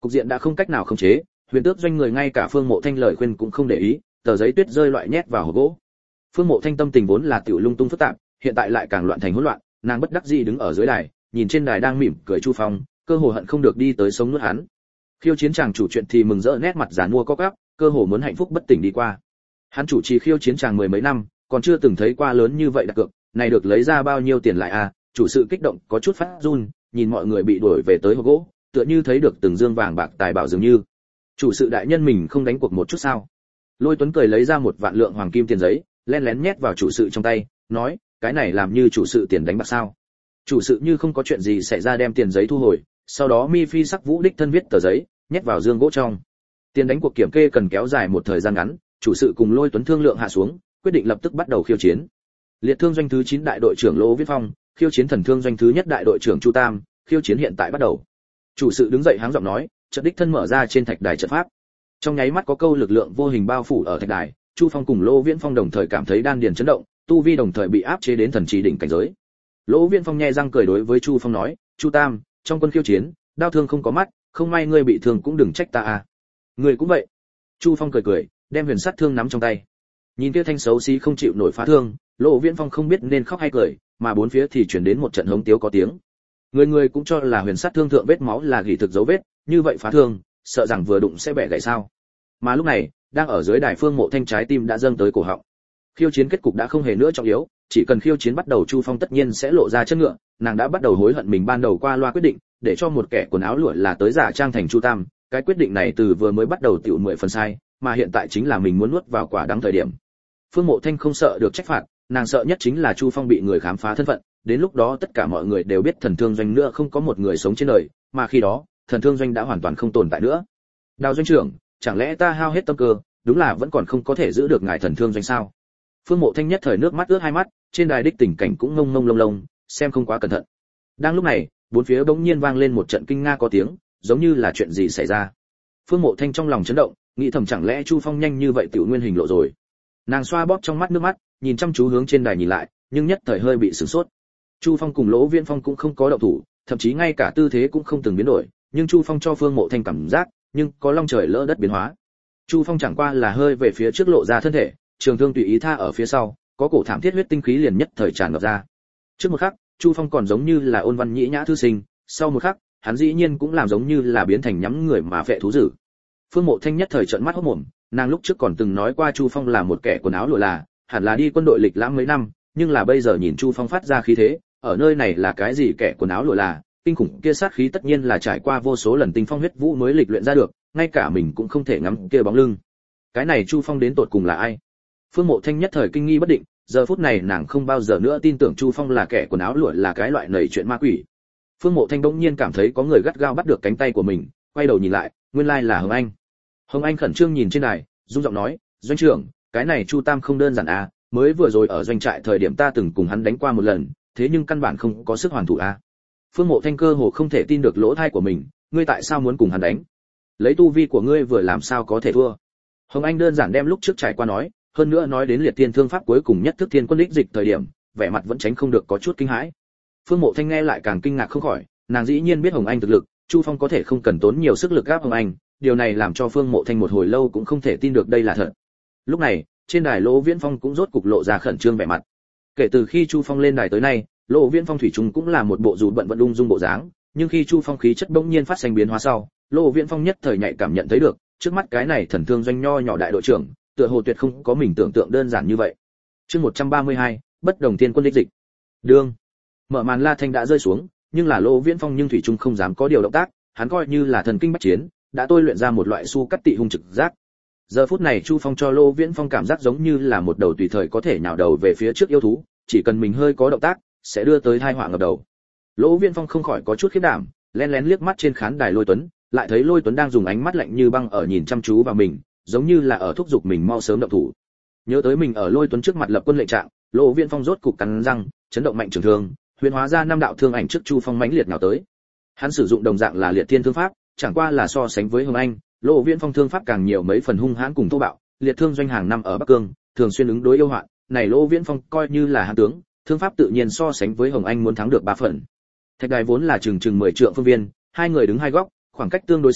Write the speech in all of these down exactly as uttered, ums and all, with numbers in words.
Cục diện đã không cách nào khống chế, Huyền Tước doanh người ngay cả Phương Mộ Thanh lời khuyên cũng không để ý, tờ giấy tuyết rơi loại nhét vào hộp gỗ. Phương Mộ Thanh tâm tình vốn là tiểu lung tung phức tạp, hiện tại lại càng loạn thành hỗn loạn, nàng bất đắc dĩ đứng ở dưới đài, nhìn trên đài đang mỉm cười Chu Phong, cơ hồ hận không được đi tới sống nuốt hắn. Khiêu chiến chàng chủ chuyện thì mừng rỡ nét mặt giàn mua có gắp, cơ hồ muốn hạnh phúc bất tỉnh đi qua. Hắn chủ trì khiêu chiến chàng mười mấy năm, còn chưa từng thấy qua lớn như vậy đặt cược, này được lấy ra bao nhiêu tiền lại à? Chủ sự kích động có chút phát run, nhìn mọi người bị đuổi về tới hộp gỗ, tựa như thấy được từng dương vàng bạc tài bảo dường như. Chủ sự đại nhân mình không đánh cuộc một chút sao? Lôi Tuấn cười lấy ra một vạn lượng hoàng kim tiền giấy, lén lén nhét vào chủ sự trong tay, nói, cái này làm như chủ sự tiền đánh bạc sao? Chủ sự như không có chuyện gì xảy ra đem tiền giấy thu hồi, sau đó mi phi sắc vũ đích thân viết tờ giấy, nhét vào dương gỗ trong. Tiền đánh cuộc kiểm kê cần kéo dài một thời gian ngắn, chủ sự cùng Lôi Tuấn thương lượng hạ xuống, quyết định lập tức bắt đầu khiêu chiến. Liệt thương doanh thứ chín đại đội trưởng Lỗ Viễn Phong, khiêu chiến thần thương doanh thứ nhất đại đội trưởng Chu Tam, khiêu chiến hiện tại bắt đầu. Chủ sự đứng dậy háng giọng nói, trận đích thân mở ra trên thạch đài trận pháp. Trong nháy mắt có câu lực lượng vô hình bao phủ ở thạch đài, Chu Phong cùng Lỗ Viễn Phong đồng thời cảm thấy đan điền chấn động, tu vi đồng thời bị áp chế đến thần trì đỉnh cảnh giới. Lỗ Viễn Phong nhe răng cười đối với Chu Phong nói, Chu Tam, trong quân khiêu chiến, đao thương không có mắt, không may ngươi bị thương cũng đừng trách ta à. Ngươi cũng vậy. Chu Phong cười cười, đem huyền sát thương nắm trong tay. Nhìn kia thanh xấu xí không chịu nổi phá thương, Lỗ Viễn Phong không biết nên khóc hay cười, mà bốn phía thì truyền đến một trận hống tiếu có tiếng. Người người cũng cho là huyền sát thương thượng vết máu là gỉ thực dấu vết, như vậy phá thương, sợ rằng vừa đụng sẽ bẻ gãy sao. Mà lúc này, đang ở dưới đài Phương Mộ Thanh trái tim đã dâng tới cổ họng. Khiêu chiến kết cục đã không hề nữa trọng yếu, chỉ cần khiêu chiến bắt đầu Chu Phong tất nhiên sẽ lộ ra chân ngựa, nàng đã bắt đầu hối hận mình ban đầu qua loa quyết định, để cho một kẻ quần áo lụa là tới giả trang thành Chu Tam, cái quyết định này từ vừa mới bắt đầu tiểu mười phần sai, mà hiện tại chính là mình muốn nuốt vào quả đắng thời điểm. Phương Mộ Thanh không sợ được trách phạt, nàng sợ nhất chính là Chu Phong bị người khám phá thân phận, đến lúc đó tất cả mọi người đều biết thần thương doanh nữa không có một người sống trên đời, mà khi đó, thần thương doanh đã hoàn toàn không tồn tại nữa. Đào doanh trưởng, chẳng lẽ ta hao hết tâm cơ, đúng là vẫn còn không có thể giữ được ngài thần thương doanh sao? Phương Mộ Thanh nhất thời nước mắt ướt hai mắt, trên đài đích tình cảnh cũng ngông ngông lông lông, xem không quá cẩn thận. Đang lúc này, bốn phía bỗng nhiên vang lên một trận kinh nga có tiếng, giống như là chuyện gì xảy ra. Phương Mộ Thanh trong lòng chấn động, nghĩ thầm chẳng lẽ Chu Phong nhanh như vậy tiểu nguyên hình lộ rồi. Nàng xoa bóp trong mắt nước mắt, nhìn chăm chú hướng trên đài nhìn lại, nhưng nhất thời hơi bị sửng sốt. Chu Phong cùng Lỗ Viễn Phong cũng không có động thủ, thậm chí ngay cả tư thế cũng không từng biến đổi, nhưng Chu Phong cho Phương Mộ Thanh cảm giác, nhưng có long trời lỡ đất biến hóa. Chu Phong chẳng qua là hơi về phía trước lộ ra thân thể, trường thương tùy ý tha ở phía sau, có cổ thảm thiết huyết tinh khí liền nhất thời tràn ngập ra. Trước một khắc, Chu Phong còn giống như là ôn văn nhĩ nhã thư sinh, sau một khắc, hắn dĩ nhiên cũng làm giống như là biến thành nhắm người mà phệ thú dữ. Phương Mộ Thanh nhất thời trợn mắt hốt mồm, nàng lúc trước còn từng nói qua Chu Phong là một kẻ quần áo lụa là, hẳn là đi quân đội lịch lãm mấy năm, nhưng là bây giờ nhìn Chu Phong phát ra khí thế, ở nơi này là cái gì kẻ quần áo lụa là, kinh khủng kia sát khí tất nhiên là trải qua vô số lần tinh phong huyết vũ mới lịch luyện ra được, ngay cả mình cũng không thể ngắm kia bóng lưng. Cái này Chu Phong đến tột cùng là ai? Phương Mộ Thanh nhất thời kinh nghi bất định, giờ phút này nàng không bao giờ nữa tin tưởng Chu Phong là kẻ quần áo lụa là cái loại nảy chuyện ma quỷ. Phương Mộ Thanh bỗng nhiên cảm thấy có người gắt gao bắt được cánh tay của mình, quay đầu nhìn lại, nguyên lai là Hồng Anh. Hồng Anh khẩn trương nhìn trên đài, run giọng nói, doanh trưởng, cái này Chu Tam không đơn giản à, mới vừa rồi ở doanh trại thời điểm ta từng cùng hắn đánh qua một lần, thế nhưng căn bản không có sức hoàn thủ à. Phương Mộ Thanh cơ hồ không thể tin được lỗ tai của mình, ngươi tại sao muốn cùng hắn đánh? Lấy tu vi của ngươi vừa làm sao có thể thua? Hồng Anh đơn giản đem lúc trước trải qua nói, hơn nữa nói đến liệt thiên thương pháp cuối cùng nhất thức thiên quân đích dịch thời điểm, vẻ mặt vẫn tránh không được có chút kinh hãi. Phương Mộ Thanh nghe lại càng kinh ngạc không khỏi, nàng dĩ nhiên biết Hồng Anh thực lực, Chu Phong có thể không cần tốn nhiều sức lực gáp Hồng Anh, điều này làm cho Phương Mộ Thanh một hồi lâu cũng không thể tin được đây là thật. Lúc này, trên đài Lỗ Viễn Phong cũng rốt cục lộ ra khẩn trương vẻ mặt. Kể từ khi Chu Phong lên đài tới nay, Lỗ Viễn Phong thủy chung cũng là một bộ dù bận vận ung dung bộ dáng, nhưng khi Chu Phong khí chất bỗng nhiên phát sinh biến hóa sau, Lỗ Viễn Phong nhất thời nhạy cảm nhận thấy được, trước mắt cái này thần thương doanh nho nhỏ đại đội trưởng, tựa hồ tuyệt không có mình tưởng tượng đơn giản như vậy. Chương một trăm ba mươi hai, bất đồng thiên quân đích dịch. Đương, mở màn la thanh đã rơi xuống, nhưng là Lỗ Viễn Phong nhưng thủy chung không dám có điều động tác, hắn coi như là thần kinh bách chiến, đã tôi luyện ra một loại su cắt tị hung trực giác. Giờ phút này Chu Phong cho Lỗ Viễn Phong cảm giác giống như là một đầu tùy thời có thể nhào đầu về phía trước yêu thú, chỉ cần mình hơi có động tác, sẽ đưa tới tai họa ngập đầu. Lỗ Viễn Phong không khỏi có chút khiếp đảm, lén lén liếc mắt trên khán đài Lôi Tuấn, lại thấy Lôi Tuấn đang dùng ánh mắt lạnh như băng ở nhìn chăm chú vào mình, giống như là ở thúc giục mình mau sớm động thủ. Nhớ tới mình ở Lôi Tuấn trước mặt lập quân lệnh trạng, Lỗ Viễn Phong rốt cục cắn răng, chấn động mạnh trường thương, huyền hóa ra năm đạo thương ảnh trước Chu Phong mãnh liệt nào tới. Hắn sử dụng đồng dạng là liệt thiên thương pháp, chẳng qua là so sánh với Hồng Anh, Lỗ Viễn Phong thương pháp càng nhiều mấy phần hung hãn cùng thô bạo, liệt thương doanh hàng năm ở Bắc Cương, thường xuyên ứng đối yêu hoạn, này Lỗ Viễn Phong coi như là hãn tướng, thương pháp tự nhiên so sánh với Hồng Anh muốn thắng được ba phần. Thạch đài vốn là chừng chừng mười trượng phương viên, hai người đứng hai góc, khoảng cách tương đối xa,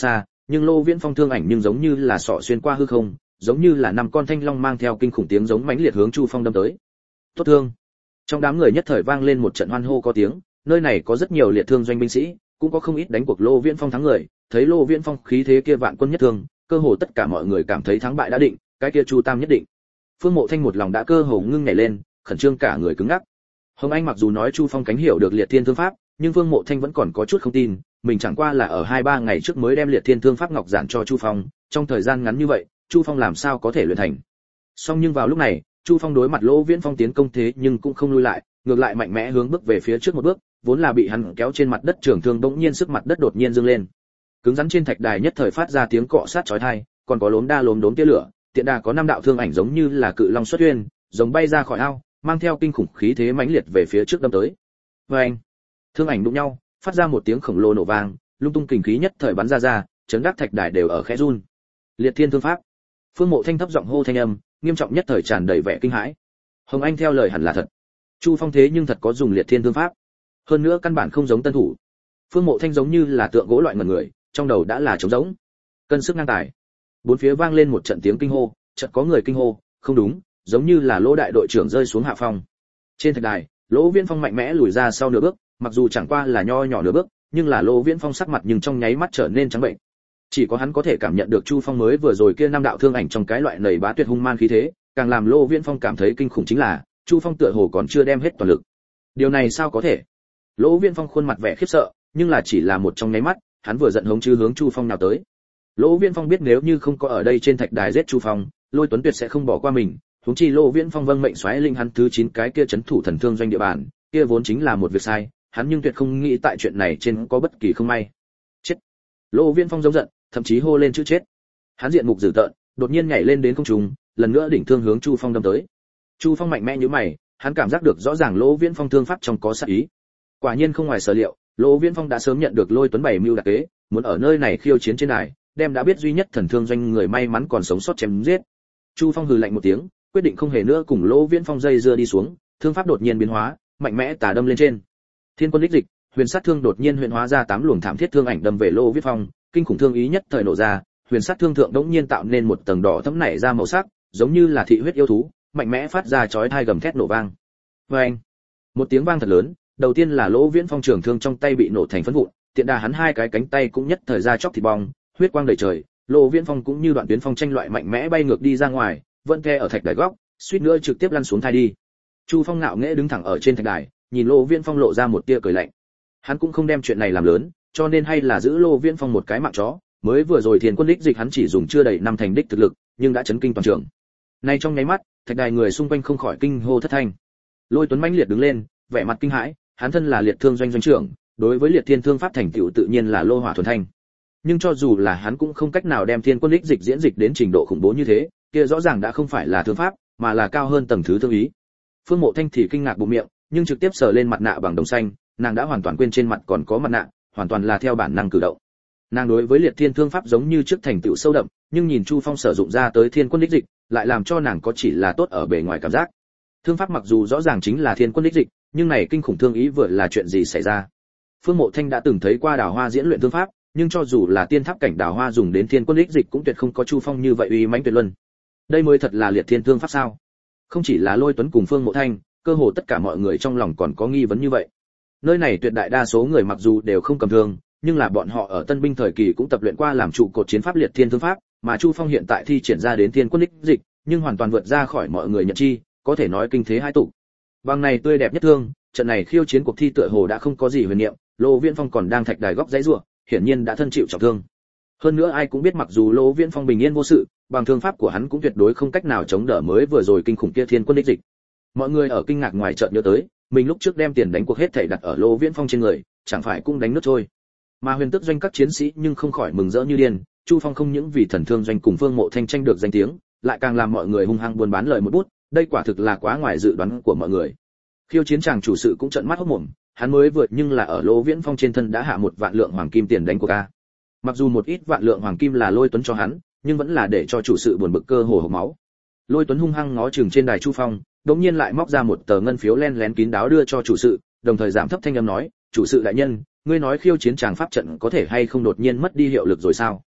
nhưng Lô Viễn Phong thương ảnh nhưng giống như là sọ xuyên qua hư không, giống như là năm con thanh long mang theo kinh khủng tiếng giống mãnh liệt hướng Chu Phong đâm tới. Tốt thương. Trong đám người nhất thời vang lên một trận hoan hô có tiếng, nơi này có rất nhiều liệt thương doanh binh sĩ, cũng có không ít đánh cuộc Lô Viễn Phong thắng người, thấy Lô Viễn Phong khí thế kia vạn quân nhất thương, cơ hồ tất cả mọi người cảm thấy thắng bại đã định, cái kia Chu Tam nhất định. Phương Mộ Thanh một lòng đã cơ hồ ngưng nhảy lên, khẩn trương cả người cứng ngắc. Hồng Anh mặc dù nói Chu Phong cánh hiểu được liệt thiên thương pháp, nhưng Phương Mộ Thanh vẫn còn có chút không tin, mình chẳng qua là ở hai ba ngày trước mới đem liệt thiên thương pháp ngọc giản cho Chu Phong, trong thời gian ngắn như vậy, Chu Phong làm sao có thể luyện thành. Song nhưng vào lúc này, Chu Phong đối mặt Lô Viễn Phong tiến công thế nhưng cũng không lui lại, ngược lại mạnh mẽ hướng bước về phía trước một bước, vốn là bị hắn kéo trên mặt đất trường thương bỗng nhiên sức mặt đất đột nhiên dâng lên. Cứng rắn trên thạch đài nhất thời phát ra tiếng cọ sát chói tai, còn có lốm đa lốm đốm tia lửa, tiện đà có năm đạo thương ảnh giống như là cự long xuất uyên, giống bay ra khỏi ao, mang theo kinh khủng khí thế mãnh liệt về phía trước đâm tới. Oeng! Thương ảnh đụng nhau, phát ra một tiếng khổng lồ nổ vang, lung tung kình khí nhất thời bắn ra ra, chấn đắc thạch đài đều ở khẽ run. Liệt thiên thương pháp. Phương Mộ Thanh thấp giọng hô thanh âm, nghiêm trọng nhất thời tràn đầy vẻ kinh hãi. Hồng Anh theo lời hẳn là thật. Chu Phong thế nhưng thật có dùng liệt thiên thương pháp, hơn nữa căn bản không giống tân thủ. Phương Mộ Thanh giống như là tượng gỗ loại ngẩn người, trong đầu đã là trống rỗng. Cân sức ngang tài. Bốn phía vang lên một trận tiếng kinh hô, chợt có người kinh hô, không đúng, giống như là Lỗ đại đội trưởng rơi xuống hạ phong. Trên thạch đài, Lỗ Viễn Phong mạnh mẽ lùi ra sau nửa bước, mặc dù chẳng qua là nho nhỏ nửa bước, nhưng là Lỗ Viễn Phong sắc mặt nhưng trong nháy mắt trở nên trắng bệnh. Chỉ có hắn có thể cảm nhận được Chu Phong mới vừa rồi kia năm đạo thương ảnh trong cái loại nảy bá tuyệt hung man khí thế, càng làm Lỗ Viễn Phong cảm thấy kinh khủng chính là, Chu Phong tựa hồ còn chưa đem hết toàn lực. Điều này sao có thể? Lỗ Viễn Phong khuôn mặt vẻ khiếp sợ, nhưng là chỉ là một trong nháy mắt, hắn vừa giận hống chứ hướng Chu Phong nào tới. Lỗ Viễn Phong biết nếu như không có ở đây trên thạch đài giết Chu Phong, Lôi Tuấn Tuyệt sẽ không bỏ qua mình, huống chi Lỗ Viễn Phong vâng mệnh xoáy linh hắn thứ chín cái kia trấn thủ thần thương doanh địa bàn, kia vốn chính là một việc sai, hắn nhưng tuyệt không nghĩ tại chuyện này trên có bất kỳ không may. Chết! Lỗ Viễn Phong giống giận, thậm chí hô lên chữ chết. Hắn diện mục dữ tợn, đột nhiên nhảy lên đến không trung, lần nữa đỉnh thương hướng Chu Phong đâm tới. Chu Phong mạnh mẽ như mày, hắn cảm giác được rõ ràng Lỗ Viễn Phong thương pháp trong có sát ý. Quả nhiên không ngoài sở liệu, Lỗ Viễn Phong đã sớm nhận được Lôi Tuấn bảy mưu đặc kế, muốn ở nơi này khiêu chiến trên đài, đem đã biết duy nhất thần thương doanh người may mắn còn sống sót chém giết. Chu Phong hừ lạnh một tiếng, quyết định không hề nữa cùng Lỗ Viễn Phong dây dưa đi xuống, thương pháp đột nhiên biến hóa, mạnh mẽ tà đâm lên trên. Thiên quân đích dịch, huyền sát thương đột nhiên huyền hóa ra tám luồng thảm thiết thương ảnh đâm về Lỗ Viễn Phong, kinh khủng thương ý nhất thời nổ ra, huyền sát thương thượng đống nhiên tạo nên một tầng đỏ thẫm nảy ra màu sắc, giống như là thị huyết yêu thú, mạnh mẽ phát ra chói tai gầm thét nổ vang. Oeng! Một tiếng vang thật lớn, đầu tiên là Lỗ Viễn Phong trường thương trong tay bị nổ thành phấn vụn, tiện đà hắn hai cái cánh tay cũng nhất thời ra chóc thịt bong, huyết quang đầy trời, Lỗ Viễn Phong cũng như đoạn tuyến phong tranh loại mạnh mẽ bay ngược đi ra ngoài, vẫn khe ở thạch đài góc, suýt nữa trực tiếp lăn xuống thai đi. Chu Phong ngạo nghễ đứng thẳng ở trên thạch đài, nhìn Lỗ Viễn Phong lộ ra một tia cười lạnh. Hắn cũng không đem chuyện này làm lớn, cho nên hay là giữ Lỗ Viễn Phong một cái mạng chó, mới vừa rồi Thiên Quân đích dịch hắn chỉ dùng chưa đầy năm thành đích thực lực, nhưng đã chấn kinh toàn trường. Nay trong nháy mắt, thạch đài người xung quanh không khỏi kinh hô thất thanh. Lôi Tuấn mãnh liệt đứng lên, vẻ mặt kinh hãi, hắn thân là liệt thương doanh doanh trưởng, đối với liệt thiên thương pháp thành tựu tự nhiên là lô hỏa thuần thanh. Nhưng cho dù là hắn cũng không cách nào đem Thiên Quân đích dịch diễn dịch đến trình độ khủng bố như thế, kia rõ ràng đã không phải là thương pháp, mà là cao hơn tầng thứ thương ý. Phương Mộ Thanh thì kinh ngạc bụng miệng, nhưng trực tiếp sờ lên mặt nạ bằng đồng xanh, nàng đã hoàn toàn quên trên mặt còn có mặt nạ, hoàn toàn là theo bản năng cử động. Nàng đối với liệt thiên thương pháp giống như trước thành tựu sâu đậm, nhưng nhìn Chu Phong sử dụng ra tới Thiên Quân đích dịch, lại làm cho nàng có chỉ là tốt ở bề ngoài cảm giác. Thương pháp mặc dù rõ ràng chính là Thiên Quân đích dịch, nhưng này kinh khủng thương ý vừa là chuyện gì xảy ra? Phương Mộ Thanh đã từng thấy qua Đào Hoa diễn luyện thương pháp, nhưng cho dù là tiên tháp cảnh Đào Hoa dùng đến Thiên Quân đích dịch cũng tuyệt không có Chu Phong như vậy uy mãnh tuyệt luân. Đây mới thật là liệt thiên thương pháp sao? Không chỉ là Lôi Tuấn cùng Phương Mộ Thanh, cơ hồ tất cả mọi người trong lòng còn có nghi vấn như vậy. Nơi này tuyệt đại đa số người mặc dù đều không cầm thương, nhưng là bọn họ ở tân binh thời kỳ cũng tập luyện qua làm trụ cột chiến pháp liệt thiên thương pháp, mà Chu Phong hiện tại thi triển ra đến Thiên Quân đích dịch, nhưng hoàn toàn vượt ra khỏi mọi người nhận chi, có thể nói kinh thế hai tụ. Bằng này tươi đẹp nhất thương, trận này khiêu chiến cuộc thi tựa hồ đã không có gì huyền niệm, Lô Viễn Phong còn đang thạch đài góc dãy rủa, hiển nhiên đã thân chịu trọng thương. Hơn nữa ai cũng biết mặc dù Lô Viễn Phong bình yên vô sự, bằng thương pháp của hắn cũng tuyệt đối không cách nào chống đỡ mới vừa rồi kinh khủng kia Thiên Quân đích dịch. Mọi người ở kinh ngạc ngoài chợt nhớ tới, mình lúc trước đem tiền đánh cuộc hết thảy đặt ở Lô Viễn Phong trên người, chẳng phải cũng đánh nước trôi. Mà huyền tước doanh các chiến sĩ nhưng không khỏi mừng rỡ như điên, Chu Phong không những vì thần thương doanh cùng Phương Mộ Thanh tranh được danh tiếng, lại càng làm mọi người hung hăng buôn bán lời một bút, đây quả thực là quá ngoài dự đoán của mọi người. Khiêu chiến chàng chủ sự cũng trợn mắt hốt mồm, hắn mới vượt nhưng là ở Lô Viễn Phong trên thân đã hạ một vạn lượng hoàng kim tiền đánh cuộc a. Mặc dù một ít vạn lượng hoàng kim là Lôi Tuấn cho hắn, nhưng vẫn là để cho chủ sự buồn bực cơ hồ hộc máu. Lôi Tuấn hung hăng ngó chừng trên đài Chu Phong, đột nhiên lại móc ra một tờ ngân phiếu len lén kín đáo đưa cho chủ sự, đồng thời giảm thấp thanh âm nói, "Chủ sự đại nhân, ngươi nói khiêu chiến chàng pháp trận có thể hay không đột nhiên mất đi hiệu lực rồi sao?"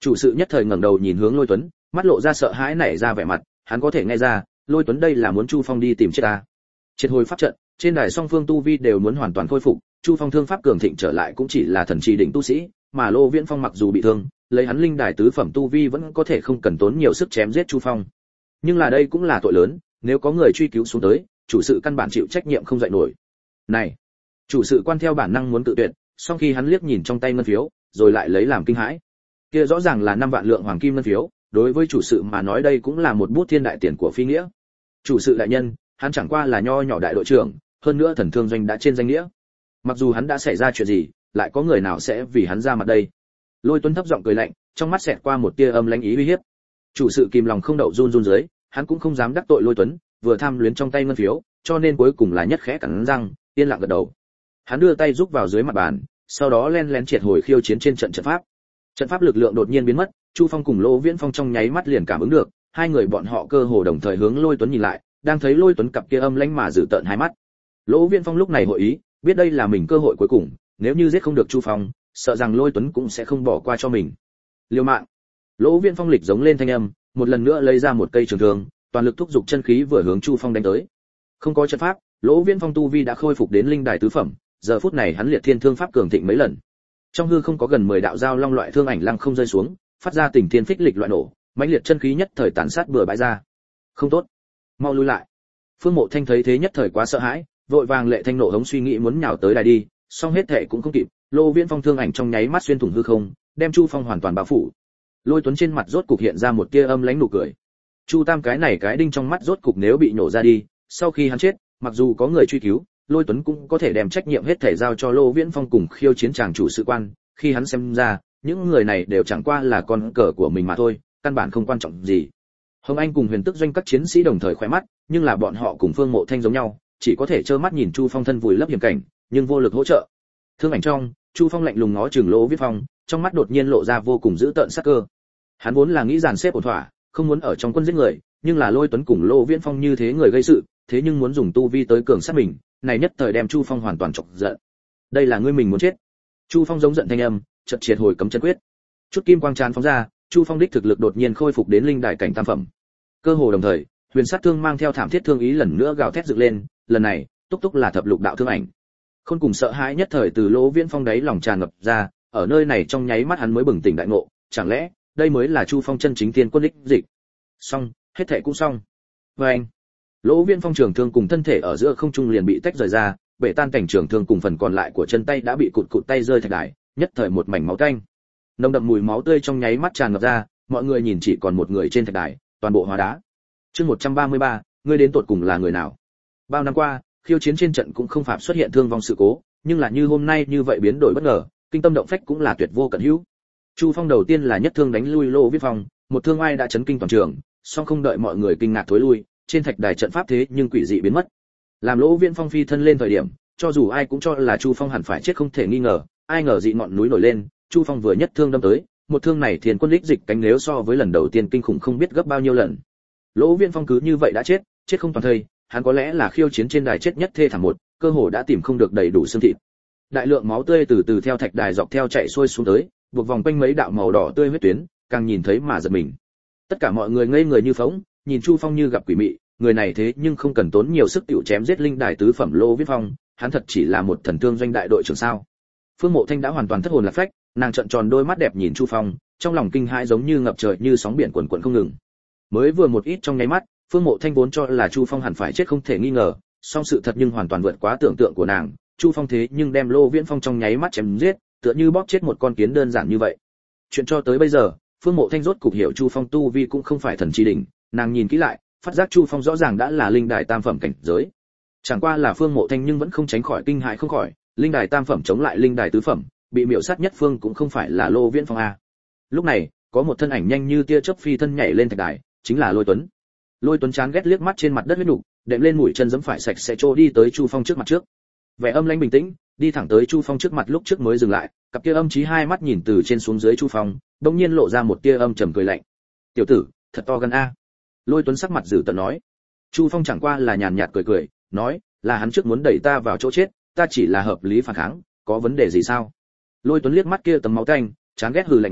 Chủ sự nhất thời ngẩng đầu nhìn hướng Lôi Tuấn, mắt lộ ra sợ hãi nảy ra vẻ mặt, hắn có thể nghe ra, Lôi Tuấn đây là muốn Chu Phong đi tìm chết ta. Triệt hồi pháp trận, trên đài song phương tu vi đều muốn hoàn toàn khôi phục, Chu Phong thương pháp cường thịnh trở lại cũng chỉ là thần trì đỉnh tu sĩ, mà Lô Viễn Phong mặc dù bị thương, lấy hắn linh đài tứ phẩm tu vi vẫn có thể không cần tốn nhiều sức chém giết Chu Phong. Nhưng là đây cũng là tội lớn, nếu có người truy cứu xuống tới, chủ sự căn bản chịu trách nhiệm không dậy nổi. Này, chủ sự quan theo bản năng muốn tự tuyệt, sau khi hắn liếc nhìn trong tay ngân phiếu, rồi lại lấy làm kinh hãi. Kia rõ ràng là năm vạn lượng hoàng kim ngân phiếu, đối với chủ sự mà nói đây cũng là một bút thiên đại tiền của phi nghĩa. Chủ sự đại nhân, hắn chẳng qua là nho nhỏ đại đội trưởng, hơn nữa thần thương doanh đã trên danh nghĩa. Mặc dù hắn đã xảy ra chuyện gì, lại có người nào sẽ vì hắn ra mặt đây? Lôi Tuấn thấp giọng cười lạnh, trong mắt xẹt qua một tia âm lãnh ý uy hiếp. Chủ sự kìm lòng không đậu run run dưới, hắn cũng không dám đắc tội Lôi Tuấn, vừa tham luyến trong tay ngân phiếu, cho nên cuối cùng là nhất khẽ cắn răng, yên lặng gật đầu. Hắn đưa tay rúc vào dưới mặt bàn, sau đó len lén triệt hồi khiêu chiến trên trận trận pháp. Trận pháp lực lượng đột nhiên biến mất, Chu Phong cùng Lô Viễn Phong trong nháy mắt liền cảm ứng được, hai người bọn họ cơ hồ đồng thời hướng Lôi Tuấn nhìn lại, đang thấy Lôi Tuấn cặp kia âm lãnh mà dữ tợn hai mắt. Lô Viễn Phong lúc này hội ý, biết đây là mình cơ hội cuối cùng, nếu như giết không được Chu Phong, sợ rằng Lôi Tuấn cũng sẽ không bỏ qua cho mình. Liều mạng. Lô Viễn Phong lịch giống lên thanh âm, một lần nữa lấy ra một cây trường thương, toàn lực thúc giục chân khí vừa hướng Chu Phong đánh tới. Không có trận pháp, Lỗ Viễn Phong tu vi đã khôi phục đến linh đài tứ phẩm, giờ phút này hắn liệt thiên thương pháp cường thịnh mấy lần. Trong hư không có gần mười đạo dao long loại thương ảnh lăng không rơi xuống, phát ra tình thiên phích lịch loại nổ, mãnh liệt chân khí nhất thời tàn sát bừa bãi ra. Không tốt, mau lui lại. Phương Mộ Thanh thấy thế nhất thời quá sợ hãi, vội vàng lệ thanh nộ hống suy nghĩ muốn nhào tới đài đi, song hết thệ cũng không kịp, Lô Viễn Phong thương ảnh trong nháy mắt xuyên thủng hư không, đem Chu Phong hoàn toàn bao phủ. Lôi Tuấn trên mặt rốt cục hiện ra một tia âm lãnh nụ cười. Chu Tam cái này cái đinh trong mắt rốt cục nếu bị nổ ra đi, sau khi hắn chết, mặc dù có người truy cứu, Lôi Tuấn cũng có thể đem trách nhiệm hết thể giao cho Lô Viễn Phong cùng khiêu chiến chàng chủ sự quan, khi hắn xem ra, những người này đều chẳng qua là con cờ của mình mà thôi, căn bản không quan trọng gì. Hồng Anh cùng Huyền Tức doanh các chiến sĩ đồng thời khỏe mắt, nhưng là bọn họ cùng Phương Mộ Thanh giống nhau, chỉ có thể trơ mắt nhìn Chu Phong thân vùi lấp hiểm cảnh, nhưng vô lực hỗ trợ. Thương ảnh trong, Chu Phong lạnh lùng ngó chừng Lô Viễn Phong, trong mắt đột nhiên lộ ra vô cùng dữ tợn sắc cơ. Hắn vốn là nghĩ dàn xếp ổn thỏa, không muốn ở trong quân giết người, nhưng là Lôi Tuấn cùng Lô Viễn Phong như thế người gây sự, thế nhưng muốn dùng tu vi tới cường sát mình, này nhất thời đem Chu Phong hoàn toàn chọc giận. Đây là ngươi mình muốn chết. Chu Phong giống giận thanh âm, chợt triệt hồi cấm chân quyết. Chút kim quang tràn phóng ra, Chu Phong đích thực lực đột nhiên khôi phục đến linh đại cảnh tam phẩm. Cơ hồ đồng thời, huyền sát thương mang theo thảm thiết thương ý lần nữa gào thét dựng lên, lần này, túc túc là thập lục đạo thương ảnh. Khôn cùng sợ hãi nhất thời từ Lỗ Viễn Phong đáy lòng tràn ngập ra, ở nơi này trong nháy mắt hắn mới bừng tỉnh đại ngộ, chẳng lẽ đây mới là Chu Phong chân chính tiên quân đích dịch. Xong, hết thảy cũng xong. Và anh, Lỗ Viễn Phong trường thương cùng thân thể ở giữa không trung liền bị tách rời ra, bể tan cảnh trường thương cùng phần còn lại của chân tay đã bị cụt cụt tay rơi thạch đài, nhất thời một mảnh máu tanh. Nồng đậm mùi máu tươi trong nháy mắt tràn ngập ra, mọi người nhìn chỉ còn một người trên thạch đài, toàn bộ hóa đá. Chương một trăm ba mươi ba, ngươi đến tột cùng là người nào? Bao năm qua, khiêu chiến trên trận cũng không phạm xuất hiện thương vong sự cố, nhưng là như hôm nay như vậy biến đổi bất ngờ, kinh tâm động phách cũng là tuyệt vô cận hữu. Chu Phong đầu tiên là nhất thương đánh lui Lô Viễn Phong, một thương ai đã chấn kinh toàn trường, song không đợi mọi người kinh ngạc thối lui, trên thạch đài trận pháp thế nhưng quỷ dị biến mất. Làm Lỗ Viễn Phong phi thân lên thời điểm, cho dù ai cũng cho là Chu Phong hẳn phải chết không thể nghi ngờ, ai ngờ dị ngọn núi nổi lên, Chu Phong vừa nhất thương đâm tới, một thương này thiên quân đích dịch cánh nếu so với lần đầu tiên kinh khủng không biết gấp bao nhiêu lần. Lỗ Viễn Phong cứ như vậy đã chết, chết không toàn thây, hắn có lẽ là khiêu chiến trên đài chết nhất thê thảm một, cơ hồ đã tìm không được đầy đủ xương thịt. Đại lượng máu tươi từ từ theo thạch đài dọc theo chạy xuôi xuống tới, buộc vòng quanh mấy đạo màu đỏ tươi huyết tuyến, càng nhìn thấy mà giật mình. Tất cả mọi người ngây người như phỗng, nhìn Chu Phong như gặp quỷ mị, người này thế nhưng không cần tốn nhiều sức tiểu chém giết linh đài tứ phẩm Lô Viễn Phong, hắn thật chỉ là một thần thương doanh đại đội trưởng sao? Phương Mộ Thanh đã hoàn toàn thất hồn lạc phách, nàng trợn tròn đôi mắt đẹp nhìn Chu Phong, trong lòng kinh hãi giống như ngập trời như sóng biển cuồn cuộn không ngừng. Mới vừa một ít trong nháy mắt, Phương Mộ Thanh vốn cho là Chu Phong hẳn phải chết không thể nghi ngờ, song sự thật nhưng hoàn toàn vượt quá tưởng tượng của nàng, Chu Phong thế nhưng đem Lô Viễn Phong trong nháy mắt chém giết, tựa như bóp chết một con kiến đơn giản như vậy. Chuyện cho tới bây giờ, Phương Mộ Thanh rốt cục hiểu Chu Phong tu vi cũng không phải thần chi đỉnh, nàng nhìn kỹ lại, phát giác Chu Phong rõ ràng đã là linh đài tam phẩm cảnh giới. Chẳng qua là Phương Mộ Thanh nhưng vẫn không tránh khỏi kinh hãi không khỏi, linh đài tam phẩm chống lại linh đài tứ phẩm, bị miểu sát nhất phương cũng không phải là Lô Viễn Phong a. Lúc này, có một thân ảnh nhanh như tia chớp phi thân nhảy lên thạch đài, chính là Lôi Tuấn. Lôi Tuấn chán ghét liếc mắt trên mặt đất huyết nục, đệm lên mũi chân giẫm phải sạch sẽ trô đi tới Chu Phong trước mặt trước. Vẻ âm lãnh bình tĩnh, đi thẳng tới Chu Phong trước mặt lúc trước mới dừng lại, cặp kia âm chí hai mắt nhìn từ trên xuống dưới Chu Phong, bỗng nhiên lộ ra một tia âm trầm cười lạnh. "Tiểu tử, thật to gan a." Lôi Tuấn sắc mặt dữ tợn nói. Chu Phong chẳng qua là nhàn nhạt cười cười, nói, "Là hắn trước muốn đẩy ta vào chỗ chết, ta chỉ là hợp lý phản kháng, có vấn đề gì sao?" Lôi Tuấn liếc mắt kia tấm máu tanh, chán ghét hừ lạnh nói,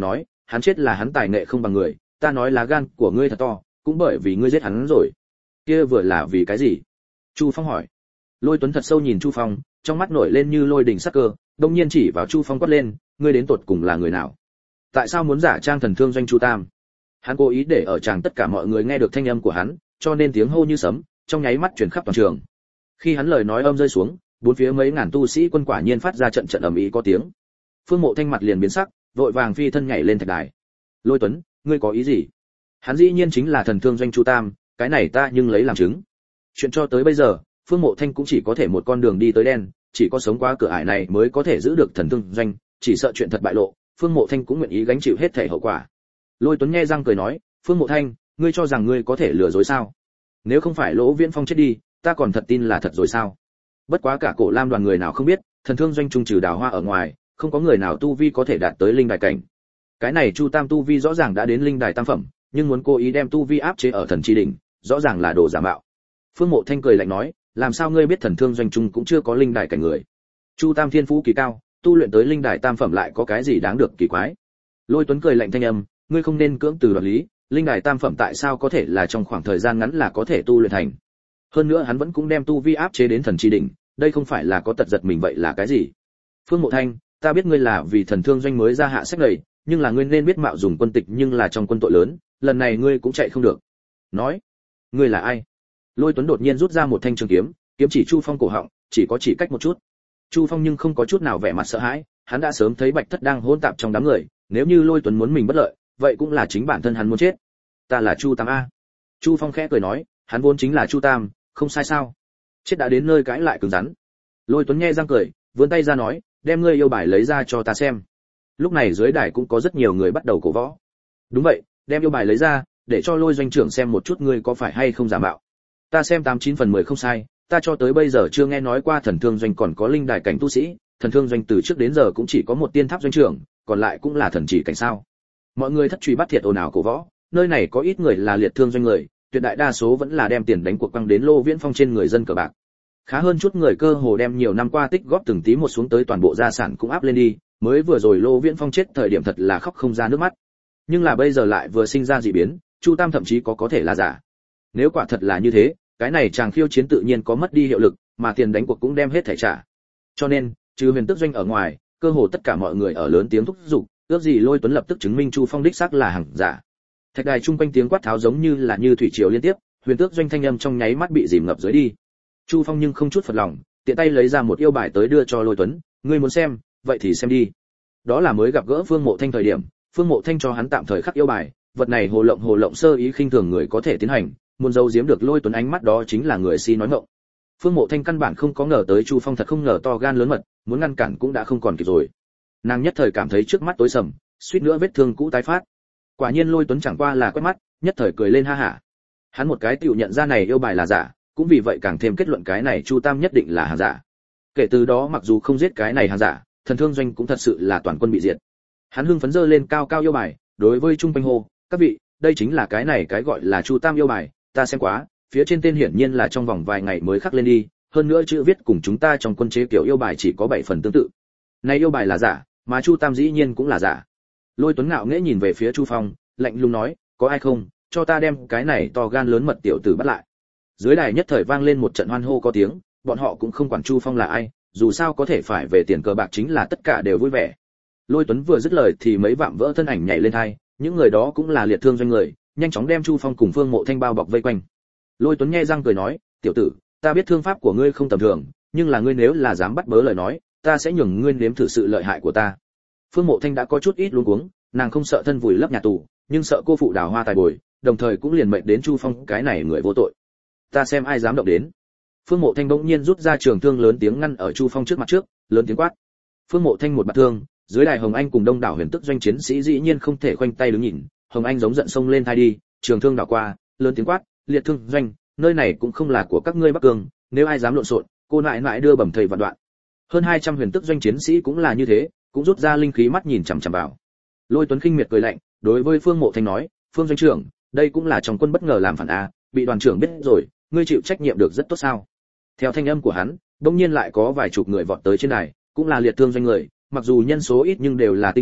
hắn chết là hắn tài nghệ không bằng người, ta nói lá gan của ngươi thật to, cũng bởi vì ngươi giết hắn rồi. Kia vừa là vì cái gì? Chu Phong hỏi. Lôi Tuấn thật sâu nhìn Chu Phong, trong mắt nổi lên như lôi đình sắc cơ, đông nhiên chỉ vào Chu Phong quát lên, ngươi đến tột cùng là người nào? Tại sao muốn giả trang thần thương doanh Chu Tam? Hắn cố ý để ở chàng tất cả mọi người nghe được thanh âm của hắn, cho nên tiếng hô như sấm, trong nháy mắt truyền khắp toàn trường. Khi hắn lời nói âm rơi xuống, bốn phía mấy ngàn tu sĩ quân quả nhiên phát ra trận trận ầm ĩ có tiếng. Phương Mộ Thanh mặt liền biến sắc, vội vàng phi thân nhảy lên thạch đài. Lôi Tuấn, ngươi có ý gì? Hắn dĩ nhiên chính là thần thương doanh Chu Tam, cái này ta nhưng lấy làm chứng. Chuyện cho tới bây giờ, Phương Mộ Thanh cũng chỉ có thể một con đường đi tới đen, chỉ có sống qua cửa ải này mới có thể giữ được thần thương doanh, chỉ sợ chuyện thật bại lộ, Phương Mộ Thanh cũng nguyện ý gánh chịu hết thảy hậu quả. Lôi Tuấn nghe răng cười nói, Phương Mộ Thanh, ngươi cho rằng ngươi có thể lừa dối sao? Nếu không phải Lỗ Viễn Phong chết đi, ta còn thật tin là thật rồi sao? Bất quá cả Cổ Lam đoàn người nào không biết, thần thương doanh trung trừ Đào Hoa ở ngoài, không có người nào tu vi có thể đạt tới linh đài cảnh. Cái này Chu Tam tu vi rõ ràng đã đến linh đài tam phẩm, nhưng muốn cố ý đem tu vi áp chế ở thần chi đỉnh, rõ ràng là đồ giả mạo. Phương Mộ Thanh cười lạnh nói, làm sao ngươi biết thần thương doanh trung cũng chưa có linh đài cảnh người? Chu Tam thiên phú kỳ cao, tu luyện tới linh đài tam phẩm lại có cái gì đáng được kỳ quái? Lôi Tuấn cười lạnh thanh âm, ngươi không nên cưỡng từ đoạt lý, linh đài tam phẩm tại sao có thể là trong khoảng thời gian ngắn là có thể tu luyện thành? Hơn nữa hắn vẫn cũng đem tu vi áp chế đến thần chi đỉnh, đây không phải là có tật giật mình vậy là cái gì? Phương Mộ Thanh, ta biết ngươi là vì thần thương doanh mới ra hạ sách này, nhưng là ngươi nên biết mạo dùng quân tịch nhưng là trong quân tội lớn, lần này ngươi cũng chạy không được. Nói, ngươi là ai? Lôi Tuấn đột nhiên rút ra một thanh trường kiếm, kiếm chỉ Chu Phong cổ họng, chỉ có chỉ cách một chút. Chu Phong nhưng không có chút nào vẻ mặt sợ hãi, hắn đã sớm thấy Bạch Thất đang hỗn tạp trong đám người, nếu như Lôi Tuấn muốn mình bất lợi, vậy cũng là chính bản thân hắn muốn chết. Ta là Chu Tam a. Chu Phong khẽ cười nói, hắn vốn chính là Chu Tam, không sai sao? Chết đã đến nơi cãi lại cứng rắn. Lôi Tuấn nghe răng cười, vươn tay ra nói, đem ngươi yêu bài lấy ra cho ta xem. Lúc này dưới đài cũng có rất nhiều người bắt đầu cổ võ. Đúng vậy, đem yêu bài lấy ra, để cho Lôi doanh trưởng xem một chút ngươi có phải hay không giả mạo. Ta xem tám chín phần mười không sai, ta cho tới bây giờ chưa nghe nói qua thần thương doanh còn có linh đài cảnh tu sĩ, thần thương doanh từ trước đến giờ cũng chỉ có một tiên tháp doanh trưởng, còn lại cũng là thần chỉ cảnh sao? Mọi người thất truy bắt thiệt ồn ào cổ võ, nơi này có ít người là liệt thương doanh người, tuyệt đại đa số vẫn là đem tiền đánh cuộc quăng đến Lô Viễn Phong trên người dân cờ bạc. Khá hơn chút người cơ hồ đem nhiều năm qua tích góp từng tí một xuống tới toàn bộ gia sản cũng áp lên đi, mới vừa rồi Lô Viễn Phong chết thời điểm thật là khóc không ra nước mắt. Nhưng là bây giờ lại vừa sinh ra dị biến, Chu Tam thậm chí có có thể là giả. Nếu quả thật là như thế, cái này chàng khiêu chiến tự nhiên có mất đi hiệu lực, mà tiền đánh cuộc cũng đem hết thảy trả. Cho nên, trừ Huyền Tước doanh ở ngoài, cơ hồ tất cả mọi người ở lớn tiếng thúc giục, ước gì Lôi Tuấn lập tức chứng minh Chu Phong đích xác là hàng giả. Thạch đài chung quanh tiếng quát tháo giống như là như thủy triều liên tiếp, Huyền Tước doanh thanh âm trong nháy mắt bị dìm ngập dưới đi. Chu Phong nhưng không chút phật lòng, tiện tay lấy ra một yêu bài tới đưa cho Lôi Tuấn, ngươi muốn xem, vậy thì xem đi. Đó là mới gặp gỡ Phương Mộ Thanh thời điểm, Phương Mộ Thanh cho hắn tạm thời khắc yêu bài, vật này hồ lộng hồ lộng sơ ý khinh thường người có thể tiến hành, muốn giấu giếm được Lôi Tuấn ánh mắt đó chính là người si nói ngọng. Phương Mộ Thanh căn bản không có ngờ tới Chu Phong thật không ngờ to gan lớn mật, muốn ngăn cản cũng đã không còn kịp rồi. Nàng nhất thời cảm thấy trước mắt tối sầm, suýt nữa vết thương cũ tái phát. Quả nhiên Lôi Tuấn chẳng qua là quét mắt, nhất thời cười lên ha hả. Hắn một cái tiểu nhận ra này yêu bài là giả, cũng vì vậy càng thêm kết luận cái này Chu Tam nhất định là hàng giả. Kể từ đó mặc dù không giết cái này hàng giả, thần thương doanh cũng thật sự là toàn quân bị diệt. Hắn hưng phấn dơ lên cao cao yêu bài, đối với trung quanh hô, các vị, đây chính là cái này cái gọi là Chu Tam yêu bài, ta xem quá, phía trên tên hiển nhiên là trong vòng vài ngày mới khắc lên đi, hơn nữa chữ viết cùng chúng ta trong quân chế kiểu yêu bài chỉ có bảy phần tương tự. Này yêu bài là giả, mà Chu Tam dĩ nhiên cũng là giả. Lôi Tuấn ngạo nghễ nhìn về phía Chu Phong, lạnh lùng nói, có ai không, cho ta đem cái này to gan lớn mật tiểu tử bắt lại. Dưới đài nhất thời vang lên một trận hoan hô có tiếng, bọn họ cũng không quản Chu Phong là ai, dù sao có thể phải về tiền cờ bạc chính là tất cả đều vui vẻ. Lôi Tuấn vừa dứt lời thì mấy vạm vỡ thân ảnh nhảy lên hai, những người đó cũng là liệt thương doanh người, nhanh chóng đem Chu Phong cùng Phương Mộ Thanh bao bọc vây quanh. Lôi Tuấn nghe răng cười nói, tiểu tử, ta biết thương pháp của ngươi không tầm thường, nhưng là ngươi nếu là dám bắt bớ lời nói, ta sẽ nhường ngươi nếm thử sự lợi hại của ta. Phương Mộ Thanh đã có chút ít luống cuống, nàng không sợ thân vùi lấp nhà tù, nhưng sợ cô phụ Đào Hoa tài bồi, đồng thời cũng liền mệnh đến Chu Phong cái này người vô tội. Ta xem ai dám động đến. Phương Mộ Thanh bỗng nhiên rút ra trường thương lớn tiếng ngăn ở Chu Phong trước mặt trước, lớn tiếng quát. Phương Mộ Thanh một bạt thương, dưới đài Hồng Anh cùng đông đảo Huyền Tước doanh chiến sĩ dĩ nhiên không thể khoanh tay đứng nhìn, Hồng Anh giống giận xông lên thay đi, trường thương đảo qua, lớn tiếng quát, liệt thương doanh, nơi này cũng không là của các ngươi Bắc Cương, nếu ai dám lộn xộn, cô nại nại đưa bẩm thầy vạn đoạn. Hơn hai trăm Huyền Tước doanh chiến sĩ cũng là như thế, cũng rút ra linh khí mắt nhìn chằm chằm vào. Lôi Tuấn khinh miệt cười lạnh, đối với Phương Mộ Thanh nói, Phương doanh trưởng, đây cũng là trong quân bất ngờ làm phản a, bị đoàn trưởng biết rồi, ngươi chịu trách nhiệm được rất tốt sao? Theo thanh âm của hắn, đột nhiên lại có vài chục người vọt tới trên đài, cũng là liệt thương doanh người, mặc dù nhân số ít nhưng đều là tinh nhuệ,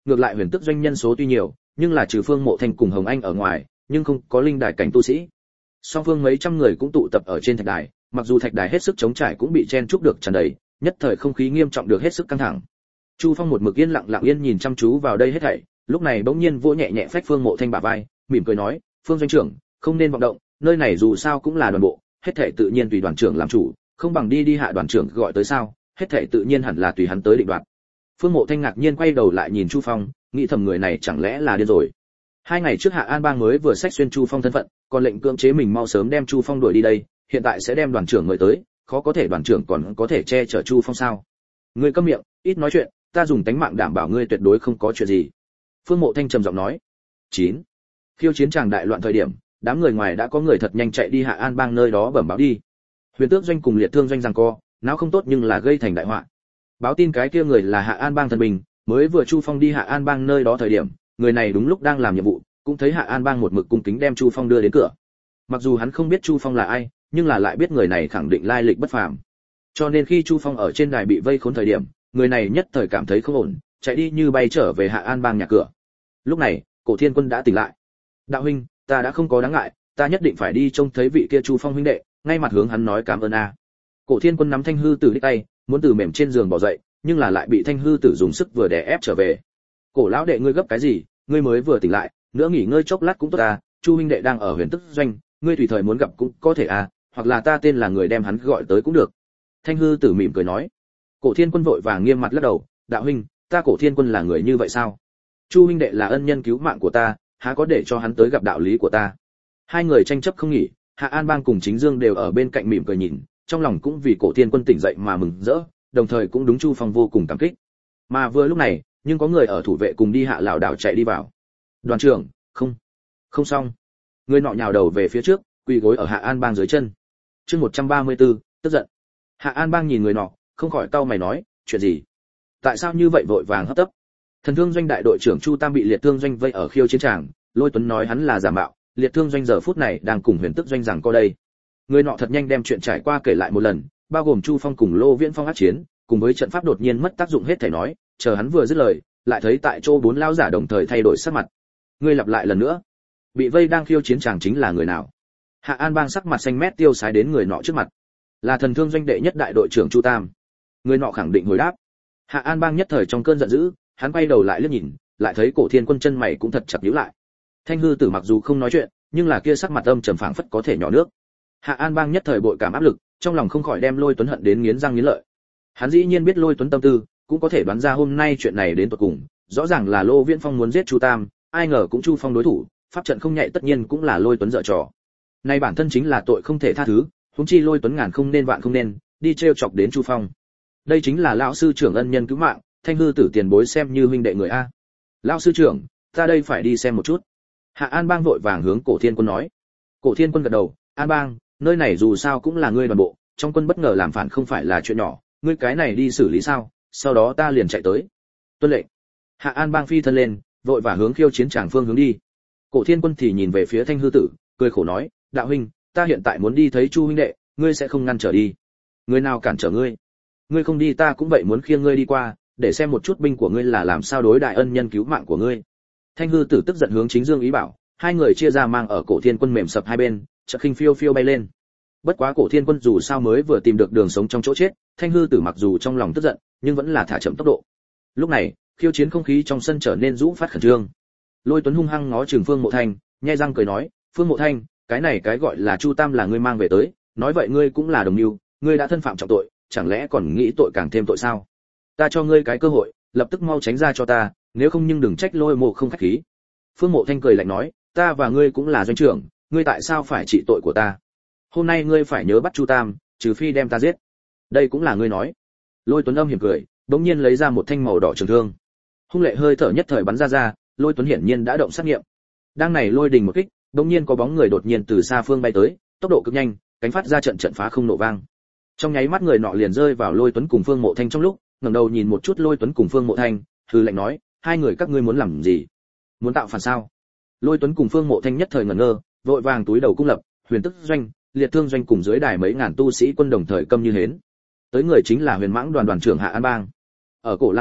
ngược lại huyền tức doanh nhân số tuy nhiều, nhưng là trừ Phương Mộ Thanh cùng Hồng Anh ở ngoài, nhưng không có linh đài cảnh tu sĩ. Song phương mấy trăm người cũng tụ tập ở trên thạch đài, mặc dù thạch đài hết sức chống trải cũng bị chen chúc được tràn đầy, nhất thời không khí nghiêm trọng được hết sức căng thẳng. Chu Phong một mực yên lặng lặng yên nhìn chăm chú vào đây hết thảy, lúc này bỗng nhiên vỗ nhẹ nhẹ phách Phương Mộ Thanh bả vai, mỉm cười nói, "Phương doanh trưởng, không nên vọng động, nơi này dù sao cũng là đoàn bộ, hết thảy tự nhiên tùy đoàn trưởng làm chủ, không bằng đi đi hạ đoàn trưởng gọi tới sao, hết thảy tự nhiên hẳn là tùy hắn tới định đoạt." Phương Mộ Thanh ngạc nhiên quay đầu lại nhìn Chu Phong, nghĩ thầm người này chẳng lẽ là điên rồi. Hai ngày trước Hạ An Bang mới vừa xách xuyên Chu Phong thân phận, còn lệnh cưỡng chế mình mau sớm đem Chu Phong đuổi đi đây, hiện tại sẽ đem đoàn trưởng mời tới, khó có thể đoàn trưởng còn có thể che chở Chu Phong sao? Ngươi câm miệng, ít nói chuyện, ta dùng tánh mạng đảm bảo ngươi tuyệt đối không có chuyện gì. Phương Mộ Thanh trầm giọng nói. chín. Khiêu chiến tràng đại loạn thời điểm, đám người ngoài đã có người thật nhanh chạy đi Hạ An Bang nơi đó bẩm báo đi. Huyền Tước doanh cùng Liệt Thương doanh giằng co, não không tốt nhưng là gây thành đại họa. Báo tin cái kia người là Hạ An Bang thần bình, mới vừa Chu Phong đi Hạ An Bang nơi đó thời điểm, người này đúng lúc đang làm nhiệm vụ, cũng thấy Hạ An Bang một mực cung kính đem Chu Phong đưa đến cửa. Mặc dù hắn không biết Chu Phong là ai, nhưng là lại biết người này khẳng định lai lịch bất phàm. Cho nên khi Chu Phong ở trên đài bị vây khốn thời điểm, người này nhất thời cảm thấy không ổn, chạy đi như bay trở về Hạ An Bang nhà cửa. Lúc này, Cổ Thiên Quân đã tỉnh lại. "Đạo huynh, ta đã không có đáng ngại, ta nhất định phải đi trông thấy vị kia Chu Phong huynh đệ." Ngay mặt hướng hắn nói cảm ơn a. Cổ Thiên Quân nắm Thanh Hư Tử đích tay, muốn từ mềm trên giường bỏ dậy, nhưng là lại bị Thanh Hư Tử dùng sức vừa đè ép trở về. "Cổ lão đệ ngươi gấp cái gì, ngươi mới vừa tỉnh lại, nữa nghỉ ngơi chốc lát cũng tốt à, Chu huynh đệ đang ở Huyền Tức doanh, ngươi tùy thời muốn gặp cũng có thể à, hoặc là ta tên là người đem hắn gọi tới cũng được." Thanh Hư Tử mỉm cười nói. Cổ Thiên Quân vội vàng nghiêm mặt lắc đầu, "Đạo huynh, ta Cổ Thiên Quân là người như vậy sao? Chu huynh đệ là ân nhân cứu mạng của ta, há có để cho hắn tới gặp đạo lý của ta." Hai người tranh chấp không nghỉ, Hạ An Bang cùng Chính Dương đều ở bên cạnh mỉm cười nhìn, trong lòng cũng vì Cổ Thiên Quân tỉnh dậy mà mừng rỡ, đồng thời cũng đúng Chu Phong vô cùng cảm kích. Mà vừa lúc này, nhưng có người ở thủ vệ cùng đi Hạ lão đảo chạy đi vào. "Đoàn trưởng, không, không xong." Người nọ nhào đầu về phía trước, quỳ gối ở Hạ An Bang dưới chân. Chương một trăm ba mươi tư, tức giận. Hạ An Bang nhìn người nọ, không khỏi cau mày nói, "Chuyện gì? Tại sao như vậy vội vàng hấp tấp?" Thần Thương doanh đại đội trưởng Chu Tam bị Liệt Thương doanh vây ở khiêu chiến tràng, Lôi Tuấn nói hắn là giả mạo, Liệt Thương doanh giờ phút này đang cùng Huyền Tức doanh giằng co đây. Người nọ thật nhanh đem chuyện trải qua kể lại một lần, bao gồm Chu Phong cùng Lô Viễn Phong ác chiến, cùng với trận pháp đột nhiên mất tác dụng hết thảy nói, chờ hắn vừa dứt lời, lại thấy tại chỗ bốn lão giả đồng thời thay đổi sắc mặt. Ngươi lặp lại lần nữa, bị vây đang khiêu chiến chàng chính là người nào? Hạ An Bang sắc mặt xanh mét tiêu sái đến người nọ trước mặt. Là Thần Thương doanh đệ nhất đại đội trưởng Chu Tam. Người nọ khẳng định hồi đáp. Hạ An Bang nhất thời trong cơn giận dữ, hắn quay đầu lại liếc nhìn, lại thấy Cổ Thiên Quân chân mày cũng thật chặt nhíu lại. Thanh Hư Tử mặc dù không nói chuyện, nhưng là kia sắc mặt âm trầm phảng phất có thể nhỏ nước. Hạ An Bang nhất thời bội cảm áp lực, trong lòng không khỏi đem Lôi Tuấn hận đến nghiến răng nghiến lợi. Hắn dĩ nhiên biết Lôi Tuấn tâm tư, cũng có thể đoán ra hôm nay chuyện này đến tận cùng, rõ ràng là Lô Viễn Phong muốn giết Chu Tam, ai ngờ cũng Chu Phong đối thủ, pháp trận không nhạy tất nhiên cũng là Lôi Tuấn dở trò. Nay bản thân chính là tội không thể tha thứ, huống chi Lôi Tuấn ngàn không nên vạn không nên, đi trêu chọc đến Chu Phong. Đây chính là lão sư trưởng ân nhân cứu mạng, Thanh Hư Tử tiền bối xem như huynh đệ người a. Lão sư trưởng, ta đây phải đi xem một chút. Hạ An Bang vội vàng hướng Cổ Thiên Quân nói. Cổ Thiên Quân gật đầu, An Bang, nơi này dù sao cũng là ngươi đoàn bộ, trong quân bất ngờ làm phản không phải là chuyện nhỏ, ngươi cái này đi xử lý sao? Sau đó ta liền chạy tới. Tuân lệnh. Hạ An Bang phi thân lên, vội vàng hướng khiêu chiến tràng phương hướng đi. Cổ Thiên Quân thì nhìn về phía Thanh Hư Tử, cười khổ nói, đạo huynh, ta hiện tại muốn đi thấy Chu huynh đệ, ngươi sẽ không ngăn trở đi. Người nào cản trở ngươi? Ngươi không đi ta cũng vậy muốn khiêng ngươi đi qua, để xem một chút binh của ngươi là làm sao đối đại ân nhân cứu mạng của ngươi. Thanh Hư Tử tức giận hướng Chính Dương ý bảo, hai người chia ra mang ở Cổ Thiên Quân mềm sập hai bên, chợt khinh phiêu phiêu bay lên. Bất quá Cổ Thiên Quân dù sao mới vừa tìm được đường sống trong chỗ chết, Thanh Hư Tử mặc dù trong lòng tức giận, nhưng vẫn là thả chậm tốc độ. Lúc này, khiêu chiến không khí trong sân trở nên rũ phát khẩn trương. Lôi Tuấn hung hăng ngó Trường Phương Mộ Thanh, nhe răng cười nói, "Phương Mộ Thanh, cái này cái gọi là Chu Tam là ngươi mang về tới, nói vậy ngươi cũng là đồng mưu, ngươi đã thân phạm trọng tội, chẳng lẽ còn nghĩ tội càng thêm tội sao? Ta cho ngươi cái cơ hội, lập tức mau tránh ra cho ta, nếu không nhưng đừng trách Lôi Mộ không khách khí." Phương Mộ Thanh cười lạnh nói, "Ta và ngươi cũng là doanh trưởng, ngươi tại sao phải trị tội của ta? Hôm nay ngươi phải nhớ bắt Chu Tam, trừ phi đem ta giết." "Đây cũng là ngươi nói." Lôi Tuấn âm hiểm cười, bỗng nhiên lấy ra một thanh màu đỏ trường thương. Hung lệ hơi thở nhất thời bắn ra ra, Lôi Tuấn hiển nhiên đã động sát nghiệm. Đang này lôi đình một kích, bỗng nhiên có bóng người đột nhiên từ xa phương bay tới, tốc độ cực nhanh, cánh phát ra trận trận phá không nổ vang. Trong nháy mắt người nọ liền rơi vào Lôi Tuấn cùng Phương Mộ Thanh trong lúc, ngẩng đầu nhìn một chút Lôi Tuấn cùng Phương Mộ Thanh, hừ lạnh nói, "Hai người các ngươi muốn làm gì? Muốn tạo phản sao?" Lôi Tuấn cùng Phương Mộ Thanh nhất thời ngẩn ngơ, vội vàng túi đầu cung lập, Huyền Tức doanh, Liệt Thương doanh cùng dưới đài mấy ngàn tu sĩ quân đồng thời câm như hến. Tới người chính là Huyền Mãng đoàn đoàn trưởng Hạ An Bang. Ở Cổ Lam Quốc,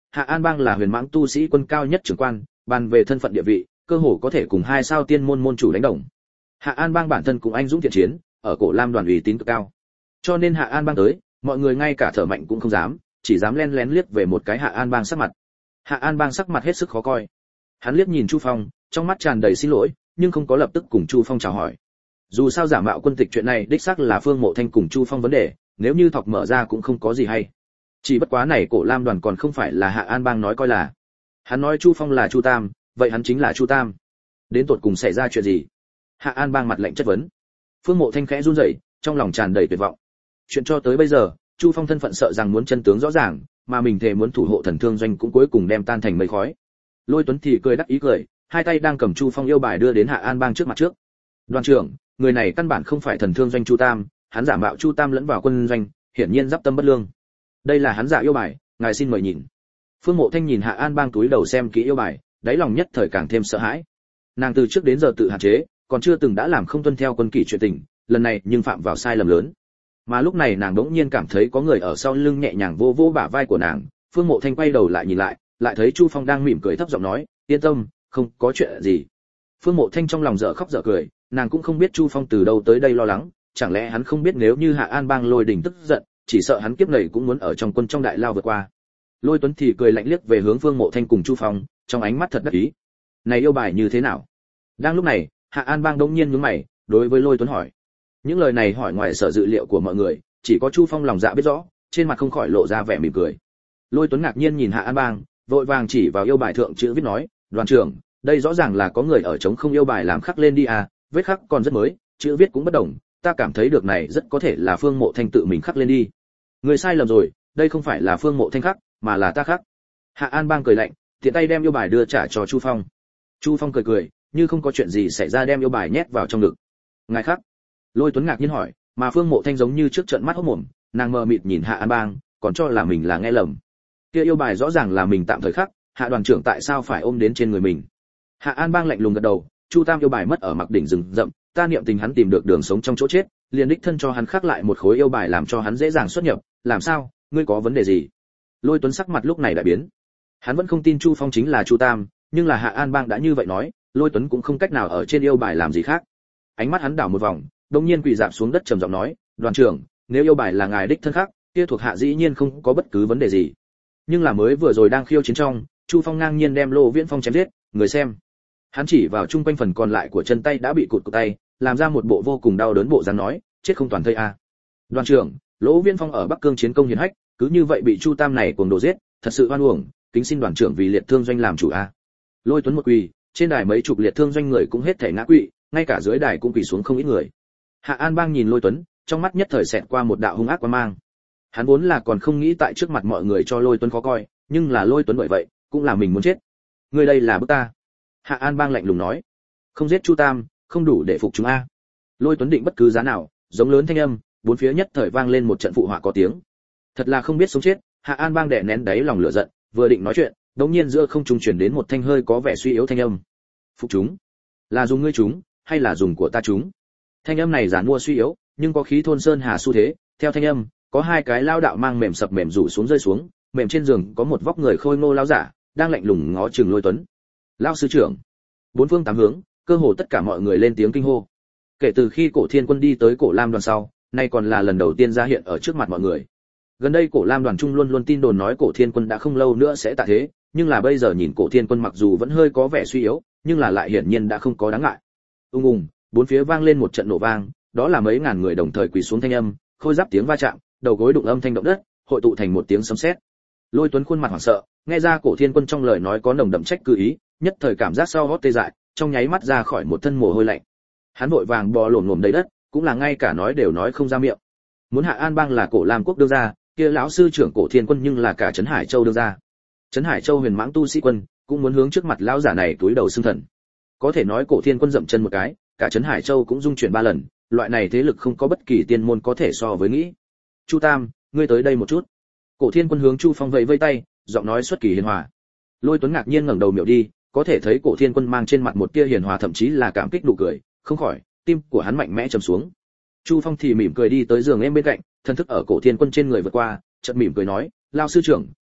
Hạ An Bang là huyền mãng tu sĩ quân cao nhất trưởng quan, bàn về thân phận địa vị, cơ hồ có thể cùng hai sao tiên môn môn chủ đánh đồng. Hạ An Bang bản thân cũng anh dũng thiện chiến, ở Cổ Lam đoàn uy tín cực cao. Cho nên Hạ An Bang tới, mọi người ngay cả thở mạnh cũng không dám, chỉ dám lén lén liếc về một cái Hạ An Bang sắc mặt. Hạ An Bang sắc mặt hết sức khó coi. Hắn liếc nhìn Chu Phong, trong mắt tràn đầy xin lỗi, nhưng không có lập tức cùng Chu Phong chào hỏi. Dù sao giả mạo quân tịch chuyện này đích xác là Phương Mộ Thanh cùng Chu Phong vấn đề, nếu như thọc mở ra cũng không có gì hay. Chỉ bất quá này Cổ Lam đoàn còn không phải là Hạ An Bang nói coi là. Hắn nói Chu Phong là Chu Tam, vậy hắn chính là Chu Tam. Đến tột cùng xảy ra chuyện gì? Hạ An Bang mặt lạnh chất vấn. Phương Mộ Thanh khẽ run rẩy, trong lòng tràn đầy tuyệt vọng. Chuyện cho tới bây giờ, Chu Phong thân phận sợ rằng muốn chân tướng rõ ràng, mà mình thề muốn thủ hộ Thần Thương doanh cũng cuối cùng đem tan thành mây khói. Lôi Tuấn thì cười đắc ý cười, hai tay đang cầm Chu Phong yêu bài đưa đến Hạ An Bang trước mặt trước. Đoàn trưởng, người này căn bản không phải Thần Thương doanh Chu Tam, hắn giả mạo Chu Tam lẫn vào quân doanh, hiển nhiên giáp tâm bất lương. Đây là hắn giả yêu bài, ngài xin mời nhìn. Phương Mộ Thanh nhìn Hạ An Bang túi đầu xem kỹ yêu bài, đáy lòng nhất thời càng thêm sợ hãi. Nàng từ trước đến giờ tự hạn chế, còn chưa từng đã làm không tuân theo quân kỷ chuyện tình, lần này nhưng phạm vào sai lầm lớn. Mà lúc này nàng đỗng nhiên cảm thấy có người ở sau lưng nhẹ nhàng vô vô bả vai của nàng. Phương Mộ Thanh quay đầu lại nhìn lại, lại thấy Chu Phong đang mỉm cười thấp giọng nói, yên tâm, không có chuyện gì. Phương Mộ Thanh trong lòng dở khóc dở cười, nàng cũng không biết Chu Phong từ đâu tới đây lo lắng, chẳng lẽ hắn không biết nếu như Hạ An Bang Lôi Đình tức giận, chỉ sợ hắn kiếp này cũng muốn ở trong quân trong đại lao vượt qua. Lôi Tuấn thì cười lạnh liếc về hướng Phương Mộ Thanh cùng Chu Phong, trong ánh mắt thật đắc ý. Này yêu bài như thế nào? Đang lúc này, Hạ An Bang đống nhiên nhướng mày, đối với Lôi Tuấn hỏi. Những lời này hỏi ngoài sở dự liệu của mọi người, chỉ có Chu Phong lòng dạ biết rõ, trên mặt không khỏi lộ ra vẻ mỉm cười. Lôi Tuấn ngạc nhiên nhìn Hạ An Bang, vội vàng chỉ vào yêu bài thượng chữ viết nói, đoàn trưởng, đây rõ ràng là có người ở chống không yêu bài làm khắc lên đi à, vết khắc còn rất mới, chữ viết cũng bất đồng, ta cảm thấy được này rất có thể là Phương Mộ Thanh tự mình khắc lên đi. Người sai lầm rồi, đây không phải là Phương Mộ Thanh khắc, mà là ta khắc. Hạ An Bang cười lạnh, tiện tay đem yêu bài đưa trả cho Chu Phong. Chu Phong cười cười, như không có chuyện gì xảy ra đem yêu bài nhét vào trong ngực. Ngài khắc? Lôi Tuấn ngạc nhiên hỏi, mà Phương Mộ Thanh giống như trước trợn mắt hốt mồm, nàng mờ mịt nhìn Hạ An Bang, còn cho là mình là nghe lầm. Kia yêu bài rõ ràng là mình tạm thời khắc, Hạ đoàn trưởng tại sao phải ôm đến trên người mình? Hạ An Bang lạnh lùng gật đầu, Chu Tam yêu bài mất ở mặc đỉnh rừng rậm, ta niệm tình hắn tìm được đường sống trong chỗ chết, liền đích thân cho hắn khắc lại một khối yêu bài làm cho hắn dễ dàng xuất nhập, làm sao, ngươi có vấn đề gì? Lôi Tuấn sắc mặt lúc này đại biến. Hắn vẫn không tin Chu Phong chính là Chu Tam, nhưng là Hạ An Bang đã như vậy nói, Lôi Tuấn cũng không cách nào ở trên yêu bài làm gì khác. Ánh mắt hắn đảo một vòng, đột nhiên quỳ rạp xuống đất trầm giọng nói, đoàn trưởng, nếu yêu bài là ngài đích thân khắc, kia thuộc hạ dĩ nhiên không có bất cứ vấn đề gì. Nhưng là mới vừa rồi đang khiêu chiến trong, Chu Phong ngang nhiên đem Lô Viễn Phong chém giết, người xem. Hắn chỉ vào chung quanh phần còn lại của chân tay đã bị cụt cụt tay, làm ra một bộ vô cùng đau đớn bộ dáng nói, chết không toàn thây a. À. Đoàn trưởng, Lỗ Viễn Phong ở Bắc Cương chiến công hiển hách, cứ như vậy bị Chu Tam này cuồng đồ giết, thật sự oan uổng, kính xin đoàn trưởng vì liệt thương doanh làm chủ a. À. Lôi Tuấn một quỳ, trên đài mấy chục liệt thương doanh người cũng hết thể ngã quỵ, ngay cả dưới đài cũng quỳ xuống không ít người. Hạ An Bang nhìn Lôi Tuấn, trong mắt nhất thời xẹt qua một đạo hung ác quan mang. Hắn vốn là còn không nghĩ tại trước mặt mọi người cho Lôi Tuấn khó coi, nhưng là Lôi Tuấn bởi vậy, cũng là mình muốn chết. Người đây là bức ta. Hạ An Bang lạnh lùng nói, không giết Chu Tam, không đủ để phục chúng a. Lôi Tuấn định bất cứ giá nào, giống lớn thanh âm, bốn phía nhất thời vang lên một trận phụ họa có tiếng. Thật là không biết sống chết, Hạ An Bang đè nén đáy lòng lửa giận, vừa định nói chuyện, đống nhiên giữa không trung truyền đến một thanh hơi có vẻ suy yếu thanh âm. Phục chúng, là dùng ngươi chúng, hay là dùng của ta chúng? Thanh âm này giản mua suy yếu, nhưng có khí thôn sơn hà xu thế, theo thanh âm, có hai cái lao đạo mang mềm sập mềm rủ xuống rơi xuống, mềm trên giường có một vóc người khôi ngô lão giả, đang lạnh lùng ngó chừng Lôi Tuấn. Lão sư trưởng. Bốn phương tám hướng, cơ hồ tất cả mọi người lên tiếng kinh hô. Kể từ khi Cổ Thiên Quân đi tới Cổ Lam đoàn sau, nay còn là lần đầu tiên ra hiện ở trước mặt mọi người. Gần đây Cổ Lam đoàn trung luôn luôn tin đồn nói Cổ Thiên Quân đã không lâu nữa sẽ tạ thế, nhưng là bây giờ nhìn Cổ Thiên Quân mặc dù vẫn hơi có vẻ suy yếu, nhưng là lại hiển nhiên đã không có đáng ngại. Ung ung, bốn phía vang lên một trận nổ vang, đó là mấy ngàn người đồng thời quỳ xuống thanh âm, khôi giáp tiếng va chạm, đầu gối đụng âm thanh động đất, hội tụ thành một tiếng sấm sét. Lôi Tuấn khuôn mặt hoảng sợ, nghe ra Cổ Thiên Quân trong lời nói có nồng đậm trách cứ ý, nhất thời cảm giác sau hót tê dại, trong nháy mắt ra khỏi một thân mồ hôi lạnh. Hắn vội vàng bò lổm lổm đầy đất, cũng là ngay cả nói đều nói không ra miệng. Muốn Hạ An Bang là Cổ Lam quốc đương gia, kia lão sư trưởng Cổ Thiên Quân nhưng là cả Trấn Hải Châu đương gia. Trấn Hải Châu huyền mãng tu sĩ quân, cũng muốn hướng trước mặt lão giả này túi đầu xưng thần. Có thể nói Cổ Thiên Quân dậm chân một cái, cả Trấn Hải Châu cũng rung chuyển ba lần, loại này thế lực không có bất kỳ tiên môn có thể so với nghĩ. Chu Tam, ngươi tới đây một chút. Cổ Thiên Quân hướng Chu Phong vẫy vẫy tay, giọng nói xuất kỳ hiền hòa. Lôi Tuấn ngạc nhiên ngẩng đầu miểu đi, có thể thấy Cổ Thiên Quân mang trên mặt một tia hiền hòa thậm chí là cảm kích nụ cười, không khỏi, tim của hắn mạnh mẽ trầm xuống. Chu Phong thì mỉm cười đi tới giường em bên cạnh, thân thức ở Cổ Thiên Quân trên người vượt qua, chợt mỉm cười nói, "Lão sư trưởng,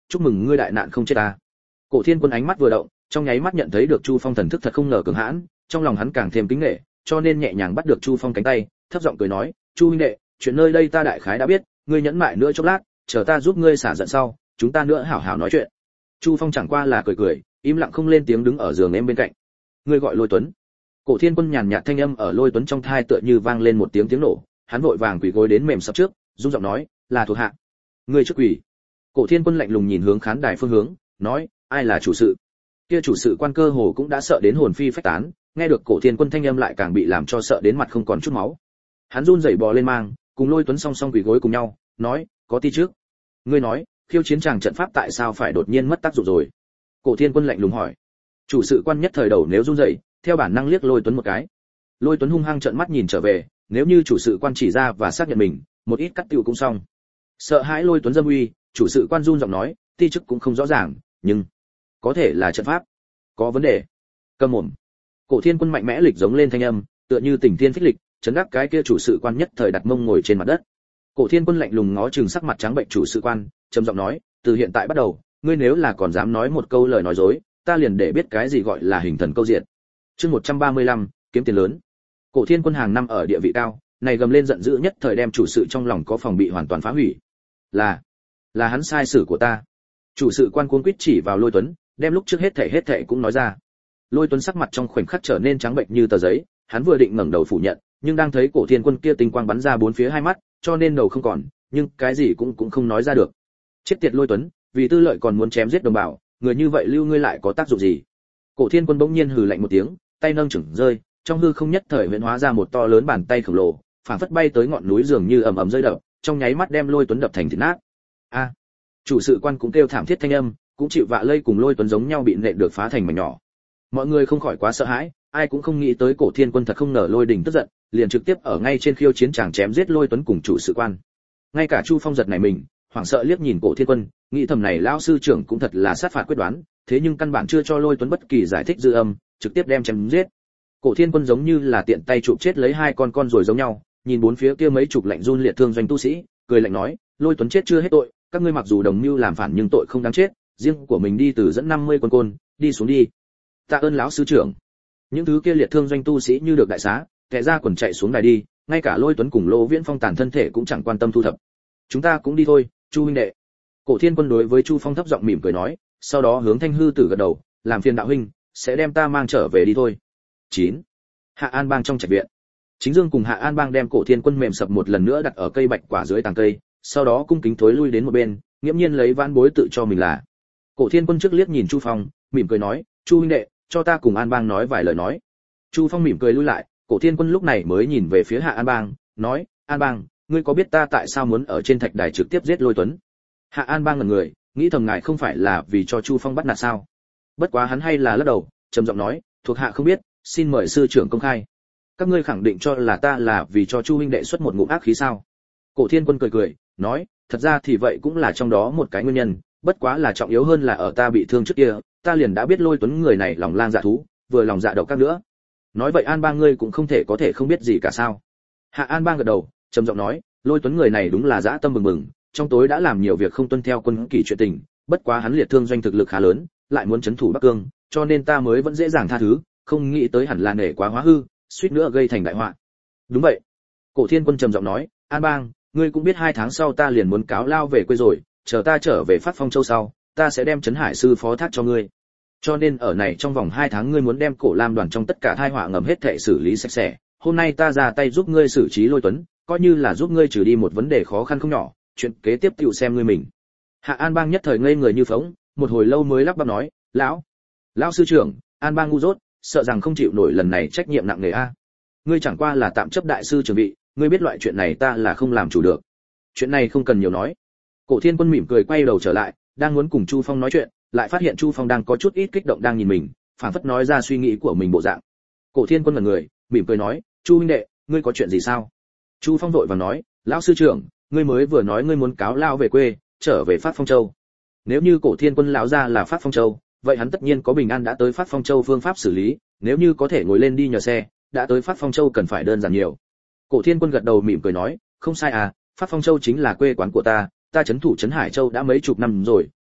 chúc mừng ngươi đại nạn không chết ta. Cổ Thiên Quân ánh mắt vừa động, trong nháy mắt nhận thấy được Chu Phong thần thức thật không ngờ cường hãn, trong lòng hắn càng thêm kính nể, cho nên nhẹ nhàng bắt được Chu Phong cánh tay, thấp giọng cười nói, "Chu huynh đệ, chuyện nơi đây ta đại khái đã biết, ngươi nhẫn mại nữa chốc lát, chờ ta giúp ngươi xả giận sau, chúng ta nữa hảo hảo nói chuyện." Chu Phong chẳng qua là cười cười, im lặng không lên tiếng đứng ở giường em bên cạnh. "Ngươi gọi Lôi Tuấn?" Cổ Thiên Quân nhàn nhạt thanh âm ở Lôi Tuấn trong tai tựa như vang lên một tiếng tiếng nổ, hắn vội vàng quỳ gối đến mềm sập trước, run giọng nói, "Là thuộc hạ." "Ngươi trước quỳ." Cổ Thiên Quân lạnh lùng nhìn hướng khán đài phương hướng, nói, "Ai là chủ sự?" Kia chủ sự quan cơ hồ cũng đã sợ đến hồn phi phách tán, nghe được Cổ Thiên Quân thanh âm lại càng bị làm cho sợ đến mặt không còn chút máu. Hắn run rẩy bò lên mang, cùng Lôi Tuấn song song quỳ gối cùng nhau, nói, "Có ti trước." "Ngươi nói, khiêu chiến tràng trận pháp tại sao phải đột nhiên mất tác dụng rồi?" Cổ Thiên Quân lạnh lùng hỏi. Chủ sự quan nhất thời đầu nếu run rẩy, theo bản năng liếc Lôi Tuấn một cái. Lôi Tuấn hung hăng trợn mắt nhìn trở về, nếu như chủ sự quan chỉ ra và xác nhận mình, một ít cắt tiêu cũng xong. Sợ hãi Lôi Tuấn dâm uy, chủ sự quan run giọng nói, "Ti chức cũng không rõ ràng, nhưng có thể là trận pháp có vấn đề." Câm mồm. Cổ Thiên Quân mạnh mẽ lịch giống lên thanh âm, tựa như tỉnh thiên phích lịch, chấn đắc cái kia chủ sự quan nhất thời đặt mông ngồi trên mặt đất. Cổ Thiên Quân lạnh lùng ngó chừng sắc mặt trắng bệnh chủ sự quan, trầm giọng nói, "Từ hiện tại bắt đầu, ngươi nếu là còn dám nói một câu lời nói dối, ta liền để biết cái gì gọi là hình thần câu diện." Chương một trăm ba mươi lăm, kiếm tiền lớn. Cổ Thiên Quân hàng năm ở địa vị cao, này gầm lên giận dữ nhất thời đem chủ sự trong lòng có phòng bị hoàn toàn phá hủy. Là, là hắn sai sử của ta. Chủ sự quan cuống quýt chỉ vào Lôi Tuấn, đem lúc trước hết thảy hết thảy cũng nói ra. Lôi Tuấn sắc mặt trong khoảnh khắc trở nên trắng bệnh như tờ giấy, hắn vừa định ngẩng đầu phủ nhận, nhưng đang thấy Cổ Thiên Quân kia tinh quang bắn ra bốn phía hai mắt, cho nên đầu không còn, nhưng cái gì cũng cũng không nói ra được. Chết tiệt Lôi Tuấn, vì tư lợi còn muốn chém giết đồng bào, người như vậy lưu ngươi lại có tác dụng gì? Cổ Thiên Quân bỗng nhiên hừ lạnh một tiếng, tay nâng chưởng rơi, trong hư không nhất thời huyễn hóa ra một to lớn bàn tay khổng lồ, phảng phất bay tới ngọn núi dường như ầm ầm rơi đập, trong nháy mắt đem Lôi Tuấn đập thành thịt nát. A! Chủ sự quan cũng kêu thảm thiết thanh âm, cũng chịu vạ lây cùng Lôi Tuấn giống nhau bị nện được phá thành mảnh nhỏ. Mọi người không khỏi quá sợ hãi, ai cũng không nghĩ tới Cổ Thiên Quân thật không ngờ Lôi Đình tức giận, liền trực tiếp ở ngay trên khiêu chiến tràng chém giết Lôi Tuấn cùng chủ sự quan. Ngay cả Chu Phong giật này mình, hoảng sợ liếc nhìn Cổ Thiên Quân, nghĩ thầm này lão sư trưởng cũng thật là sát phạt quyết đoán, thế nhưng căn bản chưa cho Lôi Tuấn bất kỳ giải thích dư âm, trực tiếp đem chém giết. Cổ Thiên Quân giống như là tiện tay chụp chết lấy hai con con rồi giống nhau, nhìn bốn phía kia mấy chục lạnh run liệt thương doanh tu sĩ, cười lạnh nói, Lôi Tuấn chết chưa hết tội, các ngươi mặc dù đồng mưu làm phản nhưng tội không đáng chết, riêng của mình đi từ dẫn năm mươi quân côn, đi xuống đi. Tạ ơn lão sư trưởng. Những thứ kia liệt thương doanh tu sĩ như được đại xá, kẻ ra quần chạy xuống đài đi, ngay cả Lôi Tuấn cùng Lô Viễn Phong tàn thân thể cũng chẳng quan tâm thu thập. Chúng ta cũng đi thôi, Chu huynh đệ. Cổ Thiên Quân đối với Chu Phong thấp giọng mỉm cười nói, sau đó hướng Thanh Hư Tử gật đầu, làm phiền đạo huynh, sẽ đem ta mang trở về đi thôi. chín. Hạ An Bang trong trạch viện. Chính Dương cùng Hạ An Bang đem Cổ Thiên Quân mềm sập một lần nữa đặt ở cây bạch quả dưới tàng cây, sau đó cung kính thối lui đến một bên, nghiễm nhiên lấy vãn bối tự cho mình là. Cổ Thiên Quân trước liếc nhìn Chu Phong, mỉm cười nói, Chu huynh đệ, cho ta cùng An Bang nói vài lời nói. Chu Phong mỉm cười lui lại, Cổ Thiên Quân lúc này mới nhìn về phía Hạ An Bang, nói, An Bang, ngươi có biết ta tại sao muốn ở trên thạch đài trực tiếp giết Lôi Tuấn? Hạ An Bang ngẩn người, nghĩ thầm ngài không phải là vì cho Chu Phong bắt nạt sao? Bất quá hắn hay là lắc đầu, trầm giọng nói, thuộc hạ không biết, xin mời sư trưởng công khai. Các ngươi khẳng định cho là ta là vì cho Chu huynh đệ xuất một ngụm ác khí sao? Cổ Thiên Quân cười cười, nói, thật ra thì vậy cũng là trong đó một cái nguyên nhân, bất quá là trọng yếu hơn là ở ta bị thương trước kia, ta liền đã biết Lôi Tuấn người này lòng lang dạ thú, vừa lòng dạ độc các nữa. Nói vậy An Bang ngươi cũng không thể có thể không biết gì cả sao? Hạ An Bang gật đầu, trầm giọng nói, Lôi Tuấn người này đúng là dã tâm bừng bừng, trong tối đã làm nhiều việc không tuân theo quân kỷ chuyện tình, bất quá hắn liệt thương doanh thực lực khá lớn, lại muốn trấn thủ Bắc Cương, cho nên ta mới vẫn dễ dàng tha thứ, không nghĩ tới hẳn là nể quá hóa hư, suýt nữa gây thành đại họa. Đúng vậy. Cổ Thiên Quân trầm giọng nói, An Bang, ngươi cũng biết hai tháng sau ta liền muốn cáo lao về quê rồi, chờ ta trở về Phát Phong Châu sau, ta sẽ đem Trấn Hải sư phó thác cho ngươi. Cho nên ở này trong vòng hai tháng ngươi muốn đem Cổ Lam đoàn trong tất cả tai họa ngầm hết thảy xử lý sạch sẽ. Hôm nay ta ra tay giúp ngươi xử trí Lôi Tuấn, coi như là giúp ngươi trừ đi một vấn đề khó khăn không nhỏ, chuyện kế tiếp tựu xem ngươi mình. Hạ An Bang nhất thời ngây người như phỗng, một hồi lâu mới lắp bắp nói, lão, lão sư trưởng, An Bang ngu dốt, sợ rằng không chịu nổi lần này trách nhiệm nặng nề a. Ngươi chẳng qua là tạm chấp đại sư trưởng vị, ngươi biết loại chuyện này ta là không làm chủ được. Chuyện này không cần nhiều nói. Cổ Thiên Quân mỉm cười quay đầu trở lại, đang muốn cùng Chu Phong nói chuyện, lại phát hiện Chu Phong đang có chút ít kích động đang nhìn mình, phảng phất nói ra suy nghĩ của mình bộ dạng. Cổ Thiên Quân ngẩn người, mỉm cười nói, Chu huynh đệ, ngươi có chuyện gì sao? Chu Phong vội vàng nói, lão sư trưởng, ngươi mới vừa nói ngươi muốn cáo lao về quê, trở về Phát Phong Châu. Nếu như Cổ Thiên Quân lão gia là Phát Phong Châu, vậy hắn tất nhiên có bình an đã tới Phát Phong Châu phương pháp xử lý, nếu như có thể ngồi lên đi nhờ xe, đã tới Phát Phong Châu cần phải đơn giản nhiều. Cổ Thiên Quân gật đầu mỉm cười nói, không sai à, Phát Phong Châu chính là quê quán của ta, ta trấn thủ trấn Hải Châu đã mấy chục năm rồi,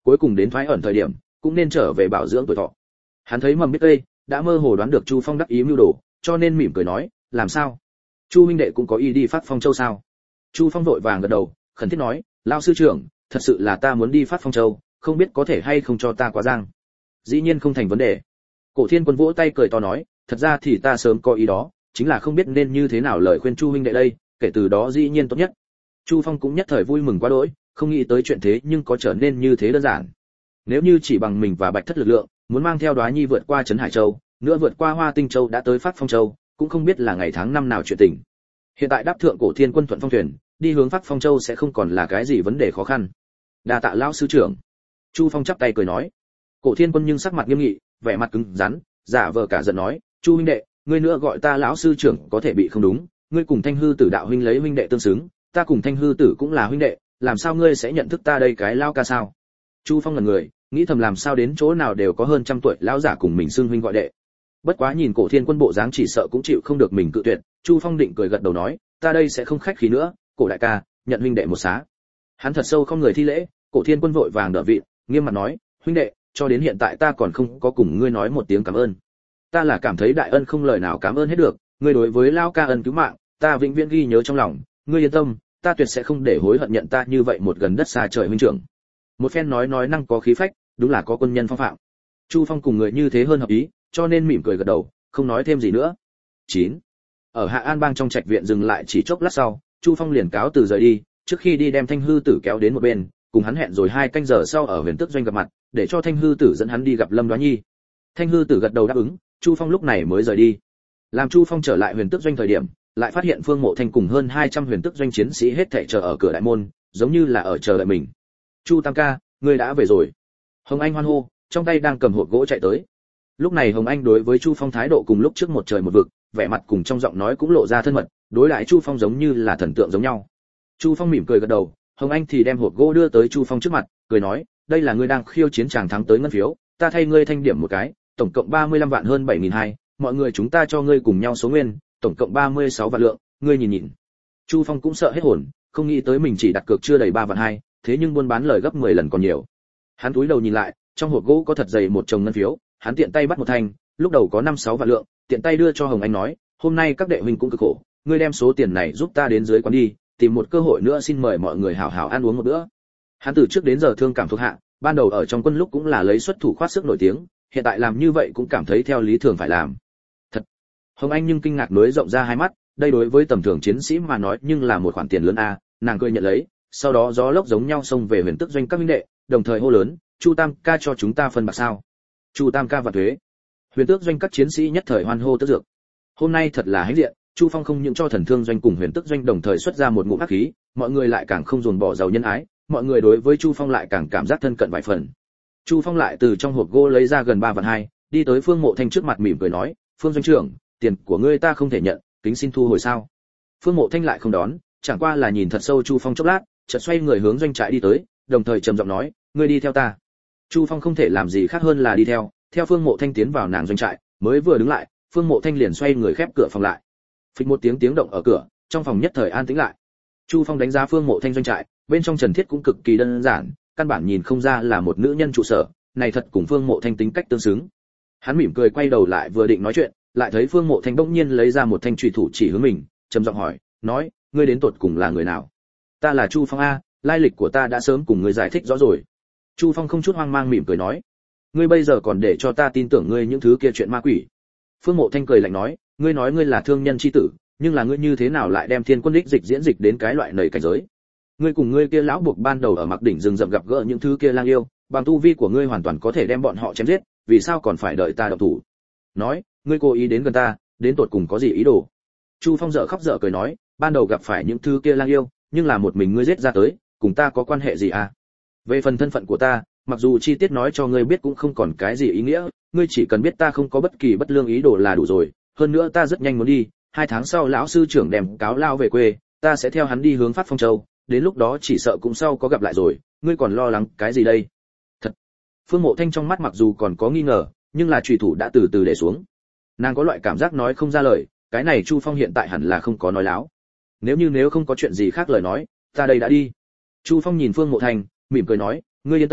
cuối cùng đến thoái ẩn thời điểm cũng nên trở về bảo dưỡng tuổi thọ. Hắn thấy mầm biết cây đã mơ hồ đoán được Chu Phong đắc ý mưu đồ, cho nên mỉm cười nói, làm sao, Chu huynh đệ cũng có ý đi Phát Phong Châu sao? Chu Phong vội vàng gật đầu, khẩn thiết nói, lão sư trưởng, thật sự là ta muốn đi Phát Phong Châu, không biết có thể hay không cho ta quá giang. Dĩ nhiên không thành vấn đề. Cổ Thiên Quân vỗ tay cười to nói, thật ra thì ta sớm có ý đó, chính là không biết nên như thế nào lời khuyên Chu huynh đệ đây, kể từ đó dĩ nhiên tốt nhất. Chu Phong cũng nhất thời vui mừng quá đỗi, không nghĩ tới chuyện thế nhưng có trở nên như thế đơn giản. Nếu như chỉ bằng mình và Bạch Thất lực lượng, muốn mang theo Đóa Nhi vượt qua Trấn Hải Châu, nữa vượt qua Hoa Tinh Châu đã tới Phát Phong Châu, cũng không biết là ngày tháng năm nào chuyện tình. Hiện tại đáp thượng Cổ Thiên Quân thuận phong thuyền, đi hướng Phát Phong Châu sẽ không còn là cái gì vấn đề khó khăn. Đa tạ lão sư trưởng. Chu Phong chắp tay cười nói. Cổ Thiên Quân nhưng sắc mặt nghiêm nghị, vẻ mặt cứng rắn, giả vờ cả giận nói, Chu huynh đệ, ngươi nữa gọi ta lão sư trưởng có thể bị không đúng, ngươi cùng Thanh Hư Tử đạo huynh lấy huynh đệ tương xứng, ta cùng Thanh Hư Tử cũng là huynh đệ, làm sao ngươi sẽ nhận thức ta đây cái lao ca sao? Chu Phong ngẩn người, nghĩ thầm làm sao đến chỗ nào đều có hơn trăm tuổi lão giả cùng mình xưng huynh gọi đệ. Bất quá nhìn Cổ Thiên Quân bộ dáng chỉ sợ cũng chịu không được mình cự tuyệt, Chu Phong định cười gật đầu nói, ta đây sẽ không khách khí nữa, Cổ đại ca, nhận huynh đệ một xá. Hắn thật sâu không người thi lễ, Cổ Thiên Quân vội vàng đỡ vị, nghiêm mặt nói, huynh đệ, cho đến hiện tại ta còn không có cùng ngươi nói một tiếng cảm ơn. Ta là cảm thấy đại ân không lời nào cảm ơn hết được, ngươi đối với lao ca ân cứu mạng, ta vĩnh viễn ghi nhớ trong lòng, ngươi yên tâm, ta tuyệt sẽ không để hối hận nhận ta như vậy một gần đất xa trời huynh trưởng. Một phen nói nói năng có khí phách, đúng là có quân nhân phong phạm. Chu Phong cùng người như thế hơn hợp ý, cho nên mỉm cười gật đầu, không nói thêm gì nữa. chín. Ở Hạ An Bang trong trạch viện dừng lại chỉ chốc lát sau, Chu Phong liền cáo từ rời đi, trước khi đi đem Thanh Hư Tử kéo đến một bên, cùng hắn hẹn rồi hai canh giờ sau ở Huyền Tước Doanh gặp mặt, để cho Thanh Hư Tử dẫn hắn đi gặp Lâm Đoá Nhi. Thanh Hư Tử gật đầu đáp ứng, Chu Phong lúc này mới rời đi. Làm Chu Phong trở lại Huyền Tước Doanh thời điểm, lại phát hiện Phương Mộ Thanh cùng hơn hai trăm Huyền Tước Doanh chiến sĩ hết thảy chờ ở cửa đại môn, giống như là ở chờ đợi mình. Chu Tam ca, ngươi đã về rồi. Hồng Anh hoan hô, trong tay đang cầm hộp gỗ chạy tới. Lúc này Hồng Anh đối với Chu Phong thái độ cùng lúc trước một trời một vực, vẻ mặt cùng trong giọng nói cũng lộ ra thân mật, đối đãi Chu Phong giống như là thần tượng giống nhau. Chu Phong mỉm cười gật đầu, Hồng Anh thì đem hộp gỗ đưa tới Chu Phong trước mặt, cười nói, đây là ngươi đang khiêu chiến chàng thắng tới ngân phiếu, ta thay ngươi thanh điểm một cái, tổng cộng ba mươi lăm vạn hơn bảy nghìn hai, mọi người chúng ta cho ngươi cùng nhau số nguyên, tổng cộng ba mươi sáu vạn lượng, ngươi nhìn nhìn. Chu Phong cũng sợ hết hồn, không nghĩ tới mình chỉ đặt cược chưa đầy ba vạn hai, thế nhưng buôn bán lời gấp mười lần còn nhiều. Hắn cúi đầu nhìn lại, trong hộp gỗ có thật dày một chồng ngân phiếu, hắn tiện tay bắt một thanh, lúc đầu có năm sáu vạn lượng, tiện tay đưa cho Hồng Anh nói, hôm nay các đệ huynh cũng cực khổ, ngươi đem số tiền này giúp ta đến dưới quán đi, tìm một cơ hội nữa xin mời mọi người hảo hảo ăn uống một bữa. Hắn từ trước đến giờ thương cảm thuộc hạ, ban đầu ở trong quân lúc cũng là lấy xuất thủ khoát sức nổi tiếng, hiện tại làm như vậy cũng cảm thấy theo lý thường phải làm. Thật. Hồng Anh nhưng kinh ngạc nối rộng ra hai mắt, đây đối với tầm thường chiến sĩ mà nói nhưng là một khoản tiền lớn a, nàng cười nhận lấy, sau đó gió lốc giống nhau xông về Huyền Tước Doanh các huynh đệ, đồng thời hô lớn, Chu Tam ca cho chúng ta phân bạc sao? Chu Tam ca và thuế. Huyền Tước Doanh các chiến sĩ nhất thời hoan hô tức dược. Hôm nay thật là hãnh diện, Chu Phong không những cho Thần Thương Doanh cùng Huyền Tước Doanh đồng thời xuất ra một ngụm ác khí, mọi người lại càng không dồn bỏ giàu nhân ái, mọi người đối với Chu Phong lại càng cảm giác thân cận vài phần. Chu Phong lại từ trong hộp gỗ lấy ra gần ba vạn hai, đi tới Phương Mộ Thanh trước mặt mỉm cười nói, Phương doanh trưởng, tiền của ngươi ta không thể nhận, kính xin thu hồi sao? Phương Mộ Thanh lại không đón, chẳng qua là nhìn thật sâu Chu Phong chốc lát, chợt xoay người hướng doanh trại đi tới, đồng thời trầm giọng nói, ngươi đi theo ta. Chu Phong không thể làm gì khác hơn là đi theo, theo Phương Mộ Thanh tiến vào nàng doanh trại, mới vừa đứng lại, Phương Mộ Thanh liền xoay người khép cửa phòng lại. Phịch một tiếng tiếng động ở cửa, trong phòng nhất thời an tĩnh lại. Chu Phong đánh giá Phương Mộ Thanh doanh trại, bên trong trần thiết cũng cực kỳ đơn giản, căn bản nhìn không ra là một nữ nhân trụ sở, này thật cùng Phương Mộ Thanh tính cách tương xứng. Hắn mỉm cười quay đầu lại vừa định nói chuyện, lại thấy Phương Mộ Thanh bỗng nhiên lấy ra một thanh chùy thủ chỉ hướng mình, trầm giọng hỏi, nói, ngươi đến tột cùng là người nào? Ta là Chu Phong a, lai lịch của ta đã sớm cùng ngươi giải thích rõ rồi. Chu Phong không chút hoang mang mỉm cười nói, ngươi bây giờ còn để cho ta tin tưởng ngươi những thứ kia chuyện ma quỷ. Phương Mộ Thanh cười lạnh nói, ngươi nói ngươi là thương nhân chi tử, nhưng là ngươi như thế nào lại đem thiên quân đích dịch diễn dịch đến cái loại nầy cảnh giới? Ngươi cùng ngươi kia lão buộc ban đầu ở Mạc Đỉnh rừng rậm gặp gỡ những thứ kia lang yêu, bằng tu vi của ngươi hoàn toàn có thể đem bọn họ chém giết, vì sao còn phải đợi ta động thủ? Nói, ngươi cố ý đến gần ta, đến tột cùng có gì ý đồ? Chu Phong dở khóc dở cười nói, ban đầu gặp phải những thứ kia lang yêu, nhưng là một mình ngươi giết ra tới, cùng ta có quan hệ gì à? Về phần thân phận của ta, mặc dù chi tiết nói cho ngươi biết cũng không còn cái gì ý nghĩa, ngươi chỉ cần biết ta không có bất kỳ bất lương ý đồ là đủ rồi, hơn nữa ta rất nhanh muốn đi, hai tháng sau lão sư trưởng đem cáo lao về quê, ta sẽ theo hắn đi hướng Phát Phong Châu, đến lúc đó chỉ sợ cũng sau có gặp lại rồi, ngươi còn lo lắng cái gì đây? Thật. Phương Mộ Thanh trong mắt mặc dù còn có nghi ngờ, nhưng là chủy thủ đã từ từ để xuống. Nàng có loại cảm giác nói không ra lời, cái này Chu Phong hiện tại hẳn là không có nói láo. Nếu như nếu không có chuyện gì khác lời nói, ta đây đã đi. Chu Phong nhìn Phương Mộ Thanh, mỉm cười nói, ngươi yên tâm,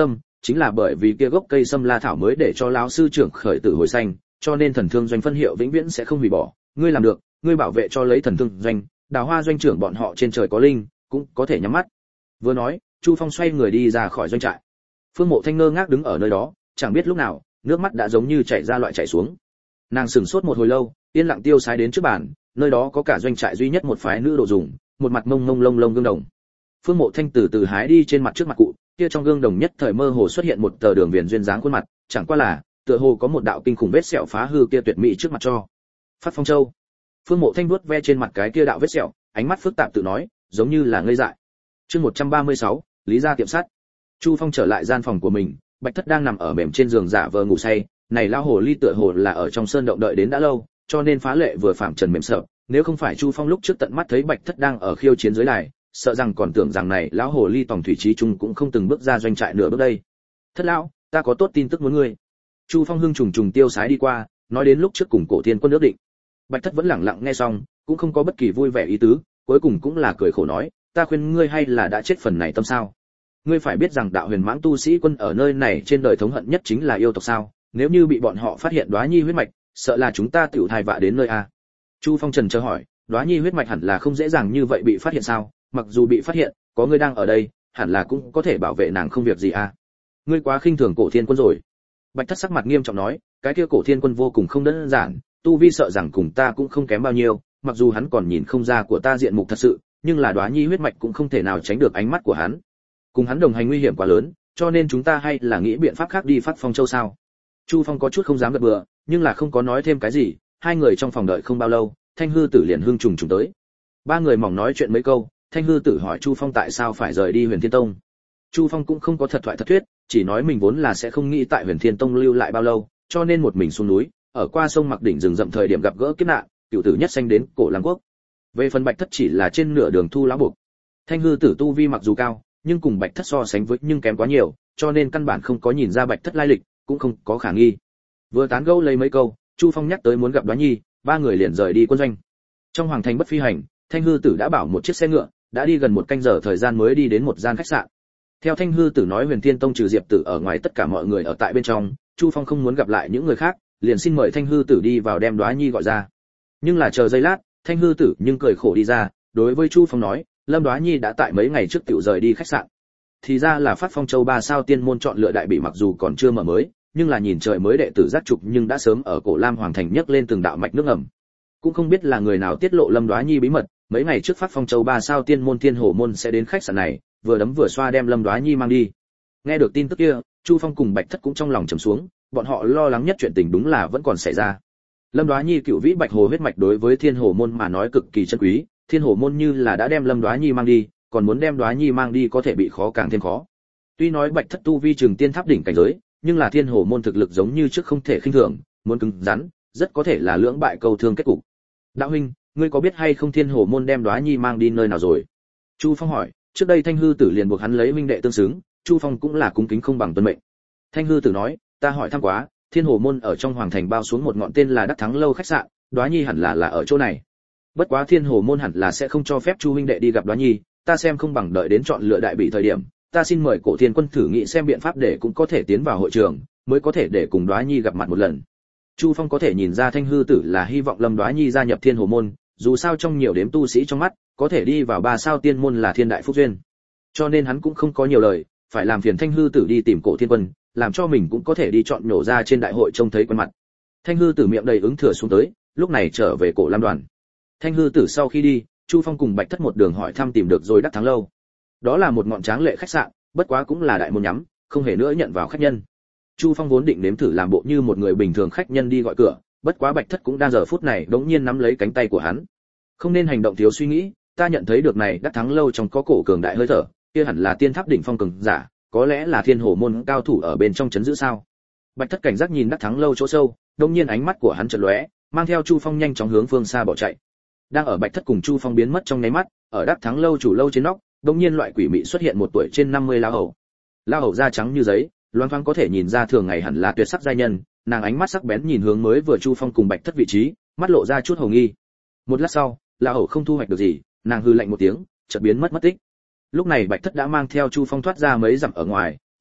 chính là bởi vì kia gốc cây sâm la thảo mới để cho lão sư trưởng khởi tử hồi sinh, cho nên thần thương doanh phân hiệu vĩnh viễn sẽ không hủy bỏ. Ngươi làm được, ngươi bảo vệ cho lấy thần thương doanh, đào hoa doanh trưởng bọn họ trên trời có linh, cũng có thể nhắm mắt. Vừa nói, Chu Phong xoay người đi ra khỏi doanh trại. Phương Mộ Thanh ngơ ngác đứng ở nơi đó, chẳng biết lúc nào, nước mắt đã giống như chảy ra loại chảy xuống. Nàng sững sốt một hồi lâu, yên lặng tiêu sái đến trước bàn, nơi đó có cả doanh trại duy nhất một phái nữ đồ dùng, một mặt mông mông lông lông gương đồng. Phương Mộ Thanh từ từ hái đi trên mặt trước mặt cụ, kia trong gương đồng nhất thời mơ hồ xuất hiện một tờ đường viền duyên dáng khuôn mặt, chẳng qua là, tựa hồ có một đạo kinh khủng vết sẹo phá hư kia tuyệt mỹ trước mặt cho. Phát Phong Châu. Phương Mộ Thanh vuốt ve trên mặt cái kia đạo vết sẹo, ánh mắt phức tạp tự nói, giống như là ngây dại. Chương một trăm ba mươi sáu, Lý gia tiệm sắt. Chu Phong trở lại gian phòng của mình, Bạch Thất đang nằm ở mềm trên giường giả vờ ngủ say, này lão hồ ly tựa hồ là ở trong sơn động đợi đến đã lâu, cho nên phá lệ vừa phạm trần mềm sợ, nếu không phải Chu Phong lúc trước tận mắt thấy Bạch Thất đang ở khiêu chiến dưới đài, sợ rằng còn tưởng rằng này lão hồ ly tòng thủy trí trung cũng không từng bước ra doanh trại nửa bước đây. Thất lão, ta có tốt tin tức muốn ngươi. Chu Phong hưng trùng trùng tiêu sái đi qua, nói đến lúc trước cùng Cổ Thiên Quân ước định. Bạch Thất vẫn lặng lặng nghe xong, cũng không có bất kỳ vui vẻ ý tứ, cuối cùng cũng là cười khổ nói, ta khuyên ngươi hay là đã chết phần này tâm sao? Ngươi phải biết rằng đạo huyền mãng tu sĩ quân ở nơi này trên đời thống hận nhất chính là yêu tộc sao? Nếu như bị bọn họ phát hiện Đóa Nhi huyết mạch, sợ là chúng ta tiểu thai vạ đến nơi a. Chu Phong trần chờ hỏi, Đóa Nhi huyết mạch hẳn là không dễ dàng như vậy bị phát hiện sao? Mặc dù bị phát hiện, có ngươi đang ở đây, hẳn là cũng có thể bảo vệ nàng không việc gì a. Ngươi quá khinh thường Cổ Thiên Quân rồi. Bạch Thất sắc mặt nghiêm trọng nói, cái kia Cổ Thiên Quân vô cùng không đơn giản, tu vi sợ rằng cùng ta cũng không kém bao nhiêu, mặc dù hắn còn nhìn không ra của ta diện mục thật sự, nhưng là Đóa Nhi huyết mạch cũng không thể nào tránh được ánh mắt của hắn. Cùng hắn đồng hành nguy hiểm quá lớn, cho nên chúng ta hay là nghĩ biện pháp khác đi Phát Phong Châu sao? Chu Phong có chút không dám gật bừa, nhưng là không có nói thêm cái gì, hai người trong phòng đợi không bao lâu, Thanh Hư Tử liền hưng trùng trùng tới. Ba người mỏng nói chuyện mấy câu, Thanh Hư Tử hỏi Chu Phong tại sao phải rời đi Huyền Thiên Tông. Chu Phong cũng không có thật thoại thật thuyết, chỉ nói mình vốn là sẽ không nghĩ tại Huyền Thiên Tông lưu lại bao lâu, cho nên một mình xuống núi, ở qua sông Mặc đỉnh rừng rậm thời điểm gặp gỡ kiếp nạn, cửu tử nhất sanh đến Cổ Lăng Quốc. Về phần Bạch Thất chỉ là trên nửa đường thu lão buộc. Thanh Hư Tử tu vi mặc dù cao, nhưng cùng Bạch Thất so sánh với nhưng kém quá nhiều, cho nên căn bản không có nhìn ra Bạch Thất lai lịch, cũng không có khả nghi. Vừa tán gẫu lấy mấy câu, Chu Phong nhắc tới muốn gặp Đóa Nhi, ba người liền rời đi quân doanh. Trong hoàng thành bất phi hành, Thanh Hư Tử đã bảo một chiếc xe ngựa, đã đi gần một canh giờ thời gian mới đi đến một gian khách sạn. Theo Thanh Hư Tử nói Huyền Thiên Tông trừ Diệp Tử ở ngoài tất cả mọi người ở tại bên trong, Chu Phong không muốn gặp lại những người khác, liền xin mời Thanh Hư Tử đi vào đem Đóa Nhi gọi ra. Nhưng là chờ giây lát, Thanh Hư Tử nhưng cười khổ đi ra, đối với Chu Phong nói, Lâm Đóa Nhi đã tại mấy ngày trước tiểu rời đi khách sạn. Thì ra là Phát Phong Châu ba sao tiên môn chọn lựa đại bỉ mặc dù còn chưa mở mới, nhưng là nhìn trời mới đệ tử giác trục nhưng đã sớm ở Cổ Lam hoàng thành nhấc lên từng đạo mạch nước ngầm. Cũng không biết là người nào tiết lộ Lâm Đóa Nhi bí mật, mấy ngày trước Phát Phong Châu ba sao tiên môn Thiên Hổ môn sẽ đến khách sạn này, vừa đấm vừa xoa đem Lâm Đóa Nhi mang đi. Nghe được tin tức kia, Chu Phong cùng Bạch Thất cũng trong lòng trầm xuống, bọn họ lo lắng nhất chuyện tình đúng là vẫn còn xảy ra. Lâm Đóa Nhi cựu vĩ bạch hồ huyết mạch đối với Thiên Hổ môn mà nói cực kỳ chân quý, Thiên Hổ môn như là đã đem Lâm Đóa Nhi mang đi, còn muốn đem Đóa Nhi mang đi có thể bị khó càng thêm khó. Tuy nói Bạch Thất tu vi trường tiên tháp đỉnh cảnh giới, nhưng là Thiên Hổ môn thực lực giống như trước không thể khinh thường, muốn cứng rắn, rất có thể là lưỡng bại câu thương kết cục. Đạo huynh, ngươi có biết hay không Thiên Hổ môn đem Đóa Nhi mang đi nơi nào rồi? Chu Phong hỏi, trước đây Thanh Hư Tử liền buộc hắn lấy minh đệ tương xứng, Chu Phong cũng là cung kính không bằng tuân mệnh. Thanh Hư Tử nói, ta hỏi thăm quá, Thiên Hổ môn ở trong hoàng thành bao xuống một ngọn tên là Đắc Thắng lâu khách sạn, Đóa Nhi hẳn là là ở chỗ này. Bất quá Thiên Hổ môn hẳn là sẽ không cho phép Chu huynh đệ đi gặp Đóa Nhi, ta xem không bằng đợi đến chọn lựa đại bị thời điểm, ta xin mời Cổ Thiên Quân thử nghĩ xem biện pháp để cũng có thể tiến vào hội trường, mới có thể để cùng Đóa Nhi gặp mặt một lần. Chu Phong có thể nhìn ra Thanh Hư Tử là hy vọng Lâm Đóa Nhi gia nhập Thiên Hổ môn, dù sao trong nhiều đếm tu sĩ trong mắt, có thể đi vào ba sao tiên môn là thiên đại phúc duyên. Cho nên hắn cũng không có nhiều lời, phải làm phiền Thanh Hư Tử đi tìm Cổ Thiên Quân, làm cho mình cũng có thể đi chọn nhổ ra trên đại hội trông thấy quen mặt. Thanh Hư Tử miệng đầy ứng thừa xuống tới, lúc này trở về Cổ Lam đoàn. Thanh Hư Tử sau khi đi, Chu Phong cùng Bạch Thất một đường hỏi thăm tìm được rồi Đắc Thắng lâu. Đó là một ngọn tráng lệ khách sạn, bất quá cũng là đại môn nhắm, không hề nữa nhận vào khách nhân. Chu Phong vốn định nếm thử làm bộ như một người bình thường khách nhân đi gọi cửa, bất quá Bạch Thất cũng đang giờ phút này đống nhiên nắm lấy cánh tay của hắn. Không nên hành động thiếu suy nghĩ, ta nhận thấy được này Đắc Thắng lâu trong có cổ cường đại hơi thở, kia hẳn là tiên tháp đỉnh phong cường giả, có lẽ là Thiên Hổ môn cao thủ ở bên trong trấn giữ sao? Bạch Thất cảnh giác nhìn Đắc Thắng lâu chỗ sâu, đống nhiên ánh mắt của hắn chợt lóe, mang theo Chu Phong nhanh chóng hướng phương xa bỏ chạy. Đang ở Bạch Thất cùng Chu Phong biến mất trong nháy mắt, ở Đắc Thắng lâu chủ lâu trên nóc, đống nhiên loại quỷ mị xuất hiện một tuổi trên năm mươi lão hầu. Lão hầu da trắng như giấy, loáng thoáng có thể nhìn ra thường ngày hẳn là tuyệt sắc giai nhân, nàng ánh mắt sắc bén nhìn hướng mới vừa Chu Phong cùng Bạch Thất vị trí, mắt lộ ra chút hồ nghi. Một lát sau, lão hầu không thu hoạch được gì, nàng hư lạnh một tiếng, chợt biến mất mất tích. Lúc này Bạch Thất đã mang theo Chu Phong thoát ra mấy dặm ở ngoài,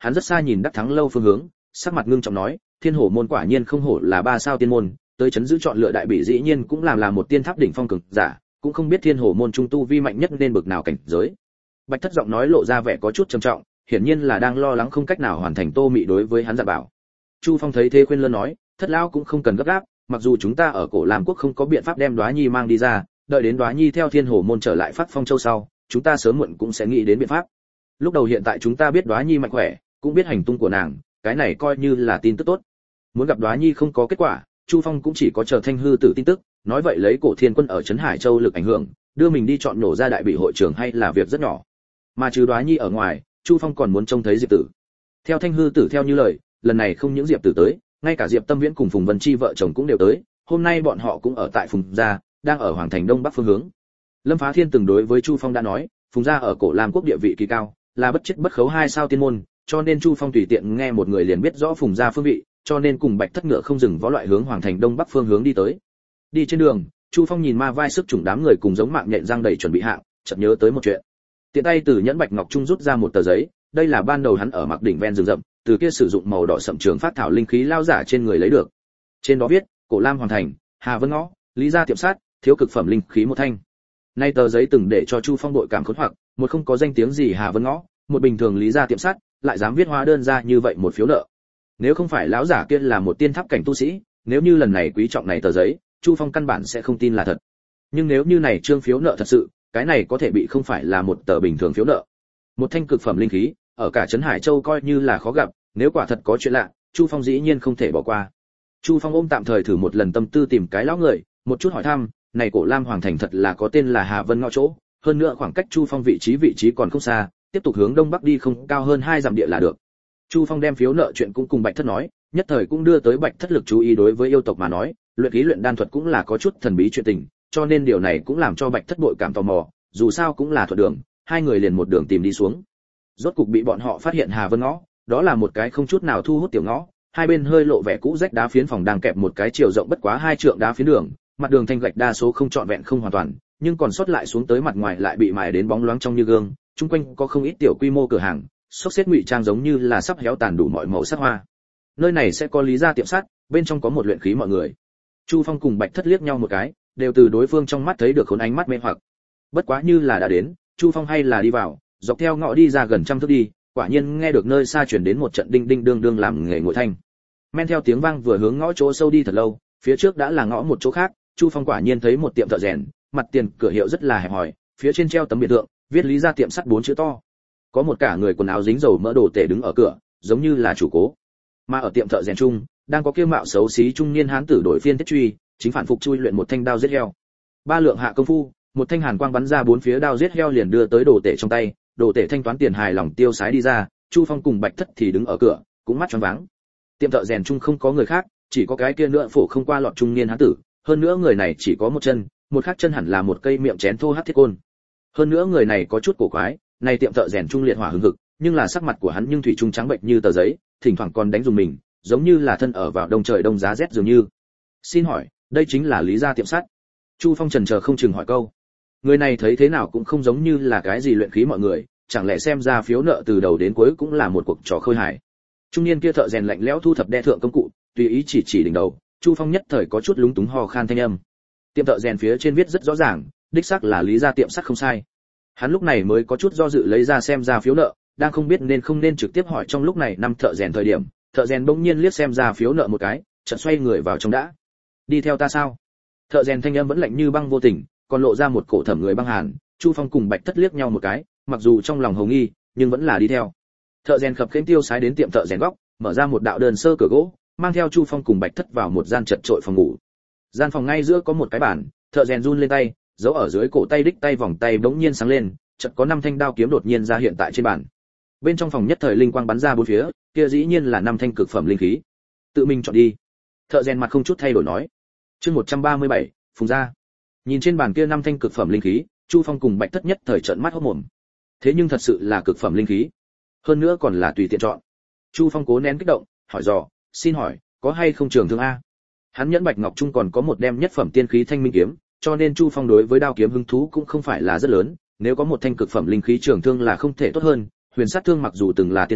hắn rất xa nhìn Đắc Thắng lâu phương hướng, sắc mặt ngưng trọng nói, Thiên Hổ môn quả nhiên không hổ là ba sao tiên môn, tới chấn giữ chọn lựa đại bị dĩ nhiên cũng làm là một tiên tháp đỉnh phong cường giả, cũng không biết Thiên Hổ môn trung tu vi mạnh nhất nên bực nào cảnh giới. Bạch Thất giọng nói lộ ra vẻ có chút trầm trọng, hiển nhiên là đang lo lắng không cách nào hoàn thành Tô Mị đối với hắn dặn bảo. Chu Phong thấy thế khuyên lơn nói, Thất lão cũng không cần gấp gáp, mặc dù chúng ta ở Cổ Lam quốc không có biện pháp đem Đóa Nhi mang đi ra, đợi đến Đóa Nhi theo Thiên Hổ môn trở lại Phát Phong Châu sau, chúng ta sớm muộn cũng sẽ nghĩ đến biện pháp. Lúc đầu hiện tại chúng ta biết Đóa Nhi mạnh khỏe, cũng biết hành tung của nàng, cái này coi như là tin tức tốt. Muốn gặp Đóa Nhi không có kết quả, Chu Phong cũng chỉ có chờ Thanh hư tử tin tức, nói vậy lấy Cổ Thiên quân ở trấn Hải Châu lực ảnh hưởng, đưa mình đi chọn nổ ra đại bị hội trưởng hay là việc rất nhỏ. Mà trừ Đóa Nhi ở ngoài, Chu Phong còn muốn trông thấy Diệp Tử. Theo Thanh hư tử theo như lời, lần này không những Diệp Tử tới, ngay cả Diệp Tâm Viễn cùng Phùng Vân Chi vợ chồng cũng đều tới, hôm nay bọn họ cũng ở tại Phùng gia, đang ở Hoàng thành đông bắc phương hướng. Lâm Phá Thiên từng đối với Chu Phong đã nói, Phùng gia ở Cổ Lam quốc địa vị kỳ cao, là bất chết bất khấu hai sao tiên môn, cho nên Chu Phong tùy tiện nghe một người liền biết rõ Phùng gia phương vị, cho nên cùng Bạch Thất ngựa không dừng vó loại hướng Hoàng thành đông bắc phương hướng đi tới. Đi trên đường, Chu Phong nhìn ma vai sức chủng đám người cùng giống mạng nhện răng đầy chuẩn bị hạng, chợt nhớ tới một chuyện. Tiện tay từ nhẫn bạch ngọc trung rút ra một tờ giấy, đây là ban đầu hắn ở Mạc đỉnh ven rừng rậm, từ kia sử dụng màu đỏ sậm trường phát thảo linh khí lao giả trên người lấy được. Trên đó viết, Cổ Lam Hoàng thành, Hà Vân ngõ, Lý gia tiệm sát, thiếu cực phẩm linh khí một thanh. Nay tờ giấy từng để cho Chu Phong đội cảm khốn hoặc, một không có danh tiếng gì Hà Vân ngõ, một bình thường Lý gia tiệm sát, lại dám viết hóa đơn ra như vậy một phiếu nợ. Nếu không phải lão giả kia là một tiên tháp cảnh tu sĩ, nếu như lần này quý trọng này tờ giấy, Chu Phong căn bản sẽ không tin là thật. Nhưng nếu như này trương phiếu nợ thật sự, cái này có thể bị không phải là một tờ bình thường phiếu nợ. Một thanh cực phẩm linh khí, ở cả trấn Hải Châu coi như là khó gặp, nếu quả thật có chuyện lạ, Chu Phong dĩ nhiên không thể bỏ qua. Chu Phong ôm tạm thời thử một lần tâm tư tìm cái lão người, một chút hỏi thăm, này Cổ Lam Hoàng thành thật là có tên là Hà Vân ngõ chỗ, hơn nữa khoảng cách Chu Phong vị trí vị trí còn không xa, tiếp tục hướng đông bắc đi không cao hơn hai dặm địa là được. Chu Phong đem phiếu nợ chuyện cũng cùng Bạch Thất nói, nhất thời cũng đưa tới Bạch Thất lực chú ý. Đối với yêu tộc mà nói, luyện khí luyện đan thuật cũng là có chút thần bí chuyện tình, cho nên điều này cũng làm cho Bạch Thất bội cảm tò mò, dù sao cũng là thuận đường, hai người liền một đường tìm đi xuống. Rốt cục bị bọn họ phát hiện Hà Vân ngõ, đó là một cái không chút nào thu hút tiểu ngõ, hai bên hơi lộ vẻ cũ rách đá phiến phòng đang kẹp một cái chiều rộng bất quá hai trượng đá phiến đường, mặt đường thanh gạch đa số không trọn vẹn không hoàn toàn, nhưng còn sót lại xuống tới mặt ngoài lại bị mài đến bóng loáng trong như gương, chung quanh có không ít tiểu quy mô cửa hàng, xốc xếp ngụy trang giống như là sắp héo tàn đủ mọi màu sắc hoa. Nơi này sẽ có Lý gia tiệm sắt, bên trong có một luyện khí mọi người. Chu Phong cùng Bạch Thất liếc nhau một cái, đều từ đối phương trong mắt thấy được khốn ánh mắt mê hoặc. Bất quá như là đã đến, Chu Phong hay là đi vào, dọc theo ngõ đi ra gần trăm thước đi, quả nhiên nghe được nơi xa truyền đến một trận đinh đinh đương đương làm nghề ngồi thanh. Men theo tiếng vang vừa hướng ngõ chỗ sâu đi thật lâu, phía trước đã là ngõ một chỗ khác, Chu Phong quả nhiên thấy một tiệm thợ rèn, mặt tiền cửa hiệu rất là hẹp hòi, phía trên treo tấm biệt tượng, viết Lý gia tiệm sắt bốn chữ to. Có một cả người quần áo dính dầu mỡ đồ tể đứng ở cửa, giống như là chủ cố. Mà ở tiệm thợ rèn chung, đang có kiêu mạo xấu xí trung niên hán tử đổi phiên thiết truy, chính phản phục chui luyện một thanh đao giết heo. Ba lượng hạ công phu, một thanh hàn quang bắn ra bốn phía đao giết heo liền đưa tới đồ tể trong tay, đồ tể thanh toán tiền hài lòng tiêu sái đi ra, Chu Phong cùng Bạch Thất thì đứng ở cửa, cũng mắt choáng váng. Tiệm thợ rèn chung không có người khác, chỉ có cái kia nữa phổ không qua lọt trung niên hán tử, hơn nữa người này chỉ có một chân, một khác chân hẳn là một cây miệng chén thô hắc thiết côn. Hơn nữa người này có chút cổ quái, này tiệm thợ rèn trung liệt hỏa hừng hực, nhưng là sắc mặt của hắn nhưng thủy chung trắng bệnh như tờ giấy, thỉnh thoảng còn đánh dùng mình, giống như là thân ở vào đông trời đông giá rét dường như. Xin hỏi, đây chính là Lý gia tiệm sắt? Chu Phong chần chờ không chừng hỏi câu. Người này thấy thế nào cũng không giống như là cái gì luyện khí mọi người, chẳng lẽ xem ra phiếu nợ từ đầu đến cuối cũng là một cuộc trò khơi hài. Trung niên kia thợ rèn lạnh lẽo thu thập đe thượng công cụ, tùy ý chỉ chỉ đỉnh đầu, Chu Phong nhất thời có chút lúng túng ho khan thanh âm. Tiệm thợ rèn phía trên viết rất rõ ràng, đích xác là Lý gia tiệm sắt không sai. Hắn lúc này mới có chút do dự lấy ra xem ra phiếu nợ, đang không biết nên không nên trực tiếp hỏi trong lúc này năm thợ rèn thời điểm, thợ rèn bỗng nhiên liếc xem ra phiếu nợ một cái, chợt xoay người vào trong đã. Đi theo ta sao? Thợ rèn thanh âm vẫn lạnh như băng vô tình, còn lộ ra một cổ thẩm người băng hàn. Chu Phong cùng Bạch Thất liếc nhau một cái, mặc dù trong lòng hồng nghi, nhưng vẫn là đi theo. Thợ rèn khập khiễng tiêu sái đến tiệm thợ rèn góc, mở ra một đạo đơn sơ cửa gỗ, mang theo Chu Phong cùng Bạch Thất vào một gian chật trội phòng ngủ. Gian phòng ngay giữa có một cái bàn, thợ rèn run lên tay, giấu ở dưới cổ tay đích tay vòng tay bỗng nhiên sáng lên, chợt có năm thanh đao kiếm đột nhiên ra hiện tại trên bàn. Bên trong phòng nhất thời linh quang bắn ra bốn phía, kia dĩ nhiên là năm thanh cực phẩm linh khí. Tự mình chọn đi. Thợ rèn mặt không chút thay đổi nói. Chương một trăm ba mươi bảy, Phùng gia. Nhìn trên bàn kia năm thanh cực phẩm linh khí, Chu Phong cùng Bạch Thất nhất thời trợn mắt hốt mồm. Thế nhưng thật sự là cực phẩm linh khí, hơn nữa còn là tùy tiện chọn. Chu Phong cố nén kích động, hỏi dò, xin hỏi, có hay không trường thương a? Hắn nhẫn bạch ngọc trung còn có một đem nhất phẩm tiên khí thanh minh kiếm, cho nên Chu Phong đối với đao kiếm hứng thú cũng không phải là rất lớn, nếu có một thanh cực phẩm linh khí trường thương là không thể tốt hơn. Huyền sát thương mặc dù từng là tiên khí,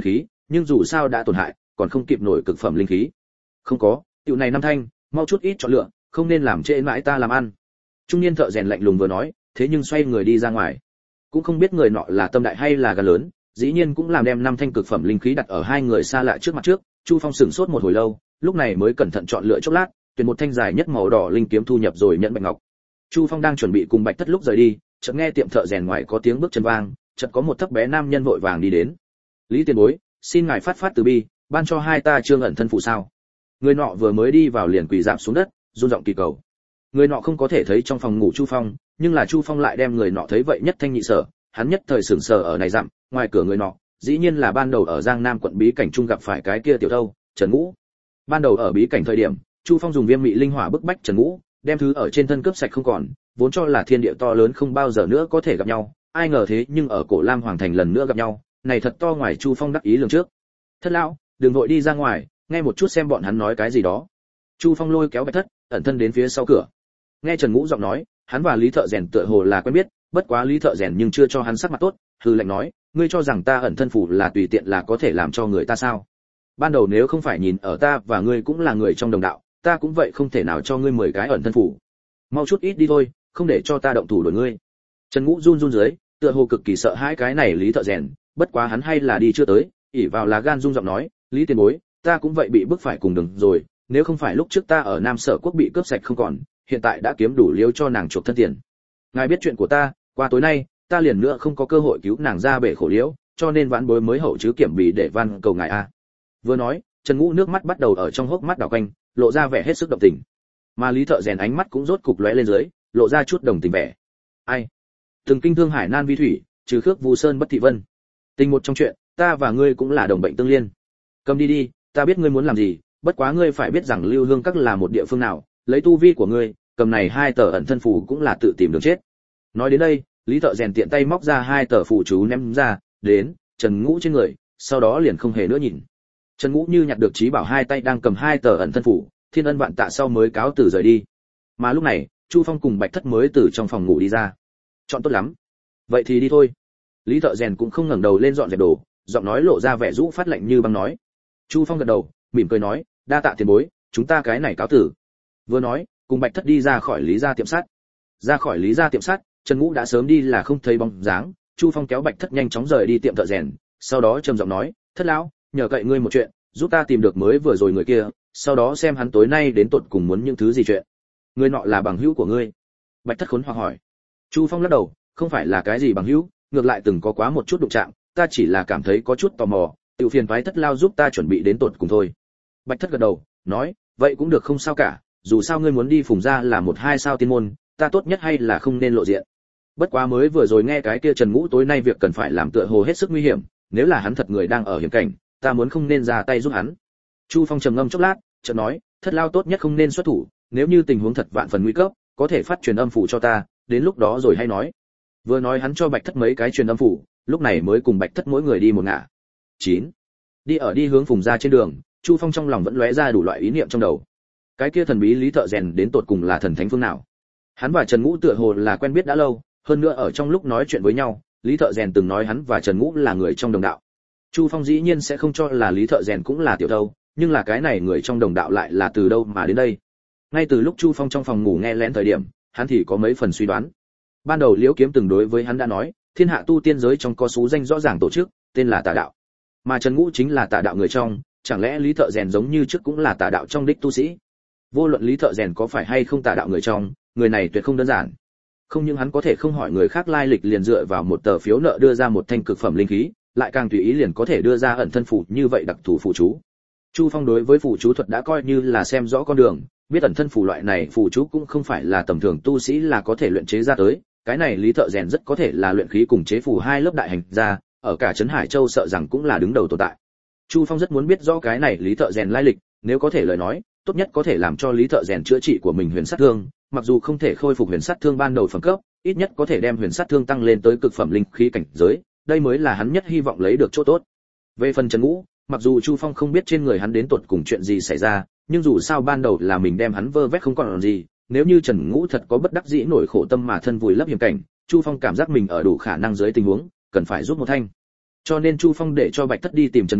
nhưng dù sao đã tổn hại, còn không kịp nổi cực phẩm linh khí. Không có, tiểu này năm thanh, mau chút ít chọn lựa, không nên làm trễ mãi ta làm ăn. Trung niên thợ rèn lạnh lùng vừa nói, thế nhưng xoay người đi ra ngoài. Cũng không biết người nọ là tâm đại hay là gan lớn, dĩ nhiên cũng làm đem năm thanh cực phẩm linh khí đặt ở hai người xa lạ trước mặt trước. Chu Phong sửng sốt một hồi lâu, lúc này mới cẩn thận chọn lựa chốc lát, tuyển một thanh dài nhất màu đỏ linh kiếm thu nhập rồi nhận bạch ngọc. Chu Phong đang chuẩn bị cùng Bạch Thất lúc rời đi, chợt nghe tiệm thợ rèn ngoài có tiếng bước chân vang, chợt có một thấp bé nam nhân vội vàng đi đến. Lý tiền bối, xin ngài phát phát từ bi, ban cho hai ta trương ẩn thân phù sao? Người nọ vừa mới đi vào liền quỳ rạp xuống đất, run giọng kỳ cầu. Người nọ không có thể thấy trong phòng ngủ Chu Phong, nhưng là Chu Phong lại đem người nọ thấy vậy nhất thanh nhị sở, hắn nhất thời sửng sờ ở này dặm, ngoài cửa người nọ, dĩ nhiên là ban đầu ở Giang Nam quận bí cảnh trung gặp phải cái kia tiểu thâu, Trần Ngũ. Ban đầu ở bí cảnh thời điểm, Chu Phong dùng viêm mị linh hỏa bức bách Trần Ngũ, đem thứ ở trên thân cướp sạch không còn, vốn cho là thiên địa to lớn không bao giờ nữa có thể gặp nhau, ai ngờ thế nhưng ở Cổ Lam Hoàng thành lần nữa gặp nhau, này thật to ngoài Chu Phong đắc ý lường trước. Thất lão, đừng vội đi ra ngoài, nghe một chút xem bọn hắn nói cái gì đó. Chu Phong lôi kéo Bạch Thất, ẩn thân đến phía sau cửa. Nghe Trần Ngũ giọng nói, hắn và Lý Thợ rèn tựa hồ là quen biết, bất quá Lý Thợ rèn nhưng chưa cho hắn sắc mặt tốt, hừ lạnh nói, ngươi cho rằng ta ẩn thân phủ là tùy tiện là có thể làm cho người ta sao? Ban đầu nếu không phải nhìn ở ta và ngươi cũng là người trong đồng đạo, ta cũng vậy không thể nào cho ngươi mười cái ẩn thân phủ. Mau chút ít đi thôi, không để cho ta động thủ đuổi ngươi. Trần Ngũ run run dưới, tựa hồ cực kỳ sợ hãi cái này Lý Thợ rèn, bất quá hắn hay là đi chưa tới, ỷ vào là gan rung giọng nói, Lý tiền bối, ta cũng vậy bị bức phải cùng đường rồi, nếu không phải lúc trước ta ở Nam Sở quốc bị cướp sạch không còn, hiện tại đã kiếm đủ liếu cho nàng chuộc thân tiền. Ngài biết chuyện của ta, qua tối nay, ta liền nữa không có cơ hội cứu nàng ra bể khổ liễu, cho nên vãn bối mới hậu chứ kiểm bì để van cầu ngài a. Vừa nói, Trần Ngũ nước mắt bắt đầu ở trong hốc mắt đảo quanh, lộ ra vẻ hết sức động tình. Mà Lý Thợ rèn ánh mắt cũng rốt cục lóe lên dưới, lộ ra chút đồng tình vẻ. Ai? Từng kinh thương hải nan vi thủy, trừ khước Vu Sơn bất thị vân. Tình một trong chuyện, ta và ngươi cũng là đồng bệnh tương liên. Cầm đi đi, ta biết ngươi muốn làm gì, bất quá ngươi phải biết rằng Lưu Hương các là một địa phương nào, lấy tu vi của ngươi, cầm này hai tờ ẩn thân phù cũng là tự tìm đường chết. Nói đến đây, Lý Thợ rèn tiện tay móc ra hai tờ phù chú ném ra, đến Trần Ngũ trên người, sau đó liền không hề nữa nhìn. Trần Ngũ như nhặt được trí bảo, hai tay đang cầm hai tờ ẩn thân phù, thiên ân vạn tạ sau mới cáo từ rời đi. Mà lúc này, Chu Phong cùng Bạch Thất mới từ trong phòng ngủ đi ra. Chọn tốt lắm. Vậy thì đi thôi. Lý Thợ rèn cũng không ngẩng đầu lên dọn dẹp đồ, giọng nói lộ ra vẻ rũ phát lạnh như băng nói. Chu Phong gật đầu, mỉm cười nói, đa tạ tiền bối, chúng ta cái này cáo tử. Vừa nói, cùng Bạch Thất đi ra khỏi Lý gia tiệm sắt. Ra khỏi Lý gia tiệm sắt, Trần Ngũ đã sớm đi là không thấy bóng dáng, Chu Phong kéo Bạch Thất nhanh chóng rời đi tiệm thợ rèn, sau đó trầm giọng nói, Thất lão, nhờ cậy ngươi một chuyện, giúp ta tìm được mới vừa rồi người kia, sau đó xem hắn tối nay đến tột cùng muốn những thứ gì chuyện. Người nọ là bằng hữu của ngươi? Bạch Thất khốn hoặc hỏi. Chu Phong lắc đầu, không phải là cái gì bằng hữu, ngược lại từng có quá một chút đụng chạm, ta chỉ là cảm thấy có chút tò mò, tiểu phiền phái Thất lao giúp ta chuẩn bị đến tột cùng thôi. Bạch Thất gật đầu, nói, vậy cũng được không sao cả, dù sao ngươi muốn đi Phùng gia là một hai sao tiên môn, ta tốt nhất hay là không nên lộ diện. Bất quá mới vừa rồi nghe cái kia Trần Ngũ tối nay việc cần phải làm tựa hồ hết sức nguy hiểm, nếu là hắn thật người đang ở hiểm cảnh, ta muốn không nên ra tay giúp hắn. Chu Phong trầm ngâm chốc lát, chợt nói, Thất lao tốt nhất không nên xuất thủ, nếu như tình huống thật vạn phần nguy cấp, có thể phát truyền âm phủ cho ta, đến lúc đó rồi hay nói. Vừa nói hắn cho Bạch Thất mấy cái truyền âm phủ, lúc này mới cùng Bạch Thất mỗi người đi một ngả. chín. Đi ở đi hướng Phùng gia trên đường, Chu Phong trong lòng vẫn lóe ra đủ loại ý niệm trong đầu. Cái kia thần bí Lý Thợ rèn đến tột cùng là thần thánh phương nào? Hắn và Trần Ngũ tựa hồ là quen biết đã lâu, hơn nữa ở trong lúc nói chuyện với nhau, Lý Thợ rèn từng nói hắn và Trần Ngũ là người trong đồng đạo. Chu Phong dĩ nhiên sẽ không cho là Lý Thợ rèn cũng là tiểu thâu, nhưng là cái này người trong đồng đạo lại là từ đâu mà đến đây? Ngay từ lúc Chu Phong trong phòng ngủ nghe lén thời điểm, hắn thì có mấy phần suy đoán. Ban đầu Liễu Kiếm từng đối với hắn đã nói, thiên hạ tu tiên giới trong có số danh rõ ràng tổ chức, tên là Tà đạo. Mà Trần Ngũ chính là Tà đạo người trong, chẳng lẽ Lý Thợ rèn giống như trước cũng là Tà đạo trong đích tu sĩ? Vô luận Lý Thợ rèn có phải hay không Tà đạo người trong, người này tuyệt không đơn giản. Không những hắn có thể không hỏi người khác lai lịch liền dựa vào một tờ phiếu nợ đưa ra một thanh cực phẩm linh khí, lại càng tùy ý liền có thể đưa ra ẩn thân phù như vậy đặc thù phù chú. Chu Phong đối với phù chú thuật đã coi như là xem rõ con đường, biết ẩn thân phù loại này phù chú cũng không phải là tầm thường tu sĩ là có thể luyện chế ra tới, cái này Lý Thợ rèn rất có thể là luyện khí cùng chế phù hai lớp đại hành gia, ở cả trấn Hải Châu sợ rằng cũng là đứng đầu tồn tại. Chu Phong rất muốn biết rõ cái này Lý Thợ rèn lai lịch, nếu có thể lời nói, tốt nhất có thể làm cho Lý Thợ rèn chữa trị của mình huyền sát thương, mặc dù không thể khôi phục huyền sát thương ban đầu phẩm cấp, ít nhất có thể đem huyền sát thương tăng lên tới cực phẩm linh khí cảnh giới, đây mới là hắn nhất hy vọng lấy được chỗ tốt. Về phần Trần Ngũ, mặc dù Chu Phong không biết trên người hắn đến tột cùng chuyện gì xảy ra, nhưng dù sao ban đầu là mình đem hắn vơ vét không còn gì, nếu như Trần Ngũ thật có bất đắc dĩ nổi khổ tâm mà thân vùi lấp hiểm cảnh, Chu Phong cảm giác mình ở đủ khả năng dưới tình huống, cần phải giúp một thanh. Cho nên Chu Phong để cho Bạch Thất đi tìm Trần Ngũ,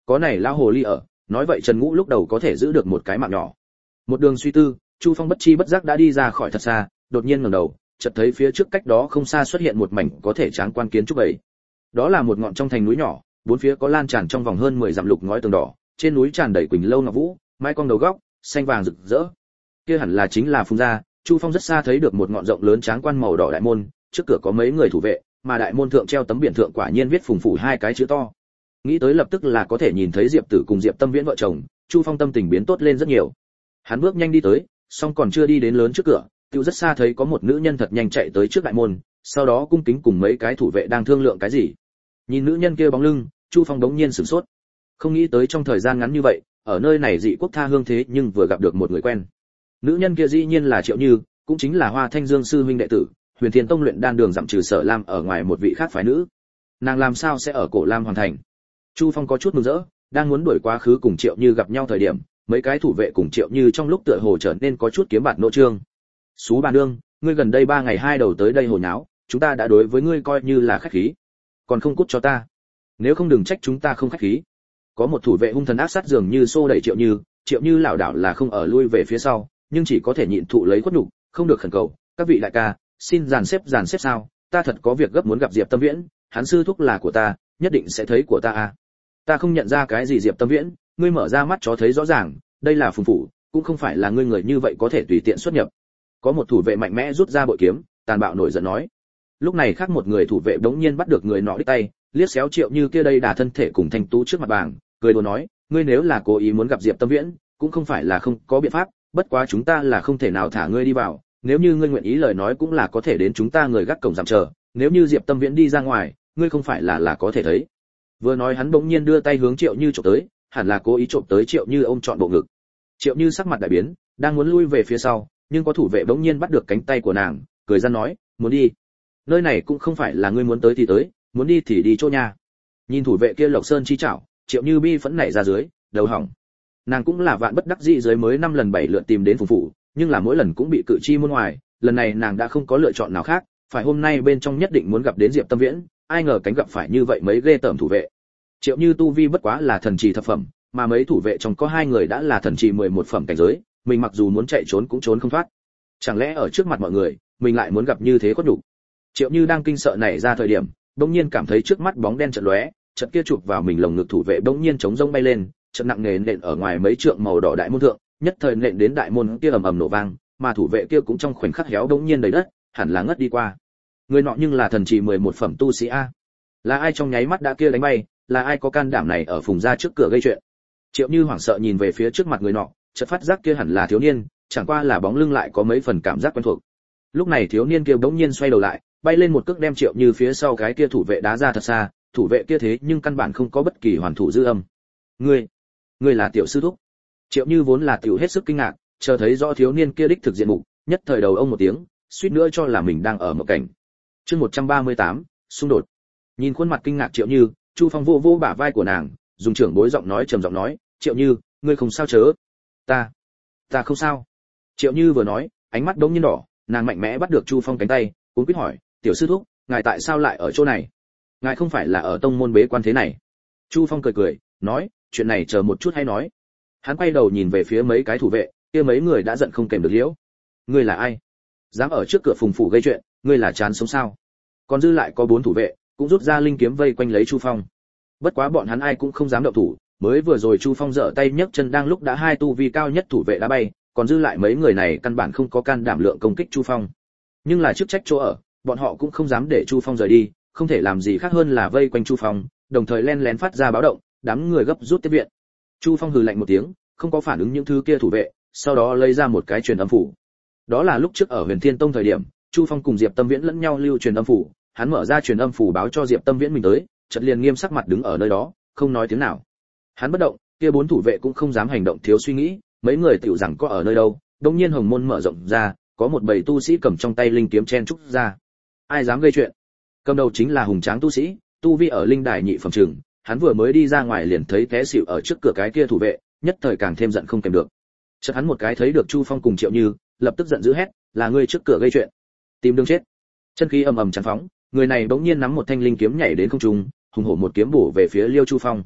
có này lão hồ ly ở, nói vậy Trần Ngũ lúc đầu có thể giữ được một cái mạng nhỏ. Một đường suy tư, Chu Phong bất chi bất giác đã đi ra khỏi thật xa, đột nhiên ngẩng đầu, chợt thấy phía trước cách đó không xa xuất hiện một mảnh có thể tráng quan kiến trúc ấy. Đó là một ngọn trong thành núi nhỏ, bốn phía có lan tràn trong vòng hơn mười dặm lục ngói tường đỏ, trên núi tràn đầy quỳnh lâu ngọc vũ, mái cong đầu góc, xanh vàng rực rỡ. Kia hẳn là chính là Phùng gia. Chu Phong rất xa thấy được một ngọn rộng lớn tráng quan màu đỏ đại môn, trước cửa có mấy người thủ vệ, mà đại môn thượng treo tấm biển thượng quả nhiên viết Phùng phủ hai cái chữ to. Nghĩ tới lập tức là có thể nhìn thấy Diệp Tử cùng Diệp Tâm Viễn vợ chồng, Chu Phong tâm tình biến tốt lên rất nhiều. Hắn bước nhanh đi tới, song còn chưa đi đến lớn trước cửa, tiêu rất xa thấy có một nữ nhân thật nhanh chạy tới trước đại môn, sau đó cung kính cùng mấy cái thủ vệ đang thương lượng cái gì. Nhìn nữ nhân kia bóng lưng, Chu Phong đống nhiên sửng sốt. Không nghĩ tới trong thời gian ngắn như vậy, ở nơi này dị quốc tha hương thế nhưng vừa gặp được một người quen. Nữ nhân kia dĩ nhiên là Triệu Như, cũng chính là Hoa Thanh Dương sư huynh đệ tử, Huyền Thiên Tông luyện đan đường dặm trừ Sở Lam ở ngoài một vị khác phái nữ. Nàng làm sao sẽ ở Cổ Lam hoàn thành? Chu Phong có chút mừng rỡ, đang muốn đuổi quá khứ cùng Triệu Như gặp nhau thời điểm, mấy cái thủ vệ cùng Triệu Như trong lúc tựa hồ trở nên có chút kiếm bạt nộ trương. "Sú bà nương, ngươi gần đây ba ngày hai đầu tới đây hồ nháo, chúng ta đã đối với ngươi coi như là khách khí, còn không cút cho ta. Nếu không đừng trách chúng ta không khách khí." Có một thủ vệ hung thần ác sát dường như xô đẩy Triệu Như, Triệu Như lảo đảo là không ở lui về phía sau, nhưng chỉ có thể nhịn thụ lấy khuất nhục, không được khẩn cầu, "Các vị đại ca, xin dàn xếp dàn xếp sao, ta thật có việc gấp muốn gặp Diệp Tâm Viễn, hắn sư thúc là của ta, nhất định sẽ thấy của ta à. Ta không nhận ra cái gì Diệp Tâm Viễn, ngươi mở ra mắt chó thấy rõ ràng, đây là Phùng phủ, cũng không phải là ngươi người như vậy có thể tùy tiện xuất nhập." Có một thủ vệ mạnh mẽ rút ra bội kiếm, tàn bạo nổi giận nói. Lúc này khác một người thủ vệ đống nhiên bắt được người nọ đích tay, liếc xéo Triệu Như kia đây đà thân thể cùng Thanh Tú trước mặt bảng, cười đùa nói, "Ngươi nếu là cố ý muốn gặp Diệp Tâm Viễn, cũng không phải là không có biện pháp, bất quá chúng ta là không thể nào thả ngươi đi vào, nếu như ngươi nguyện ý lời nói cũng là có thể đến chúng ta người gác cổng giảm chờ, nếu như Diệp Tâm Viễn đi ra ngoài, ngươi không phải là là có thể thấy." Vừa nói hắn bỗng nhiên đưa tay hướng Triệu Như chụp tới, hẳn là cố ý trộm tới Triệu Như ôm trọn bộ ngực. Triệu Như sắc mặt đại biến, đang muốn lui về phía sau, nhưng có thủ vệ bỗng nhiên bắt được cánh tay của nàng, cười ra nói, "Muốn đi? Nơi này cũng không phải là ngươi muốn tới thì tới, muốn đi thì đi chỗ nhà." Nhìn thủ vệ kia Lộc Sơn chi chảo, Triệu Như bi phẫn nảy ra dưới, đầu hỏng. Nàng cũng là vạn bất đắc dĩ dưới mới năm lần bảy lượt tìm đến Phùng phủ, nhưng là mỗi lần cũng bị cự chi muôn ngoài, lần này nàng đã không có lựa chọn nào khác, phải hôm nay bên trong nhất định muốn gặp đến Diệp Tâm Viễn, ai ngờ cánh gặp phải như vậy mấy ghê tởm thủ vệ. Triệu Như tu vi bất quá là thần trì thập phẩm, mà mấy thủ vệ trong có hai người đã là thần trì mười một phẩm cảnh giới, mình mặc dù muốn chạy trốn cũng trốn không thoát. Chẳng lẽ ở trước mặt mọi người, mình lại muốn gặp như thế có đủ? Triệu Như đang kinh sợ nảy ra thời điểm, bỗng nhiên cảm thấy trước mắt bóng đen chợt lóe, chợt kia chụp vào mình lồng ngực thủ vệ bỗng nhiên chống rông bay lên, chợt nặng nề nện ở ngoài mấy trượng màu đỏ đại môn thượng, nhất thời nện đến đại môn kia ầm ầm nổ vang, mà thủ vệ kia cũng trong khoảnh khắc héo bỗng nhiên đầy đất, hẳn là ngất đi qua. Người nọ nhưng là thần chỉ mười một phẩm tu sĩ a. Là ai trong nháy mắt đã kia đánh bay, là ai có can đảm này ở Phùng gia trước cửa gây chuyện? Triệu Như hoảng sợ nhìn về phía trước mặt người nọ, chợt phát giác kia hẳn là thiếu niên, chẳng qua là bóng lưng lại có mấy phần cảm giác quen thuộc. Lúc này thiếu niên kia bỗng nhiên xoay đầu lại, bay lên một cước đem Triệu Như phía sau cái kia thủ vệ đá ra thật xa, thủ vệ kia thế nhưng căn bản không có bất kỳ hoàn thủ dư âm. "Ngươi, ngươi là tiểu sư thúc?" Triệu Như vốn là tiểu hết sức kinh ngạc, chờ thấy rõ thiếu niên kia đích thực diện mục, nhất thời đầu ông một tiếng, suýt nữa cho là mình đang ở một cảnh. Chương một trăm ba mươi tám, xung đột. Nhìn khuôn mặt kinh ngạc Triệu Như, Chu Phong vô vô bả vai của nàng, dùng trưởng bối giọng nói trầm giọng nói, "Triệu Như, ngươi không sao chớ?" "Ta, ta không sao." Triệu Như vừa nói, ánh mắt đống nhiên đỏ, nàng mạnh mẽ bắt được Chu Phong cánh tay, cuống quýt hỏi, "Tiểu sư thúc, ngài tại sao lại ở chỗ này? Ngài không phải là ở tông môn bế quan thế này?" Chu Phong cười cười, nói, "Chuyện này chờ một chút hay nói." Hắn quay đầu nhìn về phía mấy cái thủ vệ, kia mấy người đã giận không kềm được liễu. "Ngươi là ai? Dám ở trước cửa Phùng phủ gây chuyện, ngươi là chán sống sao?" Còn dư lại có bốn thủ vệ, cũng rút ra linh kiếm vây quanh lấy Chu Phong. Bất quá bọn hắn ai cũng không dám động thủ, mới vừa rồi Chu Phong giở tay nhấc chân đang lúc đã hai tu vi cao nhất thủ vệ đã bay, còn dư lại mấy người này căn bản không có can đảm lượng công kích Chu Phong. Nhưng là chức trách chỗ ở, bọn họ cũng không dám để Chu Phong rời đi, không thể làm gì khác hơn là vây quanh Chu Phong, đồng thời len lén phát ra báo động, đám người gấp rút tiếp viện. Chu Phong hừ lạnh một tiếng, không có phản ứng những thứ kia thủ vệ, sau đó lấy ra một cái truyền âm phủ. Đó là lúc trước ở Huyền Thiên Tông thời điểm, Chu Phong cùng Diệp Tâm Viễn lẫn nhau lưu truyền âm phủ, hắn mở ra truyền âm phủ báo cho Diệp Tâm Viễn mình tới, chợt liền nghiêm sắc mặt đứng ở nơi đó, không nói tiếng nào. Hắn bất động, kia bốn thủ vệ cũng không dám hành động thiếu suy nghĩ, mấy người tiểu rằng có ở nơi đâu, đột nhiên hồng môn mở rộng ra, có một bầy tu sĩ cầm trong tay linh kiếm chen trúc ra. Ai dám gây chuyện? Cầm đầu chính là hùng tráng tu sĩ, tu vi ở linh đài nhị phẩm trường, hắn vừa mới đi ra ngoài liền thấy té xỉu ở trước cửa cái kia thủ vệ, nhất thời càng thêm giận không kèm được. Chợt hắn một cái thấy được Chu Phong cùng Triệu Như, lập tức giận dữ hét, "Là ngươi trước cửa gây chuyện, tìm đường chết!" Chân khí ầm ầm tràn phóng, người này bỗng nhiên nắm một thanh linh kiếm nhảy đến không trung, hùng hổ một kiếm bổ về phía Liêu Chu Phong.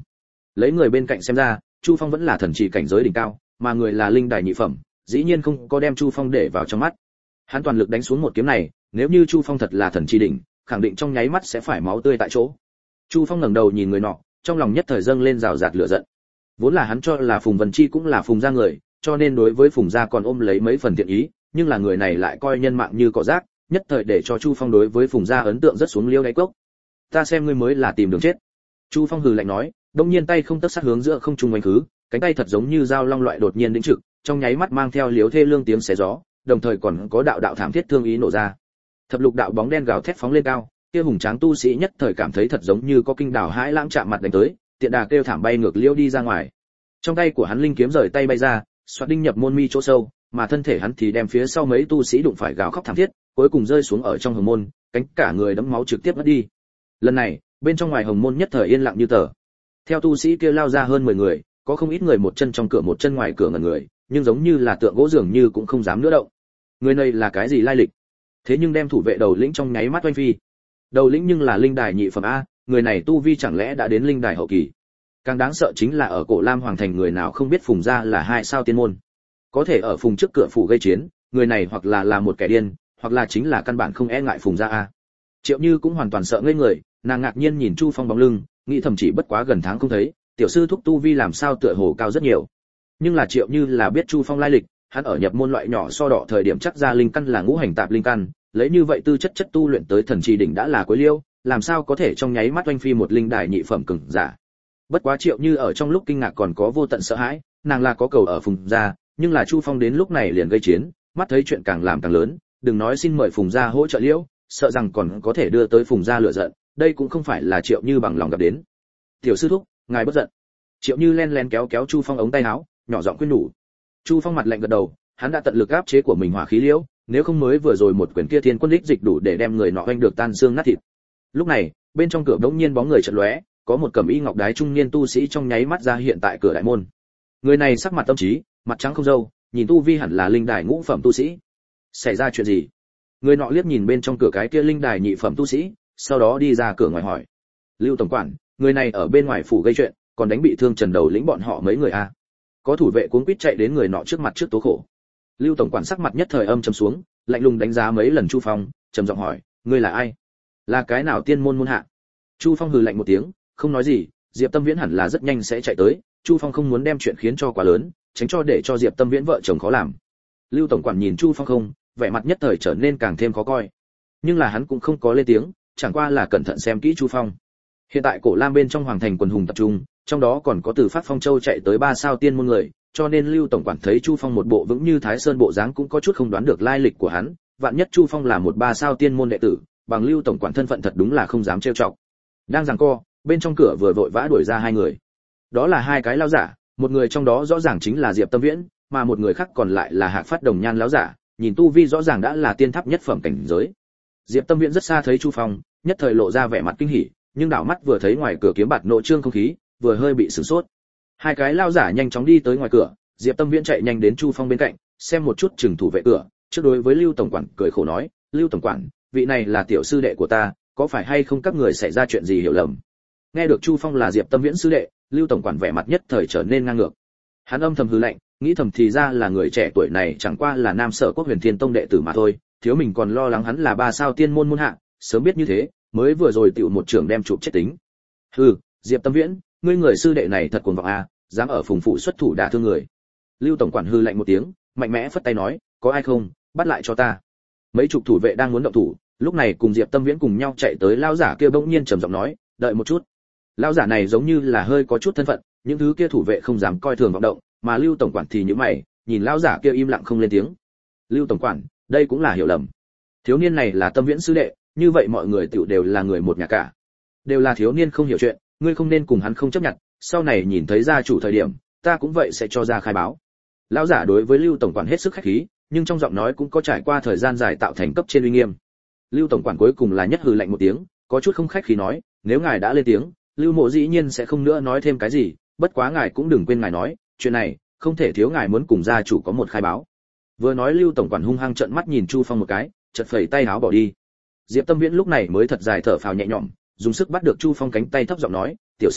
Lấy người bên cạnh xem ra, Chu Phong vẫn là thần chỉ cảnh giới đỉnh cao, mà người là linh đài nhị phẩm, dĩ nhiên không có đem Chu Phong để vào trong mắt. Hắn toàn lực đánh xuống một kiếm này, nếu như Chu Phong thật là thần chi đỉnh, khẳng định trong nháy mắt sẽ phải máu tươi tại chỗ. Chu Phong ngẩng đầu nhìn người nọ, trong lòng nhất thời dâng lên rào rạt lửa giận. Vốn là hắn cho là Phùng Vân Chi cũng là Phùng gia người, cho nên đối với Phùng gia còn ôm lấy mấy phần thiện ý, nhưng là người này lại coi nhân mạng như cỏ rác, nhất thời để cho Chu Phong đối với Phùng gia ấn tượng rất xuống liêu đáy cốc. Ta xem ngươi mới là tìm đường chết. Chu Phong hừ lạnh nói, đông nhiên tay không tấc sát hướng giữa không trung oanh khứ, cánh tay thật giống như dao long loại đột nhiên đĩnh trực, trong nháy mắt mang theo liếu thê lương tiếng xé gió, đồng thời còn có đạo đạo thảm thiết thương ý nổ ra. Thập lục đạo bóng đen gào thét phóng lên cao, kia hùng tráng tu sĩ nhất thời cảm thấy thật giống như có kinh đảo hãi lãng chạm mặt đánh tới, tiện đà kêu thảm bay ngược liêu đi ra ngoài. Trong tay của hắn linh kiếm rời tay bay ra, xoạt đinh nhập môn mi chỗ sâu, mà thân thể hắn thì đem phía sau mấy tu sĩ đụng phải gào khóc thảm thiết, cuối cùng rơi xuống ở trong hồng môn, cánh cả người đẫm máu trực tiếp mất đi. Lần này, bên trong ngoài hồng môn nhất thời yên lặng như tờ. Theo tu sĩ kia lao ra hơn mười người, có không ít người một chân trong cửa một chân ngoài cửa ngẩn người, nhưng giống như là tượng gỗ dường như cũng không dám nữa động. Người này là cái gì lai lịch? Thế nhưng đem thủ vệ đầu lĩnh trong nháy mắt oanh phi. Đầu lĩnh nhưng là linh đài nhị phẩm a, người này tu vi chẳng lẽ đã đến linh đài hậu kỳ? Càng đáng sợ chính là ở Cổ Lam Hoàng thành người nào không biết Phùng gia là hai sao tiên môn. Có thể ở Phùng trước cửa phủ gây chiến, người này hoặc là là một kẻ điên, hoặc là chính là căn bản không e ngại Phùng gia a. Triệu Như cũng hoàn toàn sợ ngây người, nàng ngạc nhiên nhìn Chu Phong bóng lưng, nghĩ thầm chỉ bất quá gần tháng không thấy, tiểu sư thúc tu vi làm sao tựa hồ cao rất nhiều. Nhưng là Triệu Như là biết Chu Phong lai lịch, hắn ở nhập môn loại nhỏ so đỏ thời điểm chắc ra linh căn là ngũ hành tạp linh căn, lấy như vậy tư chất chất tu luyện tới thần trì đỉnh đã là cuối liêu, làm sao có thể trong nháy mắt oanh phi một linh đài nhị phẩm cường giả. Bất quá Triệu Như ở trong lúc kinh ngạc còn có vô tận sợ hãi, nàng là có cầu ở Phùng gia, nhưng là Chu Phong đến lúc này liền gây chiến, mắt thấy chuyện càng làm càng lớn, đừng nói xin mời Phùng gia hỗ trợ liễu, sợ rằng còn có thể đưa tới Phùng gia lửa giận, đây cũng không phải là Triệu Như bằng lòng gặp đến. Tiểu sư thúc, ngài bất giận. Triệu Như len len kéo kéo Chu Phong ống tay áo, nhỏ giọng khuyên nhủ. Chu Phong mặt lạnh gật đầu, hắn đã tận lực áp chế của mình hỏa khí liễu, nếu không mới vừa rồi một quyền kia thiên quân đích dịch đủ để đem người nọ oanh được tan xương nát thịt. Lúc này, bên trong cửa đống nhiên bóng người chợt lóe, có một cẩm y ngọc đái trung niên tu sĩ trong nháy mắt ra hiện tại cửa đại môn. Người này sắc mặt tâm trí, mặt trắng không râu, nhìn tu vi hẳn là linh đài ngũ phẩm tu sĩ. Xảy ra chuyện gì? Người nọ liếc nhìn bên trong cửa cái kia linh đài nhị phẩm tu sĩ, sau đó đi ra cửa ngoài hỏi. Lưu tổng quản, người này ở bên ngoài phủ gây chuyện, còn đánh bị thương Trần Đầu lĩnh bọn họ mấy người a. Có thủ vệ cuống quýt chạy đến người nọ trước mặt trước tố khổ. Lưu tổng quản sắc mặt nhất thời âm trầm xuống, lạnh lùng đánh giá mấy lần Chu Phong, trầm giọng hỏi, ngươi là ai? Là cái nào tiên môn môn hạ? Chu Phong hừ lạnh một tiếng, không nói gì, Diệp Tâm Viễn hẳn là rất nhanh sẽ chạy tới, Chu Phong không muốn đem chuyện khiến cho quá lớn, tránh cho để cho Diệp Tâm Viễn vợ chồng khó làm. Lưu tổng quản nhìn Chu Phong không, vẻ mặt nhất thời trở nên càng thêm khó coi. Nhưng là hắn cũng không có lên tiếng, chẳng qua là cẩn thận xem kỹ Chu Phong. Hiện tại Cổ Lam bên trong hoàng thành quần hùng tập trung, trong đó còn có từ Phát Phong Châu chạy tới ba sao tiên môn người, cho nên Lưu tổng quản thấy Chu Phong một bộ vững như Thái Sơn bộ dáng cũng có chút không đoán được lai lịch của hắn, vạn nhất Chu Phong là một ba sao tiên môn đệ tử, bằng Lưu tổng quản thân phận thật đúng là không dám trêu chọc. Đang giằng co, bên trong cửa vừa vội vã đuổi ra hai người. Đó là hai cái lão giả, một người trong đó rõ ràng chính là Diệp Tâm Viễn, mà một người khác còn lại là Hạc Phát Đồng Nhan lão giả, nhìn tu vi rõ ràng đã là tiên tháp nhất phẩm cảnh giới. Diệp Tâm Viễn rất xa thấy Chu Phong, nhất thời lộ ra vẻ mặt kinh hỉ, nhưng đảo mắt vừa thấy ngoài cửa kiếm bạt nộ trương không khí, vừa hơi bị sửng sốt. Hai cái lão giả nhanh chóng đi tới ngoài cửa, Diệp Tâm Viễn chạy nhanh đến Chu Phong bên cạnh, xem một chút chừng thủ vệ cửa, trước đối với Lưu tổng quản cười khổ nói, Lưu tổng quản, vị này là tiểu sư đệ của ta, có phải hay không các người xảy ra chuyện gì hiểu lầm? Nghe được Chu Phong là Diệp Tâm Viễn sư đệ, Lưu tổng quản vẻ mặt nhất thời trở nên ngang ngược. Hắn âm thầm hừ lạnh, nghĩ thầm thì ra là người trẻ tuổi này chẳng qua là Nam Sở Quốc Huyền Thiên Tông đệ tử mà thôi, thiếu mình còn lo lắng hắn là ba sao tiên môn môn hạ, sớm biết như thế, mới vừa rồi tiểu một trưởng đem chụp chết tính. Hừ, Diệp Tâm Viễn, ngươi người sư đệ này thật cuồng vọng a, dám ở Phùng phủ xuất thủ đả thương người. Lưu tổng quản hừ lạnh một tiếng, mạnh mẽ phất tay nói, có ai không, bắt lại cho ta. Mấy chục thủ vệ đang muốn động thủ, lúc này cùng Diệp Tâm Viễn cùng nhau chạy tới lão giả kia bỗng nhiên trầm giọng nói, đợi một chút. Lão giả này giống như là hơi có chút thân phận, những thứ kia thủ vệ không dám coi thường vọng động, mà Lưu tổng quản thì nhíu mày, nhìn lão giả kia im lặng không lên tiếng. Lưu tổng quản, đây cũng là hiểu lầm. Thiếu niên này là Tâm Viễn sư đệ, như vậy mọi người tiểu đều là người một nhà cả. Đều là thiếu niên không hiểu chuyện, ngươi không nên cùng hắn không chấp nhận, sau này nhìn thấy gia chủ thời điểm, ta cũng vậy sẽ cho ra khai báo. Lão giả đối với Lưu tổng quản hết sức khách khí, nhưng trong giọng nói cũng có trải qua thời gian dài tạo thành cấp trên uy nghiêm. Lưu tổng quản cuối cùng là nhất hừ lạnh một tiếng, có chút không khách khí nói, nếu ngài đã lên tiếng, Lưu Mộ dĩ nhiên sẽ không nữa nói thêm cái gì, bất quá ngài cũng đừng quên ngài nói, chuyện này không thể thiếu ngài muốn cùng gia chủ có một khai báo. Vừa nói Lưu tổng quản hung hăng trợn mắt nhìn Chu Phong một cái, chợt phẩy tay áo bỏ đi. Diệp Tâm Viễn lúc này mới thật dài thở phào nhẹ nhõm, dùng sức bắt được Chu Phong cánh tay thấp giọng nói, tiểu sư đệ,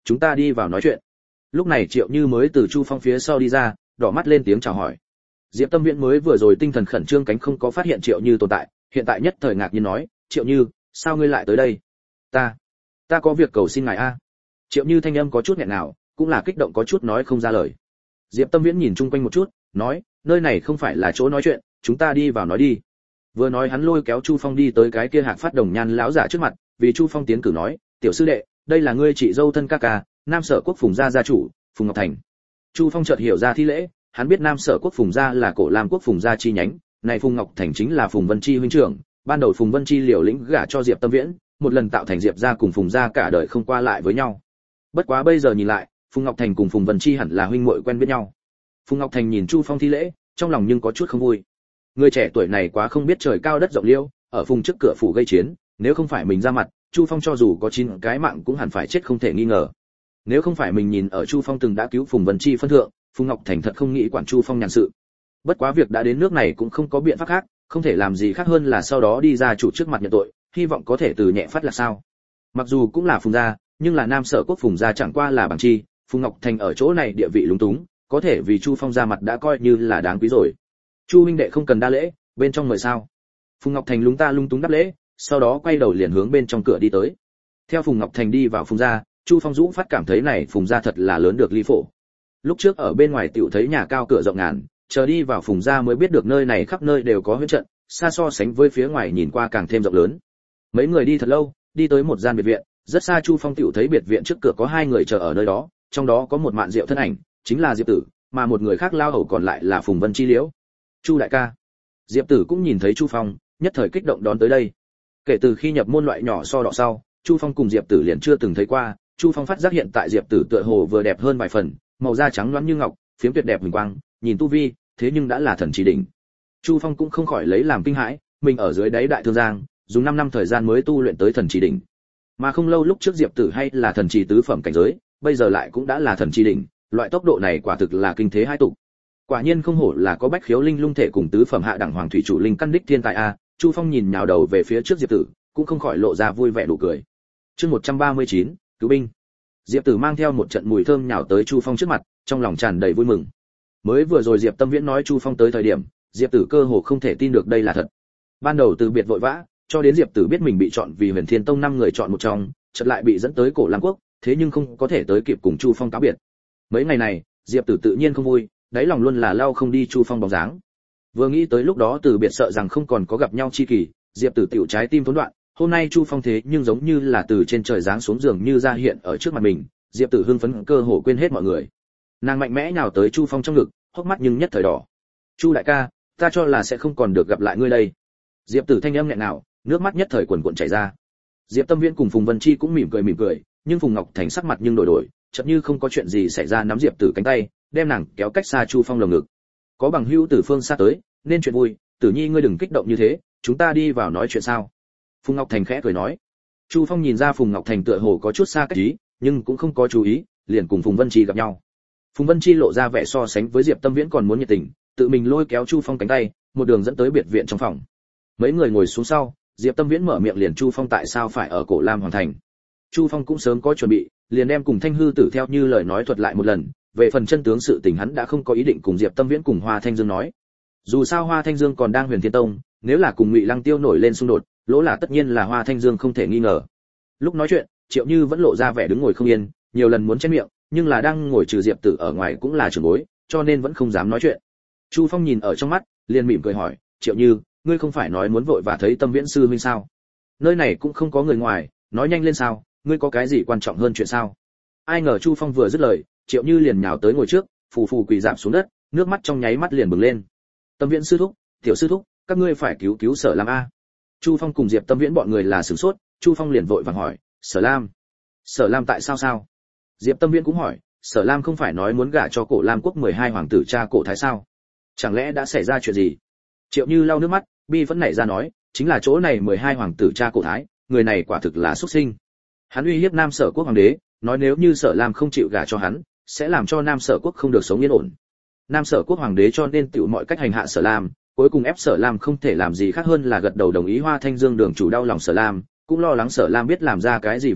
chúng ta đi vào nói chuyện. Lúc này Triệu Như mới từ Chu Phong phía sau đi ra, đỏ mắt lên tiếng chào hỏi. Diệp Tâm Viễn mới vừa rồi tinh thần khẩn trương cánh không có phát hiện Triệu Như tồn tại, hiện tại nhất thời ngạc nhiên nói, Triệu Như, sao ngươi lại tới đây? Ta, ta có việc cầu xin ngài a. Triệu Như thanh âm có chút nghẹn nào, cũng là kích động có chút nói không ra lời. Diệp Tâm Viễn nhìn chung quanh một chút, nói, nơi này không phải là chỗ nói chuyện, chúng ta đi vào nói đi. Vừa nói hắn lôi kéo Chu Phong đi tới cái kia Hạc Phát Đồng Nhan lão giả trước mặt, vì Chu Phong tiến cử nói, tiểu sư đệ, đây là ngươi chị dâu thân ca ca, Nam Sở Quốc Phùng gia gia chủ, Phùng Ngọc Thành. Chu Phong chợt hiểu ra thi lễ, hắn biết Nam Sở Quốc Phùng gia là Cổ Lam Quốc Phùng gia chi nhánh, này Phùng Ngọc Thành chính là Phùng Vân Chi huynh trưởng, ban đầu Phùng Vân Chi liều lĩnh gả cho Diệp Tâm Viễn, một lần tạo thành Diệp gia cùng Phùng gia cả đời không qua lại với nhau. Bất quá bây giờ nhìn lại, Phùng Ngọc Thành cùng Phùng Vân Chi hẳn là huynh muội quen biết nhau. Phùng Ngọc Thành nhìn Chu Phong thi lễ, trong lòng nhưng có chút không vui. Người trẻ tuổi này quá không biết trời cao đất rộng liêu, ở Phùng trước cửa phủ gây chiến, nếu không phải mình ra mặt, Chu Phong cho dù có chín cái mạng cũng hẳn phải chết không thể nghi ngờ. Nếu không phải mình nhìn ở Chu Phong từng đã cứu Phùng Vân Chi phân thượng, Phùng Ngọc Thành thật không nghĩ quản Chu Phong nhàn sự. Bất quá việc đã đến nước này cũng không có biện pháp khác, không thể làm gì khác hơn là sau đó đi ra chủ trước mặt nhận tội, hy vọng có thể từ nhẹ phát là sao. Mặc dù cũng là Phùng gia, nhưng là Nam Sở Quốc Phùng gia chẳng qua là bằng chi, Phùng Ngọc Thành ở chỗ này địa vị lúng túng, có thể vì Chu Phong ra mặt đã coi như là đáng quý rồi. Chu huynh đệ không cần đa lễ, bên trong mời sao? Phùng Ngọc Thành lúng ta lung túng đáp lễ, sau đó quay đầu liền hướng bên trong cửa đi tới. Theo Phùng Ngọc Thành đi vào Phùng gia, Chu Phong Dũ phát cảm thấy này Phùng gia thật là lớn được ly phổ. Lúc trước ở bên ngoài tiểu thấy nhà cao cửa rộng ngàn, chờ đi vào Phùng gia mới biết được nơi này khắp nơi đều có huyễn trận, xa so sánh với phía ngoài nhìn qua càng thêm rộng lớn. Mấy người đi thật lâu, đi tới một gian biệt viện, rất xa Chu Phong tiểu thấy biệt viện trước cửa có hai người chờ ở nơi đó, trong đó có một mạn diệu thân ảnh, chính là Diệp Tử, mà một người khác lao hầu còn lại là Phùng Vân Chi Liễu. Chu đại ca. Diệp Tử cũng nhìn thấy Chu Phong, nhất thời kích động đón tới đây. Kể từ khi nhập môn loại nhỏ so đọ sau, Chu Phong cùng Diệp Tử liền chưa từng thấy qua, Chu Phong phát giác hiện tại Diệp Tử tựa hồ vừa đẹp hơn vài phần, màu da trắng loáng như ngọc, phiếm tuyệt đẹp huỳnh quang, nhìn tu vi, thế nhưng đã là thần chỉ đỉnh. Chu Phong cũng không khỏi lấy làm kinh hãi, mình ở dưới đáy đại thương giang, dùng năm năm thời gian mới tu luyện tới thần chỉ đỉnh. Mà không lâu lúc trước Diệp Tử hay là thần chỉ tứ phẩm cảnh giới, bây giờ lại cũng đã là thần chỉ đỉnh, loại tốc độ này quả thực là kinh thế hai tục. Quả nhiên không hổ là có bách khiếu linh lung thể cùng tứ phẩm hạ đẳng hoàng thủy chủ linh căn đích thiên tài a. Chu Phong nhìn nhào đầu về phía trước Diệp Tử, cũng không khỏi lộ ra vui vẻ nụ cười. Chương một trăm ba mươi chín, cứu binh. Diệp Tử mang theo một trận mùi thơm nhào tới Chu Phong trước mặt, trong lòng tràn đầy vui mừng. Mới vừa rồi Diệp Tâm Viễn nói Chu Phong tới thời điểm, Diệp Tử cơ hồ không thể tin được đây là thật. Ban đầu từ biệt vội vã, cho đến Diệp Tử biết mình bị chọn vì Huyền Thiên Tông năm người chọn một trong, chợt lại bị dẫn tới Cổ Lam Quốc, thế nhưng không có thể tới kịp cùng Chu Phong cáo biệt. Mấy ngày này, Diệp Tử tự nhiên không vui, đáy lòng luôn là lao không đi Chu Phong bóng dáng. Vừa nghĩ tới lúc đó từ biệt sợ rằng không còn có gặp nhau chi kỳ, Diệp Tử tiểu trái tim vốn đoạn, hôm nay Chu Phong thế nhưng giống như là từ trên trời giáng xuống giường như ra hiện ở trước mặt mình, Diệp Tử hưng phấn cơ hồ quên hết mọi người. Nàng mạnh mẽ nhào tới Chu Phong trong ngực, hốc mắt nhưng nhất thời đỏ. "Chu đại ca, ta cho là sẽ không còn được gặp lại ngươi đây." Diệp Tử thanh âm nhẹ nào, nước mắt nhất thời quần quần chảy ra. Diệp Tâm Viễn cùng Phùng Vân Chi cũng mỉm cười mỉm cười, nhưng Phùng Ngọc Thành sắc mặt nhưng đổi đổi, chợt như không có chuyện gì xảy ra nắm Diệp Tử cánh tay, đem nàng kéo cách xa Chu Phong lồng ngực. "Có bằng hữu từ phương xa tới, nên chuyện vui, Tử Nhi ngươi đừng kích động như thế, chúng ta đi vào nói chuyện sao?" Phùng Ngọc Thành khẽ cười nói. Chu Phong nhìn ra Phùng Ngọc Thành tựa hồ có chút xa cách ý, nhưng cũng không có chú ý, liền cùng Phùng Vân Chi gặp nhau. Phùng Vân Chi lộ ra vẻ so sánh với Diệp Tâm Viễn còn muốn nhiệt tình, tự mình lôi kéo Chu Phong cánh tay, một đường dẫn tới biệt viện trong phòng. Mấy người ngồi xuống sau, Diệp Tâm Viễn mở miệng liền Chu Phong tại sao phải ở Cổ Lam Hoàng thành. Chu Phong cũng sớm có chuẩn bị, liền đem cùng Thanh Hư Tử theo như lời nói thuật lại một lần, về phần chân tướng sự tình hắn đã không có ý định cùng Diệp Tâm Viễn cùng Hoa Thanh Dương nói. Dù sao Hoa Thanh Dương còn đang Huyền Thiên Tông, nếu là cùng Ngụy Lăng Tiêu nổi lên xung đột, lỗ là tất nhiên là Hoa Thanh Dương không thể nghi ngờ. Lúc nói chuyện, Triệu Như vẫn lộ ra vẻ đứng ngồi không yên, nhiều lần muốn chen miệng, nhưng là đang ngồi trừ Diệp Tử ở ngoài cũng là trưởng bối, cho nên vẫn không dám nói chuyện. Chu Phong nhìn ở trong mắt, liền mỉm cười hỏi, "Triệu Như, ngươi không phải nói muốn vội và thấy Tâm Viễn sư huynh sao? Nơi này cũng không có người ngoài, nói nhanh lên sao, ngươi có cái gì quan trọng hơn chuyện sao?" Ai ngờ Chu Phong vừa dứt lời, Triệu Như liền nhào tới ngồi trước, phù phù quỳ rạp xuống đất, nước mắt trong nháy mắt liền bừng lên. "Tâm Viễn sư thúc, tiểu sư thúc, các ngươi phải cứu cứu Sở Lam a." Chu Phong cùng Diệp Tâm Viễn bọn người là sửng sốt, Chu Phong liền vội vàng hỏi, "Sở Lam? Sở Lam tại sao sao?" Diệp Tâm Viễn cũng hỏi, "Sở Lam không phải nói muốn gả cho Cổ Lam quốc mười hai hoàng tử cha Cổ thái sao? Chẳng lẽ đã xảy ra chuyện gì?" Triệu Như lau nước mắt, bi vẫn nảy ra nói, "Chính là chỗ này mười hai hoàng tử cha Cổ thái, người này quả thực là xuất sinh. Hắn uy hiếp Nam Sở quốc hoàng đế, nói nếu như Sở Lam không chịu gả cho hắn, sẽ làm cho Nam Sở quốc không được sống yên ổn. Nam Sở quốc hoàng đế cho nên tiểu mọi cách hành hạ Sở Lam, cuối cùng ép Sở Lam không thể làm gì khác hơn là gật đầu đồng ý. Hoa Thanh Dương đường chủ đau lòng Sở Lam, cũng lo lắng Sở Lam biết làm ra cái gì việc ngốc,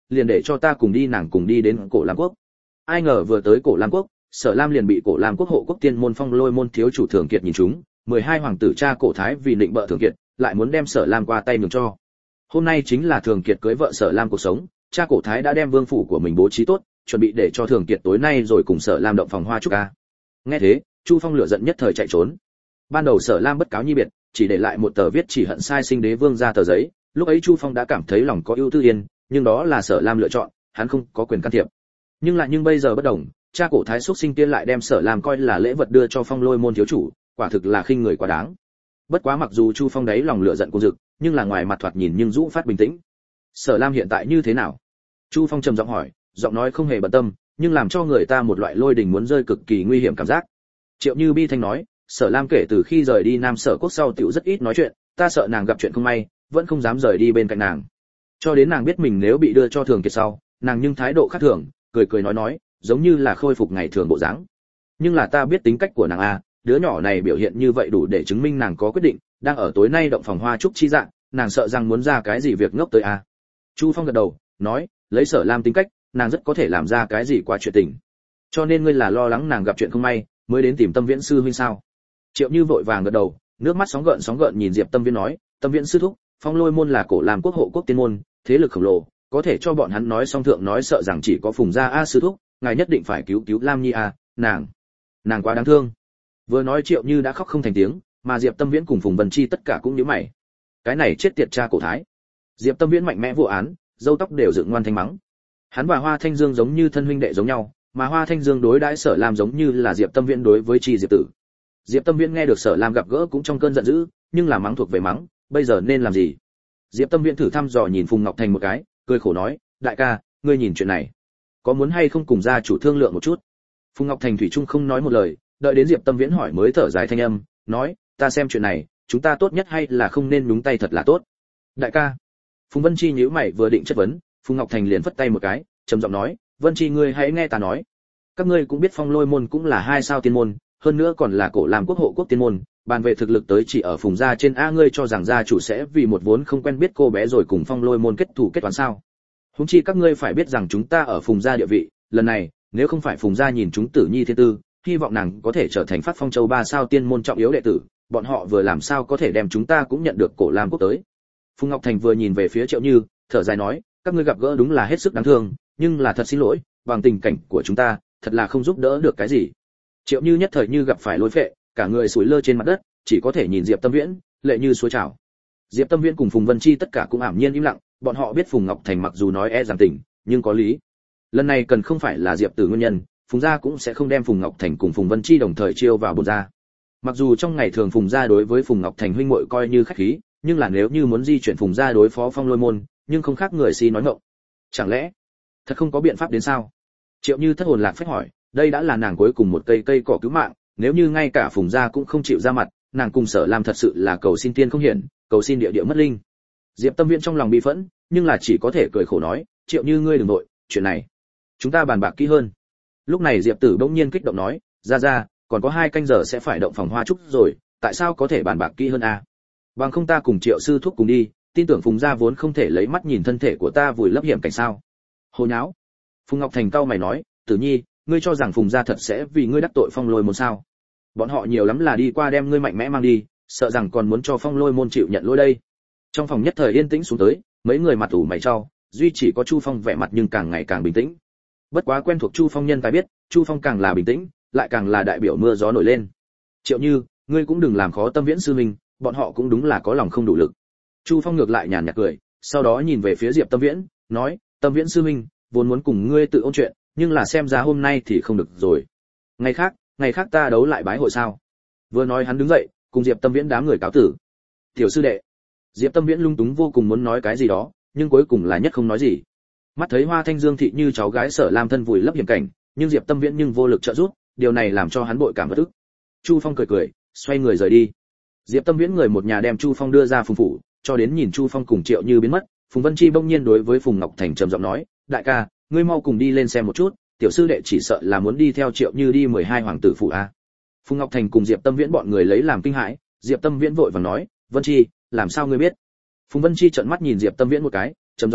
liền để cho ta cùng đi nàng cùng đi đến Cổ Lam quốc. Ai ngờ vừa tới Cổ Lam quốc, Sở Lam liền bị Cổ Lam quốc hộ quốc tiên môn Phong Lôi môn thiếu chủ Thường Kiệt nhìn trúng, mười hai hoàng tử cha Cổ Thái vì định bợ Thường Kiệt, lại muốn đem Sở Lam qua tay nhường cho. Hôm nay chính là Thường Kiệt cưới vợ Sở Lam cuộc sống, cha Cổ Thái đã đem vương phủ của mình bố trí tốt, chuẩn bị để cho Thường Kiệt tối nay rồi cùng Sở Lam động phòng hoa chúc ca. Nghe thế, Chu Phong lửa giận nhất thời chạy trốn. Ban đầu Sở Lam bất cáo nhi biệt, chỉ để lại một tờ viết chỉ hận sai sinh đế vương ra tờ giấy, lúc ấy Chu Phong đã cảm thấy lòng có ưu tư yên, nhưng đó là Sở Lam lựa chọn, hắn không có quyền can thiệp. Nhưng lại nhưng bây giờ bất đồng, cha Cổ Thái xuất sinh tiên lại đem Sở Lam coi là lễ vật đưa cho Phong Lôi môn thiếu chủ, quả thực là khinh người quá đáng. Bất quá mặc dù Chu Phong đấy lòng lửa giận cuồng dực, nhưng là ngoài mặt thoạt nhìn nhưng dũ phát bình tĩnh. Sở Lam hiện tại như thế nào? Chu Phong trầm giọng hỏi, giọng nói không hề bận tâm, nhưng làm cho người ta một loại lôi đình muốn rơi cực kỳ nguy hiểm cảm giác. Triệu Như bi thanh nói, Sở Lam kể từ khi rời đi Nam Sở quốc sau tiểu rất ít nói chuyện, ta sợ nàng gặp chuyện không may, vẫn không dám rời đi bên cạnh nàng. Cho đến nàng biết mình nếu bị đưa cho Thường Kiệt sau, nàng nhưng thái độ khác thường, cười cười nói nói, giống như là khôi phục ngày thường bộ dáng. Nhưng là ta biết tính cách của nàng a, đứa nhỏ này biểu hiện như vậy đủ để chứng minh nàng có quyết định, đang ở tối nay động phòng hoa chúc chi dạng, nàng sợ rằng muốn ra cái gì việc ngốc tới a. Chu Phong gật đầu, nói, lấy Sở Lam tính cách, nàng rất có thể làm ra cái gì quá chuyện tình. Cho nên ngươi là lo lắng nàng gặp chuyện không may, mới đến tìm Tâm Viễn sư huynh sao? Triệu Như vội vàng gật đầu, nước mắt sóng gợn sóng gợn nhìn Diệp Tâm Viễn nói, Tâm Viễn sư thúc, Phong Lôi môn là Cổ Lam quốc hộ quốc tiên môn, thế lực khổng lồ, có thể cho bọn hắn nói song thượng nói sợ rằng chỉ có Phùng gia a sư thúc, ngài nhất định phải cứu cứu Lam Nhi a, nàng, nàng quá đáng thương. Vừa nói Triệu Như đã khóc không thành tiếng, mà Diệp Tâm Viễn cùng Phùng Vân Chi tất cả cũng nhíu mày. Cái này chết tiệt cha Cổ Thái. Diệp Tâm Viễn mạnh mẽ vô án, râu tóc đều dựng ngoan thanh mắng. Hắn và Hoa Thanh Dương giống như thân huynh đệ giống nhau, mà Hoa Thanh Dương đối đãi Sở Lam giống như là Diệp Tâm Viễn đối với Chi Diệp Tử. Diệp Tâm Viễn nghe được Sở Lam gặp gỡ cũng trong cơn giận dữ, nhưng là mắng thuộc về mắng, bây giờ nên làm gì? Diệp Tâm Viễn thử thăm dò nhìn Phùng Ngọc Thành một cái, cười khổ nói, đại ca, ngươi nhìn chuyện này, có muốn hay không cùng gia chủ thương lượng một chút? Phùng Ngọc Thành thủy chung không nói một lời, đợi đến Diệp Tâm Viễn hỏi mới thở dài thanh âm, nói, ta xem chuyện này, chúng ta tốt nhất hay là không nên nhúng tay thật là tốt. Đại ca. Phùng Vân Chi nhíu mày vừa định chất vấn, Phùng Ngọc Thành liền phất tay một cái, trầm giọng nói, Vân Chi ngươi hãy nghe ta nói. Các ngươi cũng biết Phong Lôi môn cũng là hai sao tiên môn, hơn nữa còn là Cổ Lam quốc hộ quốc tiên môn, bàn về thực lực tới chỉ ở Phùng gia trên a, ngươi cho rằng gia chủ sẽ vì một vốn không quen biết cô bé rồi cùng Phong Lôi môn kết thù kết toán sao? Huống chi các ngươi phải biết rằng chúng ta ở Phùng gia địa vị, lần này, nếu không phải Phùng gia nhìn chúng Tử Nhi thiên tư, hy vọng nàng có thể trở thành Phát Phong Châu ba sao tiên môn trọng yếu đệ tử, bọn họ vừa làm sao có thể đem chúng ta cũng nhận được Cổ Lam quốc tới. Phùng Ngọc Thành vừa nhìn về phía Triệu Như, thở dài nói, các ngươi gặp gỡ đúng là hết sức đáng thương, nhưng là thật xin lỗi, bằng tình cảnh của chúng ta, thật là không giúp đỡ được cái gì. Triệu Như nhất thời như gặp phải lôi phệ, cả người sủi lơ trên mặt đất, chỉ có thể nhìn Diệp Tâm Viễn, lệ như suối trào. Diệp Tâm Viễn cùng Phùng Vân Chi tất cả cũng ảm nhiên im lặng, bọn họ biết Phùng Ngọc Thành mặc dù nói e rằng tình, nhưng có lý. Lần này cần không phải là Diệp Tử nguyên nhân, Phùng gia cũng sẽ không đem Phùng Ngọc Thành cùng Phùng Vân Chi đồng thời chiêu vào bổn gia. Mặc dù trong ngày thường Phùng gia đối với Phùng Ngọc Thành huynh muội coi như khách khí, nhưng là nếu như muốn di chuyển Phùng gia đối phó Phong Lôi môn, nhưng không khác người si nói ngọng. Chẳng lẽ thật không có biện pháp đến sao? Triệu Như thất hồn lạc phách hỏi, đây đã là nàng cuối cùng một cây cây cỏ cứu mạng, nếu như ngay cả Phùng gia cũng không chịu ra mặt, nàng cùng Sở Lam thật sự là cầu xin tiên không hiển, cầu xin địa địa mất linh. Diệp Tâm Viễn trong lòng bị phẫn, nhưng là chỉ có thể cười khổ nói, Triệu Như ngươi đừng nội, chuyện này chúng ta bàn bạc kỹ hơn. Lúc này Diệp Tử bỗng nhiên kích động nói, ra ra, còn có hai canh giờ sẽ phải động phòng hoa trúc rồi, tại sao có thể bàn bạc kỹ hơn à? Bằng không ta cùng Triệu sư thúc cùng đi, tin tưởng Phùng gia vốn không thể lấy mắt nhìn thân thể của ta vùi lấp hiểm cảnh sao? Hồ nháo. Phùng Ngọc Thành cau mày nói, Tử Nhi, ngươi cho rằng Phùng gia thật sẽ vì ngươi đắc tội Phong Lôi môn sao? Bọn họ nhiều lắm là đi qua đem ngươi mạnh mẽ mang đi, sợ rằng còn muốn cho Phong Lôi môn chịu nhận lỗi đây. Trong phòng nhất thời yên tĩnh xuống tới, mấy người mặt ủ mày chau, duy chỉ có Chu Phong vẻ mặt nhưng càng ngày càng bình tĩnh. Bất quá quen thuộc Chu Phong nhân tài biết, Chu Phong càng là bình tĩnh, lại càng là đại biểu mưa gió nổi lên. Triệu Như, ngươi cũng đừng làm khó Tâm Viễn sư huynh, bọn họ cũng đúng là có lòng không đủ lực. Chu Phong ngược lại nhàn nhạt cười, sau đó nhìn về phía Diệp Tâm Viễn, nói, Tâm Viễn sư huynh, vốn muốn cùng ngươi tự ôn chuyện, nhưng là xem ra hôm nay thì không được rồi. Ngày khác, ngày khác ta đấu lại bái hội sao? Vừa nói hắn đứng dậy, cùng Diệp Tâm Viễn đám người cáo tử. Tiểu sư đệ. Diệp Tâm Viễn lung túng vô cùng muốn nói cái gì đó, nhưng cuối cùng là nhất không nói gì. Mắt thấy Hoa Thanh Dương thị như cháu gái Sở Lam thân vùi lấp hiểm cảnh, nhưng Diệp Tâm Viễn nhưng vô lực trợ giúp, điều này làm cho hắn bội cảm bất ức. Chu Phong cười cười, xoay người rời đi. Diệp Tâm Viễn người một nhà đem Chu Phong đưa ra Phùng phủ, cho đến nhìn Chu Phong cùng Triệu Như biến mất, Phùng Vân Chi bỗng nhiên đối với Phùng Ngọc Thành trầm giọng nói, đại ca, ngươi mau cùng đi lên xem một chút, tiểu sư đệ chỉ sợ là muốn đi theo Triệu Như đi mười hai hoàng tử phủ a. Phùng Ngọc Thành cùng Diệp Tâm Viễn bọn người lấy làm kinh hãi, Diệp Tâm Viễn vội vàng nói, Vân Chi, làm sao ngươi biết? Phùng Vân Chi trợn mắt nhìn Diệp Tâm Viễn một cái, trầm giọng nói,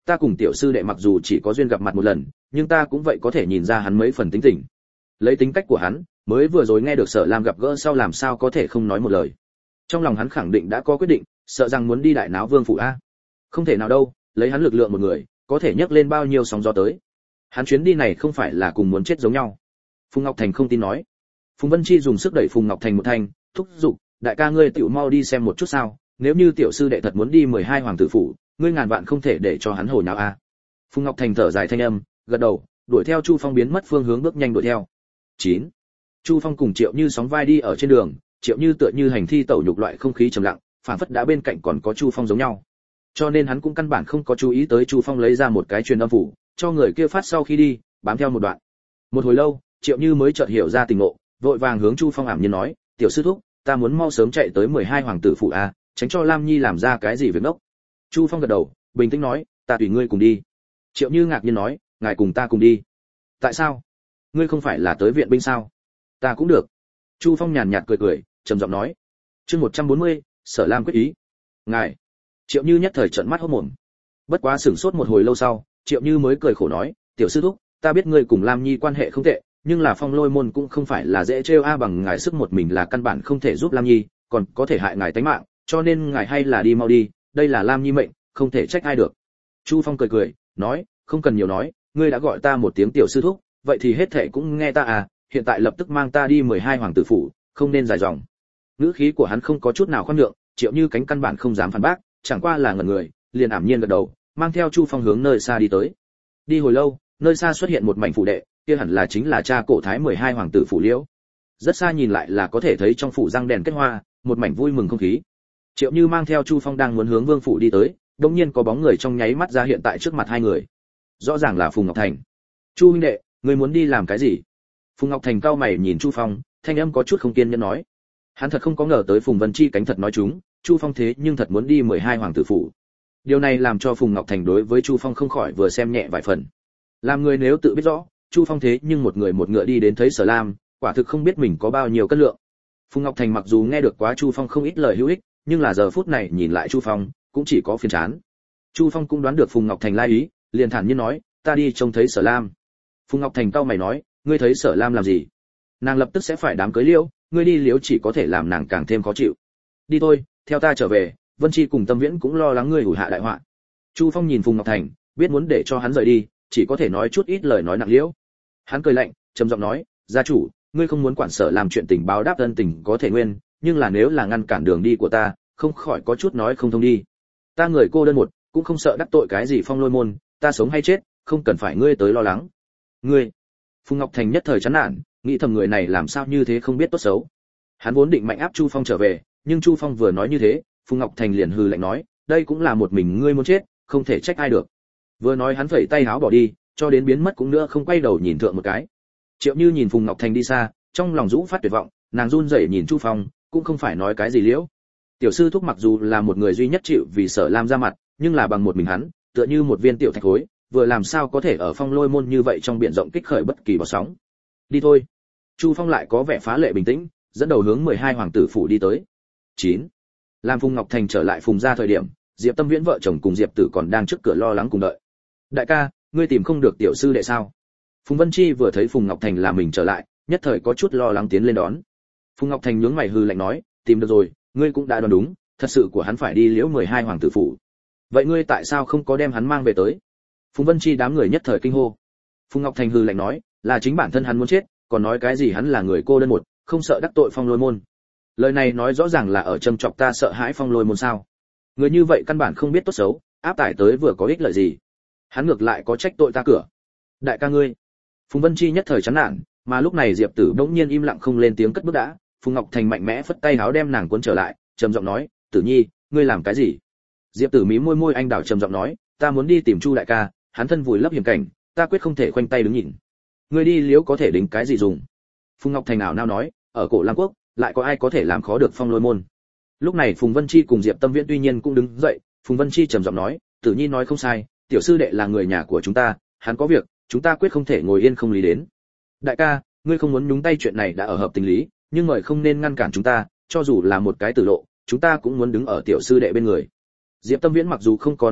ta cùng tiểu sư đệ mặc dù chỉ có duyên gặp mặt một lần, nhưng ta cũng vậy có thể nhìn ra hắn mấy phần tính tình. Lấy tính cách của hắn, mới vừa rồi nghe được Sở Lam gặp gỡ sau làm sao có thể không nói một lời. Trong lòng hắn khẳng định đã có quyết định, sợ rằng muốn đi đại náo vương phủ a. Không thể nào đâu, lấy hắn lực lượng một người, có thể nhấc lên bao nhiêu sóng gió tới. Hắn chuyến đi này không phải là cùng muốn chết giống nhau. Phùng Ngọc Thành không tin nói. Phùng Vân Chi dùng sức đẩy Phùng Ngọc Thành một thanh, thúc giục, đại ca ngươi tiểu mau đi xem một chút sao, nếu như tiểu sư đệ thật muốn đi mười hai hoàng tử phủ, ngươi ngàn vạn không thể để cho hắn hồi nháo a. Phùng Ngọc Thành thở dài thanh âm, gật đầu, đuổi theo Chu Phong biến mất phương hướng bước nhanh đuổi theo. chín. Chu Phong cùng Triệu Như sóng vai đi ở trên đường, Triệu Như tựa như hành thi tẩu nhục loại không khí trầm lặng, phản phất đã bên cạnh còn có Chu Phong giống nhau. Cho nên hắn cũng căn bản không có chú ý tới Chu Phong lấy ra một cái truyền âm phủ, cho người kia phát sau khi đi, bám theo một đoạn. Một hồi lâu, Triệu Như mới chợt hiểu ra tình ngộ, vội vàng hướng Chu Phong ảm nhiên nói, "Tiểu sư thúc, ta muốn mau sớm chạy tới mười hai hoàng tử phủ a, tránh cho Lam Nhi làm ra cái gì việc ngốc." Chu Phong gật đầu, bình tĩnh nói, "Ta tùy ngươi cùng đi." Triệu Như ngạc nhiên nói, "Ngài cùng ta cùng đi?" "Tại sao? Ngươi không phải là tới viện binh sao?" "Ta cũng được." Chu Phong nhàn nhạt cười cười, trầm giọng nói. Chương một trăm bốn mươi, Sở Lam quyết ý. "Ngài?" Triệu Như nhất thời trợn mắt hốt mồm. Bất quá sửng sốt một hồi lâu sau, Triệu Như mới cười khổ nói, "Tiểu sư thúc, ta biết ngươi cùng Lam Nhi quan hệ không tệ, nhưng là Phong Lôi môn cũng không phải là dễ trêu a, bằng ngài sức một mình là căn bản không thể giúp Lam Nhi, còn có thể hại ngài tánh mạng, cho nên ngài hay là đi mau đi, đây là Lam Nhi mệnh, không thể trách ai được." Chu Phong cười cười, nói, "Không cần nhiều nói, ngươi đã gọi ta một tiếng tiểu sư thúc, vậy thì hết thảy cũng nghe ta à, hiện tại lập tức mang ta đi mười hai hoàng tử phủ, không nên dài dòng." Ngữ khí của hắn không có chút nào khoan nhượng, Triệu Như cánh căn bản không dám phản bác, chẳng qua là ngẩn người, liền ảm nhiên gật đầu, mang theo Chu Phong hướng nơi xa đi tới. Đi hồi lâu, nơi xa xuất hiện một mảnh phủ đệ, kia hẳn là chính là cha cổ thái mười hai hoàng tử phủ Liễu. Rất xa nhìn lại là có thể thấy trong phủ răng đèn kết hoa, một mảnh vui mừng không khí. Triệu Như mang theo Chu Phong đang muốn hướng vương phủ đi tới, đột nhiên có bóng người trong nháy mắt ra hiện tại trước mặt hai người. Rõ ràng là Phùng Ngọc Thành. "Chu huynh đệ, ngươi muốn đi làm cái gì?" Phùng Ngọc Thành cau mày nhìn Chu Phong, thanh âm có chút không kiên nhẫn nói. Hắn thật không có ngờ tới Phùng Vân Chi cánh thật nói chúng, Chu Phong thế nhưng thật muốn đi mười hai hoàng tử phủ. Điều này làm cho Phùng Ngọc Thành đối với Chu Phong không khỏi vừa xem nhẹ vài phần. Làm người nếu tự biết rõ, Chu Phong thế nhưng một người một ngựa đi đến thấy Sở Lam, quả thực không biết mình có bao nhiêu cân lượng. Phùng Ngọc Thành mặc dù nghe được quá Chu Phong không ít lời hữu ích, nhưng là giờ phút này nhìn lại Chu Phong, cũng chỉ có phiền chán. Chu Phong cũng đoán được Phùng Ngọc Thành lai ý, liền thản nhiên nói, "Ta đi trông thấy Sở Lam." Phùng Ngọc Thành cau mày nói, "Ngươi thấy Sở Lam làm gì? Nàng lập tức sẽ phải đám cưới Liễu, ngươi đi Liễu chỉ có thể làm nàng càng thêm khó chịu. Đi thôi, theo ta trở về, Vân Chi cùng Tâm Viễn cũng lo lắng ngươi hủy hạ đại họa." Chu Phong nhìn Phùng Ngọc Thành, biết muốn để cho hắn rời đi, chỉ có thể nói chút ít lời nói nặng Liễu. Hắn cười lạnh, trầm giọng nói, "Gia chủ, ngươi không muốn quản Sở làm chuyện tình báo đáp ân tình có thể nguyên, nhưng là nếu là ngăn cản đường đi của ta, không khỏi có chút nói không thông đi. Ta người cô đơn một, cũng không sợ đắc tội cái gì Phong Lôi môn, ta sống hay chết, không cần phải ngươi tới lo lắng." "Ngươi?" Phùng Ngọc Thành nhất thời chán nản, nghĩ thầm người này làm sao như thế không biết tốt xấu. Hắn vốn định mạnh áp Chu Phong trở về, nhưng Chu Phong vừa nói như thế, Phùng Ngọc Thành liền hừ lạnh nói, "Đây cũng là một mình ngươi muốn chết, không thể trách ai được." Vừa nói hắn phẩy tay háo bỏ đi, cho đến biến mất cũng nữa không quay đầu nhìn thượng một cái. Triệu Như nhìn Phùng Ngọc Thành đi xa, trong lòng rũ phát tuyệt vọng, nàng run rẩy nhìn Chu Phong, cũng không phải nói cái gì liễu. Tiểu sư thúc mặc dù là một người duy nhất chịu vì Sở Lam ra mặt, nhưng là bằng một mình hắn, tựa như một viên tiểu thạch khối, vừa làm sao có thể ở Phong Lôi môn như vậy trong biển rộng kích khởi bất kỳ bọt sóng. "Đi thôi." Chu Phong lại có vẻ phá lệ bình tĩnh, dẫn đầu hướng mười hai hoàng tử phủ đi tới. chín. Làm Phùng Ngọc Thành trở lại Phùng gia thời điểm, Diệp Tâm Viễn vợ chồng cùng Diệp Tử còn đang trước cửa lo lắng cùng đợi. "Đại ca, ngươi tìm không được tiểu sư đệ sao?" Phùng Vân Chi vừa thấy Phùng Ngọc Thành là mình trở lại, nhất thời có chút lo lắng tiến lên đón. Phùng Ngọc Thành nhướng mày hừ lạnh nói, "Tìm được rồi, ngươi cũng đã đoán đúng, thật sự của hắn phải đi Liễu mười hai hoàng tử phủ. Vậy ngươi tại sao không có đem hắn mang về tới?" Phùng Vân Chi đám người nhất thời kinh hô. Phùng Ngọc Thành hừ lạnh nói, "Là chính bản thân hắn muốn chết, còn nói cái gì hắn là người cô đơn một, không sợ đắc tội Phong Lôi môn. Lời này nói rõ ràng là ở châm chọc ta sợ hãi Phong Lôi môn sao? Người như vậy căn bản không biết tốt xấu, áp tải tới vừa có ích lợi gì. Hắn ngược lại có trách tội ta cửa. Đại ca ngươi." Phùng Vân Chi nhất thời chán nản, mà lúc này Diệp Tử bỗng nhiên im lặng không lên tiếng cất bước đã, Phùng Ngọc Thành mạnh mẽ phất tay áo đem nàng cuốn trở lại, trầm giọng nói, "Tử Nhi, ngươi làm cái gì?" Diệp Tử mím môi môi anh đảo trầm giọng nói, "Ta muốn đi tìm Chu đại ca, hắn thân vùi lấp hiểm cảnh, ta quyết không thể khoanh tay đứng nhìn. Ngươi đi Liễu có thể đính cái gì dùng?" Phùng Ngọc Thành nào nao nói, "Ở Cổ Lam quốc, lại có ai có thể làm khó được Phong Lôi môn?" Lúc này Phùng Vân Chi cùng Diệp Tâm Viễn tuy nhiên cũng đứng dậy, Phùng Vân Chi trầm giọng nói, "Tử Nhi nói không sai, tiểu sư đệ là người nhà của chúng ta, hắn có việc, chúng ta quyết không thể ngồi yên không lý đến. Đại ca, ngươi không muốn nhúng tay chuyện này đã ở hợp tình lý, nhưng mời không nên ngăn cản chúng ta, cho dù là một cái tử lộ, chúng ta cũng muốn đứng ở tiểu sư đệ bên người." Diệp Tâm Viễn mặc dù không có nói chuyện,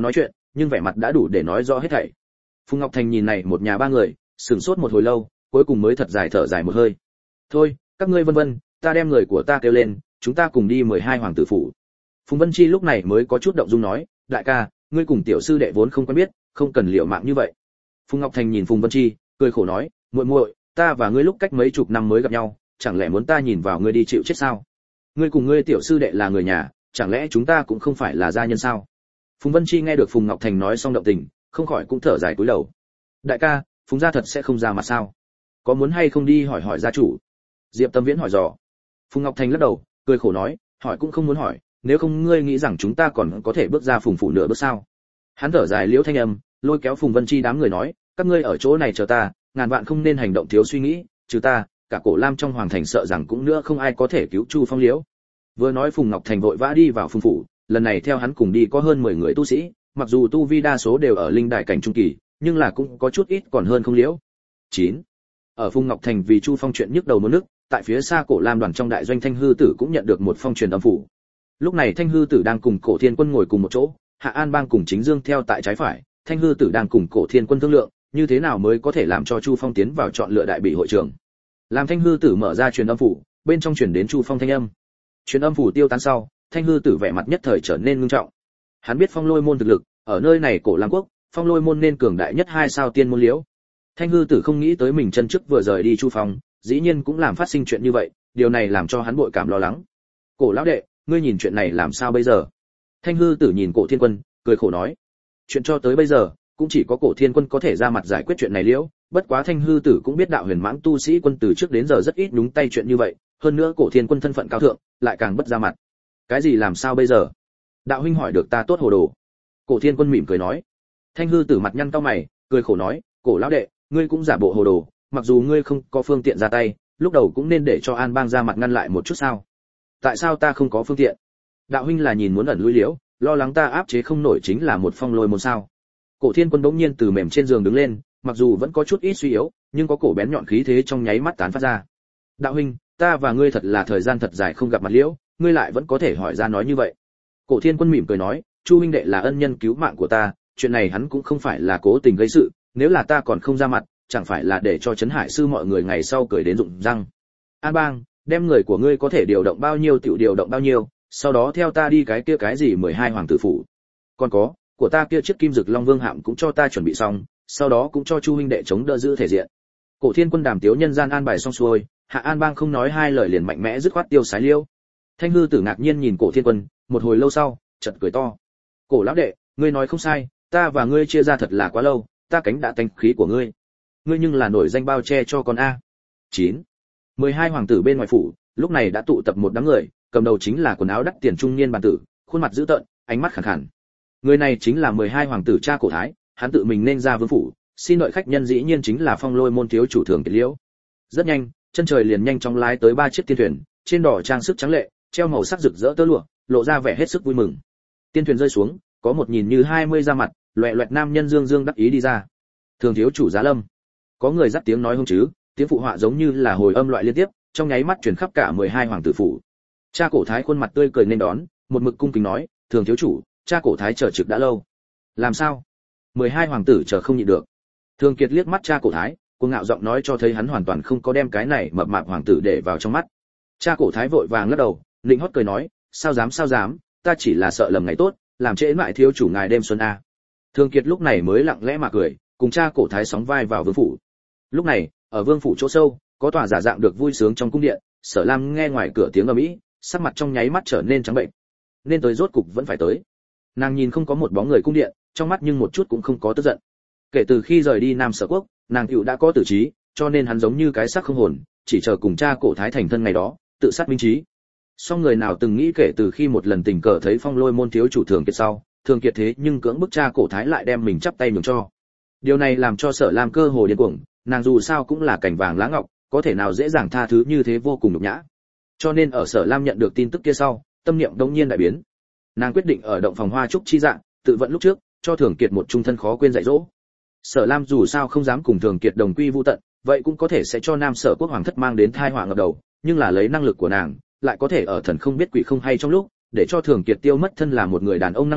nhưng vẻ mặt đã đủ để nói rõ hết thảy. Phùng Ngọc Thành nhìn này một nhà ba người, sửng sốt một hồi lâu, cuối cùng mới thật dài thở dài một hơi. Thôi, các ngươi vân vân, ta đem người của ta kêu lên, chúng ta cùng đi mười hai hoàng tử phủ. Phùng Vân Chi lúc này mới có chút động dung nói, đại ca, ngươi cùng tiểu sư đệ vốn không quen biết, không cần liều mạng như vậy. Phùng Ngọc Thành nhìn Phùng Vân Chi, cười khổ nói, muội muội, ta và ngươi lúc cách mấy chục năm mới gặp nhau, chẳng lẽ muốn ta nhìn vào ngươi đi chịu chết sao? Ngươi cùng ngươi tiểu sư đệ là người nhà, chẳng lẽ chúng ta cũng không phải là gia nhân sao? Phùng Vân Chi nghe được Phùng Ngọc Thành nói xong động tình, không khỏi cũng thở dài cúi đầu. Đại ca, Phùng gia thật sẽ không ra mặt sao? Có muốn hay không đi hỏi hỏi gia chủ? Diệp Tâm Viễn hỏi dò. Phùng Ngọc Thành lắc đầu, cười khổ nói, hỏi cũng không muốn hỏi, nếu không ngươi nghĩ rằng chúng ta còn có thể bước ra Phùng phủ nửa bước sao? Hắn thở dài liễu thanh âm, lôi kéo Phùng Vân Chi đám người nói, các ngươi ở chỗ này chờ ta, ngàn vạn không nên hành động thiếu suy nghĩ, trừ ta, cả Cổ Lam trong hoàng thành sợ rằng cũng nữa không ai có thể cứu Chu Phong liễu. Vừa nói Phùng Ngọc Thành vội vã đi vào Phùng phủ, lần này theo hắn cùng đi có hơn mười người tu sĩ, mặc dù tu vi đa số đều ở linh đại cảnh trung kỳ, nhưng là cũng có chút ít còn hơn không liễu. chín. Ở Phùng Ngọc Thành vì Chu Phong chuyện nhức đầu muốn nước, tại phía xa Cổ Lam đoàn trong đại doanh Thanh Hư Tử cũng nhận được một phong truyền âm phủ. Lúc này Thanh Hư Tử đang cùng Cổ Thiên Quân ngồi cùng một chỗ, Hạ An Bang cùng Chính Dương theo tại trái phải, Thanh Hư Tử đang cùng Cổ Thiên Quân thương lượng, như thế nào mới có thể làm cho Chu Phong tiến vào chọn lựa đại bị hội trường. Làm Thanh Hư Tử mở ra truyền âm phủ, bên trong truyền đến Chu Phong thanh âm. Truyền âm phủ tiêu tán sau, Thanh Hư Tử vẻ mặt nhất thời trở nên nghiêm trọng. Hắn biết Phong Lôi môn thực lực, ở nơi này Cổ Lam quốc, Phong Lôi môn nên cường đại nhất hai sao tiên môn liễu. Thanh Hư Tử không nghĩ tới mình chân trước vừa rời đi Chu Phong, dĩ nhiên cũng làm phát sinh chuyện như vậy, điều này làm cho hắn bội cảm lo lắng. Cổ lão đệ, ngươi nhìn chuyện này làm sao bây giờ? Thanh Hư Tử nhìn Cổ Thiên Quân, cười khổ nói, chuyện cho tới bây giờ, cũng chỉ có Cổ Thiên Quân có thể ra mặt giải quyết chuyện này liễu, bất quá Thanh Hư Tử cũng biết đạo huyền mãng tu sĩ quân từ trước đến giờ rất ít nhúng tay chuyện như vậy, hơn nữa Cổ Thiên Quân thân phận cao thượng, lại càng bất ra mặt. Cái gì làm sao bây giờ? Đạo huynh hỏi được ta tốt hồ đồ. Cổ Thiên Quân mỉm cười nói. Thanh Hư Tử mặt nhăn cau mày, cười khổ nói, Cổ lão đệ, ngươi cũng giả bộ hồ đồ, mặc dù ngươi không có phương tiện ra tay, lúc đầu cũng nên để cho An Bang ra mặt ngăn lại một chút sao? Tại sao ta không có phương tiện? Đạo huynh là nhìn muốn ẩn lui liễu, lo lắng ta áp chế không nổi chính là một Phong Lôi môn sao? Cổ Thiên Quân bỗng nhiên từ mềm trên giường đứng lên, mặc dù vẫn có chút ít suy yếu, nhưng có cổ bén nhọn khí thế trong nháy mắt tán phát ra. Đạo huynh, ta và ngươi thật là thời gian thật dài không gặp mặt liễu, ngươi lại vẫn có thể hỏi ra nói như vậy. Cổ Thiên Quân mỉm cười nói, Chu huynh đệ là ân nhân cứu mạng của ta, chuyện này hắn cũng không phải là cố tình gây sự, nếu là ta còn không ra mặt, chẳng phải là để cho Trấn Hải sư mọi người ngày sau cười đến rụng răng. An Bang, đem người của ngươi có thể điều động bao nhiêu tiểu điều động bao nhiêu, sau đó theo ta đi cái kia cái gì mười hai hoàng tử phủ. Còn có, của ta kia chiếc Kim Dực Long Vương hạm cũng cho ta chuẩn bị xong, sau đó cũng cho Chu huynh đệ chống đỡ giữ thể diện. Cổ Thiên Quân đàm tiếu nhân gian an bài xong xuôi, Hạ An Bang không nói hai lời liền mạnh mẽ dứt khoát tiêu sái liêu. Thanh Hư Tử ngạc nhiên nhìn Cổ Thiên Quân, một hồi lâu sau, chợt cười to. Cổ lão đệ, ngươi nói không sai, ta và ngươi chia ra thật là quá lâu, ta cánh đã tanh khí của ngươi. Ngươi nhưng là nổi danh bao che cho con a. chín. mười hai hoàng tử bên ngoài phủ, lúc này đã tụ tập một đám người, cầm đầu chính là quần áo đắt tiền trung niên bàn tử, khuôn mặt dữ tợn, ánh mắt khàn khàn. Người này chính là mười hai hoàng tử cha Cổ Thái, hắn tự mình nên ra vương phủ, xin đợi khách nhân dĩ nhiên chính là Phong Lôi môn thiếu chủ Thường Kiệt Liễu. Rất nhanh, chân trời liền nhanh chóng lái tới ba chiếc tiên thuyền, trên đỏ trang sức trắng lệ, treo màu sắc rực rỡ tơ lụa, lộ ra vẻ hết sức vui mừng. Tiên thuyền rơi xuống, có một nhìn như hai mươi da mặt, loẹt loẹt nam nhân dương dương đắc ý đi ra. Thường thiếu chủ giá lâm. Có người dắt tiếng nói hung chứ, tiếng phụ họa giống như là hồi âm loại liên tiếp, trong nháy mắt truyền khắp cả mười hai hoàng tử phủ. Cha Cổ Thái khuôn mặt tươi cười nên đón, một mực cung kính nói, "Thường thiếu chủ, cha Cổ Thái chờ trực đã lâu." "Làm sao?" mười hai hoàng tử chờ không nhịn được. Thường Kiệt liếc mắt cha Cổ Thái, cuồng ngạo giọng nói cho thấy hắn hoàn toàn không có đem cái này mập mạp hoàng tử để vào trong mắt. Cha Cổ Thái vội vàng lắc đầu, lĩnh hót cười nói, "Sao dám sao dám, ta chỉ là sợ lầm ngày tốt, làm trễ mãi thiếu chủ ngài đêm xuân a." Thường Kiệt lúc này mới lặng lẽ mà cười, cùng cha Cổ Thái sóng vai vào vương phủ. Lúc này, ở vương phủ chỗ sâu, có tòa giả dạng được vui sướng trong cung điện, Sở Lam nghe ngoài cửa tiếng ầm ĩ, sắc mặt trong nháy mắt trở nên trắng bệnh. Nên tới rốt cục vẫn phải tới. Nàng nhìn không có một bóng người cung điện, trong mắt nhưng một chút cũng không có tức giận. Kể từ khi rời đi Nam Sở quốc, nàng hữu đã có tử trí, cho nên hắn giống như cái xác không hồn, chỉ chờ cùng cha Cổ Thái thành thân ngày đó, tự sát minh trí. Song người nào từng nghĩ kể từ khi một lần tình cờ thấy Phong Lôi môn thiếu chủ Thường Kiệt sau, Thường Kiệt thế nhưng cưỡng bức cha Cổ Thái lại đem mình chắp tay nhường cho. Điều này làm cho Sở Lam cơ hồ điên cuồng, nàng dù sao cũng là cảnh vàng lá ngọc, có thể nào dễ dàng tha thứ như thế vô cùng nhục nhã. Cho nên ở Sở Lam nhận được tin tức kia sau, tâm niệm đống nhiên đại biến. Nàng quyết định ở động phòng hoa trúc chi dạng, tự vận lúc trước, cho Thường Kiệt một trung thân khó quên dạy dỗ. Sở Lam dù sao không dám cùng Thường Kiệt đồng quy vu tận, vậy cũng có thể sẽ cho Nam Sở quốc hoàng thất mang đến tai họa ngập đầu, nhưng là lấy năng lực của nàng, lại có thể ở thần không biết quỷ không hay trong lúc, để cho Thường Kiệt tiêu mất thân là một người đàn ông năng lực,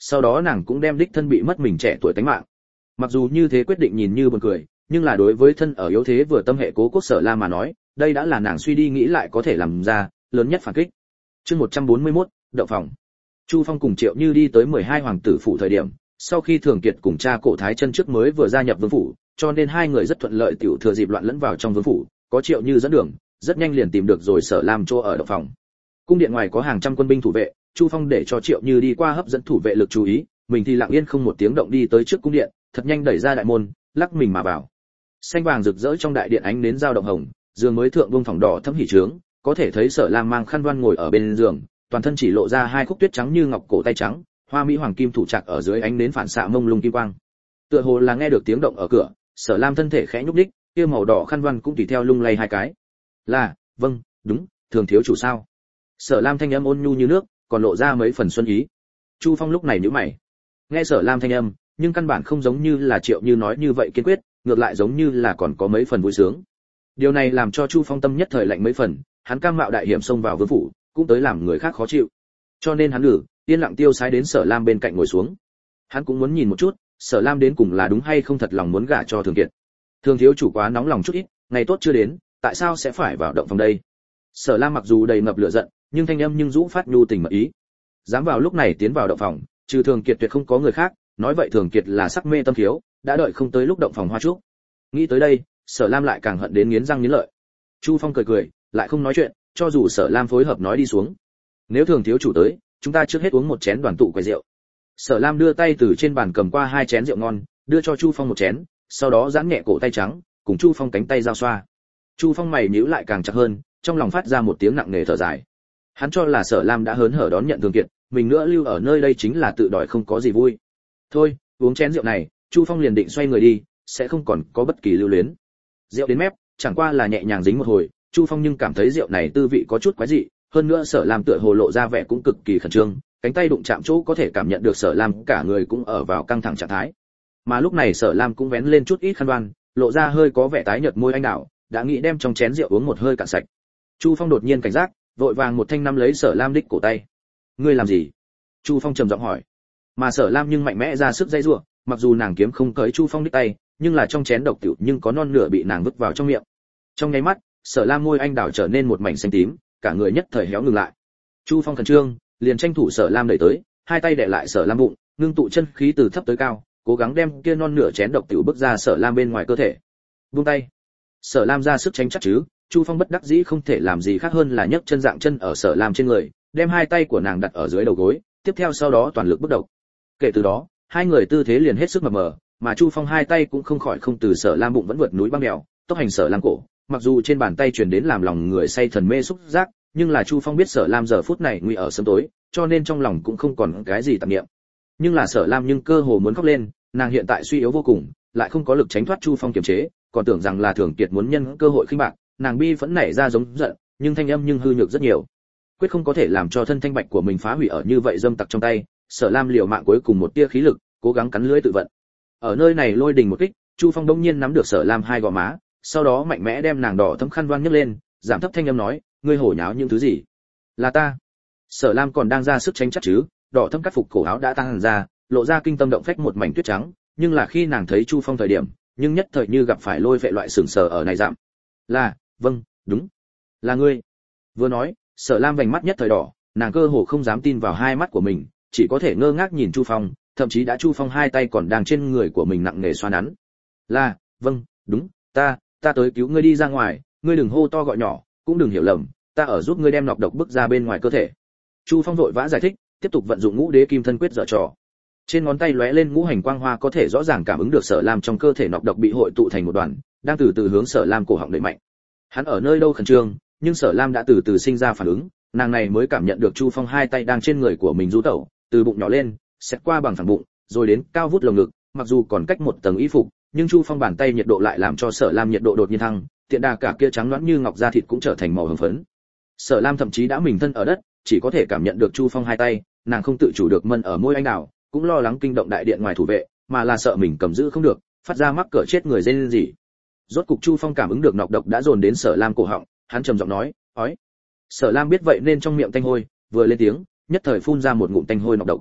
sau đó nàng cũng đem đích thân bị mất mình trẻ tuổi tánh mạng. Mặc dù như thế quyết định nhìn như buồn cười, nhưng là đối với thân ở yếu thế vừa tâm hệ cố quốc Sở Lam mà nói, đây đã là nàng suy đi nghĩ lại có thể làm ra lớn nhất phản kích. Chương một trăm bốn mươi mốt, động phòng. Chu Phong cùng Triệu Như đi tới mười hai hoàng tử phủ thời điểm, sau khi Thường Kiệt cùng cha Cổ Thái Chân trước mới vừa gia nhập vương phủ, cho nên hai người rất thuận lợi tiểu thừa dịp loạn lẫn vào trong vương phủ, có Triệu Như dẫn đường, rất nhanh liền tìm được rồi Sở Lam chỗ ở động phòng. Cung điện ngoài có hàng trăm quân binh thủ vệ, Chu Phong để cho Triệu Như đi qua hấp dẫn thủ vệ lực chú ý, mình thì lặng yên không một tiếng động đi tới trước cung điện, thật nhanh đẩy ra đại môn, lắc mình mà vào. Xanh vàng rực rỡ trong đại điện ánh nến dao động hồng, giường mới thượng buông phòng đỏ thấm hỉ trướng, có thể thấy Sở Lam mang khăn voan ngồi ở bên giường, toàn thân chỉ lộ ra hai khúc tuyết trắng như ngọc cổ tay trắng, hoa mỹ hoàng kim thủ trạc ở dưới ánh nến phản xạ mông lung kim quang. Tựa hồ là nghe được tiếng động ở cửa, Sở Lam thân thể khẽ nhúc nhích, kia màu đỏ khăn voan cũng tùy theo lung lay hai cái. Là, vâng, đúng, Thường thiếu chủ sao? Sở Lam thanh âm ôn nhu như nước, còn lộ ra mấy phần xuân ý. Chu Phong lúc này nhíu mày. Nghe Sở Lam thanh âm, nhưng căn bản không giống như là Triệu Như nói như vậy kiên quyết, ngược lại giống như là còn có mấy phần vui sướng. Điều này làm cho Chu Phong tâm nhất thời lạnh mấy phần, hắn cam mạo đại hiểm xông vào vương phủ, cũng tới làm người khác khó chịu. Cho nên hắn ngử, yên lặng tiêu sái đến Sở Lam bên cạnh ngồi xuống. Hắn cũng muốn nhìn một chút, Sở Lam đến cùng là đúng hay không thật lòng muốn gả cho Thường Kiệt. Thường thiếu chủ quá nóng lòng chút ít, ngày tốt chưa đến, tại sao sẽ phải vào động phòng đây? Sở Lam mặc dù đầy ngập lửa giận, nhưng thanh âm nhưng rũ phát nhu tình mật ý. Dám vào lúc này tiến vào động phòng, trừ Thường Kiệt tuyệt không có người khác, nói vậy Thường Kiệt là sắc mê tâm thiếu, đã đợi không tới lúc động phòng hoa trúc. Nghĩ tới đây, Sở Lam lại càng hận đến nghiến răng nghiến lợi. Chu Phong cười cười, lại không nói chuyện, cho dù Sở Lam phối hợp nói đi xuống. Nếu Thường thiếu chủ tới, chúng ta trước hết uống một chén đoàn tụ quầy rượu. Sở Lam đưa tay từ trên bàn cầm qua hai chén rượu ngon, đưa cho Chu Phong một chén, sau đó giãn nhẹ cổ tay trắng, cùng Chu Phong cánh tay giao xoa. Chu Phong mày nhíu lại càng chặt hơn, trong lòng phát ra một tiếng nặng nề thở dài. Hắn cho là Sở Lam đã hớn hở đón nhận Thường Kiệt, mình nữa lưu ở nơi đây chính là tự đòi không có gì vui. Thôi, uống chén rượu này, Chu Phong liền định xoay người đi, sẽ không còn có bất kỳ lưu luyến. Rượu đến mép, chẳng qua là nhẹ nhàng dính một hồi, Chu Phong nhưng cảm thấy rượu này tư vị có chút quái dị, hơn nữa Sở Lam tựa hồ lộ ra vẻ cũng cực kỳ khẩn trương, cánh tay đụng chạm chỗ có thể cảm nhận được Sở Lam cả người cũng ở vào căng thẳng trạng thái. Mà lúc này Sở Lam cũng vén lên chút ít khăn đoan, lộ ra hơi có vẻ tái nhợt môi anh đào, đã nghĩ đem trong chén rượu uống một hơi cạn sạch. Chu Phong đột nhiên cảnh giác, vội vàng một thanh nắm lấy Sở Lam đích cổ tay. "Ngươi làm gì?" Chu Phong trầm giọng hỏi. Mà Sở Lam nhưng mạnh mẽ ra sức dây rủa, mặc dù nàng kiếm không cởi Chu Phong đích tay, nhưng là trong chén độc tiểu nhưng có non nửa bị nàng vứt vào trong miệng. Trong nháy mắt, Sở Lam môi anh đào trở nên một mảnh xanh tím, cả người nhất thời héo ngừng lại. Chu Phong khẩn trương, liền tranh thủ Sở Lam đẩy tới, hai tay đè lại Sở Lam bụng, ngưng tụ chân khí từ thấp tới cao, cố gắng đem kia non nửa chén độc tiểu bức ra Sở Lam bên ngoài cơ thể. Buông tay. Sở Lam ra sức tránh chắc chứ, Chu Phong bất đắc dĩ không thể làm gì khác hơn là nhấc chân dạng chân ở Sở Lam trên người, đem hai tay của nàng đặt ở dưới đầu gối, tiếp theo sau đó toàn lực bức độc. Kể từ đó, hai người tư thế liền hết sức mập mờ, mà Chu Phong hai tay cũng không khỏi không từ Sở Lam bụng vẫn vượt núi băng đèo, tốc hành Sở Lam cổ, mặc dù trên bàn tay truyền đến làm lòng người say thần mê xúc giác, nhưng là Chu Phong biết Sở Lam giờ phút này nguy ở sớm tối, cho nên trong lòng cũng không còn cái gì tạp niệm. Nhưng là Sở Lam nhưng cơ hồ muốn khóc lên, nàng hiện tại suy yếu vô cùng, lại không có lực tránh thoát Chu Phong kiềm chế, còn tưởng rằng là Thường Kiệt muốn nhân cơ hội khinh bạc, nàng bi phẫn nảy ra giống giận, nhưng thanh âm nhưng hư nhược rất nhiều. Quyết không có thể làm cho thân thanh bạch của mình phá hủy ở như vậy dâm tặc trong tay, Sở Lam liều mạng cuối cùng một tia khí lực, cố gắng cắn lưỡi tự vận. Ở nơi này lôi đình một kích, Chu Phong đống nhiên nắm được Sở Lam hai gò má, sau đó mạnh mẽ đem nàng đỏ thấm khăn voan nhấc lên, giảm thấp thanh âm nói, ngươi hổ nháo những thứ gì? Là ta. Sở Lam còn đang ra sức tránh chắc chứ, đỏ thấm cắt phục cổ áo đã tăng ra, lộ ra kinh tâm động phách một mảnh tuyết trắng, nhưng là khi nàng thấy Chu Phong thời điểm, nhưng nhất thời như gặp phải lôi vệ loại sừng sờ ở này giảm. Là, vâng, đúng, là ngươi. Vừa nói, Sở Lam vành mắt nhất thời đỏ, nàng cơ hồ không dám tin vào hai mắt của mình, chỉ có thể ngơ ngác nhìn Chu Phong, thậm chí đã Chu Phong hai tay còn đang trên người của mình nặng nề xoa nắn. Là, vâng, đúng, ta, ta tới cứu ngươi đi ra ngoài, ngươi đừng hô to gọi nhỏ, cũng đừng hiểu lầm, ta ở giúp ngươi đem nọc độc bức ra bên ngoài cơ thể. Chu Phong vội vã giải thích, tiếp tục vận dụng Ngũ Đế Kim Thân Quyết giở trò. Trên ngón tay lóe lên ngũ hành quang hoa có thể rõ ràng cảm ứng được Sở Lam trong cơ thể nọc độc bị hội tụ thành một đoàn, đang từ từ hướng Sở Lam cổ họng đẩy mạnh. Hắn ở nơi đâu khẩn trương, nhưng Sở Lam đã từ từ sinh ra phản ứng, nàng này mới cảm nhận được Chu Phong hai tay đang trên người của mình du tẩu, từ bụng nhỏ lên, xét qua bằng phẳng bụng, rồi đến cao vút lồng ngực, mặc dù còn cách một tầng y phục, nhưng Chu Phong bàn tay nhiệt độ lại làm cho Sở Lam nhiệt độ đột nhiên thăng, tiện đà cả kia trắng nõn như ngọc da thịt cũng trở thành màu hồng phấn. Sở Lam thậm chí đã mình thân ở đất, chỉ có thể cảm nhận được Chu Phong hai tay, nàng không tự chủ được mân ở môi anh đào, cũng lo lắng kinh động đại điện ngoài thủ vệ, mà là sợ mình cầm giữ không được, phát ra mắc cỡ chết người rên rỉ. Rốt cục Chu Phong cảm ứng được nọc độc đã dồn đến Sở Lam cổ họng, hắn trầm giọng nói, "Ói." Sở Lam biết vậy nên trong miệng tanh hôi, vừa lên tiếng, nhất thời phun ra một ngụm tanh hôi nọc độc.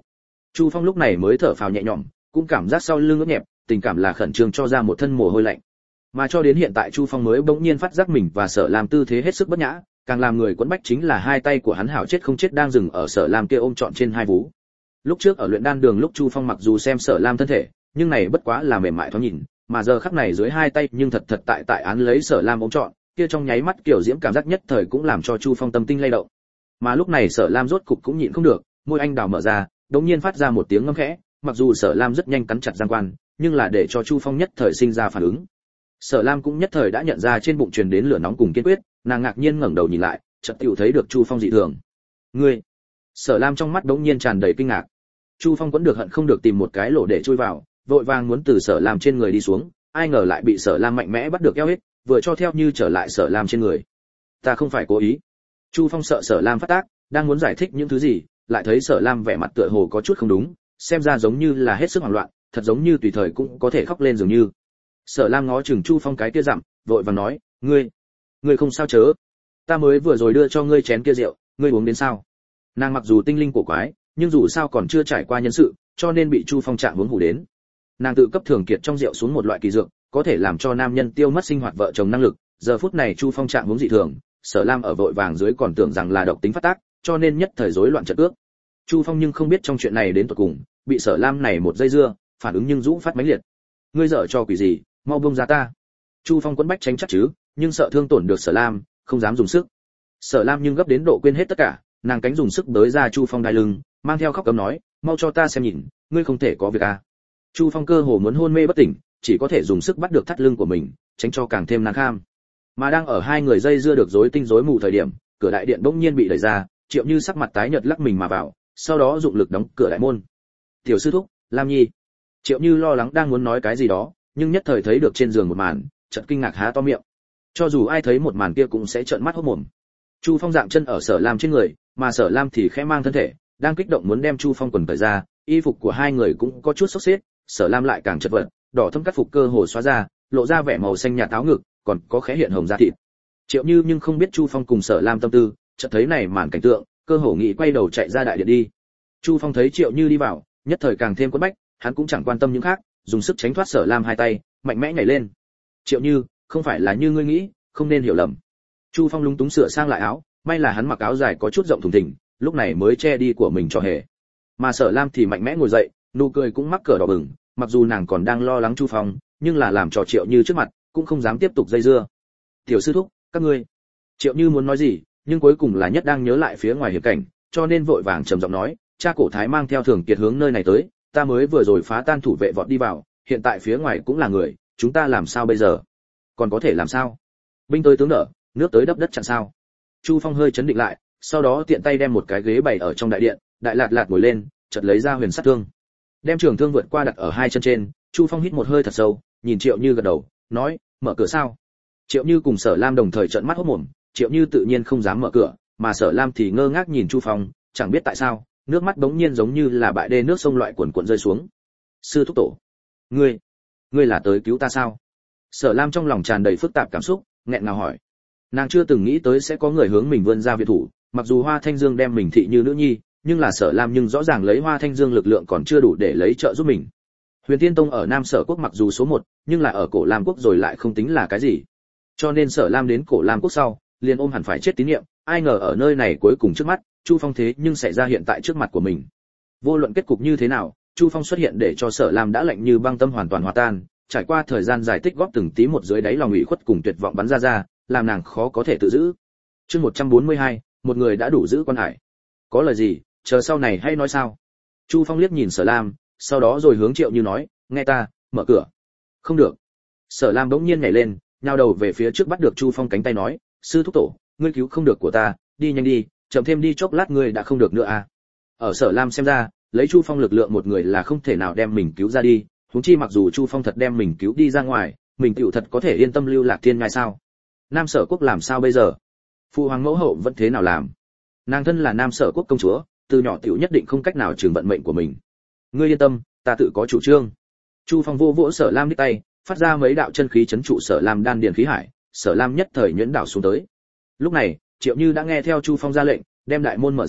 Chu Phong lúc này mới thở phào nhẹ nhõm, cũng cảm giác sau lưng ướt nhẹp, tình cảm là khẩn trương cho ra một thân mồ hôi lạnh. Mà cho đến hiện tại Chu Phong mới bỗng nhiên phát giác mình và Sở Lam tư thế hết sức bất nhã, càng làm người quẫn bách chính là hai tay của hắn hảo chết không chết đang dừng ở Sở Lam kia ôm trọn trên hai vú. Lúc trước ở luyện đan đường lúc Chu Phong mặc dù xem Sở Lam thân thể, nhưng này bất quá là mềm mại thoáng nhìn, mà giờ khắc này dưới hai tay nhưng thật thật tại tại án lấy Sở Lam ôm trọn, kia trong nháy mắt kiểu diễm cảm giác nhất thời cũng làm cho Chu Phong tâm tinh lay động. Mà lúc này Sở Lam rốt cục cũng nhịn không được, môi anh đào mở ra, đột nhiên phát ra một tiếng ngâm khẽ, mặc dù Sở Lam rất nhanh cắn chặt răng quan, nhưng là để cho Chu Phong nhất thời sinh ra phản ứng. Sở Lam cũng nhất thời đã nhận ra trên bụng truyền đến lửa nóng cùng kiên quyết, nàng ngạc nhiên ngẩng đầu nhìn lại, chợt tiểu thấy được Chu Phong dị thường. "Ngươi?" Sở Lam trong mắt đống nhiên tràn đầy kinh ngạc. Chu Phong vẫn được hận không được tìm một cái lỗ để chui vào, vội vàng muốn từ Sở Lam trên người đi xuống, ai ngờ lại bị Sở Lam mạnh mẽ bắt được eo hết, vừa cho theo như trở lại Sở Lam trên người. "Ta không phải cố ý." Chu Phong sợ Sở Lam phát tác, đang muốn giải thích những thứ gì, lại thấy Sở Lam vẻ mặt tựa hồ có chút không đúng, xem ra giống như là hết sức hoảng loạn, thật giống như tùy thời cũng có thể khóc lên dường như. Sở Lam ngó chừng Chu Phong cái kia dặm, vội vàng nói, "Ngươi, ngươi không sao chớ? Ta mới vừa rồi đưa cho ngươi chén kia rượu, ngươi uống đến sao?" Nàng mặc dù tinh linh cổ quái, nhưng dù sao còn chưa trải qua nhân sự, cho nên bị Chu Phong chạm uống hủ đến. Nàng tự cấp thường kiệt trong rượu xuống một loại kỳ dược, có thể làm cho nam nhân tiêu mất sinh hoạt vợ chồng năng lực, giờ phút này Chu Phong chạm uống dị thường, Sở Lam ở vội vàng dưới còn tưởng rằng là độc tính phát tác, cho nên nhất thời rối loạn trận ước. Chu Phong nhưng không biết trong chuyện này đến tận cùng, bị Sở Lam này một dây dưa, phản ứng nhưng dũng phát mãnh liệt. "Ngươi dở cho quỷ gì, mau buông ra ta." Chu Phong quấn bách tránh chắc chứ, nhưng sợ thương tổn được Sở Lam, không dám dùng sức. Sở Lam nhưng gấp đến độ quên hết tất cả, nàng cánh dùng sức bới ra Chu Phong đai lưng, mang theo khóc cấm nói, "Mau cho ta xem nhìn, ngươi không thể có việc à?" Chu Phong cơ hồ muốn hôn mê bất tỉnh, chỉ có thể dùng sức bắt được thắt lưng của mình, tránh cho càng thêm nan kham. Mà đang ở hai người dây dưa được rối tinh rối mù thời điểm, cửa đại điện bỗng nhiên bị đẩy ra, Triệu Như sắc mặt tái nhợt lắc mình mà vào, sau đó dụng lực đóng cửa đại môn. "Tiểu sư thúc, Lam Nhi." Triệu Như lo lắng đang muốn nói cái gì đó, nhưng nhất thời thấy được trên giường một màn, chợt kinh ngạc há to miệng. Cho dù ai thấy một màn kia cũng sẽ trợn mắt hốt mồm. Chu Phong dạng chân ở Sở Lam trên người, mà Sở Lam thì khẽ mang thân thể, đang kích động muốn đem Chu Phong quần cởi ra, y phục của hai người cũng có chút xốc xếch, Sở Lam lại càng chật vật, đỏ thâm cắt phục cơ hồ xóa ra, lộ ra vẻ màu xanh nhạt áo ngực, còn có khẽ hiện hồng da thịt. Triệu Như nhưng không biết Chu Phong cùng Sở Lam tâm tư, chợt thấy này màn cảnh tượng, cơ hồ nghĩ quay đầu chạy ra đại điện đi. Chu Phong thấy Triệu Như đi vào, nhất thời càng thêm quấn bách, hắn cũng chẳng quan tâm những khác, dùng sức tránh thoát Sở Lam hai tay, mạnh mẽ nhảy lên. "Triệu Như, không phải là như ngươi nghĩ, không nên hiểu lầm." Chu Phong lúng túng sửa sang lại áo, may là hắn mặc áo dài có chút rộng thùng thình, lúc này mới che đi của mình cho hề. Mà Sở Lam thì mạnh mẽ ngồi dậy, nụ cười cũng mắc cỡ đỏ bừng, mặc dù nàng còn đang lo lắng Chu Phong, nhưng là làm trò Triệu Như trước mặt, cũng không dám tiếp tục dây dưa. "Tiểu sư thúc, các ngươi." Triệu Như muốn nói gì, nhưng cuối cùng là nhất đang nhớ lại phía ngoài hiểm cảnh, cho nên vội vàng trầm giọng nói, "Cha cổ thái mang theo Thường Kiệt hướng nơi này tới, ta mới vừa rồi phá tan thủ vệ vọt đi vào, hiện tại phía ngoài cũng là người, chúng ta làm sao bây giờ?" "Còn có thể làm sao? Binh tới tướng đỡ, nước tới đắp đất chặn sao?" Chu Phong hơi chấn định lại, sau đó tiện tay đem một cái ghế bày ở trong đại điện, đại lạt lạt ngồi lên, chợt lấy ra huyền sát thương, đem trường thương vượt qua đặt ở hai chân trên. Chu Phong hít một hơi thật sâu, nhìn Triệu Như gật đầu, nói, "Mở cửa sao?" Triệu Như cùng Sở Lam đồng thời trợn mắt hốt mồm, Triệu Như tự nhiên không dám mở cửa, mà Sở Lam thì ngơ ngác nhìn Chu Phong, chẳng biết tại sao, nước mắt bỗng nhiên giống như là bãi đê nước sông loại cuồn cuộn rơi xuống. "Sư thúc tổ, ngươi, ngươi là tới cứu ta sao?" Sở Lam trong lòng tràn đầy phức tạp cảm xúc, nghẹn ngào hỏi. Nàng chưa từng nghĩ tới sẽ có người hướng mình vươn ra viện thủ, mặc dù Hoa Thanh Dương đem mình thị như nữ nhi, nhưng là Sở Lam nhưng rõ ràng lấy Hoa Thanh Dương lực lượng còn chưa đủ để lấy trợ giúp mình. Huyền Tiên Tông ở Nam Sở quốc mặc dù số một, nhưng là ở Cổ Lam quốc rồi lại không tính là cái gì. Cho nên Sở Lam đến Cổ Lam quốc sau, liền ôm hẳn phải chết tín niệm, ai ngờ ở nơi này cuối cùng trước mắt, Chu Phong thế nhưng xảy ra hiện tại trước mặt của mình. Vô luận kết cục như thế nào, Chu Phong xuất hiện để cho Sở Lam đã lạnh như băng tâm hoàn toàn hòa tan, trải qua thời gian dài tích góp từng tí một dưới đáy lòng ủy khuất cùng tuyệt vọng bắn ra ra, làm nàng khó có thể tự giữ. Chương một trăm bốn mươi hai, một người đã đủ giữ quan hải. "Có lời gì, chờ sau này hay nói sao?" Chu Phong liếc nhìn Sở Lam, sau đó rồi hướng Triệu Như nói, "Nghe ta, mở cửa." "Không được." Sở Lam bỗng nhiên nhảy lên, nhào đầu về phía trước bắt được Chu Phong cánh tay nói, "Sư thúc tổ, ngươi cứu không được của ta, đi nhanh đi, chậm thêm đi chốc lát ngươi đã không được nữa à." Ở Sở Lam xem ra, lấy Chu Phong lực lượng một người là không thể nào đem mình cứu ra đi, huống chi mặc dù Chu Phong thật đem mình cứu đi ra ngoài, mình tiểu thật có thể yên tâm lưu lạc thiên ngai sao? Nam Sở quốc làm sao bây giờ? Phụ hoàng mẫu hậu vẫn thế nào làm? Nàng thân là Nam Sở quốc công chúa, từ nhỏ tiểu nhất định không cách nào trừng vận mệnh của mình. "Ngươi yên tâm, ta tự có chủ trương." Chu Phong vô vỗ Sở Lam đích tay, phát ra mấy đạo chân khí chấn trụ Sở Lam đan điền khí hải, Sở Lam nhất thời nhuyễn đảo xuống tới. Lúc này, Triệu Như đã nghe theo Chu Phong ra lệnh, đem đại môn mở ra,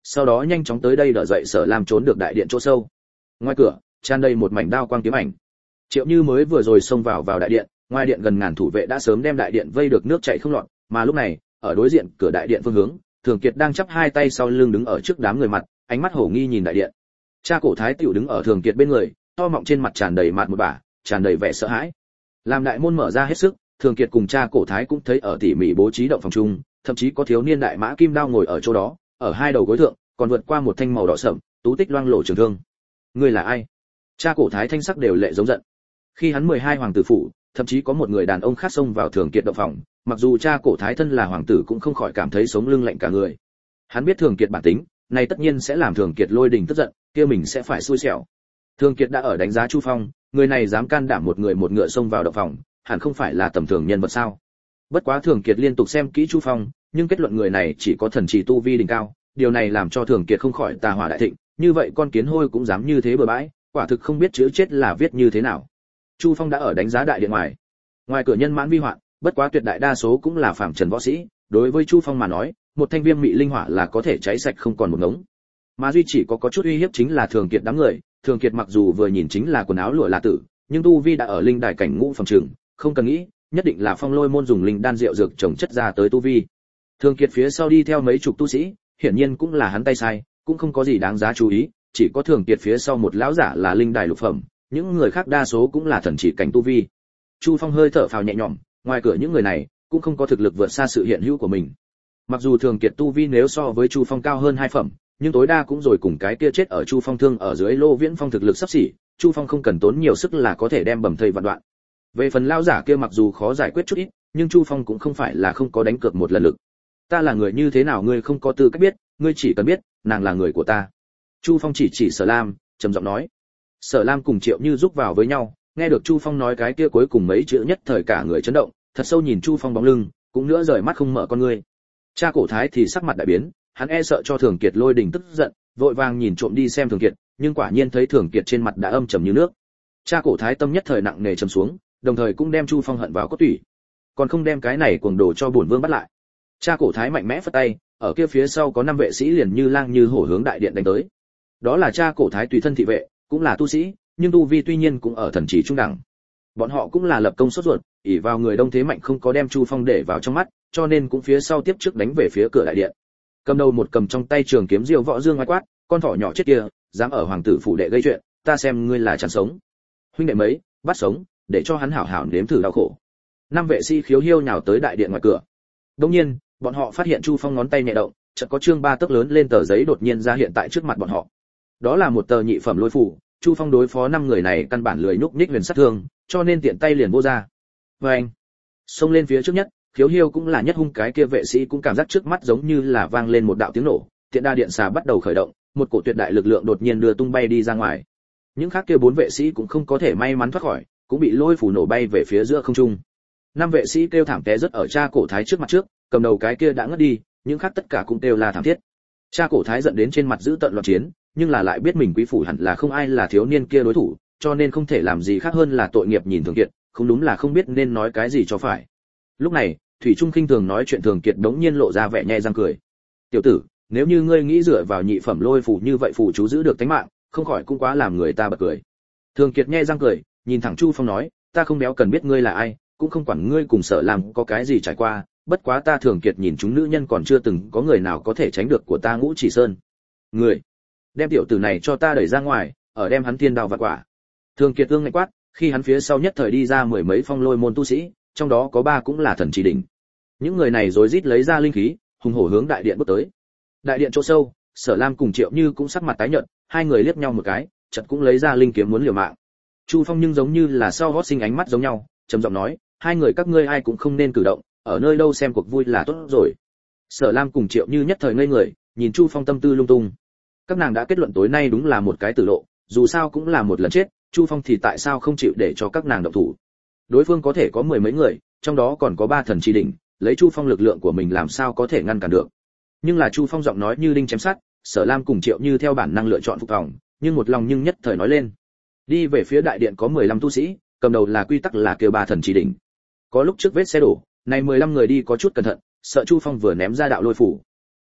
sau đó nhanh chóng tới đây đỡ dậy Sở Lam trốn được đại điện chỗ sâu. Ngoài cửa, tràn đầy một mảnh đao quang kiếm ảnh. Triệu Như mới vừa rồi xông vào vào đại điện, ngoài điện gần ngàn thủ vệ đã sớm đem đại điện vây được nước chảy không lọt, mà lúc này, ở đối diện cửa đại điện phương hướng, Thường Kiệt đang chắp hai tay sau lưng đứng ở trước đám người mặt, ánh mắt hổ nghi nhìn đại điện. Cha Cổ Thái tiểu đứng ở Thường Kiệt bên người, to mọng trên mặt tràn đầy mạt một bả, tràn đầy vẻ sợ hãi. Làm đại môn mở ra hết sức, Thường Kiệt cùng Cha Cổ Thái cũng thấy ở tỉ mỉ bố trí động phòng chung, thậm chí có thiếu niên đại mã kim đao ngồi ở chỗ đó, ở hai đầu gối thượng, còn vượt qua một thanh màu đỏ sẫm, tú tích loang lổ trường thương. Ngươi là ai? Cha Cổ Thái thanh sắc đều lệ giống giận. Khi hắn mười hai hoàng tử phủ, thậm chí có một người đàn ông khác xông vào Thường Kiệt động phòng, mặc dù Cha Cổ Thái thân là hoàng tử cũng không khỏi cảm thấy sống lưng lạnh cả người. Hắn biết Thường Kiệt bản tính, này tất nhiên sẽ làm Thường Kiệt lôi đình tức giận, kia mình sẽ phải xui xẻo. Thường Kiệt đã ở đánh giá Chu Phong, người này dám can đảm một người một ngựa xông vào động phòng, hẳn không phải là tầm thường nhân vật sao? Bất quá Thường Kiệt liên tục xem kỹ Chu Phong, nhưng kết luận người này chỉ có thần chỉ tu vi đỉnh cao, điều này làm cho Thường Kiệt không khỏi tà hỏa đại thịnh, như vậy con kiến hôi cũng dám như thế bừa bãi, quả thực không biết chữ chết là viết như thế nào. Chu Phong đã ở đánh giá đại điện ngoài. Ngoài cửa nhân mãn vi hoạn, bất quá tuyệt đại đa số cũng là phàm trần võ sĩ, đối với Chu Phong mà nói, một thanh viêm mị linh hỏa là có thể cháy sạch không còn một ngống. Mà duy chỉ có có chút uy hiếp chính là Thường Kiệt đám người, Thường Kiệt mặc dù vừa nhìn chính là quần áo lụa là tử, nhưng tu vi đã ở linh đài cảnh ngũ phẩm trường, không cần nghĩ, nhất định là Phong Lôi môn dùng linh đan rượu dược trồng chất ra tới tu vi. Thường Kiệt phía sau đi theo mấy chục tu sĩ, hiển nhiên cũng là hắn tay sai, cũng không có gì đáng giá chú ý, chỉ có Thường Kiệt phía sau một lão giả là linh đài lục phẩm, những người khác đa số cũng là thần chỉ cảnh tu vi. Chu Phong hơi thở phào nhẹ nhõm, ngoài cửa những người này cũng không có thực lực vượt xa sự hiện hữu của mình. Mặc dù Thường Kiệt tu vi nếu so với Chu Phong cao hơn hai phẩm, nhưng tối đa cũng rồi cùng cái kia chết ở Chu Phong thương ở dưới Lô Viễn Phong thực lực sắp xỉ, Chu Phong không cần tốn nhiều sức là có thể đem bầm thây vạn đoạn. Về phần lão giả kia mặc dù khó giải quyết chút ít, nhưng Chu Phong cũng không phải là không có đánh cược một lần lực. Ta là người như thế nào ngươi không có tư cách biết, ngươi chỉ cần biết, nàng là người của ta. Chu Phong chỉ chỉ Sở Lam, trầm giọng nói. Sở Lam cùng Triệu Như rúc vào với nhau, nghe được Chu Phong nói cái kia cuối cùng mấy chữ nhất thời cả người chấn động, thật sâu nhìn Chu Phong bóng lưng, cũng nữa rời mắt không mở con ngươi. Cha Cổ Thái thì sắc mặt đại biến, hắn e sợ cho Thường Kiệt lôi đình tức giận, vội vàng nhìn trộm đi xem Thường Kiệt, nhưng quả nhiên thấy Thường Kiệt trên mặt đã âm trầm như nước. Cha Cổ Thái tâm nhất thời nặng nề trầm xuống, đồng thời cũng đem Chu Phong hận vào cốt tủy, còn không đem cái này cuồng đồ cho bổn vương bắt lại. Cha Cổ Thái mạnh mẽ phất tay, ở kia phía sau có năm vệ sĩ liền như lang như hổ hướng đại điện đánh tới. Đó là Cha Cổ Thái tùy thân thị vệ, cũng là tu sĩ, nhưng tu vi tuy nhiên cũng ở thần chỉ trung đẳng. Bọn họ cũng là lập công sốt ruột, ỷ vào người đông thế mạnh không có đem Chu Phong để vào trong mắt, cho nên cũng phía sau tiếp trước đánh về phía cửa đại điện. Cầm đầu một cầm trong tay trường kiếm diêu võ dương ngoái quát, con thỏ nhỏ chết kia, dám ở hoàng tử phủ đệ gây chuyện, ta xem ngươi là chẳng sống. Huynh đệ mấy, bắt sống, để cho hắn hảo hảo nếm thử đau khổ. Năm vệ sĩ khiếu hiêu nhào tới đại điện ngoài cửa. Đương nhiên, bọn họ phát hiện Chu Phong ngón tay nhẹ động, chợt có chương ba tấc lớn lên tờ giấy đột nhiên ra hiện tại trước mặt bọn họ. Đó là một tờ nhị phẩm lôi phù, Chu Phong đối phó năm người này căn bản lười nhúc nhích huyền sát thương, cho nên tiện tay liền vô ra. Và anh, xông lên phía trước nhất, khiếu hiêu cũng là nhất hung cái kia vệ sĩ cũng cảm giác trước mắt giống như là vang lên một đạo tiếng nổ, tiện đa điện xà bắt đầu khởi động, một cổ tuyệt đại lực lượng đột nhiên đưa tung bay đi ra ngoài. Những khác kia bốn vệ sĩ cũng không có thể may mắn thoát khỏi, cũng bị lôi phù nổ bay về phía giữa không trung. Năm vệ sĩ kêu thảm té rất ở Cha Cổ Thái trước mặt trước, cầm đầu cái kia đã ngất đi, những khác tất cả cũng kêu là thảm thiết. Cha Cổ Thái giận đến trên mặt giữ tận loạn chiến, nhưng là lại biết mình quý phủ hẳn là không ai là thiếu niên kia đối thủ, cho nên không thể làm gì khác hơn là tội nghiệp nhìn Thường Kiệt, không đúng là không biết nên nói cái gì cho phải. Lúc này, Thủy Trung khinh thường nói chuyện Thường Kiệt đống nhiên lộ ra vẻ nhẹ răng cười. Tiểu tử, nếu như ngươi nghĩ dựa vào nhị phẩm lôi phù như vậy phù chú giữ được tính mạng, không khỏi cũng quá làm người ta bật cười. Thường Kiệt nhẹ răng cười, nhìn thẳng Chu Phong nói, ta không béo cần biết ngươi là ai, cũng không quản ngươi cùng Sở Lam có cái gì trải qua, bất quá ta Thường Kiệt nhìn chúng nữ nhân còn chưa từng có người nào có thể tránh được của ta Ngũ Chỉ Sơn. Người, đem tiểu tử này cho ta đẩy ra ngoài, ở đem hắn tiên đao vặt quả. Thường Kiệt ương ngạnh quát, khi hắn phía sau nhất thời đi ra mười mấy phong lôi môn tu sĩ, trong đó có ba cũng là thần chỉ đỉnh. Những người này rối rít lấy ra linh khí, hùng hổ hướng đại điện bước tới. Đại điện chỗ sâu, Sở Lam cùng Triệu Như cũng sắc mặt tái nhợt, hai người liếc nhau một cái, chợt cũng lấy ra linh kiếm muốn liều mạng. Chu Phong nhưng giống như là sau hót sinh ánh mắt giống nhau, trầm giọng nói, hai người các ngươi ai cũng không nên cử động, ở nơi đâu xem cuộc vui là tốt rồi. Sở Lam cùng Triệu Như nhất thời ngây người, nhìn Chu Phong tâm tư lung tung. Các nàng đã kết luận tối nay đúng là một cái tử lộ, dù sao cũng là một lần chết, Chu Phong thì tại sao không chịu để cho các nàng động thủ? Đối phương có thể có mười mấy người, trong đó còn có ba thần chi đỉnh, lấy Chu Phong lực lượng của mình làm sao có thể ngăn cản được? Nhưng là Chu Phong giọng nói như đinh chém sắt, Sở Lam cùng Triệu Như theo bản năng lựa chọn phục tòng, nhưng một lòng nhưng nhất thời nói lên. Đi về phía đại điện có mười lăm tu sĩ, cầm đầu là quy tắc là kêu ba thần chỉ đỉnh. Có lúc trước vết xe đổ, này mười lăm người đi có chút cẩn thận, sợ Chu Phong vừa ném ra đạo lôi phủ.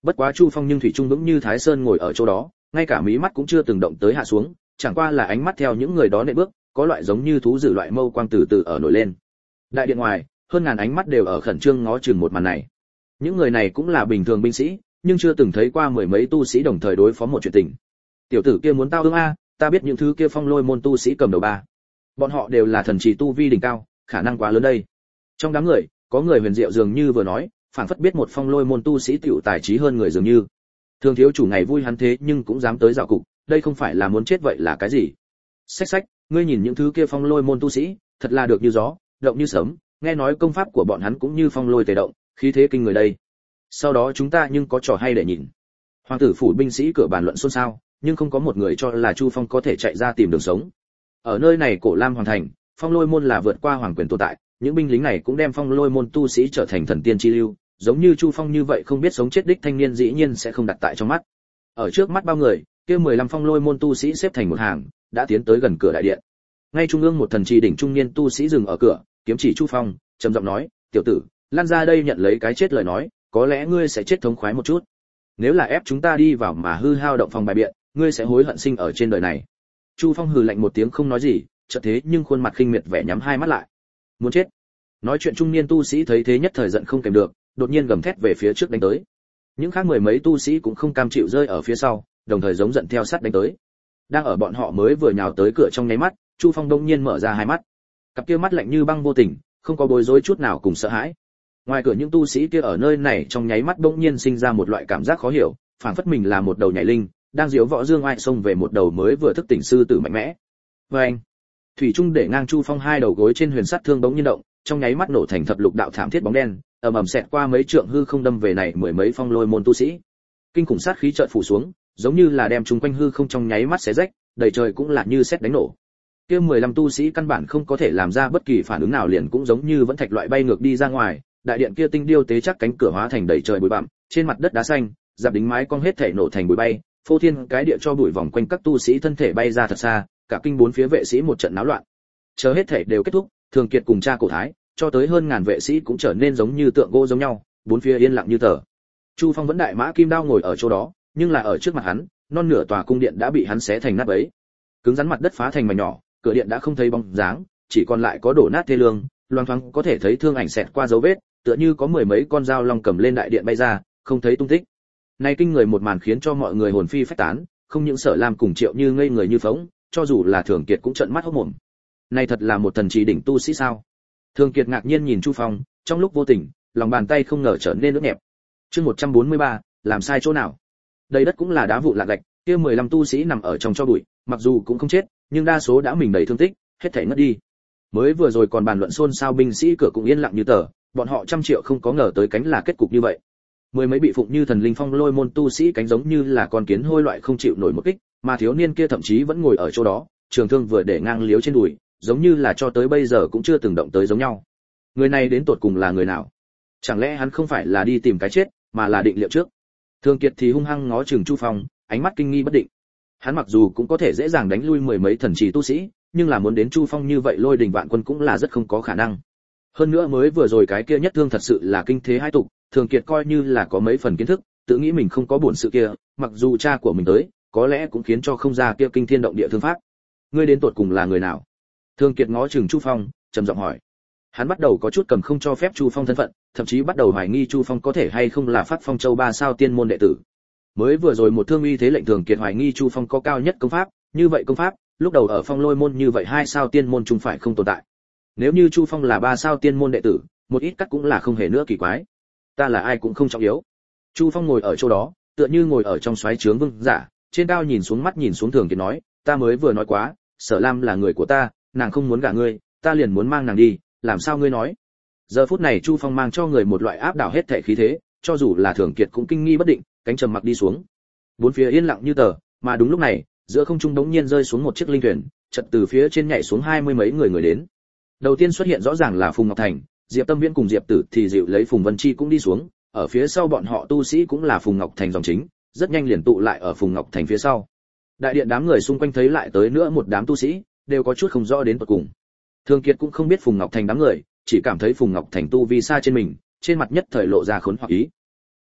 Bất quá Chu Phong nhưng thủy chung vững như Thái Sơn ngồi ở chỗ đó, ngay cả mí mắt cũng chưa từng động tới hạ xuống, chẳng qua là ánh mắt theo những người đó nện bước, có loại giống như thú dữ loại mâu quang từ từ ở nổi lên. Đại điện ngoài, hơn ngàn ánh mắt đều ở khẩn trương ngó chừng một màn này. Những người này cũng là bình thường binh sĩ, nhưng chưa từng thấy qua mười mấy tu sĩ đồng thời đối phó một chuyện tình. Tiểu tử kia muốn tao ương a, ta biết những thứ kia phong lôi môn tu sĩ cầm đầu ba. Bọn họ đều là thần trì tu vi đỉnh cao, khả năng quá lớn đây. Trong đám người, có người huyền diệu dường như vừa nói, phảng phất biết một phong lôi môn tu sĩ tiểu tài trí hơn người dường như. Thường thiếu chủ ngày vui hắn thế nhưng cũng dám tới dạo cục, đây không phải là muốn chết vậy là cái gì? Xách xách, ngươi nhìn những thứ kia phong lôi môn tu sĩ, thật là được như gió, động như sấm, nghe nói công pháp của bọn hắn cũng như phong lôi tề động, khí thế kinh người đây. Sau đó chúng ta nhưng có trò hay để nhìn. Hoàng tử phủ binh sĩ cửa bàn luận xôn xao, nhưng không có một người cho là Chu Phong có thể chạy ra tìm đường sống. Ở nơi này cổ Lam hoàng thành, phong lôi môn là vượt qua hoàng quyền tồn tại, những binh lính này cũng đem phong lôi môn tu sĩ trở thành thần tiên chi lưu, giống như Chu Phong như vậy không biết sống chết đích thanh niên dĩ nhiên sẽ không đặt tại trong mắt. Ở trước mắt bao người, kia mười lăm phong lôi môn tu sĩ xếp thành một hàng, đã tiến tới gần cửa đại điện. Ngay trung ương một thần trì đỉnh trung niên tu sĩ dừng ở cửa, kiếm chỉ Chu Phong, trầm giọng nói, "Tiểu tử, lan ra đây nhận lấy cái chết lời nói, có lẽ ngươi sẽ chết thống khoái một chút. Nếu là ép chúng ta đi vào mà hư hao động phòng bài biện, ngươi sẽ hối hận sinh ở trên đời này." Chu Phong hừ lạnh một tiếng không nói gì, chợt thế nhưng khuôn mặt khinh miệt vẻ nhắm hai mắt lại. Muốn chết. Nói chuyện trung niên tu sĩ thấy thế nhất thời giận không kềm được, đột nhiên gầm thét về phía trước đánh tới. Những khác mười mấy tu sĩ cũng không cam chịu rơi ở phía sau, đồng thời giống giận theo sát đánh tới. Đang ở bọn họ mới vừa nhào tới cửa trong nháy mắt, Chu Phong đông nhiên mở ra hai mắt. Cặp kia mắt lạnh như băng vô tình, không có bối rối chút nào cùng sợ hãi. Ngoài cửa những tu sĩ kia ở nơi này trong nháy mắt đông nhiên sinh ra một loại cảm giác khó hiểu, phảng phất mình là một đầu nhảy linh, đang diếu võ dương oai xông về một đầu mới vừa thức tỉnh sư tử mạnh mẽ. Và anh, thủy trung để ngang Chu Phong hai đầu gối trên huyền sắt thương bỗng nhiên động, trong nháy mắt nổ thành thập lục đạo thảm thiết bóng đen, ầm ầm xẹt qua mấy trượng hư không đâm về này mười mấy phong lôi môn tu sĩ. Kinh khủng sát khí chợt phủ xuống, giống như là đem chúng quanh hư không trong nháy mắt xé rách, đầy trời cũng là như sét đánh nổ. Kia mười lăm tu sĩ căn bản không có thể làm ra bất kỳ phản ứng nào, liền cũng giống như vẫn thạch loại bay ngược đi ra ngoài, đại điện kia tinh điêu tế chắc cánh cửa hóa thành đầy trời bụi bặm, trên mặt đất đá xanh, giáp đính mái cong hết thể nổ thành bụi bay, phô thiên cái địa cho bụi vòng quanh các tu sĩ thân thể bay ra thật xa, cả kinh bốn phía vệ sĩ một trận náo loạn. Chờ hết thể đều kết thúc, Thường Kiệt cùng cha Cổ Thái, cho tới hơn ngàn vệ sĩ cũng trở nên giống như tượng gỗ giống nhau, bốn phía yên lặng như tờ. Chu Phong vẫn đại mã kim đao ngồi ở chỗ đó, nhưng là ở trước mặt hắn, non nửa tòa cung điện đã bị hắn xé thành nát bấy. Cứng rắn mặt đất phá thành mảnh nhỏ, cửa điện đã không thấy bóng dáng, chỉ còn lại có đổ nát thê lương, loang thoáng có thể thấy thương ảnh xẹt qua dấu vết, tựa như có mười mấy con dao long cầm lên đại điện bay ra, không thấy tung tích. Này kinh người một màn khiến cho mọi người hồn phi phách tán, không những Sở Lam cùng Triệu Như ngây người như phỗng, cho dù là Thường Kiệt cũng trợn mắt hốt mồm. Này thật là một thần trì đỉnh tu sĩ sao? Thường Kiệt ngạc nhiên nhìn Chu Phong, trong lúc vô tình, lòng bàn tay không ngờ trở nên ướt nhẹp. Chương một trăm bốn mươi ba, làm sai chỗ nào? Đầy đất cũng là đá vụn lạc gạch, kia mười lăm tu sĩ nằm ở trong tro bụi, mặc dù cũng không chết, nhưng đa số đã mình đầy thương tích, hết thảy ngất đi. Mới vừa rồi còn bàn luận xôn xao binh sĩ cửa cũng yên lặng như tờ, bọn họ trăm triệu không có ngờ tới cánh là kết cục như vậy. Mười mấy bị phụng như thần linh phong lôi môn tu sĩ cánh giống như là con kiến hôi loại không chịu nổi một kích, mà thiếu niên kia thậm chí vẫn ngồi ở chỗ đó, trường thương vừa để ngang liếu trên đùi, giống như là cho tới bây giờ cũng chưa từng động tới giống nhau. Người này đến tột cùng là người nào? Chẳng lẽ hắn không phải là đi tìm cái chết, mà là định liệu trước? Thường Kiệt thì hung hăng ngó chừng Chu Phong, ánh mắt kinh nghi bất định. Hắn mặc dù cũng có thể dễ dàng đánh lui mười mấy thần trì tu sĩ, nhưng là muốn đến Chu Phong như vậy lôi đình vạn quân cũng là rất không có khả năng. Hơn nữa mới vừa rồi cái kia nhất thương thật sự là kinh thế hai tục, Thường Kiệt coi như là có mấy phần kiến thức, tự nghĩ mình không có buồn sự kia, mặc dù cha của mình tới, có lẽ cũng khiến cho không ra kia kinh thiên động địa thương pháp. Ngươi đến tột cùng là người nào? Thường Kiệt ngó chừng Chu Phong, trầm giọng hỏi. Hắn bắt đầu có chút cầm không cho phép Chu Phong thân phận, thậm chí bắt đầu hoài nghi Chu Phong có thể hay không là Phát Phong Châu ba sao tiên môn đệ tử. Mới vừa rồi một thương uy thế lệnh Thường Kiệt hoài nghi Chu Phong có cao nhất công pháp, như vậy công pháp, lúc đầu ở Phong Lôi môn như vậy hai sao tiên môn chung phải không tồn tại. Nếu như Chu Phong là ba sao tiên môn đệ tử, một ít cắt cũng là không hề nữa kỳ quái. Ta là ai cũng không trọng yếu. Chu Phong ngồi ở chỗ đó, tựa như ngồi ở trong xoáy trướng vương giả, trên cao nhìn xuống mắt nhìn xuống Thường Kiệt nói, ta mới vừa nói quá, Sở Lam là người của ta, nàng không muốn gả ngươi, ta liền muốn mang nàng đi, làm sao ngươi nói? Giờ phút này Chu Phong mang cho người một loại áp đảo hết thể khí thế, cho dù là Thường Kiệt cũng kinh nghi bất định, cánh trầm mặc đi xuống. Bốn phía yên lặng như tờ, mà đúng lúc này, giữa không trung đống nhiên rơi xuống một chiếc linh thuyền, chợt từ phía trên nhảy xuống hai mươi mấy người người đến. Đầu tiên xuất hiện rõ ràng là Phùng Ngọc Thành, Diệp Tâm Viễn cùng Diệp Tử thì dịu lấy Phùng Vân Chi cũng đi xuống, ở phía sau bọn họ tu sĩ cũng là Phùng Ngọc Thành dòng chính, rất nhanh liền tụ lại ở Phùng Ngọc Thành phía sau. Đại điện đám người xung quanh thấy lại tới nữa một đám tu sĩ, đều có chút không rõ đến tận cùng. Thường Kiệt cũng không biết Phùng Ngọc Thành đám người, chỉ cảm thấy Phùng Ngọc Thành tu vi xa trên mình, trên mặt nhất thời lộ ra khốn hoặc ý.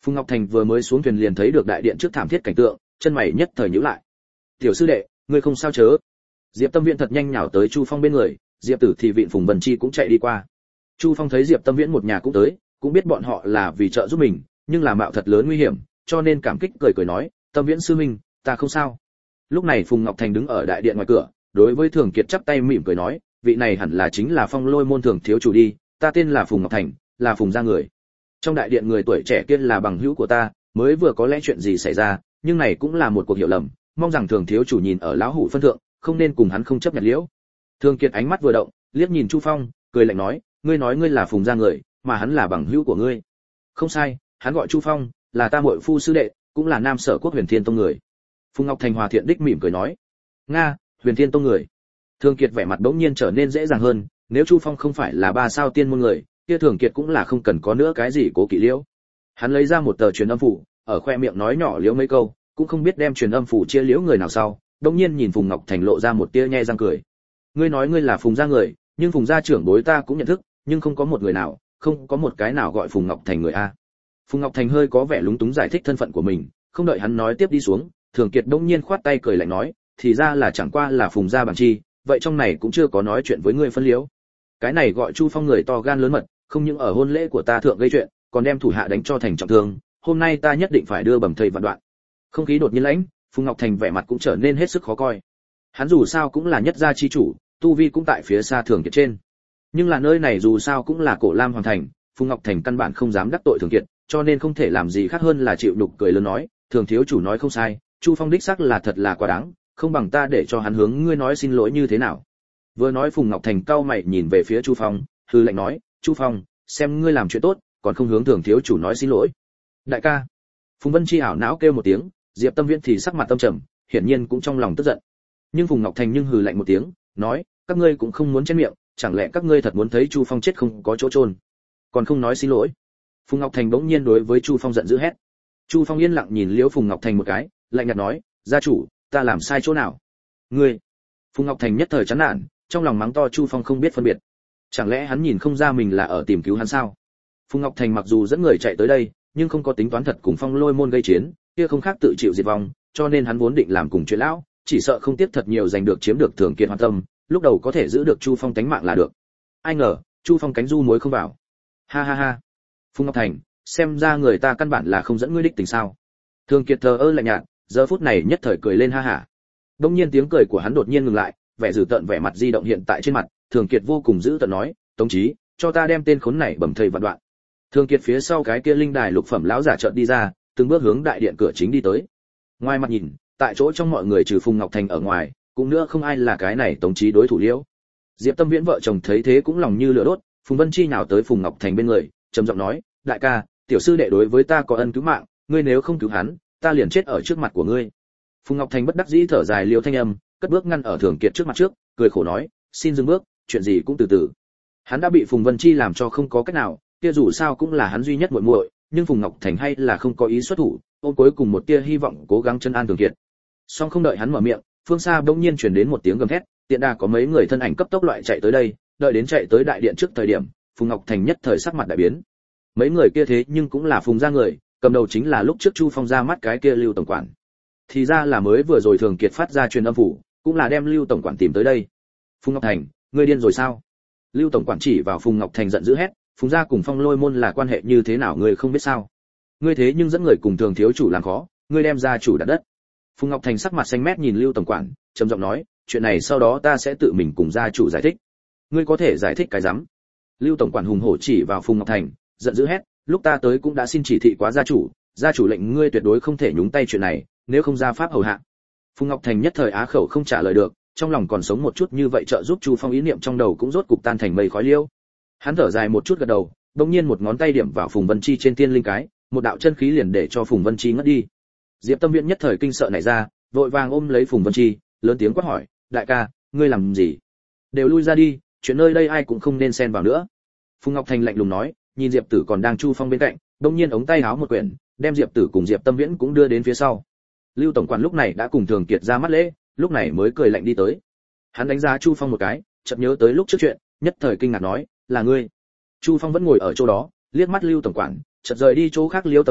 Phùng Ngọc Thành vừa mới xuống thuyền liền thấy được đại điện trước thảm thiết cảnh tượng, chân mày nhất thời nhíu lại. "Tiểu sư đệ, ngươi không sao chớ?" Diệp Tâm Viễn thật nhanh nhào tới Chu Phong bên người, Diệp Tử thì vịn Phùng Vân Chi cũng chạy đi qua. Chu Phong thấy Diệp Tâm Viễn một nhà cũng tới, cũng biết bọn họ là vì trợ giúp mình, nhưng là mạo thật lớn nguy hiểm, cho nên cảm kích cười cười nói, "Tâm Viễn sư huynh, ta không sao." Lúc này Phùng Ngọc Thành đứng ở đại điện ngoài cửa, đối với Thường Kiệt chắp tay mỉm cười nói, "Vị này hẳn là chính là Phong Lôi môn Thường thiếu chủ đi, ta tên là Phùng Ngọc Thành, là Phùng gia người." Trong đại điện người tuổi trẻ kia là bằng hữu của ta, mới vừa có lẽ chuyện gì xảy ra, nhưng này cũng là một cuộc hiểu lầm, mong rằng Thường thiếu chủ nhìn ở lão hủ phân thượng, không nên cùng hắn không chấp nhận liễu. Thường Kiệt ánh mắt vừa động, liếc nhìn Chu Phong, cười lạnh nói, "Ngươi nói ngươi là Phùng gia người, mà hắn là bằng hữu của ngươi?" "Không sai, hắn gọi Chu Phong, là ta muội phu sư đệ, cũng là Nam Sở Quốc Huyền Thiên Tông người." Phùng Ngọc Thành hòa thiện đích mỉm cười nói. "Nga, Huyền Thiên Tông người." Thường Kiệt vẻ mặt bỗng nhiên trở nên dễ dàng hơn, nếu Chu Phong không phải là ba sao tiên môn người, kia Thường Kiệt cũng là không cần có nữa cái gì cố kỵ liễu. Hắn lấy ra một tờ truyền âm phủ, ở khoe miệng nói nhỏ liễu mấy câu, cũng không biết đem truyền âm phủ chia liễu người nào sau, đột nhiên nhìn Phùng Ngọc Thành lộ ra một tia nhe răng cười. "Ngươi nói ngươi là Phùng gia người, nhưng Phùng gia trưởng bối ta cũng nhận thức, nhưng không có một người nào, không có một cái nào gọi Phùng Ngọc Thành người a." Phùng Ngọc Thành hơi có vẻ lúng túng giải thích thân phận của mình, không đợi hắn nói tiếp đi xuống, Thường Kiệt đột nhiên khoát tay cười lạnh nói, "Thì ra là chẳng qua là Phùng gia bằng chi, vậy trong này cũng chưa có nói chuyện với ngươi phân liễu. Cái này gọi Chu Phong người to gan lớn mật, không những ở hôn lễ của ta thượng gây chuyện, còn đem thủ hạ đánh cho thành trọng thương, hôm nay ta nhất định phải đưa bẩm thầy vạn đoạn." Không khí đột nhiên lãnh, Phùng Ngọc Thành vẻ mặt cũng trở nên hết sức khó coi. Hắn dù sao cũng là nhất gia chi chủ, tu vi cũng tại phía xa Thường Kiệt trên. Nhưng là nơi này dù sao cũng là Cổ Lam hoàng thành, Phùng Ngọc Thành căn bản không dám đắc tội Thường Kiệt, cho nên không thể làm gì khác hơn là chịu nhục cười lớn nói, "Thường thiếu chủ nói không sai, Chu Phong đích xác là thật là quá đáng, không bằng ta để cho hắn hướng ngươi nói xin lỗi như thế nào." Vừa nói Phùng Ngọc Thành cau mày nhìn về phía Chu Phong, hư lệnh nói, "Chu Phong, xem ngươi làm chuyện tốt, còn không hướng Thường thiếu chủ nói xin lỗi." "Đại ca." Phùng Vân Chi ảo não kêu một tiếng, Diệp Tâm Viễn thì sắc mặt tâm trầm, hiển nhiên cũng trong lòng tức giận. Nhưng Phùng Ngọc Thành nhưng hừ lạnh một tiếng, nói, "Các ngươi cũng không muốn chen miệng, chẳng lẽ các ngươi thật muốn thấy Chu Phong chết không có chỗ chôn, còn không nói xin lỗi?" Phùng Ngọc Thành bỗng nhiên đối với Chu Phong giận dữ hét. Chu Phong yên lặng nhìn liễu Phùng Ngọc Thành một cái, lạnh nhạt nói, "Gia chủ, ta làm sai chỗ nào?" "Ngươi?" Phùng Ngọc Thành nhất thời chán nản, trong lòng mắng to Chu Phong không biết phân biệt. Chẳng lẽ hắn nhìn không ra mình là ở tìm cứu hắn sao? Phùng Ngọc Thành mặc dù dẫn người chạy tới đây, nhưng không có tính toán thật cùng Phong Lôi môn gây chiến, kia không khác tự chịu diệt vong, cho nên hắn vốn định làm cùng chuyện lão, chỉ sợ không tiếp thật nhiều giành được chiếm được Thường Kiệt hoàn tâm, lúc đầu có thể giữ được Chu Phong tánh mạng là được. Ai ngờ, Chu Phong cánh du muối không vào. Ha ha ha. Phùng Ngọc Thành, xem ra người ta căn bản là không dẫn ngươi đích tình sao? Thường Kiệt thờ ơ lạnh nhạt, giờ phút này nhất thời cười lên ha hả. Đông nhiên tiếng cười của hắn đột nhiên ngừng lại, vẻ dữ tợn vẻ mặt di động hiện tại trên mặt, Thường Kiệt vô cùng dữ tợn nói, "Tống chí, cho ta đem tên khốn này bẩm thây vạn đoạn." Thường Kiệt phía sau cái kia linh đài lục phẩm lão giả chợt đi ra, từng bước hướng đại điện cửa chính đi tới. Ngoài mặt nhìn, tại chỗ trong mọi người trừ Phùng Ngọc Thành ở ngoài, cũng nữa không ai là cái này Tống chí đối thủ liễu. Diệp Tâm Viễn vợ chồng thấy thế cũng lòng như lửa đốt, Phùng Vân Chi nhào tới Phùng Ngọc Thành bên người, trầm giọng nói, "Đại ca, tiểu sư đệ đối với ta có ân cứu mạng, ngươi nếu không cứu hắn, ta liền chết ở trước mặt của ngươi." Phùng Ngọc Thành bất đắc dĩ thở dài liêu thanh âm, cất bước ngăn ở Thường Kiệt trước mặt trước, cười khổ nói, "Xin dừng bước, chuyện gì cũng từ từ." Hắn đã bị Phùng Vân Chi làm cho không có cách nào, kia dù sao cũng là hắn duy nhất muội muội, nhưng Phùng Ngọc Thành hay là không có ý xuất thủ, ôm cuối cùng một tia hy vọng cố gắng chân an Thường Kiệt. Song không đợi hắn mở miệng, phương xa bỗng nhiên truyền đến một tiếng gầm thét, tiện đà có mấy người thân ảnh cấp tốc loại chạy tới đây, đợi đến chạy tới đại điện trước thời điểm, Phùng Ngọc Thành nhất thời sắc mặt đại biến. Mấy người kia thế nhưng cũng là Phùng gia người, cầm đầu chính là lúc trước Chu Phong ra mắt cái kia Lưu tổng quản. Thì ra là mới vừa rồi Thường Kiệt phát ra truyền âm phủ, cũng là đem Lưu tổng quản tìm tới đây. "Phùng Ngọc Thành, ngươi điên rồi sao?" Lưu tổng quản chỉ vào Phùng Ngọc Thành giận dữ hét, "Phùng gia cùng Phong Lôi môn là quan hệ như thế nào ngươi không biết sao? Ngươi thế nhưng dẫn người cùng Thường thiếu chủ làm khó, ngươi đem gia chủ đặt đất." Phùng Ngọc Thành sắc mặt xanh mét nhìn Lưu tổng quản, trầm giọng nói, "Chuyện này sau đó ta sẽ tự mình cùng gia chủ giải thích." "Ngươi có thể giải thích cái rắm?" Lưu tổng quản hùng hổ chỉ vào Phùng Ngọc Thành, giận dữ hét, "Lúc ta tới cũng đã xin chỉ thị quá gia chủ, gia chủ lệnh ngươi tuyệt đối không thể nhúng tay chuyện này, nếu không ra pháp hầu hạ." Phùng Ngọc Thành nhất thời á khẩu không trả lời được, trong lòng còn sống một chút như vậy trợ giúp Chu Phong ý niệm trong đầu cũng rốt cục tan thành mây khói liêu. Hắn thở dài một chút gật đầu, đột nhiên một ngón tay điểm vào Phùng Vân Chi trên tiên linh cái, một đạo chân khí liền để cho Phùng Vân Chi ngất đi. Diệp Tâm Viễn nhất thời kinh sợ nảy ra, vội vàng ôm lấy Phùng Vân Chi, lớn tiếng quát hỏi, "Đại ca, ngươi làm gì? Đều lui ra đi, chuyện nơi đây ai cũng không nên xen vào nữa." Phùng Ngọc Thành lạnh lùng nói, nhìn Diệp Tử còn đang Chu Phong bên cạnh, đột nhiên ống tay áo một quyển, đem Diệp Tử cùng Diệp Tâm Viễn cũng đưa đến phía sau. Lưu tổng quản lúc này đã cùng Thường Kiệt ra mắt lễ, lúc này mới cười lạnh đi tới. Hắn đánh giá Chu Phong một cái, chợt nhớ tới lúc trước chuyện, nhất thời kinh ngạc nói, "Là ngươi?" Chu Phong vẫn ngồi ở chỗ đó, liếc mắt Lưu tổng quản, chợt rời đi chỗ khác liếu tầm mắt,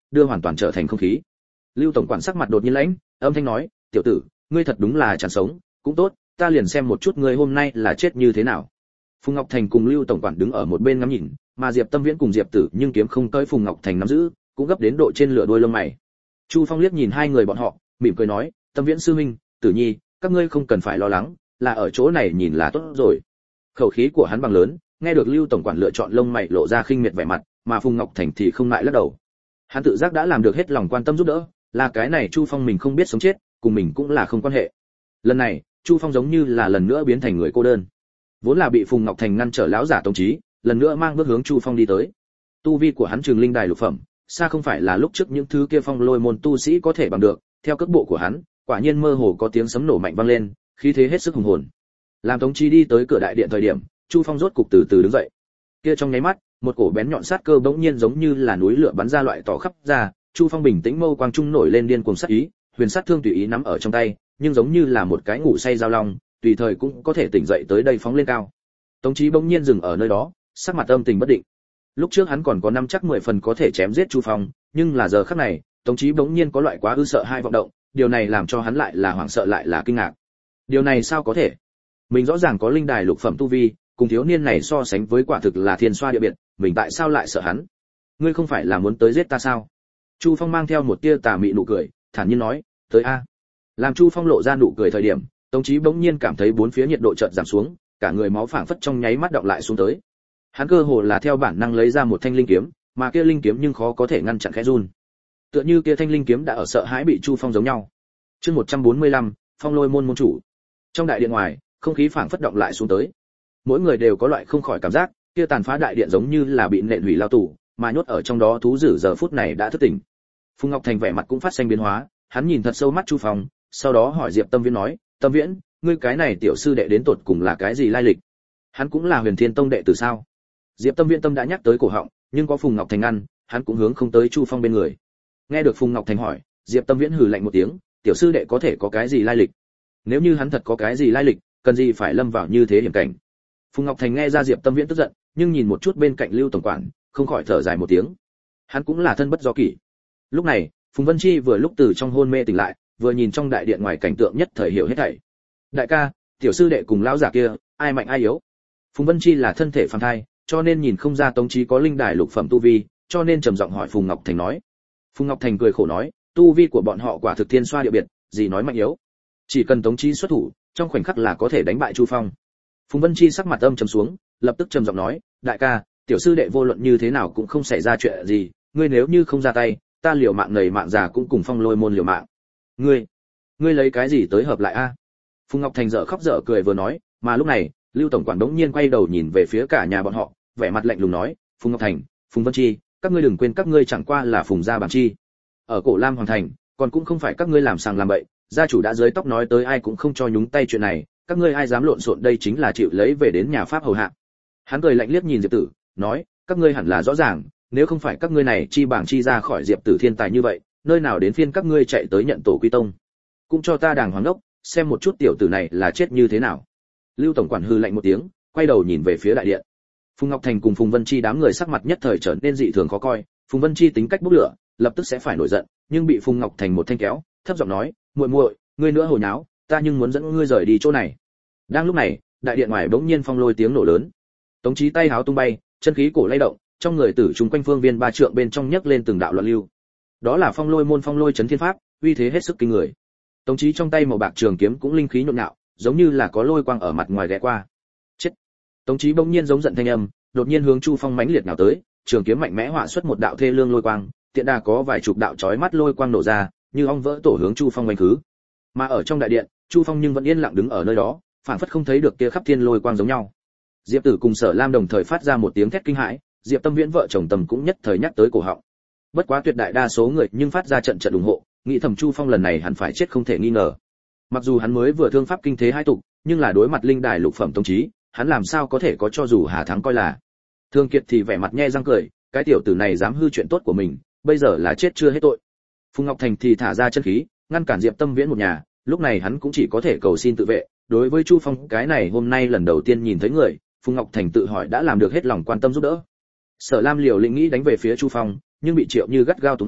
đưa hoàn toàn trở thành không khí. Lưu tổng quản sắc mặt đột nhiên lãnh, âm thanh nói, tiểu tử, ngươi thật đúng là chẳng sống, cũng tốt, ta liền xem một chút ngươi hôm nay là chết như thế nào. Phùng Ngọc Thành cùng Lưu tổng quản đứng ở một bên ngắm nhìn, mà Diệp Tâm Viễn cùng Diệp Tử nhưng kiếm không tới Phùng Ngọc Thành nắm giữ, cũng gấp đến độ trên lửa đuôi lông mày. Chu Phong liếc nhìn hai người bọn họ, mỉm cười nói, Tâm Viễn sư huynh, Tử Nhi, các ngươi không cần phải lo lắng, là ở chỗ này nhìn là tốt rồi. Khẩu khí của hắn bằng lớn, nghe được Lưu tổng quản lựa chọn lông mày lộ ra khinh miệt vẻ mặt, mà Phùng Ngọc Thành thì không ngại lắc đầu. Hắn tự giác đã làm được hết lòng quan tâm giúp đỡ, là cái này Chu Phong mình không biết sống chết, cùng mình cũng là không quan hệ. Lần này, Chu Phong giống như là lần nữa biến thành người cô đơn. Vốn là bị Phùng Ngọc Thành ngăn trở lão giả Tống Chí, lần nữa mang bước hướng Chu Phong đi tới. Tu vi của hắn trường linh đài lục phẩm, xa không phải là lúc trước những thứ kia phong lôi môn tu sĩ có thể bằng được, theo cước bộ của hắn, quả nhiên mơ hồ có tiếng sấm nổ mạnh vang lên, khí thế hết sức hùng hồn. Làm Tống Chí đi tới cửa đại điện thời điểm, Chu Phong rốt cục từ từ đứng dậy. Kia trong nháy mắt, một cổ bén nhọn sát cơ bỗng nhiên giống như là núi lửa bắn ra loại tỏ khắp ra, Chu Phong bình tĩnh mâu quang trung nổi lên điên cuồng sát ý, huyền sát thương tùy ý nắm ở trong tay, nhưng giống như là một cái ngủ say giao long, tùy thời cũng có thể tỉnh dậy tới đây phóng lên cao. Tống Chí bỗng nhiên dừng ở nơi đó, sắc mặt âm tình bất định. Lúc trước hắn còn có năm chắc mười phần có thể chém giết Chu Phong, nhưng là giờ khắc này, Tống Chí bỗng nhiên có loại quá ư sợ hai vọng động, điều này làm cho hắn lại là hoảng sợ lại là kinh ngạc. Điều này sao có thể? Mình rõ ràng có linh đài lục phẩm tu vi, cùng thiếu niên này so sánh với quả thực là thiên xoa địa biệt, mình tại sao lại sợ hắn? Ngươi không phải là muốn tới giết ta sao? Chu Phong mang theo một tia tà mị nụ cười, thản nhiên nói, tới a. Làm Chu Phong lộ ra nụ cười thời điểm, Tống Chí bỗng nhiên cảm thấy bốn phía nhiệt độ chợt giảm xuống, cả người máu phảng phất trong nháy mắt đọng lại xuống tới. Hắn cơ hồ là theo bản năng lấy ra một thanh linh kiếm, mà kia linh kiếm nhưng khó có thể ngăn chặn khẽ run. Tựa như kia thanh linh kiếm đã ở sợ hãi bị Chu Phong giống nhau. Chương một trăm bốn mươi lăm, Phong Lôi môn môn chủ. Trong đại điện ngoài, không khí phảng phất động lại xuống tới. Mỗi người đều có loại không khỏi cảm giác, kia tàn phá đại điện giống như là bị nện hủy lao tù, mà nhốt ở trong đó thú dữ giờ phút này đã thức tỉnh. Phùng Ngọc Thành vẻ mặt cũng phát sinh biến hóa, hắn nhìn thật sâu mắt Chu Phong, sau đó hỏi Diệp Tâm Viễn nói, Tâm Viễn, ngươi cái này tiểu sư đệ đến tột cùng là cái gì lai lịch? Hắn cũng là Huyền Thiên Tông đệ tử sao? Diệp Tâm Viễn tâm đã nhắc tới cổ họng, nhưng có Phùng Ngọc Thành ngăn, hắn cũng hướng không tới Chu Phong bên người. Nghe được Phùng Ngọc Thành hỏi, Diệp Tâm Viễn hừ lạnh một tiếng, tiểu sư đệ có thể có cái gì lai lịch? Nếu như hắn thật có cái gì lai lịch, cần gì phải lâm vào như thế hiểm cảnh? Phùng Ngọc Thành nghe ra Diệp Tâm Viễn tức giận, nhưng nhìn một chút bên cạnh Lưu tổng quản, không khỏi thở dài một tiếng. Hắn cũng là thân bất do kỷ. Lúc này, Phùng Vân Chi vừa lúc từ trong hôn mê tỉnh lại, vừa nhìn trong đại điện ngoài cảnh tượng nhất thời hiểu hết thảy. Đại ca, tiểu sư đệ cùng lão giả kia, ai mạnh ai yếu? Phùng Vân Chi là thân thể phàm thai, cho nên nhìn không ra Tống Chí có linh đài lục phẩm tu vi, cho nên trầm giọng hỏi Phùng Ngọc Thành nói. Phùng Ngọc Thành cười khổ nói, tu vi của bọn họ quả thực thiên xoa địa biệt, gì nói mạnh yếu, chỉ cần Tống Chí xuất thủ, trong khoảnh khắc là có thể đánh bại Chu Phong. Phùng Vân Chi sắc mặt âm trầm xuống, lập tức trầm giọng nói, đại ca, tiểu sư đệ vô luận như thế nào cũng không xảy ra chuyện gì, ngươi nếu như không ra tay, ta liều mạng nầy mạng già cũng cùng Phong Lôi môn liều mạng. Ngươi, ngươi lấy cái gì tới hợp lại a? Phùng Ngọc Thành dở khóc dở cười vừa nói, mà lúc này, Lưu tổng quản đống nhiên quay đầu nhìn về phía cả nhà bọn họ, vẻ mặt lạnh lùng nói, Phùng Ngọc Thành, Phùng Vân Chi, các ngươi đừng quên các ngươi chẳng qua là Phùng gia bản chi. Ở Cổ Lam hoàng thành, còn cũng không phải các ngươi làm sàng làm bậy, gia chủ đã dưới tóc nói tới ai cũng không cho nhúng tay chuyện này, các ngươi ai dám lộn xộn đây chính là chịu lấy về đến nhà pháp hầu hạ. Hắn cười lạnh liếc nhìn Diệp Tử, nói, các ngươi hẳn là rõ ràng, nếu không phải các ngươi này chi bảng chi ra khỏi Diệp Tử thiên tài như vậy, nơi nào đến phiên các ngươi chạy tới nhận tổ quy tông. Cũng cho ta đàng hoàng đốc, xem một chút tiểu tử này là chết như thế nào. Lưu tổng quản hư lạnh một tiếng, quay đầu nhìn về phía đại điện. Phùng Ngọc Thành cùng Phùng Vân Chi đám người sắc mặt nhất thời trở nên dị thường khó coi, Phùng Vân Chi tính cách bốc lửa, lập tức sẽ phải nổi giận, nhưng bị Phùng Ngọc Thành một thanh kéo, thấp giọng nói, muội muội, ngươi nữa hồ nháo, ta nhưng muốn dẫn ngươi rời đi chỗ này. Đang lúc này, đại điện ngoài bỗng nhiên phong lôi tiếng nổ lớn. Tống Chí tay háo tung bay, chân khí cổ lay động, trong người tử chúng quanh phương viên ba trượng bên trong nhấc lên từng đạo loạn lưu. Đó là Phong Lôi môn Phong Lôi chấn thiên pháp, uy thế hết sức kinh người. Tống Chí trong tay màu bạc trường kiếm cũng linh khí nhộn nhạo, giống như là có lôi quang ở mặt ngoài ghé qua. Chết! Tống Chí bỗng nhiên giống giận thanh âm, đột nhiên hướng Chu Phong mãnh liệt nào tới, trường kiếm mạnh mẽ họa xuất một đạo thê lương lôi quang, tiện đà có vài chục đạo chói mắt lôi quang nổ ra, như ong vỡ tổ hướng Chu Phong đánh khứ. Mà ở trong đại điện, Chu Phong nhưng vẫn yên lặng đứng ở nơi đó, phảng phất không thấy được kia khắp thiên lôi quang giống nhau. Diệp Tử cùng Sở Lam đồng thời phát ra một tiếng thét kinh hãi, Diệp Tâm Viễn vợ chồng tầm cũng nhất thời nhắc tới cổ họng. Bất quá tuyệt đại đa số người nhưng phát ra trận trận ủng hộ, nghĩ thầm Chu Phong lần này hẳn phải chết không thể nghi ngờ. Mặc dù hắn mới vừa thương pháp kinh thế hai tục, nhưng là đối mặt linh đài lục phẩm Tống Chí, hắn làm sao có thể có cho dù hà thắng coi là. Thương Kiệt thì vẻ mặt nhe răng cười, cái tiểu tử này dám hư chuyện tốt của mình, bây giờ là chết chưa hết tội. Phùng Ngọc Thành thì thả ra chân khí, ngăn cản Diệp Tâm Viễn một nhà, lúc này hắn cũng chỉ có thể cầu xin tự vệ. Đối với Chu Phong cái này hôm nay lần đầu tiên nhìn thấy người, Phùng Ngọc Thành tự hỏi đã làm được hết lòng quan tâm giúp đỡ. Sở Lam liều lĩnh nghĩ đánh về phía Chu Phong, nhưng bị Triệu Như gắt gao túng ở,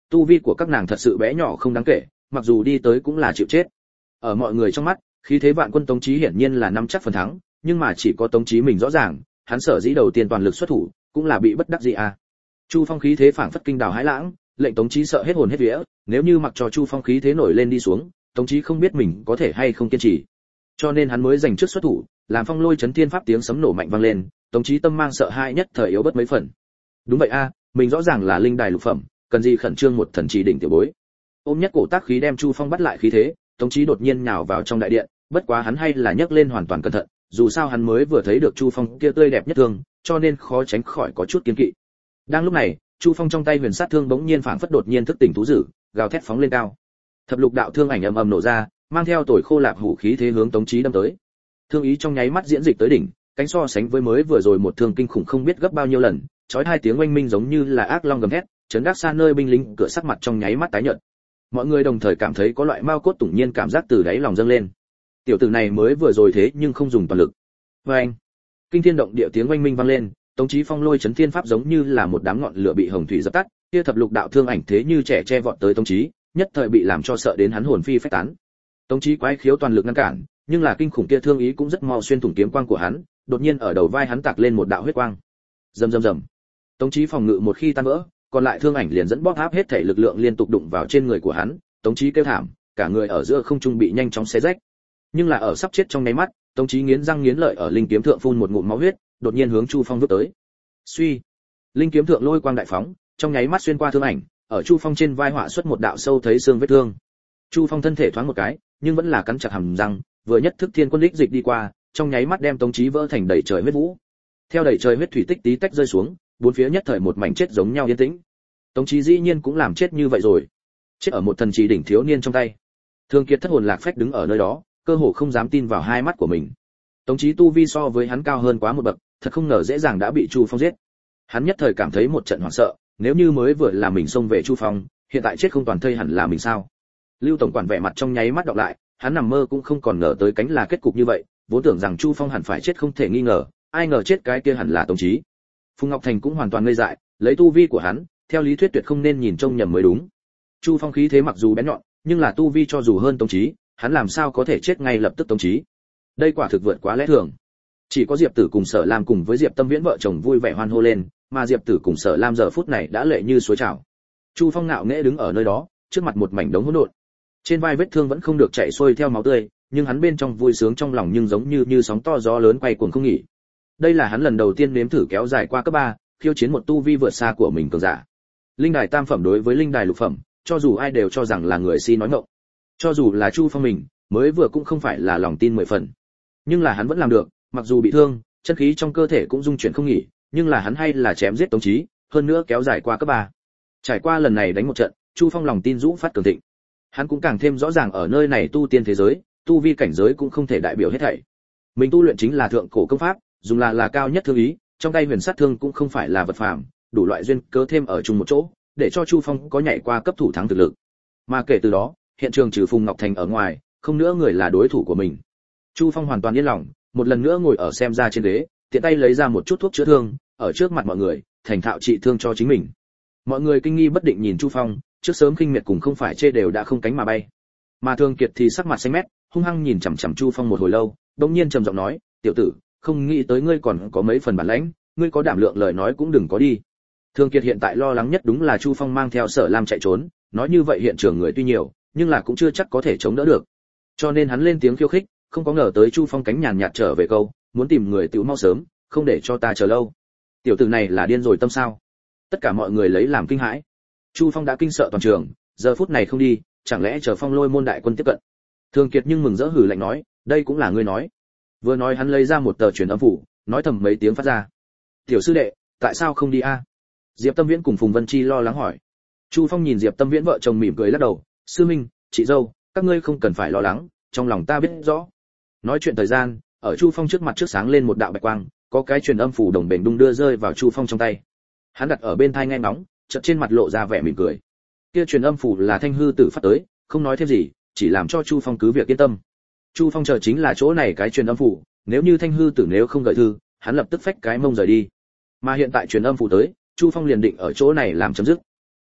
tu vi của các nàng thật sự bé nhỏ không đáng kể, mặc dù đi tới cũng là chịu chết. Ở mọi người trong mắt, khí thế vạn quân Tống Chí hiển nhiên là nắm chắc phần thắng, nhưng mà chỉ có Tống Chí mình rõ ràng, hắn sở dĩ đầu tiên toàn lực xuất thủ, cũng là bị bất đắc dĩ à. Chu Phong khí thế phảng phất kinh đào hãi lãng, lệnh Tống Chí sợ hết hồn hết vía, nếu như mặc cho Chu Phong khí thế nổi lên đi xuống, Tống Chí không biết mình có thể hay không kiên trì. Cho nên hắn mới giành trước xuất thủ, làm phong lôi chấn thiên pháp tiếng sấm nổ mạnh vang lên, Tống Chí tâm mang sợ hãi nhất thời yếu bớt mấy phần. Đúng vậy a, mình rõ ràng là linh đài lục phẩm, cần gì khẩn trương một thần chỉ đỉnh tiểu bối. Ôm nhất cổ tác khí đem Chu Phong bắt lại khí thế, Tống Chí đột nhiên nhào vào trong đại điện, bất quá hắn hay là nhấc lên hoàn toàn cẩn thận, dù sao hắn mới vừa thấy được Chu Phong kia tươi đẹp nhất thương, cho nên khó tránh khỏi có chút kiêng kỵ. Đang lúc này, Chu Phong trong tay huyền sát thương bỗng nhiên phảng phất đột nhiên thức tỉnh thú dữ, gào thét phóng lên cao. Thập lục đạo thương ảnh ầm ầm nổ ra, mang theo tuổi khô lạp hủ khí thế hướng Tống Chí đâm tới. Thương ý trong nháy mắt diễn dịch tới đỉnh, cánh so sánh với mới vừa rồi một thương kinh khủng không biết gấp bao nhiêu lần, chói hai tiếng oanh minh giống như là ác long gầm thét, chấn đắc xa nơi binh lính cửa sắc mặt trong nháy mắt tái nhợt. Mọi người đồng thời cảm thấy có loại mao cốt tủng nhiên cảm giác từ đáy lòng dâng lên. Tiểu tử này mới vừa rồi thế nhưng không dùng toàn lực. Oanh! Kinh thiên động địa tiếng oanh minh vang lên, Tống Chí phong lôi chấn thiên pháp giống như là một đám ngọn lửa bị hồng thủy dập tắt, kia thập lục đạo thương ảnh thế như trẻ che vọt tới Tống Chí, nhất thời bị làm cho sợ đến hắn hồn phi phách tán. Tống Chí quái khiếu toàn lực ngăn cản, nhưng là kinh khủng kia thương ý cũng rất mau xuyên thủng kiếm quang của hắn, đột nhiên ở đầu vai hắn tạc lên một đạo huyết quang. Rầm rầm rầm. Tống Chí phòng ngự một khi tan vỡ, còn lại thương ảnh liền dẫn bóp áp hết thể lực lượng liên tục đụng vào trên người của hắn, Tống Chí kêu thảm, cả người ở giữa không trung bị nhanh chóng xé rách. Nhưng là ở sắp chết trong nháy mắt, Tống Chí nghiến răng nghiến lợi ở linh kiếm thượng phun một ngụm máu huyết, đột nhiên hướng Chu Phong vứt tới. Suy, linh kiếm thượng lôi quang đại phóng, trong nháy mắt xuyên qua thương ảnh, ở Chu Phong trên vai họa xuất một đạo sâu thấy xương vết thương. Chu Phong thân thể thoáng một cái, nhưng vẫn là cắn chặt hàm răng, vừa nhất thức thiên quân đích dịch đi qua, trong nháy mắt đem Tống Chí vỡ thành đầy trời huyết vũ. Theo đầy trời huyết thủy tích tí tách rơi xuống, bốn phía nhất thời một mảnh chết giống nhau yên tĩnh. Tống Chí dĩ nhiên cũng làm chết như vậy rồi, chết ở một thần trì đỉnh thiếu niên trong tay. Thương Kiệt thất hồn lạc phách đứng ở nơi đó, cơ hồ không dám tin vào hai mắt của mình. Tống Chí tu vi so với hắn cao hơn quá một bậc, thật không ngờ dễ dàng đã bị Chu Phong giết. Hắn nhất thời cảm thấy một trận hoảng sợ, nếu như mới vừa là mình xông về Chu Phong, hiện tại chết không toàn thây hẳn là mình sao? Lưu tổng quản vẻ mặt trong nháy mắt đọc lại, hắn nằm mơ cũng không còn ngờ tới cánh là kết cục như vậy, vốn tưởng rằng Chu Phong hẳn phải chết không thể nghi ngờ, ai ngờ chết cái kia hẳn là Tống Chí. Phùng Ngọc Thành cũng hoàn toàn ngây dại, lấy tu vi của hắn, theo lý thuyết tuyệt không nên nhìn trông nhầm mới đúng. Chu Phong khí thế mặc dù bén nhọn, nhưng là tu vi cho dù hơn Tống Chí, hắn làm sao có thể chết ngay lập tức Tống Chí? Đây quả thực vượt quá lẽ thường. Chỉ có Diệp Tử cùng Sở Lam cùng với Diệp Tâm Viễn vợ chồng vui vẻ hoan hô lên, mà Diệp Tử cùng Sở Lam giờ phút này đã lệ như suối trào. Chu Phong ngạo nghễ đứng ở nơi đó, trước mặt một mảnh đống hỗn độn. Trên vai vết thương vẫn không được chảy xuôi theo máu tươi, nhưng hắn bên trong vui sướng trong lòng nhưng giống như như sóng to gió lớn quay cuồng không nghỉ. Đây là hắn lần đầu tiên nếm thử kéo dài qua cấp ba, khiêu chiến một tu vi vượt xa của mình cường giả. Linh đài tam phẩm đối với linh đài lục phẩm, cho dù ai đều cho rằng là người si nói ngọng. Cho dù là Chu Phong mình, mới vừa cũng không phải là lòng tin mười phần. Nhưng là hắn vẫn làm được, mặc dù bị thương, chân khí trong cơ thể cũng dung chuyển không nghỉ, nhưng là hắn hay là chém giết Tống Chí, hơn nữa kéo dài qua cấp ba. Trải qua lần này đánh một trận, Chu Phong lòng tin dũng phát cường thịnh. Hắn cũng càng thêm rõ ràng ở nơi này tu tiên thế giới, tu vi cảnh giới cũng không thể đại biểu hết thảy. Mình tu luyện chính là thượng cổ công pháp, dùng là là cao nhất thương ý, trong tay huyền sát thương cũng không phải là vật phàm, đủ loại duyên cớ thêm ở chung một chỗ, để cho Chu Phong có nhảy qua cấp thủ thắng thực lực. Mà kể từ đó, hiện trường trừ Phùng Ngọc Thành ở ngoài, không nữa người là đối thủ của mình. Chu Phong hoàn toàn yên lòng, một lần nữa ngồi ở xem ra trên ghế, tiện tay lấy ra một chút thuốc chữa thương, ở trước mặt mọi người, thành thạo trị thương cho chính mình. Mọi người kinh nghi bất định nhìn Chu Phong, trước sớm khinh miệt cùng không phải chê đều đã không cánh mà bay. Mà Thương Kiệt thì sắc mặt xanh mét, hung hăng nhìn chằm chằm Chu Phong một hồi lâu, đột nhiên trầm giọng nói, "Tiểu tử, không nghĩ tới ngươi còn có mấy phần bản lãnh, ngươi có đảm lượng lời nói cũng đừng có đi." Thương Kiệt hiện tại lo lắng nhất đúng là Chu Phong mang theo Sở Lam chạy trốn, nói như vậy hiện trường người tuy nhiều, nhưng là cũng chưa chắc có thể chống đỡ được. Cho nên hắn lên tiếng khiêu khích, không có ngờ tới Chu Phong cánh nhàn nhạt trở về câu, "Muốn tìm người tiểu mau sớm, không để cho ta chờ lâu." Tiểu tử này là điên rồi tâm sao? Tất cả mọi người lấy làm kinh hãi. Chu Phong đã kinh sợ toàn trường, giờ phút này không đi, chẳng lẽ chờ Phong Lôi môn đại quân tiếp cận? Thương Kiệt nhưng mừng rỡ hử lạnh nói, "Đây cũng là ngươi nói." Vừa nói hắn lấy ra một tờ truyền âm phủ, nói thầm mấy tiếng phát ra. "Tiểu sư đệ, tại sao không đi a?" Diệp Tâm Viễn cùng Phùng Vân Chi lo lắng hỏi. Chu Phong nhìn Diệp Tâm Viễn vợ chồng mỉm cười lắc đầu, "Sư minh, chị dâu, các ngươi không cần phải lo lắng, trong lòng ta biết rõ." Nói chuyện thời gian, ở Chu Phong trước mặt trước sáng lên một đạo bạch quang, có cái truyền âm phủ đồng bền đung đưa rơi vào Chu Phong trong tay. Hắn đặt ở bên tai nghe ngóng, chợt trên mặt lộ ra vẻ mỉm cười. Kia truyền âm phủ là Thanh hư tử phát tới, không nói thêm gì, chỉ làm cho Chu Phong cứ việc yên tâm. Chu Phong chờ chính là chỗ này cái truyền âm phủ, nếu như Thanh hư tử nếu không gửi thư, hắn lập tức phách cái mông rời đi. Mà hiện tại truyền âm phủ tới, Chu Phong liền định ở chỗ này làm chấm dứt.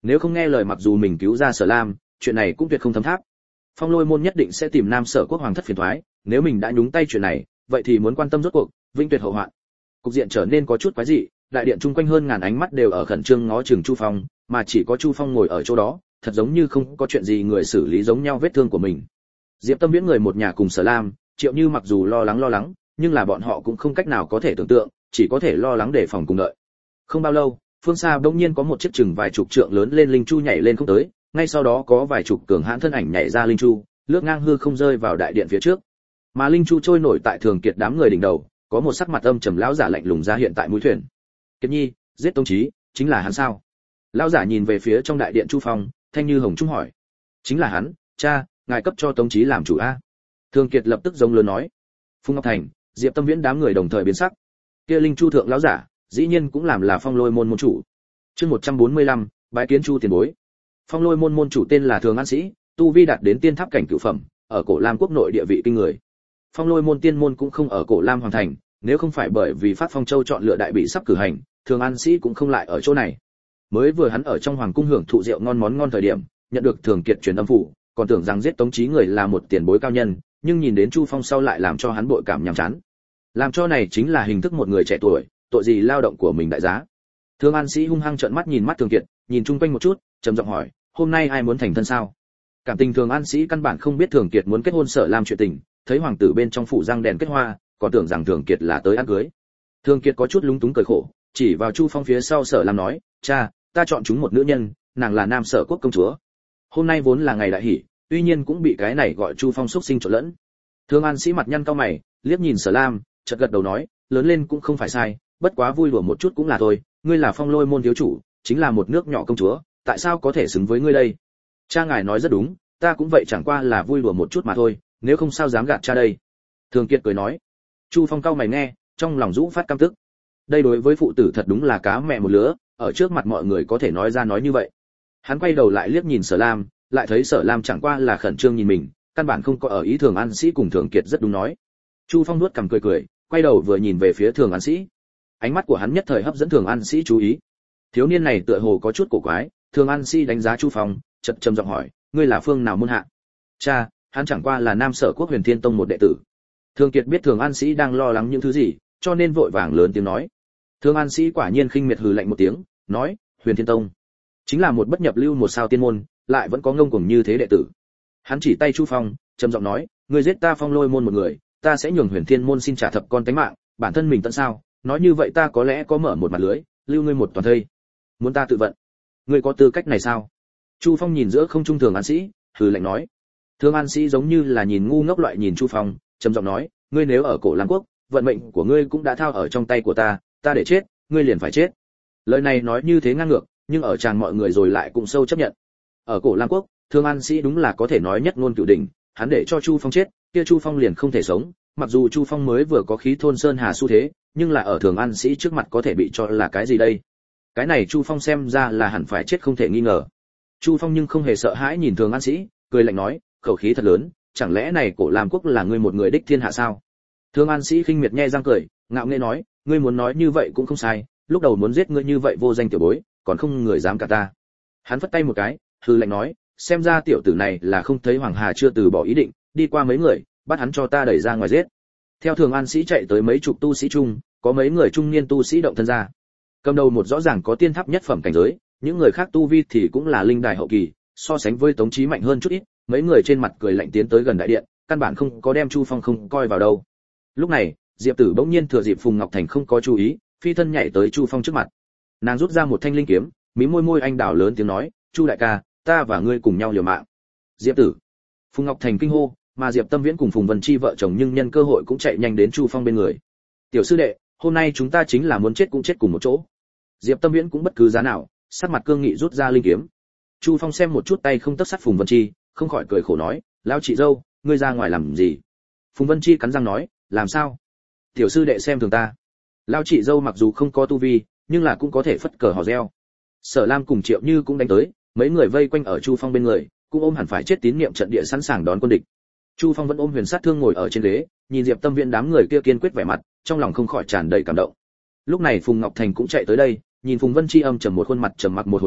Nếu không nghe lời mặc dù mình cứu ra Sở Lam, chuyện này cũng tuyệt không thấm tháp. Phong Lôi môn nhất định sẽ tìm Nam Sở quốc hoàng thất phiền toái, nếu mình đã nhúng tay chuyện này, vậy thì muốn quan tâm rốt cuộc, vĩnh tuyệt hậu hoạn. Cục diện trở nên có chút quái dị, đại điện chung quanh hơn ngàn ánh mắt đều ở khẩn trương ngó chừng Chu Phong, mà chỉ có Chu Phong ngồi ở chỗ đó, thật giống như không có chuyện gì người xử lý giống nhau vết thương của mình. Diệp Tâm Viễn người một nhà cùng Sở Lam, Triệu Như mặc dù lo lắng lo lắng, nhưng là bọn họ cũng không cách nào có thể tưởng tượng, chỉ có thể lo lắng đề phòng cùng đợi. Không bao lâu, phương xa bỗng nhiên có một chiếc chừng vài chục trượng lớn lên linh chu nhảy lên không tới, ngay sau đó có vài chục cường hãn thân ảnh nhảy ra linh chu, lướt ngang hư không rơi vào đại điện phía trước. Mà linh chu trôi nổi tại Thường Kiệt đám người đỉnh đầu, có một sắc mặt âm trầm lão giả lạnh lùng ra hiện tại mũi thuyền. Kiệt Nhi, giết Tống Chí, chính là hắn sao? Lão giả nhìn về phía trong đại điện Chu Phong, thanh như hồng trung hỏi. Chính là hắn, cha, ngài cấp cho Tống Chí làm chủ a. Thường Kiệt lập tức giống lớn nói. Phùng Ngọc Thành, Diệp Tâm Viễn đám người đồng thời biến sắc. Kia linh chu thượng lão giả, dĩ nhiên cũng làm là Phong Lôi môn môn chủ. Chương một trăm bốn mươi lăm, bái kiến Chu tiền bối. Phong Lôi môn môn chủ tên là Thường An Sĩ, tu vi đạt đến tiên tháp cảnh cửu phẩm, ở Cổ Lam quốc nội địa vị kinh người. Phong Lôi môn tiên môn cũng không ở Cổ Lam hoàng thành, nếu không phải bởi vì Phát Phong Châu chọn lựa đại bị sắp cử hành, Thường An Sĩ cũng không lại ở chỗ này. Mới vừa hắn ở trong hoàng cung hưởng thụ rượu ngon món ngon thời điểm, nhận được Thường Kiệt truyền âm phủ, còn tưởng rằng giết Tống Chí người là một tiền bối cao nhân, nhưng nhìn đến Chu Phong sau lại làm cho hắn bội cảm nhàm chán. Làm cho này chính là hình thức một người trẻ tuổi, tội gì lao động của mình đại giá. Thường An Sĩ hung hăng trợn mắt nhìn mắt Thường Kiệt, nhìn chung quanh một chút, trầm giọng hỏi, hôm nay ai muốn thành thân sao? Cảm tình Thường An Sĩ căn bản không biết Thường Kiệt muốn kết hôn Sở Lam chuyện tình, thấy hoàng tử bên trong phủ răng đèn kết hoa, còn tưởng rằng Thường Kiệt là tới ăn cưới. Thường Kiệt có chút lúng túng cười khổ, chỉ vào Chu Phong phía sau Sở Lam nói, cha, ta chọn chúng một nữ nhân, nàng là Nam Sở quốc công chúa. Hôm nay vốn là ngày đại hỷ, tuy nhiên cũng bị cái này gọi Chu Phong xúc sinh trộn lẫn. Thường An Sĩ mặt nhăn cau mày, liếc nhìn Sở Lam, chợt gật đầu nói, lớn lên cũng không phải sai, bất quá vui đùa một chút cũng là thôi, ngươi là Phong Lôi môn thiếu chủ, chính là một nước nhỏ công chúa, tại sao có thể xứng với ngươi đây? Cha ngài nói rất đúng, ta cũng vậy chẳng qua là vui đùa một chút mà thôi, nếu không sao dám gạt cha đây. Thường Kiệt cười nói. Chu Phong cau mày nghe, trong lòng rũ phát căm tức. Đây đối với phụ tử thật đúng là cá mẹ một lứa, ở trước mặt mọi người có thể nói ra nói như vậy. Hắn quay đầu lại liếc nhìn Sở Lam, lại thấy Sở Lam chẳng qua là khẩn trương nhìn mình, căn bản không có ở ý Thường An Sĩ cùng Thường Kiệt rất đúng nói. Chu Phong nuốt cằm cười cười, quay đầu vừa nhìn về phía Thường An Sĩ. Ánh mắt của hắn nhất thời hấp dẫn Thường An Sĩ chú ý. Thiếu niên này tựa hồ có chút cổ quái, Thường An Sĩ đánh giá Chu Phong, chợt trầm giọng hỏi, ngươi là phương nào môn hạ? Cha, hắn chẳng qua là Nam Sở quốc Huyền Thiên Tông một đệ tử. Thường Kiệt biết Thường An Sĩ đang lo lắng những thứ gì, cho nên vội vàng lớn tiếng nói. Thường An Sĩ quả nhiên khinh miệt hừ lạnh một tiếng, nói, Huyền Thiên Tông chính là một bất nhập lưu một sao tiên môn, lại vẫn có ngông cuồng như thế đệ tử. Hắn chỉ tay Chu Phong, trầm giọng nói, ngươi giết ta Phong Lôi môn một người, ta sẽ nhường Huyền Thiên môn xin trả thập con tánh mạng, bản thân mình tận sao? Nói như vậy ta có lẽ có mở một mặt lưới, lưu ngươi một toàn thây. Muốn ta tự vận, ngươi có tư cách này sao? Chu Phong nhìn giữa không trung Thường An Sĩ, hừ lạnh nói. Thường An Sĩ giống như là nhìn ngu ngốc loại nhìn Chu Phong, trầm giọng nói, ngươi nếu ở Cổ Lam quốc, vận mệnh của ngươi cũng đã thao ở trong tay của ta, ta để chết, ngươi liền phải chết. Lời này nói như thế ngang ngược, nhưng ở tràn mọi người rồi lại cũng sâu chấp nhận. Ở Cổ Lam quốc, Thường An Sĩ đúng là có thể nói nhất ngôn cửu đỉnh, hắn để cho Chu Phong chết, kia Chu Phong liền không thể sống, mặc dù Chu Phong mới vừa có khí thôn sơn hà xu thế, nhưng là ở Thường An Sĩ trước mặt có thể bị cho là cái gì đây? Cái này Chu Phong xem ra là hẳn phải chết không thể nghi ngờ. Chu Phong nhưng không hề sợ hãi nhìn Thường An Sĩ, cười lạnh nói, khẩu khí thật lớn, chẳng lẽ này Cổ Lam quốc là ngươi một người đích thiên hạ sao? Thường An Sĩ khinh miệt nhe răng cười, ngạo nghễ nói, ngươi muốn nói như vậy cũng không sai, lúc đầu muốn giết ngươi như vậy vô danh tiểu bối, còn không người dám cả ta. Hắn phất tay một cái, hừ lạnh nói, xem ra tiểu tử này là không thấy Hoàng Hà chưa từ bỏ ý định, đi qua mấy người, bắt hắn cho ta đẩy ra ngoài giết. Theo Thường An Sĩ chạy tới mấy chục tu sĩ chung, có mấy người trung niên tu sĩ động thân ra. Cầm đầu một rõ ràng có tiên tháp nhất phẩm cảnh giới, những người khác tu vi thì cũng là linh đài hậu kỳ, so sánh với Tống Chí mạnh hơn chút ít, mấy người trên mặt cười lạnh tiến tới gần đại điện, căn bản không có đem Chu Phong không coi vào đâu. Lúc này, Diệp Tử bỗng nhiên thừa dịp Phùng Ngọc Thành không có chú ý, phi thân nhảy tới Chu Phong trước mặt. Nàng rút ra một thanh linh kiếm, mí môi môi anh đảo lớn tiếng nói, "Chu đại ca, ta và ngươi cùng nhau liều mạng." Diệp Tử, Phùng Ngọc Thành kinh hô, mà Diệp Tâm Viễn cùng Phùng Vân Chi vợ chồng nhưng nhân cơ hội cũng chạy nhanh đến Chu Phong bên người. "Tiểu sư đệ, hôm nay chúng ta chính là muốn chết cũng chết cùng một chỗ." Diệp Tâm Viễn cũng bất cứ giá nào, sắc mặt cương nghị rút ra linh kiếm. Chu Phong xem một chút tay không tấc sắt Phùng Vân Chi, không khỏi cười khổ nói, "Lão chị dâu, ngươi ra ngoài làm gì?" Phùng Vân Chi cắn răng nói, "Làm sao? Tiểu sư đệ xem thường ta." Lão chị dâu mặc dù không có tu vi, nhưng là cũng có thể phất cờ hò reo. Sở Lam cùng Triệu Như cũng đánh tới, mấy người vây quanh ở Chu Phong bên người, cũng ôm hẳn phải chết tín niệm trận địa sẵn sàng đón quân địch. Chu Phong vẫn ôm huyền sát thương ngồi ở trên ghế, nhìn Diệp Tâm Viễn đám người kia kiên quyết vẻ mặt, trong lòng không khỏi tràn đầy cảm động. Lúc này Phùng Ngọc Thành cũng chạy tới đây, nhìn Phùng Vân Chi âm trầm một khuôn mặt trầm mặc một hồi lâu,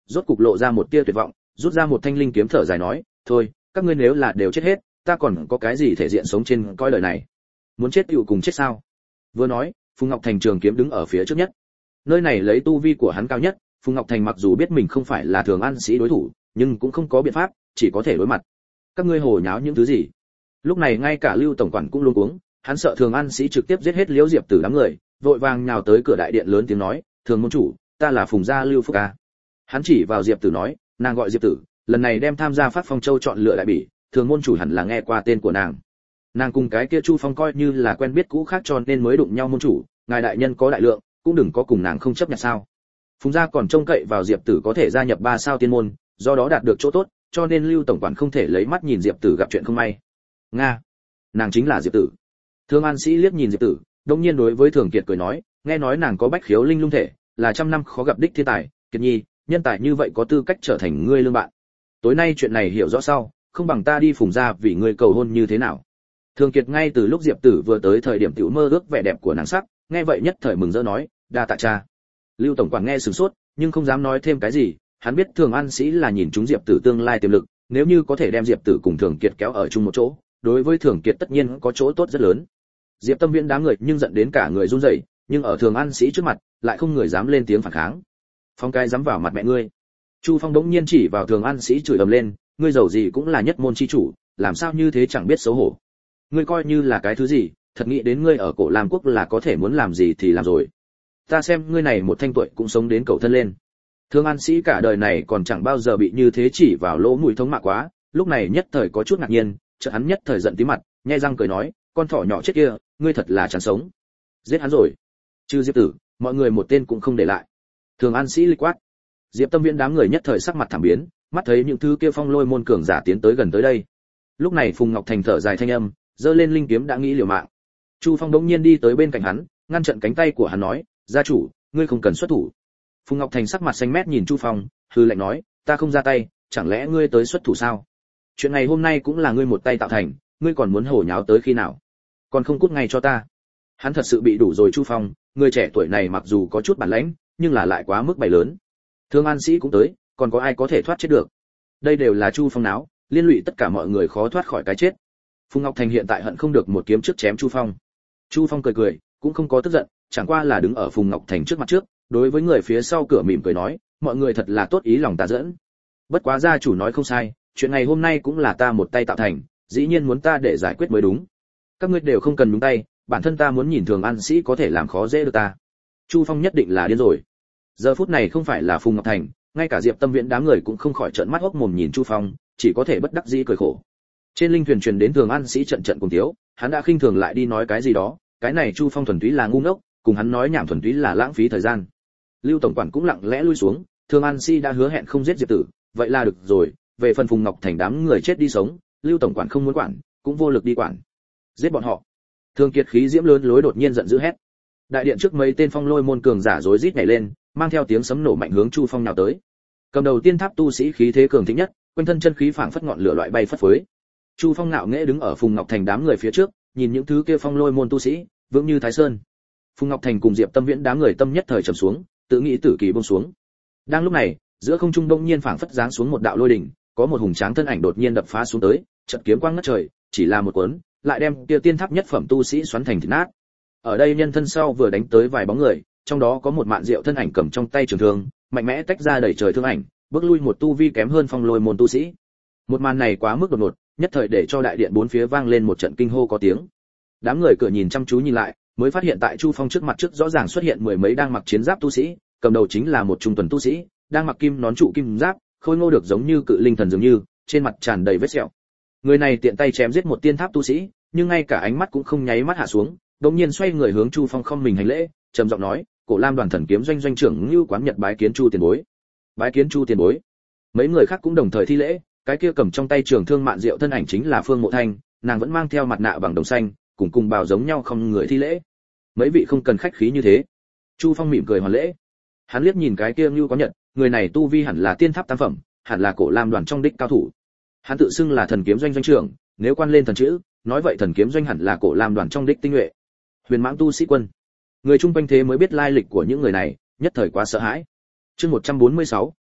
rốt cục lộ ra một tia tuyệt vọng, rút ra một thanh linh kiếm thở dài nói, thôi, các ngươi nếu là đều chết hết, ta còn có cái gì thể diện sống trên coi đời này? Muốn chết tựu cùng chết sao? Vừa nói, Phùng Ngọc Thành trường kiếm đứng ở phía trước nhất. Nơi này lấy tu vi của hắn cao nhất, Phùng Ngọc Thành mặc dù biết mình không phải là Thường An Sĩ đối thủ, nhưng cũng không có biện pháp, chỉ có thể đối mặt. Các ngươi hồ nháo những thứ gì? Lúc này ngay cả Lưu tổng quản cũng luống cuống, hắn sợ Thường An Sĩ trực tiếp giết hết Liễu Diệp Tử đám người, vội vàng nhào tới cửa đại điện lớn tiếng nói, "Thường môn chủ, ta là Phùng gia Lưu Phúc ca." Hắn chỉ vào Diệp Tử nói, nàng gọi Diệp Tử, lần này đem tham gia Phát Phong Châu chọn lựa đại bỉ, Thường môn chủ hẳn là nghe qua tên của nàng. Nàng cùng cái kia Chu Phong coi như là quen biết cũ khác cho nên mới đụng nhau môn chủ, ngài đại nhân có đại lượng, cũng đừng có cùng nàng không chấp nhận sao? Phùng gia còn trông cậy vào Diệp Tử có thể gia nhập ba sao tiên môn, do đó đạt được chỗ tốt, cho nên Lưu tổng quản không thể lấy mắt nhìn Diệp Tử gặp chuyện không may. Nga, nàng chính là Diệp Tử. Thường An Sĩ liếc nhìn Diệp Tử, đột nhiên đối với Thường Kiệt cười nói, nghe nói nàng có bách khiếu linh lung thể, là trăm năm khó gặp đích thiên tài, Kiệt nhi, nhân tài như vậy có tư cách trở thành ngươi lương bạn. Tối nay chuyện này hiểu rõ sau, không bằng ta đi Phùng gia vì ngươi cầu hôn như thế nào? Thường Kiệt ngay từ lúc Diệp Tử vừa tới thời điểm tiểu mơ ước vẻ đẹp của nàng sắc, nghe vậy nhất thời mừng rỡ nói, đa tạ cha. Lưu tổng quản nghe sửng sốt, nhưng không dám nói thêm cái gì, hắn biết Thường An Sĩ là nhìn trúng Diệp Tử tương lai tiềm lực, nếu như có thể đem Diệp Tử cùng Thường Kiệt kéo ở chung một chỗ, đối với Thường Kiệt tất nhiên có chỗ tốt rất lớn. Diệp Tâm Viễn đám người nhưng giận đến cả người run rẩy, nhưng ở Thường An Sĩ trước mặt, lại không người dám lên tiếng phản kháng. Phong cái dám vào mặt mẹ ngươi. Chu Phong đống nhiên chỉ vào Thường An Sĩ chửi ầm lên, ngươi giàu gì cũng là nhất môn chi chủ, làm sao như thế chẳng biết xấu hổ. Ngươi coi như là cái thứ gì, thật nghĩ đến ngươi ở Cổ Lam quốc là có thể muốn làm gì thì làm rồi. Ta xem ngươi này một thanh tuổi cũng sống đến cầu thân lên. Thường An Sĩ cả đời này còn chẳng bao giờ bị như thế chỉ vào lỗ mũi thống mạ quá, lúc này nhất thời có chút ngạc nhiên, chợt hắn nhất thời giận tí mặt, nhe răng cười nói, con thỏ nhỏ chết kia, ngươi thật là chán sống. Giết hắn rồi. Trừ Diệp Tử, mọi người một tên cũng không để lại. Thường An Sĩ lịch quát. Diệp Tâm Viễn đám người nhất thời sắc mặt thảm biến, mắt thấy những thứ kia phong lôi môn cường giả tiến tới gần tới đây. Lúc này Phùng Ngọc Thành thở dài thanh âm, giơ lên linh kiếm đã nghĩ liều mạng. Chu Phong đống nhiên đi tới bên cạnh hắn, ngăn chặn cánh tay của hắn nói, gia chủ, ngươi không cần xuất thủ. Phùng Ngọc Thành sắc mặt xanh mét nhìn Chu Phong, hừ lạnh nói, ta không ra tay, chẳng lẽ ngươi tới xuất thủ sao? Chuyện này hôm nay cũng là ngươi một tay tạo thành, ngươi còn muốn hổ nháo tới khi nào? Còn không cút ngay cho ta. Hắn thật sự bị đủ rồi. Chu Phong, người trẻ tuổi này mặc dù có chút bản lĩnh, nhưng là lại quá mức bày lớn. Thương An Sĩ cũng tới, còn có ai có thể thoát chết được? Đây đều là Chu Phong náo, liên lụy tất cả mọi người khó thoát khỏi cái chết. Phùng Ngọc Thành hiện tại hận không được một kiếm trước chém Chu Phong. Chu Phong cười cười, cũng không có tức giận, chẳng qua là đứng ở Phùng Ngọc Thành trước mặt trước, đối với người phía sau cửa mỉm cười nói, mọi người thật là tốt ý lòng ta dẫn. Bất quá gia chủ nói không sai, chuyện này hôm nay cũng là ta một tay tạo thành, dĩ nhiên muốn ta để giải quyết mới đúng. Các ngươi đều không cần nhúng tay, bản thân ta muốn nhìn Thường An Sĩ có thể làm khó dễ được ta. Chu Phong nhất định là điên rồi. Giờ phút này không phải là Phùng Ngọc Thành, ngay cả Diệp Tâm Viễn đám người cũng không khỏi trợn mắt hốc mồm nhìn Chu Phong, chỉ có thể bất đắc dĩ cười khổ. Trên linh thuyền truyền đến Thường An Sĩ trận trận cùng thiếu, hắn đã khinh thường lại đi nói cái gì đó, cái này Chu Phong thuần túy là ngu ngốc, cùng hắn nói nhảm thuần túy là lãng phí thời gian. Lưu tổng quản cũng lặng lẽ lui xuống, Thường An Sĩ đã hứa hẹn không giết Diệp Tử, vậy là được rồi, về phần Phùng Ngọc Thành đám người chết đi sống, Lưu tổng quản không muốn quản, cũng vô lực đi quản. Giết bọn họ. Thường Kiệt khí diễm lớn lối đột nhiên giận dữ hét. Đại điện trước mấy tên phong lôi môn cường giả rối rít nhảy lên, mang theo tiếng sấm nổ mạnh hướng Chu Phong nào tới. Cầm đầu tiên tháp tu sĩ khí thế cường thịnh nhất, quanh thân chân khí phảng phất ngọn lửa loại bay phất phới. Chu Phong ngạo nghễ đứng ở Phùng Ngọc Thành đám người phía trước, nhìn những thứ kia phong lôi môn tu sĩ, vững như Thái Sơn. Phùng Ngọc Thành cùng Diệp Tâm Viễn đám người tâm nhất thời trầm xuống, tự nghĩ tử kỳ buông xuống. Đang lúc này, giữa không trung đông nhiên phảng phất giáng xuống một đạo lôi đỉnh, có một hùng tráng thân ảnh đột nhiên đập phá xuống tới, chợt kiếm quang ngất trời, chỉ là một cuốn, lại đem kia tiên tháp nhất phẩm tu sĩ xoắn thành thịt nát. Ở đây nhân thân sau vừa đánh tới vài bóng người, trong đó có một mạn diệu thân ảnh cầm trong tay trường thương, mạnh mẽ tách ra đẩy trời thương ảnh, bước lui một tu vi kém hơn phong lôi môn tu sĩ. Một màn này quá mức đột ngột, nhất thời để cho đại điện bốn phía vang lên một trận kinh hô có tiếng. Đám người cửa nhìn chăm chú nhìn lại, mới phát hiện tại Chu Phong trước mặt trước rõ ràng xuất hiện mười mấy đang mặc chiến giáp tu sĩ, cầm đầu chính là một trung tuần tu sĩ, đang mặc kim nón trụ kim giáp, khôi ngô được giống như cự linh thần dường như, trên mặt tràn đầy vết sẹo. Người này tiện tay chém giết một tiên tháp tu sĩ, nhưng ngay cả ánh mắt cũng không nháy mắt hạ xuống, đột nhiên xoay người hướng Chu Phong không mình hành lễ, trầm giọng nói, Cổ Lam đoàn thần kiếm doanh doanh trưởng Nưu Quán Nhật bái kiến Chu tiền bối. Bái kiến Chu tiền bối. Mấy người khác cũng đồng thời thi lễ, cái kia cầm trong tay trường thương mạn diệu thân ảnh chính là Phương Mộ Thanh, nàng vẫn mang theo mặt nạ bằng đồng xanh, cùng cùng bào giống nhau không người thi lễ. Mấy vị không cần khách khí như thế. Chu Phong mỉm cười hoàn lễ. Hắn liếc nhìn cái kia Nưu Quán Nhật, người này tu vi hẳn là tiên tháp tam phẩm, hẳn là Cổ Lam đoàn trong đích cao thủ. Hắn tự xưng là thần kiếm doanh doanh trưởng, nếu quan lên thần chữ, nói vậy thần kiếm doanh hẳn là Cổ Lam đoàn trong đích tinh nhuệ. Huyền Mãng tu sĩ quân. Người chung quanh thế mới biết lai lịch của những người này, nhất thời quá sợ hãi. Chương một trăm bốn mươi sáu,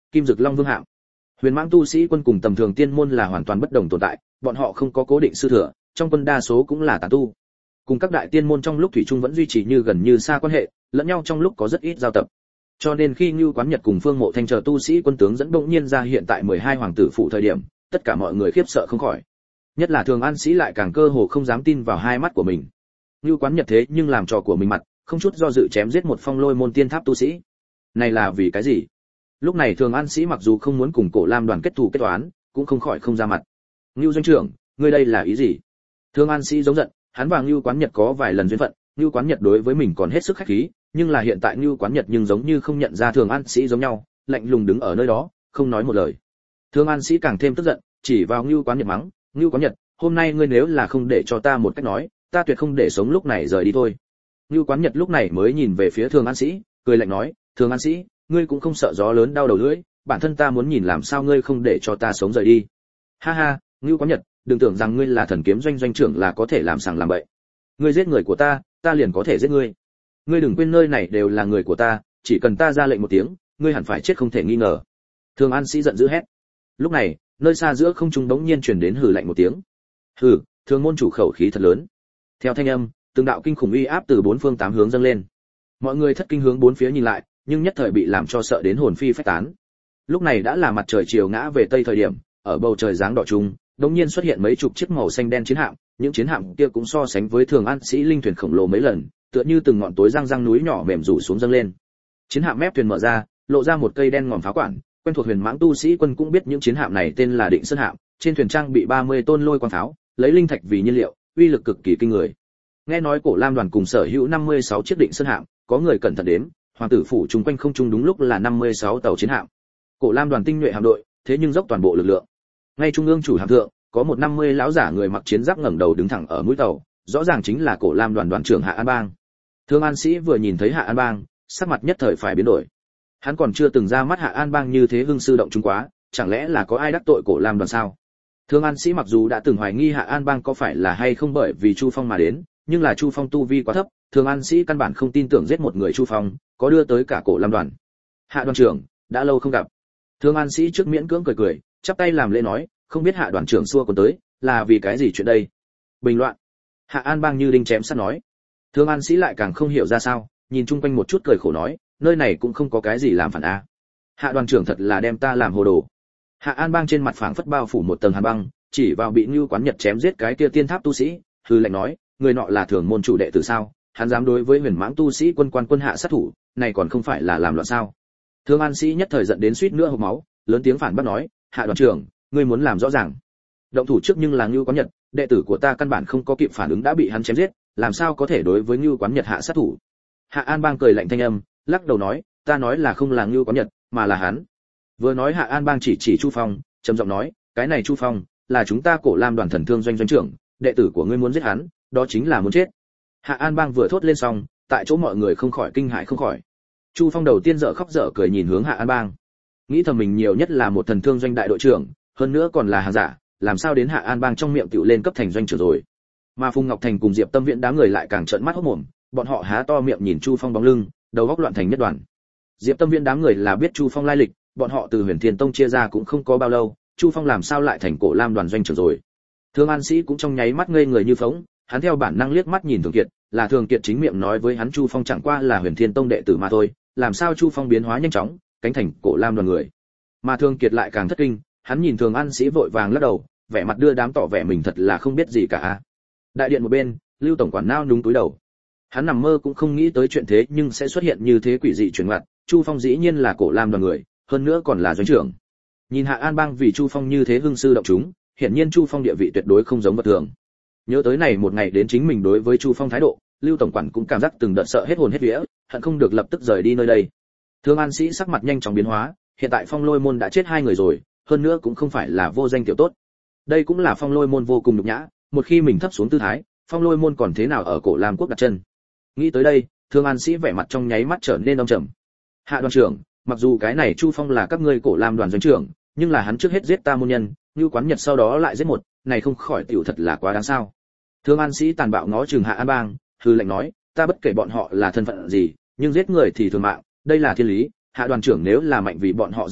Kim Dực Long Vương hạng. Huyền Mãng tu sĩ quân cùng tầm thường tiên môn là hoàn toàn bất đồng tồn tại, bọn họ không có cố định sư thừa, trong quân đa số cũng là tán tu. Cùng các đại tiên môn trong lúc thủy chung vẫn duy trì như gần như xa quan hệ, lẫn nhau trong lúc có rất ít giao tập. Cho nên khi Nưu Quán Nhật cùng Phương Mộ Thanh chờ tu sĩ quân tướng dẫn bỗng nhiên ra hiện tại mười hai hoàng tử phụ thời điểm, tất cả mọi người khiếp sợ không khỏi. Nhất là Thường An Sĩ lại càng cơ hồ không dám tin vào hai mắt của mình. Nưu Quán Nhật thế nhưng làm trò của mình mặt, không chút do dự chém giết một phong lôi môn tiên tháp tu sĩ. Này là vì cái gì? Lúc này Thường An Sĩ mặc dù không muốn cùng Cổ Lam đoàn kết thù kết toán, cũng không khỏi không ra mặt. Nưu doanh trưởng, ngươi đây là ý gì? Thường An Sĩ giống giận, hắn và Nưu Quán Nhật có vài lần duyên phận, Nưu Quán Nhật đối với mình còn hết sức khách khí, nhưng là hiện tại Nưu Quán Nhật nhưng giống như không nhận ra Thường An Sĩ giống nhau, lạnh lùng đứng ở nơi đó, không nói một lời. Thường An Sĩ càng thêm tức giận, chỉ vào Nưu Quán Nhật mắng, "Nưu Quán Nhật, hôm nay ngươi nếu là không để cho ta một cách nói, ta tuyệt không để sống lúc này rời đi thôi." Nưu Quán Nhật lúc này mới nhìn về phía Thường An Sĩ, cười lạnh nói, "Thường An Sĩ, ngươi cũng không sợ gió lớn đau đầu lưỡi, bản thân ta muốn nhìn làm sao ngươi không để cho ta sống rời đi." Ha ha, Nưu Quán Nhật, đừng tưởng rằng ngươi là thần kiếm doanh doanh trưởng là có thể làm sằng làm bậy. Ngươi giết người của ta, ta liền có thể giết ngươi. Ngươi đừng quên nơi này đều là người của ta, chỉ cần ta ra lệnh một tiếng, ngươi hẳn phải chết không thể nghi ngờ. Thường An Sĩ giận dữ hét. Lúc này, nơi xa giữa không trung đống nhiên truyền đến hừ lạnh một tiếng. Hừ, Thường môn chủ khẩu khí thật lớn. Theo thanh âm, từng đạo kinh khủng uy áp từ bốn phương tám hướng dâng lên. Mọi người thất kinh hướng bốn phía nhìn lại, nhưng nhất thời bị làm cho sợ đến hồn phi phách tán. Lúc này đã là mặt trời chiều ngã về tây thời điểm, ở bầu trời dáng đỏ trung, đột nhiên xuất hiện mấy chục chiếc màu xanh đen chiến hạm, những chiến hạm kia cũng so sánh với Thường An Sĩ linh thuyền khổng lồ mấy lần, tựa như từng ngọn tối răng răng núi nhỏ mềm rủ xuống dâng lên. Chiến hạm mép thuyền mở ra, lộ ra một cây đen ngòm pháo quản, quen thuộc Huyền Mãng tu sĩ quân cũng biết những chiến hạm này tên là Định Sơn hạm, trên thuyền trang bị ba mươi tôn lôi quang pháo, lấy linh thạch vì nhiên liệu, uy lực cực kỳ kinh người. Nghe nói Cổ Lam đoàn cùng sở hữu năm mươi sáu chiếc Định Sơn hạm, có người cẩn thận đếm, hoàng tử phủ chung quanh không trung đúng lúc là năm mươi sáu tàu chiến hạm. Cổ Lam đoàn tinh nhuệ hạm đội, thế nhưng dốc toàn bộ lực lượng. Ngay trung ương chủ hạm thượng, có một năm mươi lão giả người mặc chiến giáp ngẩng đầu đứng thẳng ở mũi tàu, rõ ràng chính là Cổ Lam đoàn đoàn trưởng Hạ An Bang. Thường An Sĩ vừa nhìn thấy Hạ An Bang, sắc mặt nhất thời phải biến đổi. Hắn còn chưa từng ra mắt Hạ An Bang như thế hưng sư động chúng quá, chẳng lẽ là có ai đắc tội Cổ Lam đoàn sao? Thường An Sĩ mặc dù đã từng hoài nghi Hạ An Bang có phải là hay không bởi vì Chu Phong mà đến, nhưng là Chu Phong tu vi quá thấp, Thường An Sĩ căn bản không tin tưởng giết một người Chu Phong, có đưa tới cả Cổ Lam đoàn. Hạ đoàn trưởng, đã lâu không gặp. Thường An Sĩ trước miễn cưỡng cười cười, chắp tay làm lễ nói, không biết Hạ đoàn trưởng xua còn tới, là vì cái gì chuyện đây? Bình loạn. Hạ An Bang như đinh chém sắt nói. Thường An Sĩ lại càng không hiểu ra sao, nhìn chung quanh một chút cười khổ nói, nơi này cũng không có cái gì làm phản a. Hạ đoàn trưởng thật là đem ta làm hồ đồ. Hạ An Bang trên mặt phảng phất bao phủ một tầng hàn băng, chỉ vào bị Nưu Quán Nhật chém giết cái kia tiên tháp tu sĩ, hư lệnh nói, người nọ là Thường môn chủ đệ tử sao? Hắn dám đối với Huyền Mãng tu sĩ quân quan quân hạ sát thủ, này còn không phải là làm loạn sao? Thường An Sĩ nhất thời giận đến suýt nữa hộc máu, lớn tiếng phản bác nói, Hạ đoàn trưởng, ngươi muốn làm rõ ràng. Động thủ trước nhưng là Nưu Quán Nhật, đệ tử của ta căn bản không có kịp phản ứng đã bị hắn chém giết, làm sao có thể đối với Nưu Quán Nhật hạ sát thủ? Hạ An Bang cười lạnh thanh âm, lắc đầu nói, ta nói là không là Nưu Quán Nhật, mà là hắn. Vừa nói Hạ An Bang chỉ chỉ Chu Phong, trầm giọng nói, cái này Chu Phong là chúng ta Cổ Lam đoàn thần thương doanh doanh trưởng, đệ tử của ngươi muốn giết hắn, đó chính là muốn chết. Hạ An Bang vừa thốt lên xong, tại chỗ mọi người không khỏi kinh hãi không khỏi. Chu Phong đầu tiên dở khóc dở cười nhìn hướng Hạ An Bang, nghĩ thầm mình nhiều nhất là một thần thương doanh đại đội trưởng, hơn nữa còn là hàng giả, làm sao đến Hạ An Bang trong miệng tựu lên cấp thành doanh trưởng rồi. Mà Phùng Ngọc Thành cùng Diệp Tâm Viễn đám người lại càng trợn mắt hốt mồm, bọn họ há to miệng nhìn Chu Phong bóng lưng, đầu óc loạn thành nhất đoàn. Diệp Tâm Viễn đám người là biết Chu Phong lai lịch, bọn họ từ Huyền Thiên Tông chia ra cũng không có bao lâu, Chu Phong làm sao lại thành Cổ Lam đoàn doanh trưởng rồi. Thường An Sĩ cũng trong nháy mắt ngây người như phỗng, hắn theo bản năng liếc mắt nhìn Thường Kiệt, là Thường Kiệt chính miệng nói với hắn Chu Phong chẳng qua là Huyền Thiên Tông đệ tử mà thôi, làm sao Chu Phong biến hóa nhanh chóng, cánh thành Cổ Lam đoàn người. Mà Thường Kiệt lại càng thất kinh, hắn nhìn Thường An Sĩ vội vàng lắc đầu, vẻ mặt đưa đám tỏ vẻ mình thật là không biết gì cả. Đại điện một bên, Lưu tổng quản nao núng túi đầu. Hắn nằm mơ cũng không nghĩ tới chuyện thế nhưng sẽ xuất hiện như thế quỷ dị chuyển ngoặt, Chu Phong dĩ nhiên là Cổ Lam đoàn người, hơn nữa còn là doanh trưởng. Nhìn Hạ An Bang vì Chu Phong như thế hưng sư động chúng, hiển nhiên Chu Phong địa vị tuyệt đối không giống vật thường. Nhớ tới này một ngày đến chính mình đối với Chu Phong thái độ, Lưu tổng quản cũng cảm giác từng đợt sợ hết hồn hết vía, hận không được lập tức rời đi nơi đây. Thường An Sĩ sắc mặt nhanh chóng biến hóa, hiện tại Phong Lôi môn đã chết hai người rồi, hơn nữa cũng không phải là vô danh tiểu tốt. Đây cũng là Phong Lôi môn vô cùng nhục nhã, một khi mình thấp xuống tư thái, Phong Lôi môn còn thế nào ở Cổ Lam quốc đặt chân. Nghĩ tới đây, Thường An Sĩ vẻ mặt trong nháy mắt trở nên âm trầm. Hạ đoàn trưởng, mặc dù cái này Chu Phong là các ngươi Cổ Lam đoàn doanh trưởng, nhưng là hắn trước hết giết ta môn nhân, Nưu Quán Nhật sau đó lại giết một, này không khỏi tiểu thật là quá đáng sao. Thường An Sĩ tàn bạo ngó chừng Hạ An Bang, hừ lạnh nói, ta bất kể bọn họ là thân phận gì, nhưng giết người thì thường mạng, đây là thiên lý, Hạ đoàn trưởng nếu là mạnh vì bọn họ ra mặt,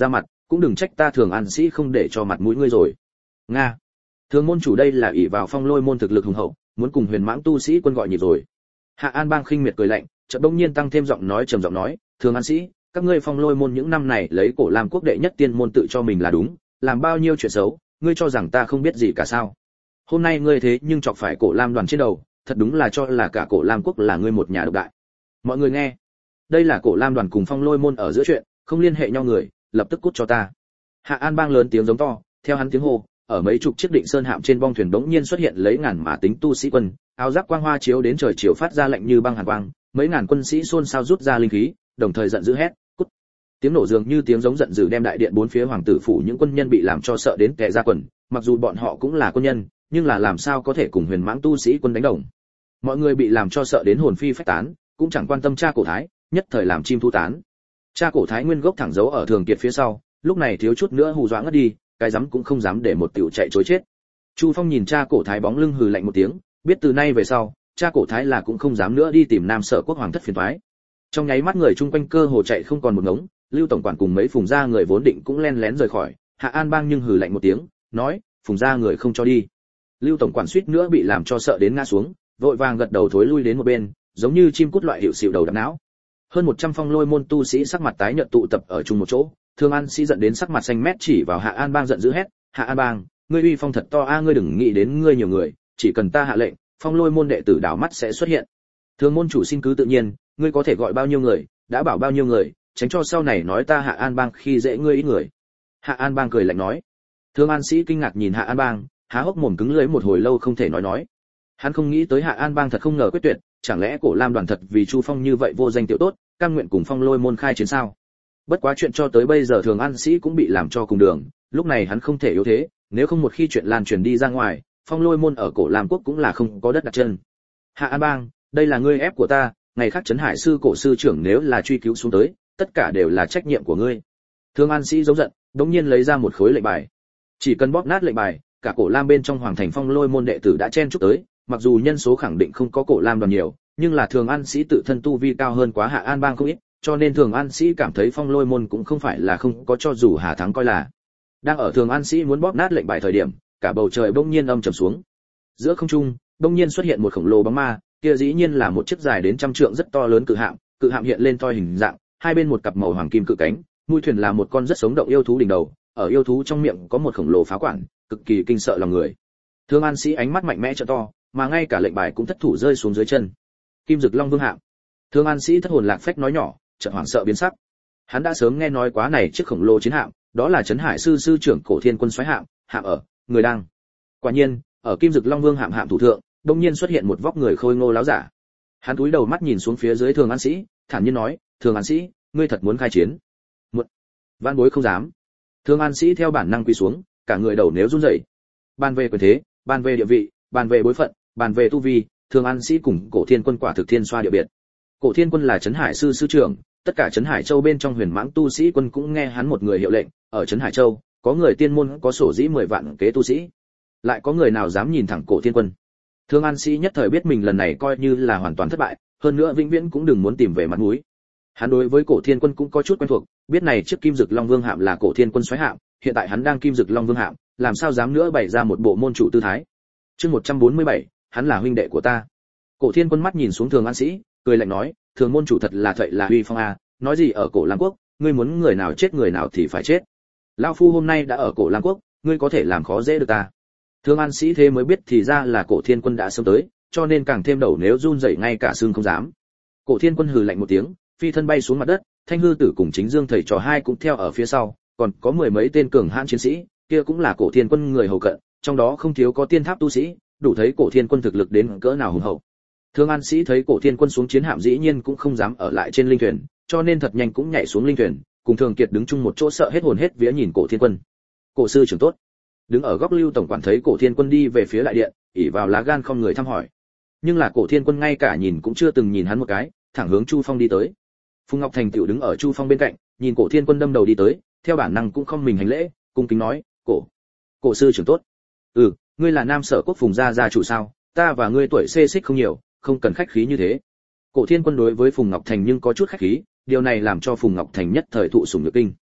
cũng đừng trách ta Thường An Sĩ không để cho mặt mũi ngươi rồi. Nga. Thường môn chủ đây là ỷ vào Phong Lôi môn thực lực hùng hậu, muốn cùng Huyền Mãng tu sĩ quân gọi nhịp rồi. Hạ An Bang khinh miệt cười lạnh, chợt bỗng nhiên tăng thêm giọng nói trầm giọng nói, Thường An Sĩ, các ngươi Phong Lôi môn những năm này lấy Cổ Lam quốc đệ nhất tiên môn tự cho mình là đúng, làm bao nhiêu chuyện xấu, ngươi cho rằng ta không biết gì cả sao? Hôm nay ngươi thế nhưng chọc phải Cổ Lam đoàn trên đầu, thật đúng là cho là cả Cổ Lam quốc là ngươi một nhà độc đại. Mọi người nghe, đây là Cổ Lam đoàn cùng Phong Lôi môn ở giữa chuyện, không liên hệ nhau người, lập tức cút cho ta. Hạ An Bang lớn tiếng giống to, theo hắn tiếng hô, ở mấy chục chiếc định sơn hạm trên bong thuyền đống nhiên xuất hiện lấy ngàn mã tính tu sĩ quân, áo giáp quang hoa chiếu đến trời chiều phát ra lạnh như băng hàn quang, mấy ngàn quân sĩ xôn xao rút ra linh khí, đồng thời giận dữ hét, cút. Tiếng nổ dường như tiếng giống giận dữ đem đại điện bốn phía hoàng tử phủ những quân nhân bị làm cho sợ đến tè ra quần, mặc dù bọn họ cũng là quân nhân, nhưng là làm sao có thể cùng Huyền Mãng tu sĩ quân đánh đồng. Mọi người bị làm cho sợ đến hồn phi phách tán, cũng chẳng quan tâm cha cổ thái, nhất thời làm chim thu tán. Cha cổ thái nguyên gốc thẳng giấu ở Thường Kiệt phía sau, lúc này thiếu chút nữa hù dọa ngất đi, cái dám cũng không dám để một tiểu chạy trối chết. Chu Phong nhìn cha cổ thái bóng lưng hừ lạnh một tiếng, biết từ nay về sau, cha cổ thái là cũng không dám nữa đi tìm Nam Sở quốc hoàng thất phiền toái. Trong nháy mắt người chung quanh cơ hồ chạy không còn một ngống, Lưu tổng quản cùng mấy phùng gia người vốn định cũng len lén rời khỏi, Hạ An Bang nhưng hừ lạnh một tiếng, nói, phùng gia người không cho đi. Lưu tổng quản suýt nữa bị làm cho sợ đến ngã xuống, vội vàng gật đầu thối lui đến một bên, giống như chim cút loại hiệu xịu đầu đập não. Hơn một trăm Phong Lôi môn tu sĩ sắc mặt tái nhợt tụ tập ở chung một chỗ, Thương An Sĩ giận đến sắc mặt xanh mét chỉ vào Hạ An Bang giận dữ hét, Hạ An Bang, ngươi uy phong thật to a, ngươi đừng nghĩ đến ngươi nhiều người, chỉ cần ta hạ lệnh, Phong Lôi môn đệ tử đảo mắt sẽ xuất hiện. Thương môn chủ xin cứ tự nhiên, ngươi có thể gọi bao nhiêu người, đã bảo bao nhiêu người, tránh cho sau này nói ta Hạ An Bang khi dễ ngươi ít người. Hạ An Bang cười lạnh nói. Thương An Sĩ kinh ngạc nhìn Hạ An Bang, há hốc mồm cứng lưỡi một hồi lâu không thể nói nói. Hắn không nghĩ tới Hạ An Bang thật không ngờ quyết tuyệt, chẳng lẽ Cổ Lam đoàn thật vì Chu Phong như vậy vô danh tiểu tốt, cam nguyện cùng Phong Lôi môn khai chiến sao? Bất quá chuyện cho tới bây giờ Thường An Sĩ cũng bị làm cho cùng đường, lúc này hắn không thể yếu thế, nếu không một khi chuyện lan truyền đi ra ngoài, Phong Lôi môn ở Cổ Lam quốc cũng là không có đất đặt chân. Hạ An Bang, đây là ngươi ép của ta, ngày khác Trấn Hải sư cổ sư trưởng nếu là truy cứu xuống tới, tất cả đều là trách nhiệm của ngươi. Thường An Sĩ giống giận, đống nhiên lấy ra một khối lệnh bài. Chỉ cần bóp nát lệnh bài, cả Cổ Lam bên trong hoàng thành Phong Lôi môn đệ tử đã chen chúc tới, mặc dù nhân số khẳng định không có Cổ Lam đoàn nhiều, nhưng là Thường An Sĩ tự thân tu vi cao hơn quá Hạ An Bang không ít, cho nên Thường An Sĩ cảm thấy Phong Lôi môn cũng không phải là không có cho dù Hà thắng coi là. Đang ở Thường An Sĩ muốn bóp nát lệnh bài thời điểm, cả bầu trời bỗng nhiên âm trầm xuống. Giữa không trung, bỗng nhiên xuất hiện một khổng lồ bóng ma, kia dĩ nhiên là một chiếc dài đến trăm trượng rất to lớn cự hạm, cự hạm hiện lên toi hình dạng, hai bên một cặp màu hoàng kim cự cánh, mũi thuyền là một con rất sống động yêu thú đỉnh đầu, ở yêu thú trong miệng có một khổng lồ pháo quản, cực kỳ kinh sợ lòng người. Thường An Sĩ ánh mắt mạnh mẽ trợ to, mà ngay cả lệnh bài cũng thất thủ rơi xuống dưới chân. Kim Dực Long Vương hạm. Thường An Sĩ thất hồn lạc phách nói nhỏ, chợt hoảng sợ biến sắc. Hắn đã sớm nghe nói quá này chiếc khổng lồ chiến hạm, đó là Trấn Hải sư sư trưởng Cổ Thiên Quân xoáy hạm, hạm ở, người đang. Quả nhiên, ở Kim Dực Long Vương hạm hạm thủ thượng, đột nhiên xuất hiện một vóc người khôi ngô láo giả. Hắn cúi đầu mắt nhìn xuống phía dưới Thường An Sĩ, thản nhiên nói, "Thường An Sĩ, ngươi thật muốn khai chiến?" "Một." Vạn bối không dám. Thường An Sĩ theo bản năng quỳ xuống, cả người đầu nếu run rẩy. Bàn về quyền thế, bàn về địa vị, bàn về bối phận, bàn về tu vi, Thường An Sĩ cùng Cổ Thiên Quân quả thực thiên xoa địa biệt. Cổ Thiên Quân là Trấn Hải sư sư trưởng, tất cả Trấn Hải Châu bên trong Huyền Mãng tu sĩ quân cũng nghe hắn một người hiệu lệnh, ở Trấn Hải Châu, có người tiên môn có sổ dĩ mười vạn kế tu sĩ, lại có người nào dám nhìn thẳng Cổ Thiên Quân. Thường An Sĩ nhất thời biết mình lần này coi như là hoàn toàn thất bại, hơn nữa vĩnh viễn cũng đừng muốn tìm về mặt mũi. Hắn đối với Cổ Thiên Quân cũng có chút quen thuộc, biết này chiếc Kim Dực Long Vương hạm là Cổ Thiên Quân xoáy hạm, hiện tại hắn đang Kim Dực Long Vương hạm, làm sao dám nữa bày ra một bộ môn chủ tư thái. Chương một trăm bốn mươi bảy, hắn là huynh đệ của ta. Cổ Thiên Quân mắt nhìn xuống Thường An Sĩ, cười lạnh nói, Thường môn chủ thật là thậy là uy phong a, nói gì ở Cổ Lam quốc, ngươi muốn người nào chết người nào thì phải chết. Lão phu hôm nay đã ở Cổ Lam quốc, ngươi có thể làm khó dễ được ta. Thường An Sĩ thế mới biết thì ra là Cổ Thiên Quân đã sớm tới, cho nên càng thêm đầu nếu run rẩy ngay cả xương không dám. Cổ Thiên Quân hừ lạnh một tiếng, phi thân bay xuống mặt đất, Thanh Hư Tử cùng Chính Dương thầy trò hai cũng theo ở phía sau, còn có mười mấy tên cường hãn chiến sĩ, kia cũng là Cổ Thiên Quân người hầu cận, trong đó không thiếu có tiên tháp tu sĩ, đủ thấy Cổ Thiên Quân thực lực đến cỡ nào hùng hậu. Thường An Sĩ thấy Cổ Thiên Quân xuống chiến hạm dĩ nhiên cũng không dám ở lại trên linh thuyền, cho nên thật nhanh cũng nhảy xuống linh thuyền, cùng Thường Kiệt đứng chung một chỗ sợ hết hồn hết vía nhìn Cổ Thiên Quân. Cổ sư trưởng tốt. Đứng ở góc Lưu tổng quản thấy Cổ Thiên Quân đi về phía đại điện, ỷ vào lá gan không người thăm hỏi. Nhưng là Cổ Thiên Quân ngay cả nhìn cũng chưa từng nhìn hắn một cái, thẳng hướng Chu Phong đi tới. Phùng Ngọc Thành tiểu đứng ở Chu Phong bên cạnh, nhìn Cổ Thiên Quân đâm đầu đi tới, theo bản năng cũng không mình hành lễ, cung kính nói, "Cổ, Cổ sư trưởng tốt." "Ừ, ngươi là Nam Sở quốc Phùng gia gia chủ sao? Ta và ngươi tuổi xê xích không nhiều, không cần khách khí như thế." Cổ Thiên Quân đối với Phùng Ngọc Thành nhưng có chút khách khí, điều này làm cho Phùng Ngọc Thành nhất thời thụ sủng nhược kinh.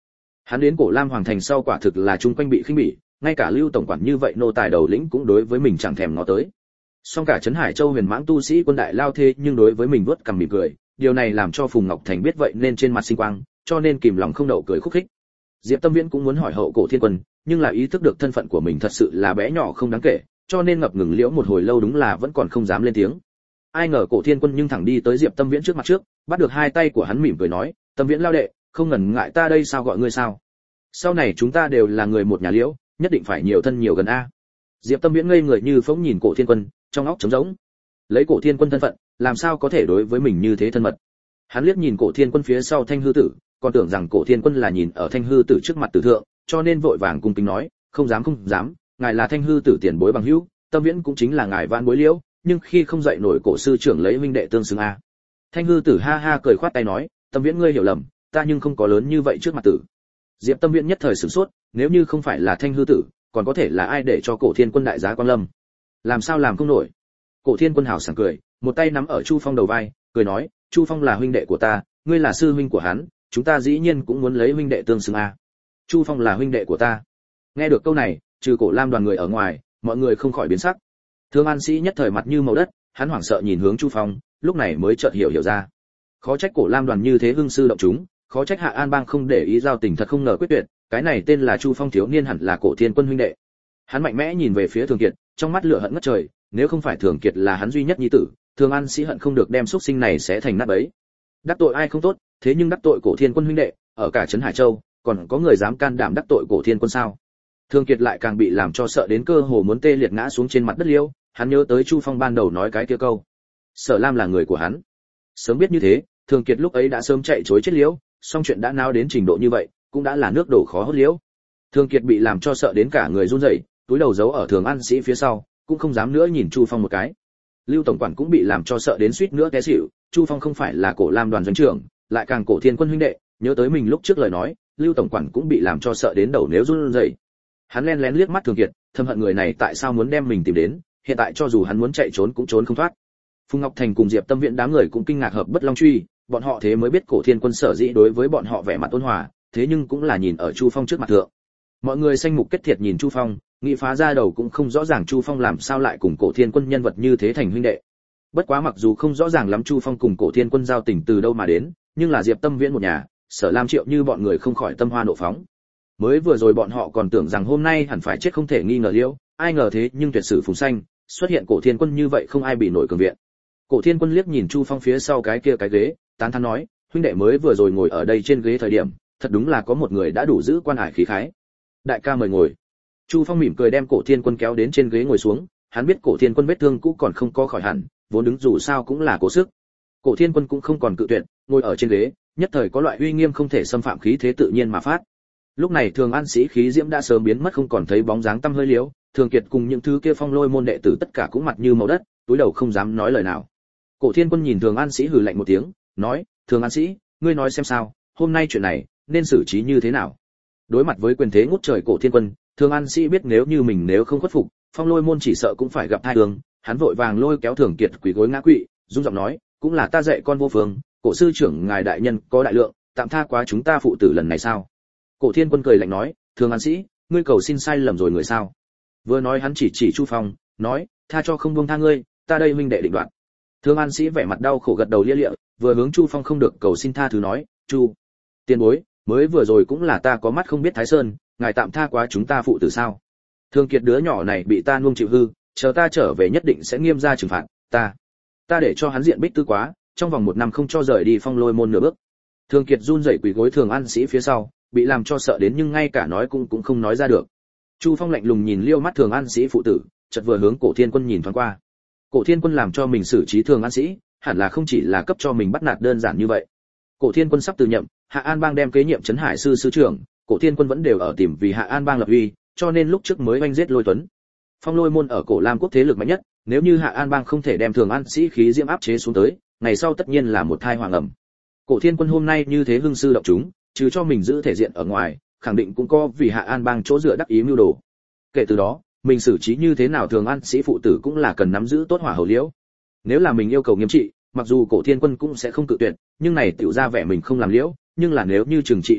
Hắn đến Cổ Lam Hoàng thành sau quả thực là chung quanh bị khinh bỉ, ngay cả Lưu tổng quản như vậy nô tài đầu lĩnh cũng đối với mình chẳng thèm ngó tới. Song cả trấn Hải Châu huyền mãng tu sĩ quân đại lao thế nhưng đối với mình vuốt cằm mỉm cười, điều này làm cho Phùng Ngọc Thành biết vậy nên trên mặt sinh quang, cho nên kìm lòng không đậu cười khúc khích. Diệp Tâm Viễn cũng muốn hỏi hậu Cổ Thiên Quân, nhưng là ý thức được thân phận của mình thật sự là bé nhỏ không đáng kể, cho nên ngập ngừng liễu một hồi lâu đúng là vẫn còn không dám lên tiếng. Ai ngờ Cổ Thiên Quân nhưng thẳng đi tới Diệp Tâm Viễn trước mặt trước, bắt được hai tay của hắn mỉm cười nói, "Tâm Viễn lao đệ, không ngần ngại ta đây sao gọi ngươi sao? Sau này chúng ta đều là người một nhà liễu, nhất định phải nhiều thân nhiều gần a." Diệp Tâm Viễn ngây người như phỗng nhìn Cổ Thiên Quân, trong óc trống rỗng. Lấy Cổ Thiên Quân thân phận, làm sao có thể đối với mình như thế thân mật? Hắn liếc nhìn Cổ Thiên Quân phía sau Thanh Hư Tử, còn tưởng rằng Cổ Thiên Quân là nhìn ở Thanh Hư Tử trước mặt tử thượng, cho nên vội vàng cung kính nói, "Không dám không dám, ngài là Thanh Hư Tử tiền bối bằng hữu, Tâm Viễn cũng chính là ngài vãn bối liễu, nhưng khi không dậy nổi Cổ sư trưởng lấy huynh đệ tương xứng a." Thanh Hư Tử ha ha cười khoát tay nói, "Tâm Viễn ngươi hiểu lầm, ta nhưng không có lớn như vậy trước mặt tử." Diệp Tâm Viễn nhất thời sửng sốt, nếu như không phải là Thanh Hư Tử, còn có thể là ai để cho Cổ Thiên Quân đại giá quan lâm? Làm sao làm không nổi? Cổ Thiên Quân hào sảng cười, một tay nắm ở Chu Phong đầu vai, cười nói, "Chu Phong là huynh đệ của ta, ngươi là sư huynh của hắn, chúng ta dĩ nhiên cũng muốn lấy huynh đệ tương xứng a." Chu Phong là huynh đệ của ta. Nghe được câu này, trừ Cổ Lam đoàn người ở ngoài, mọi người không khỏi biến sắc. Thương An Sĩ nhất thời mặt như màu đất, hắn hoảng sợ nhìn hướng Chu Phong, lúc này mới chợt hiểu hiểu ra. Khó trách Cổ Lam đoàn như thế hưng sư động chúng, khó trách Hạ An Bang không để ý giao tình thật không ngờ quyết tuyệt, cái này tên là Chu Phong thiếu niên hẳn là Cổ Thiên Quân huynh đệ. Hắn mạnh mẽ nhìn về phía Thường Kiệt, trong mắt lửa hận ngất trời, nếu không phải Thường Kiệt là hắn duy nhất nhi tử, Thường An Sĩ hận không được đem xúc sinh này sẽ thành nát bấy. Đắc tội ai không tốt, thế nhưng đắc tội Cổ Thiên Quân huynh đệ, ở cả trấn Hải Châu, còn có người dám can đảm đắc tội Cổ Thiên Quân sao? Thường Kiệt lại càng bị làm cho sợ đến cơ hồ muốn tê liệt ngã xuống trên mặt đất liêu, hắn nhớ tới Chu Phong ban đầu nói cái kia câu, Sở Lam là người của hắn. Sớm biết như thế, Thường Kiệt lúc ấy đã sớm chạy trối chết liễu, song chuyện đã náo đến trình độ như vậy, cũng đã là nước đổ khó hốt liễu. Thường Kiệt bị làm cho sợ đến cả người run rẩy, túi đầu giấu ở Thường An Sĩ phía sau, cũng không dám nữa nhìn Chu Phong một cái. Lưu tổng quản cũng bị làm cho sợ đến suýt nữa té xỉu, Chu Phong không phải là Cổ Lam đoàn doanh trưởng, lại càng Cổ Thiên Quân huynh đệ, nhớ tới mình lúc trước lời nói, Lưu tổng quản cũng bị làm cho sợ đến đầu nếu run rẩy. Hắn lén lén liếc mắt Thường Kiệt, thầm hận người này tại sao muốn đem mình tìm đến, hiện tại cho dù hắn muốn chạy trốn cũng trốn không thoát. Phùng Ngọc Thành cùng Diệp Tâm Viễn đám người cũng kinh ngạc hợp bất long truy, bọn họ thế mới biết Cổ Thiên Quân sở dĩ đối với bọn họ vẻ mặt ôn hòa, thế nhưng cũng là nhìn ở Chu Phong trước mặt thượng. Mọi người xanh mục kết thiệt nhìn Chu Phong, nghĩ phá ra đầu cũng không rõ ràng Chu Phong làm sao lại cùng Cổ Thiên Quân nhân vật như thế thành huynh đệ. Bất quá mặc dù không rõ ràng lắm Chu Phong cùng Cổ Thiên Quân giao tình từ đâu mà đến, nhưng là Diệp Tâm Viễn một nhà, Sở Lam Triệu như bọn người không khỏi tâm hoa nộ phóng. Mới vừa rồi bọn họ còn tưởng rằng hôm nay hẳn phải chết không thể nghi ngờ liễu, ai ngờ thế nhưng tuyệt sử phùng xanh, xuất hiện Cổ Thiên Quân như vậy không ai bị nổi cường viện. Cổ Thiên Quân liếc nhìn Chu Phong phía sau cái kia cái ghế, tán thán nói, huynh đệ mới vừa rồi ngồi ở đây trên ghế thời điểm, thật đúng là có một người đã đủ giữ quan hải khí khái. Đại ca mời ngồi. Chu Phong mỉm cười đem Cổ Thiên Quân kéo đến trên ghế ngồi xuống, hắn biết Cổ Thiên Quân vết thương cũ còn không có khỏi hẳn, vốn đứng dù sao cũng là cố sức. Cổ Thiên Quân cũng không còn cự tuyệt, ngồi ở trên ghế, nhất thời có loại uy nghiêm không thể xâm phạm khí thế tự nhiên mà phát. Lúc này Thường An Sĩ khí diễm đã sớm biến mất không còn thấy bóng dáng tăm hơi liếu, Thường Kiệt cùng những thứ kia Phong Lôi môn đệ tử tất cả cũng mặt như màu đất, túi đầu không dám nói lời nào. Cổ Thiên Quân nhìn Thường An Sĩ hừ lạnh một tiếng, nói, Thường An Sĩ, ngươi nói xem sao, hôm nay chuyện này nên xử trí như thế nào? Đối mặt với quyền thế ngút trời Cổ Thiên Quân, Thường An Sĩ biết nếu như mình nếu không khuất phục, Phong Lôi môn chỉ sợ cũng phải gặp tai ương, hắn vội vàng lôi kéo Thường Kiệt quỳ gối ngã quỵ, rung giọng nói, cũng là ta dạy con vô phương, Cổ sư trưởng ngài đại nhân có đại lượng, tạm tha quá chúng ta phụ tử lần này sao? Cổ Thiên Quân cười lạnh nói, Thường An Sĩ, ngươi cầu xin sai lầm rồi người sao? Vừa nói hắn chỉ chỉ Chu Phong, nói, tha cho không buông tha ngươi, ta đây huynh đệ định đoạt. Thường An Sĩ vẻ mặt đau khổ gật đầu lia lịa, vừa hướng Chu Phong không được cầu xin tha thứ nói, Chu tiền bối, mới vừa rồi cũng là ta có mắt không biết Thái Sơn, ngài tạm tha quá chúng ta phụ tử sao? Thường Kiệt đứa nhỏ này bị ta nuông chịu hư, chờ ta trở về nhất định sẽ nghiêm ra trừng phạt, ta, ta để cho hắn diện bích tư quá, trong vòng một năm không cho rời đi Phong Lôi môn nửa bước. Thường Kiệt run rẩy quỳ gối Thường An Sĩ phía sau, bị làm cho sợ đến nhưng ngay cả nói cũng cũng không nói ra được. Chu Phong lạnh lùng nhìn liêu mắt Thường An Sĩ phụ tử, chợt vừa hướng Cổ Thiên Quân nhìn thoáng qua. Cổ Thiên Quân làm cho mình xử trí Thường An Sĩ, hẳn là không chỉ là cấp cho mình bắt nạt đơn giản như vậy. Cổ Thiên Quân sắp từ nhậm, Hạ An Bang đem kế nhiệm trấn Hải sư sư trưởng, Cổ Thiên Quân vẫn đều ở tìm vì Hạ An Bang lập uy, cho nên lúc trước mới oanh giết Lôi Tuấn. Phong Lôi môn ở Cổ Lam quốc thế lực mạnh nhất, nếu như Hạ An Bang không thể đem Thường An Sĩ khí diễm áp chế xuống tới, ngày sau tất nhiên là một thai hoàng ẩm. Cổ Thiên Quân hôm nay như thế hưng sư động chúng, trừ cho mình giữ thể diện ở ngoài, khẳng định cũng có vì Hạ An Bang chỗ dựa đắc ý mưu đồ. Kể từ đó, mình xử trí như thế nào Thường An Sĩ phụ tử cũng là cần nắm giữ tốt hỏa hầu liễu. Nếu là mình yêu cầu nghiêm trị, mặc dù Cổ Thiên Quân cũng sẽ không cự tuyệt, nhưng này tiểu ra vẻ mình không làm liễu, nhưng là nếu như trừng trị được nhẹ,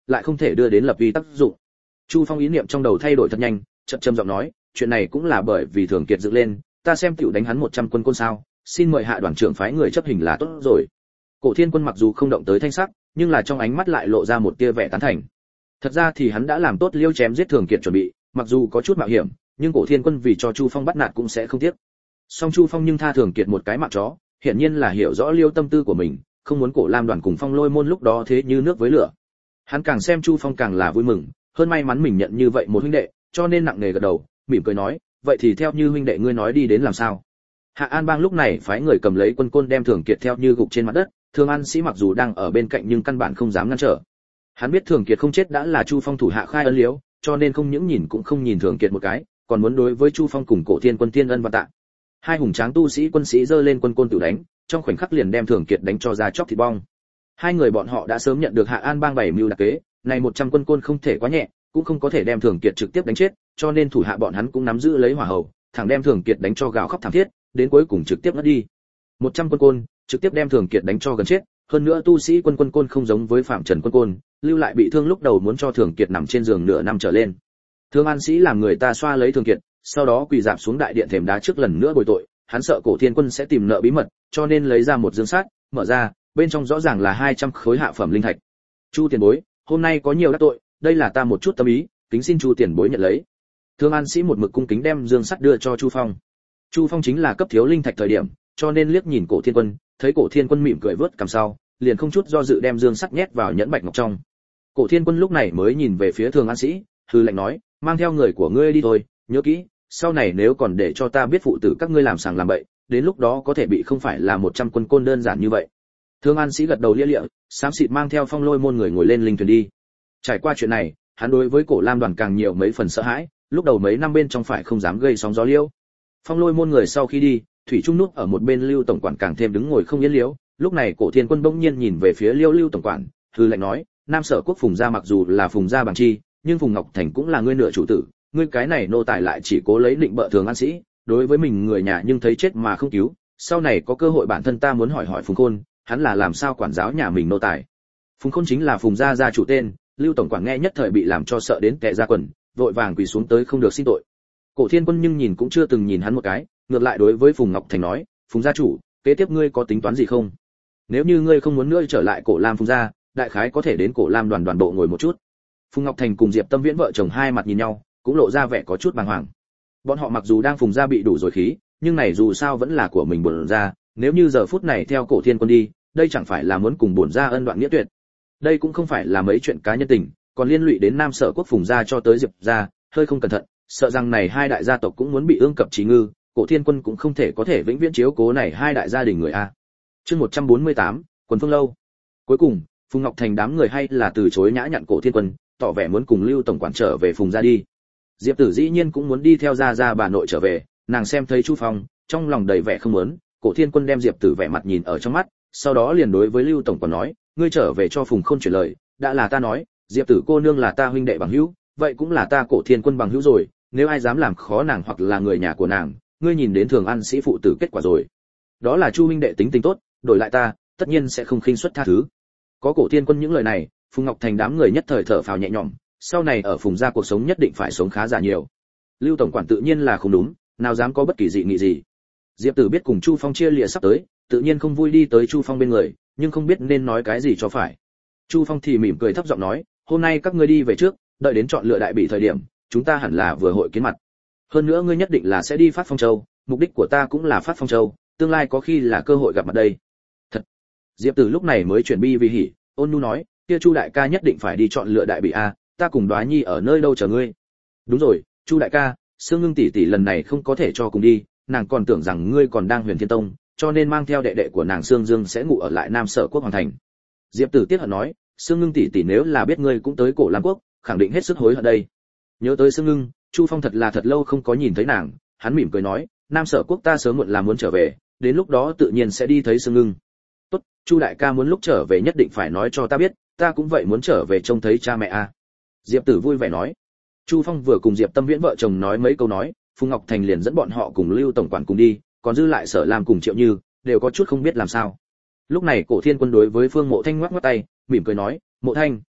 lại không thể đưa đến lập uy tác dụng. Chu Phong ý niệm trong đầu thay đổi thật nhanh, chậm chậm giọng nói, chuyện này cũng là bởi vì Thường Kiệt dựng lên, ta xem tiểu đánh hắn một trăm quân côn sao, xin mời hạ đoàn trưởng phái người chấp hình là tốt rồi. Cổ Thiên Quân mặc dù không động tới thanh sắc, nhưng là trong ánh mắt lại lộ ra một tia vẻ tán thành. Thật ra thì hắn đã làm tốt liêu chém giết Thường Kiệt chuẩn bị, mặc dù có chút mạo hiểm, nhưng Cổ Thiên Quân vì cho Chu Phong bắt nạt cũng sẽ không tiếc. Song Chu Phong nhưng tha Thường Kiệt một cái mạng chó, hiển nhiên là hiểu rõ liêu tâm tư của mình, không muốn Cổ Lam đoàn cùng Phong Lôi môn lúc đó thế như nước với lửa. Hắn càng xem Chu Phong càng là vui mừng, hơn may mắn mình nhận như vậy một huynh đệ, cho nên nặng nề gật đầu, mỉm cười nói, vậy thì theo như huynh đệ ngươi nói đi đến làm sao. Hạ An Bang lúc này phái người cầm lấy quân côn đem Thường Kiệt theo như gục trên mặt đất, Thường An Sĩ mặc dù đang ở bên cạnh nhưng căn bản không dám ngăn trở. Hắn biết Thường Kiệt không chết đã là Chu Phong thủ hạ khai ân liếu, cho nên không những nhìn cũng không nhìn Thường Kiệt một cái, còn muốn đối với Chu Phong cùng Cổ Thiên Quân thiên ân và tạ. Hai hùng tráng tu sĩ quân sĩ giơ lên quân côn tự đánh, trong khoảnh khắc liền đem Thường Kiệt đánh cho ra chóc thịt bong. Hai người bọn họ đã sớm nhận được Hạ An Bang bảy mưu đặc kế, này một trăm quân côn không thể quá nhẹ, cũng không có thể đem Thường Kiệt trực tiếp đánh chết, cho nên thủ hạ bọn hắn cũng nắm giữ lấy hỏa hầu, thẳng đem Thường Kiệt đánh cho gào khóc thảm thiết, đến cuối cùng trực tiếp ngất đi. một trăm quân côn, trực tiếp đem Thường Kiệt đánh cho gần chết, hơn nữa tu sĩ quân quân côn không giống với Phạm Trần quân côn, lưu lại bị thương lúc đầu muốn cho Thường Kiệt nằm trên giường nửa năm trở lên. Thường An Sĩ làm người ta xoa lấy Thường Kiệt, sau đó quỳ rạp xuống đại điện thềm đá trước lần nữa bồi tội, hắn sợ Cổ Thiên Quân sẽ tìm nợ bí mật, cho nên lấy ra một dương sắt, mở ra, bên trong rõ ràng là hai trăm khối hạ phẩm linh thạch. Chu tiền bối, hôm nay có nhiều đắc tội, đây là ta một chút tâm ý, kính xin Chu tiền bối nhận lấy. Thường An Sĩ một mực cung kính đem dương sắt đưa cho Chu Phong. Chu Phong chính là cấp thiếu linh thạch thời điểm, cho nên liếc nhìn Cổ Thiên Quân, thấy Cổ Thiên Quân mỉm cười vớt cằm sau, liền không chút do dự đem dương sắt nhét vào nhẫn bạch ngọc trong. Cổ Thiên Quân lúc này mới nhìn về phía Thường An Sĩ, hừ lạnh nói, mang theo người của ngươi đi thôi, nhớ kỹ, sau này nếu còn để cho ta biết phụ tử các ngươi làm sàng làm bậy, đến lúc đó có thể bị không phải là một trăm quân côn đơn giản như vậy. Thường An Sĩ gật đầu lia lịa, xám xịt mang theo Phong Lôi môn người ngồi lên linh thuyền đi. Trải qua chuyện này, hắn đối với Cổ Lam đoàn càng nhiều mấy phần sợ hãi, lúc đầu mấy năm bên trong phải không dám gây sóng gió liêu. Phong Lôi môn người sau khi đi, thủy trung nút ở một bên Lưu tổng quản càng thêm đứng ngồi không yên liếu. Lúc này Cổ Thiên Quân bỗng nhiên nhìn về phía Liêu Lưu tổng quản, hừ lạnh nói, Nam Sở quốc Phùng gia mặc dù là Phùng gia bằng chi, nhưng Phùng Ngọc Thành cũng là ngươi nửa chủ tử, ngươi cái này nô tài lại chỉ cố lấy định bợ Thường An Sĩ, đối với mình người nhà nhưng thấy chết mà không cứu, sau này có cơ hội bản thân ta muốn hỏi hỏi Phùng Khôn, hắn là làm sao quản giáo nhà mình nô tài. Phùng Khôn chính là Phùng gia gia chủ tên, Lưu tổng quản nghe nhất thời bị làm cho sợ đến tè ra quần, vội vàng quỳ xuống tới không được xin tội. Cổ Thiên Quân nhưng nhìn cũng chưa từng nhìn hắn một cái, ngược lại đối với Phùng Ngọc Thành nói, Phùng gia chủ, kế tiếp ngươi có tính toán gì không? Nếu như ngươi không muốn nữa trở lại Cổ Lam Phùng gia, đại khái có thể đến Cổ Lam đoàn đoàn bộ ngồi một chút. Phùng Ngọc Thành cùng Diệp Tâm Viễn vợ chồng hai mặt nhìn nhau, cũng lộ ra vẻ có chút bàng hoàng. Bọn họ mặc dù đang Phùng gia bị đủ rồi khí, nhưng này dù sao vẫn là của mình bổn gia, nếu như giờ phút này theo Cổ Thiên Quân đi, đây chẳng phải là muốn cùng bổn gia ân đoạn nghĩa tuyệt. Đây cũng không phải là mấy chuyện cá nhân tình, còn liên lụy đến Nam Sở quốc Phùng gia cho tới Diệp gia, hơi không cẩn thận, sợ rằng này hai đại gia tộc cũng muốn bị ương cập trí ngư, Cổ Thiên Quân cũng không thể có thể vĩnh viễn chiếu cố này hai đại gia đình người a. Chương một trăm bốn mươi tám, Quần Phương lâu. Cuối cùng, Phùng Ngọc Thành đám người hay là từ chối nhã nhặn Cổ Thiên Quân, tỏ vẻ muốn cùng Lưu tổng quản trở về Phùng gia đi. Diệp Tử dĩ nhiên cũng muốn đi theo gia gia bà nội trở về, nàng xem thấy Chu Phong, trong lòng đầy vẻ không muốn, Cổ Thiên Quân đem Diệp Tử vẻ mặt nhìn ở trong mắt, sau đó liền đối với Lưu tổng quản nói, ngươi trở về cho Phùng Khôn chuyển lời, đã là ta nói, Diệp Tử cô nương là ta huynh đệ bằng hữu, vậy cũng là ta Cổ Thiên Quân bằng hữu rồi, nếu ai dám làm khó nàng hoặc là người nhà của nàng, ngươi nhìn đến Thường An Sĩ phụ tử kết quả rồi. Đó là Chu huynh đệ tính tình tốt, đổi lại ta, tất nhiên sẽ không khinh suất tha thứ. Có Cổ Thiên Quân những lời này, Phùng Ngọc Thành đám người nhất thời thở phào nhẹ nhõm, sau này ở Phùng gia cuộc sống nhất định phải sống khá giả nhiều. Lưu tổng quản tự nhiên là không đúng, nào dám có bất kỳ dị nghị gì. Diệp Tử biết cùng Chu Phong chia lìa sắp tới, tự nhiên không vui đi tới Chu Phong bên người, nhưng không biết nên nói cái gì cho phải. Chu Phong thì mỉm cười thấp giọng nói, hôm nay các ngươi đi về trước, đợi đến chọn lựa đại bị thời điểm, chúng ta hẳn là vừa hội kiến mặt. Hơn nữa ngươi nhất định là sẽ đi Phát Phong Châu, mục đích của ta cũng là Phát Phong Châu, tương lai có khi là cơ hội gặp mặt đây. Thật. Diệp Tử lúc này mới chuyển bi vì hỉ, ôn nhu nói, kia Chu đại ca nhất định phải đi chọn lựa đại bị a, ta cùng Đoá Nhi ở nơi đâu chờ ngươi. Đúng rồi, Chu đại ca, Sương Ngưng tỷ tỷ lần này không có thể cho cùng đi, nàng còn tưởng rằng ngươi còn đang Huyền Thiên Tông, cho nên mang theo đệ đệ của nàng Sương Dương sẽ ngủ ở lại Nam Sở quốc hoàng thành. Diệp Tử tiếc hận nói, Sương Ngưng tỷ tỷ nếu là biết ngươi cũng tới Cổ Lam quốc, khẳng định hết sức hối hận đây. Nhớ tới Sương Ngưng, Chu Phong thật là thật lâu không có nhìn thấy nàng, hắn mỉm cười nói, Nam Sở quốc ta sớm muộn là muốn trở về, đến lúc đó tự nhiên sẽ đi thấy Sương Ngưng. Tốt, Chu đại ca muốn lúc trở về nhất định phải nói cho ta biết, ta cũng vậy muốn trở về trông thấy cha mẹ a. Diệp Tử vui vẻ nói. Chu Phong vừa cùng Diệp Tâm Viễn vợ chồng nói mấy câu nói, Phùng Ngọc Thành liền dẫn bọn họ cùng Lưu tổng quản cùng đi, còn dư lại Sở Lam cùng Triệu Như, đều có chút không biết làm sao. Lúc này Cổ Thiên Quân đối với Phương Mộ Thanh ngoắc ngoắc tay, mỉm cười nói, Mộ Thanh,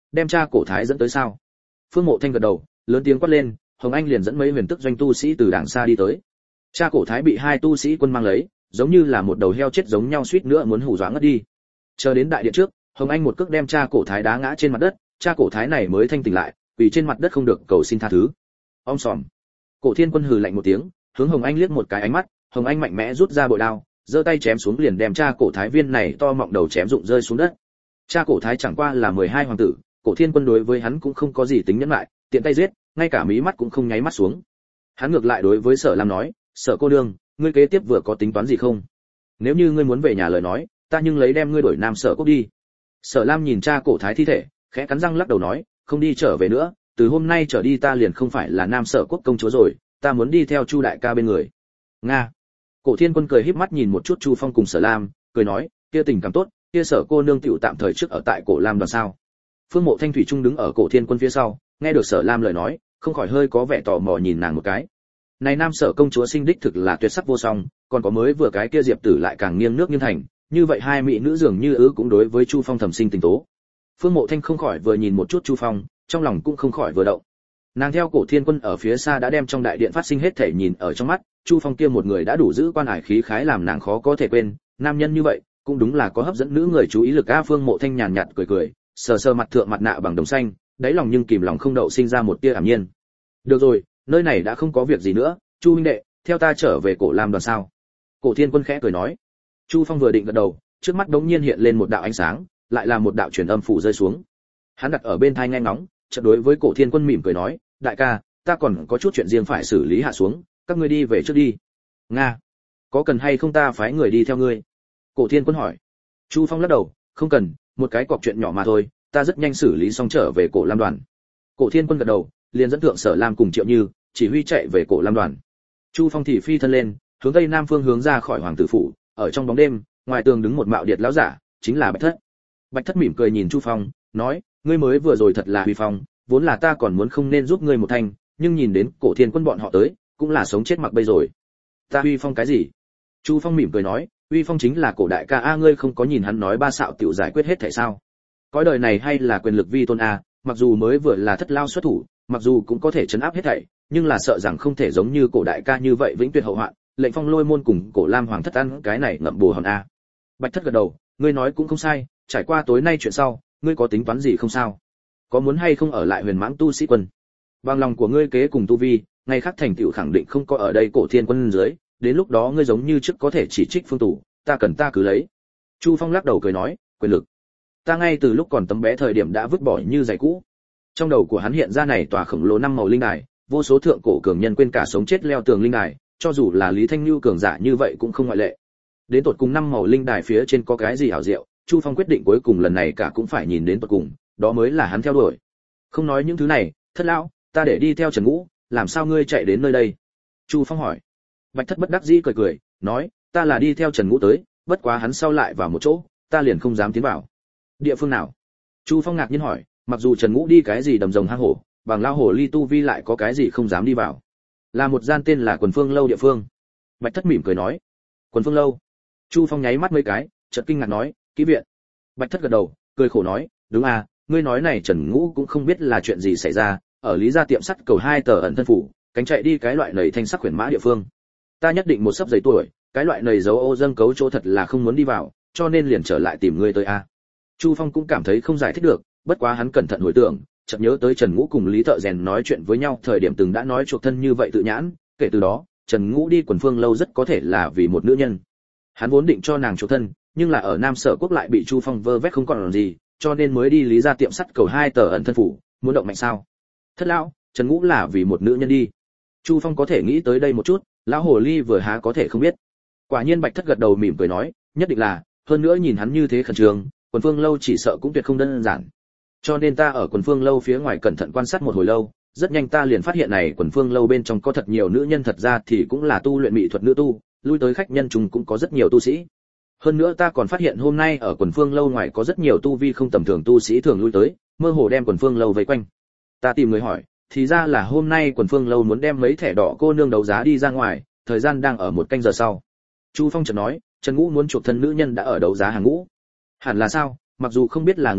đem cha cổ thái dẫn tới sao? Phương Mộ Thanh gật đầu, lớn tiếng quát lên, Hồng Anh liền dẫn mấy huyền tức doanh tu sĩ từ đằng xa đi tới. Cha cổ thái bị hai tu sĩ quân mang lấy, giống như là một đầu heo chết giống nhau, suýt nữa muốn hù dọa ngất đi. Chờ đến đại điện trước, Hồng Anh một cước đem cha cổ thái đá ngã trên mặt đất, cha cổ thái này mới thanh tỉnh lại, quỳ trên mặt đất không được cầu xin tha thứ. Om sòm. Cổ Thiên Quân hừ lạnh một tiếng, hướng Hồng Anh liếc một cái ánh mắt, Hồng Anh mạnh mẽ rút ra bội đao, giơ tay chém xuống liền đem cha cổ thái viên này to mọng đầu chém rụng rơi xuống đất. Cha cổ thái chẳng qua là mười hai hoàng tử, Cổ Thiên Quân đối với hắn cũng không có gì tính nhẫn lại, tiện tay giết, ngay cả mí mắt cũng không nháy mắt xuống. Hắn ngược lại đối với Sở Lam nói, Sở cô nương, ngươi kế tiếp vừa có tính toán gì không? Nếu như ngươi muốn về nhà lời nói, ta nhưng lấy đem ngươi đổi Nam Sở Quốc đi. Sở Lam nhìn cha cổ thái thi thể, khẽ cắn răng lắc đầu nói, không đi trở về nữa, từ hôm nay trở đi ta liền không phải là Nam Sở Quốc công chúa rồi, ta muốn đi theo Chu đại ca bên người. Nga. Cổ Thiên Quân cười híp mắt nhìn một chút Chu Phong cùng Sở Lam, cười nói, kia tình cảm tốt, kia Sở cô nương tiểu tạm thời trước ở tại Cổ Lam đoàn sao? Phương Mộ Thanh thủy trung đứng ở Cổ Thiên Quân phía sau, nghe được Sở Lam lời nói, không khỏi hơi có vẻ tò mò nhìn nàng một cái. Này Nam Sở công chúa sinh đích thực là tuyệt sắc vô song, còn có mới vừa cái kia Diệp Tử lại càng nghiêng nước nghiêng thành, như vậy hai mỹ nữ dường như ứ cũng đối với Chu Phong thầm sinh tình tố. Phương Mộ Thanh không khỏi vừa nhìn một chút Chu Phong, trong lòng cũng không khỏi vừa động. Nàng theo Cổ Thiên Quân ở phía xa đã đem trong đại điện phát sinh hết thể nhìn ở trong mắt, Chu Phong kia một người đã đủ giữ quan hải khí khái làm nàng khó có thể quên, nam nhân như vậy, cũng đúng là có hấp dẫn nữ người chú ý lực a. Phương Mộ Thanh nhàn nhạt cười cười, sờ sờ mặt thượng mặt nạ bằng đồng xanh, đáy lòng nhưng kìm lòng không đậu sinh ra một tia ảm nhiên. Được rồi, nơi này đã không có việc gì nữa, Chu huynh đệ, theo ta trở về Cổ Lam đoàn sao? Cổ Thiên Quân khẽ cười nói. Chu Phong vừa định gật đầu, trước mắt đống nhiên hiện lên một đạo ánh sáng, lại là một đạo truyền âm phủ rơi xuống. Hắn đặt ở bên tai nghe ngóng, chợt đối với Cổ Thiên Quân mỉm cười nói, đại ca, ta còn có chút chuyện riêng phải xử lý hạ xuống, các ngươi đi về trước đi. Nga, có cần hay không ta phái người đi theo ngươi? Cổ Thiên Quân hỏi. Chu Phong lắc đầu, không cần, một cái cọc chuyện nhỏ mà thôi, ta rất nhanh xử lý xong trở về Cổ Lam đoàn. Cổ Thiên Quân gật đầu, liền dẫn thượng Sở Lam cùng Triệu Như, chỉ huy chạy về Cổ Lam đoàn. Chu Phong thì phi thân lên, hướng tây nam phương hướng ra khỏi hoàng tử phủ, ở trong bóng đêm, ngoài tường đứng một mạo điệt lão giả, chính là Bạch Thất. Bạch Thất mỉm cười nhìn Chu Phong, nói, ngươi mới vừa rồi thật là huy phong, vốn là ta còn muốn không nên giúp ngươi một thanh, nhưng nhìn đến Cổ Thiên Quân bọn họ tới, cũng là sống chết mặc bây rồi. Ta huy phong cái gì? Chu Phong mỉm cười nói, huy phong chính là Cổ đại ca a, ngươi không có nhìn hắn nói ba xạo tiểu giải quyết hết thảy sao? Cõi đời này hay là quyền lực vi tôn a, mặc dù mới vừa là thất lao xuất thủ, mặc dù cũng có thể trấn áp hết thảy, nhưng là sợ rằng không thể giống như Cổ đại ca như vậy vĩnh tuyệt hậu hoạn, lệnh phong lôi môn cùng Cổ Lam hoàng thất ăn cái này ngậm bù hòn a. Bạch Thất gật đầu, ngươi nói cũng không sai, trải qua tối nay chuyện sau, ngươi có tính toán gì không sao? Có muốn hay không ở lại Huyền Mãng tu sĩ quân? Bằng lòng của ngươi kế cùng tu vi, ngày khác thành tựu khẳng định không có ở đây Cổ Thiên Quân dưới, đến lúc đó ngươi giống như trước có thể chỉ trích Phương Tù, ta cần ta cứ lấy. Chu Phong lắc đầu cười nói, quyền lực, ta ngay từ lúc còn tấm bé thời điểm đã vứt bỏ như giày cũ. Trong đầu của hắn hiện ra này tòa khổng lồ năm màu linh đài, vô số thượng cổ cường nhân quên cả sống chết leo tường linh đài, cho dù là Lý Thanh Nhu cường giả như vậy cũng không ngoại lệ. Đến tột cùng năm màu linh đài phía trên có cái gì hảo diệu, Chu Phong quyết định cuối cùng lần này cả cũng phải nhìn đến tột cùng, đó mới là hắn theo đuổi. Không nói những thứ này, Thất lão, ta để đi theo Trần Ngũ, làm sao ngươi chạy đến nơi đây? Chu Phong hỏi. Bạch Thất bất đắc dĩ cười cười, nói, ta là đi theo Trần Ngũ tới, bất quá hắn sau lại vào một chỗ, ta liền không dám tiến vào. Địa phương nào? Chu Phong ngạc nhiên hỏi, mặc dù Trần Ngũ đi cái gì đầm rồng hang hổ, bằng lao hổ ly tu vi lại có cái gì không dám đi vào. Là một gian tên là Quần Phương lâu địa phương. Bạch Thất mỉm cười nói. Quần Phương lâu? Chu Phong nháy mắt mấy cái, chợt kinh ngạc nói, kỹ viện. Bạch Thất gật đầu, cười khổ nói, đúng à, ngươi nói này Trần Ngũ cũng không biết là chuyện gì xảy ra, ở Lý gia tiệm sắt cầu hai tờ ẩn thân phủ, cánh chạy đi cái loại nầy thanh sắc huyền mã địa phương. Ta nhất định một sấp giấy tuổi, cái loại nầy dấu ô dâng cấu chỗ thật là không muốn đi vào, cho nên liền trở lại tìm ngươi tới a. Chu Phong cũng cảm thấy không giải thích được, bất quá hắn cẩn thận hồi tưởng, chợt nhớ tới Trần Ngũ cùng Lý Thợ Rèn nói chuyện với nhau thời điểm từng đã nói chuộc thân như vậy tự nhãn, kể từ đó, Trần Ngũ đi Quần Phương lâu rất có thể là vì một nữ nhân. Hắn vốn định cho nàng chuộc thân, nhưng là ở Nam Sở Quốc lại bị Chu Phong vơ vét không còn gì, cho nên mới đi Lý gia tiệm sắt cầu hai tờ ẩn thân phủ, muốn động mạnh sao? Thất lão, Trần Ngũ là vì một nữ nhân đi. Chu Phong có thể nghĩ tới đây một chút, lão hồ ly vừa há có thể không biết. Quả nhiên Bạch Thất gật đầu mỉm cười nói, nhất định là, hơn nữa nhìn hắn như thế khẩn trương, Quần Phương lâu chỉ sợ cũng tuyệt không đơn giản. Cho nên ta ở Quần Phương lâu phía ngoài cẩn thận quan sát một hồi lâu, rất nhanh ta liền phát hiện này Quần Phương lâu bên trong có thật nhiều nữ nhân, thật ra thì cũng là tu luyện mỹ thuật nữ tu, lui tới khách nhân chúng cũng có rất nhiều tu sĩ. Hơn nữa ta còn phát hiện hôm nay ở Quần Phương lâu ngoài có rất nhiều tu vi không tầm thường tu sĩ thường lui tới, mơ hồ đem Quần Phương lâu vây quanh. Ta tìm người hỏi, thì ra là hôm nay Quần Phương lâu muốn đem mấy thẻ đỏ cô nương đấu giá đi ra ngoài, thời gian đang ở một canh giờ sau. Chu Phong chợt nói, Trần Ngũ muốn chuộc thân nữ nhân đã ở đấu giá hàng ngũ. Hẳn là sao, mặc dù không biết là người nào,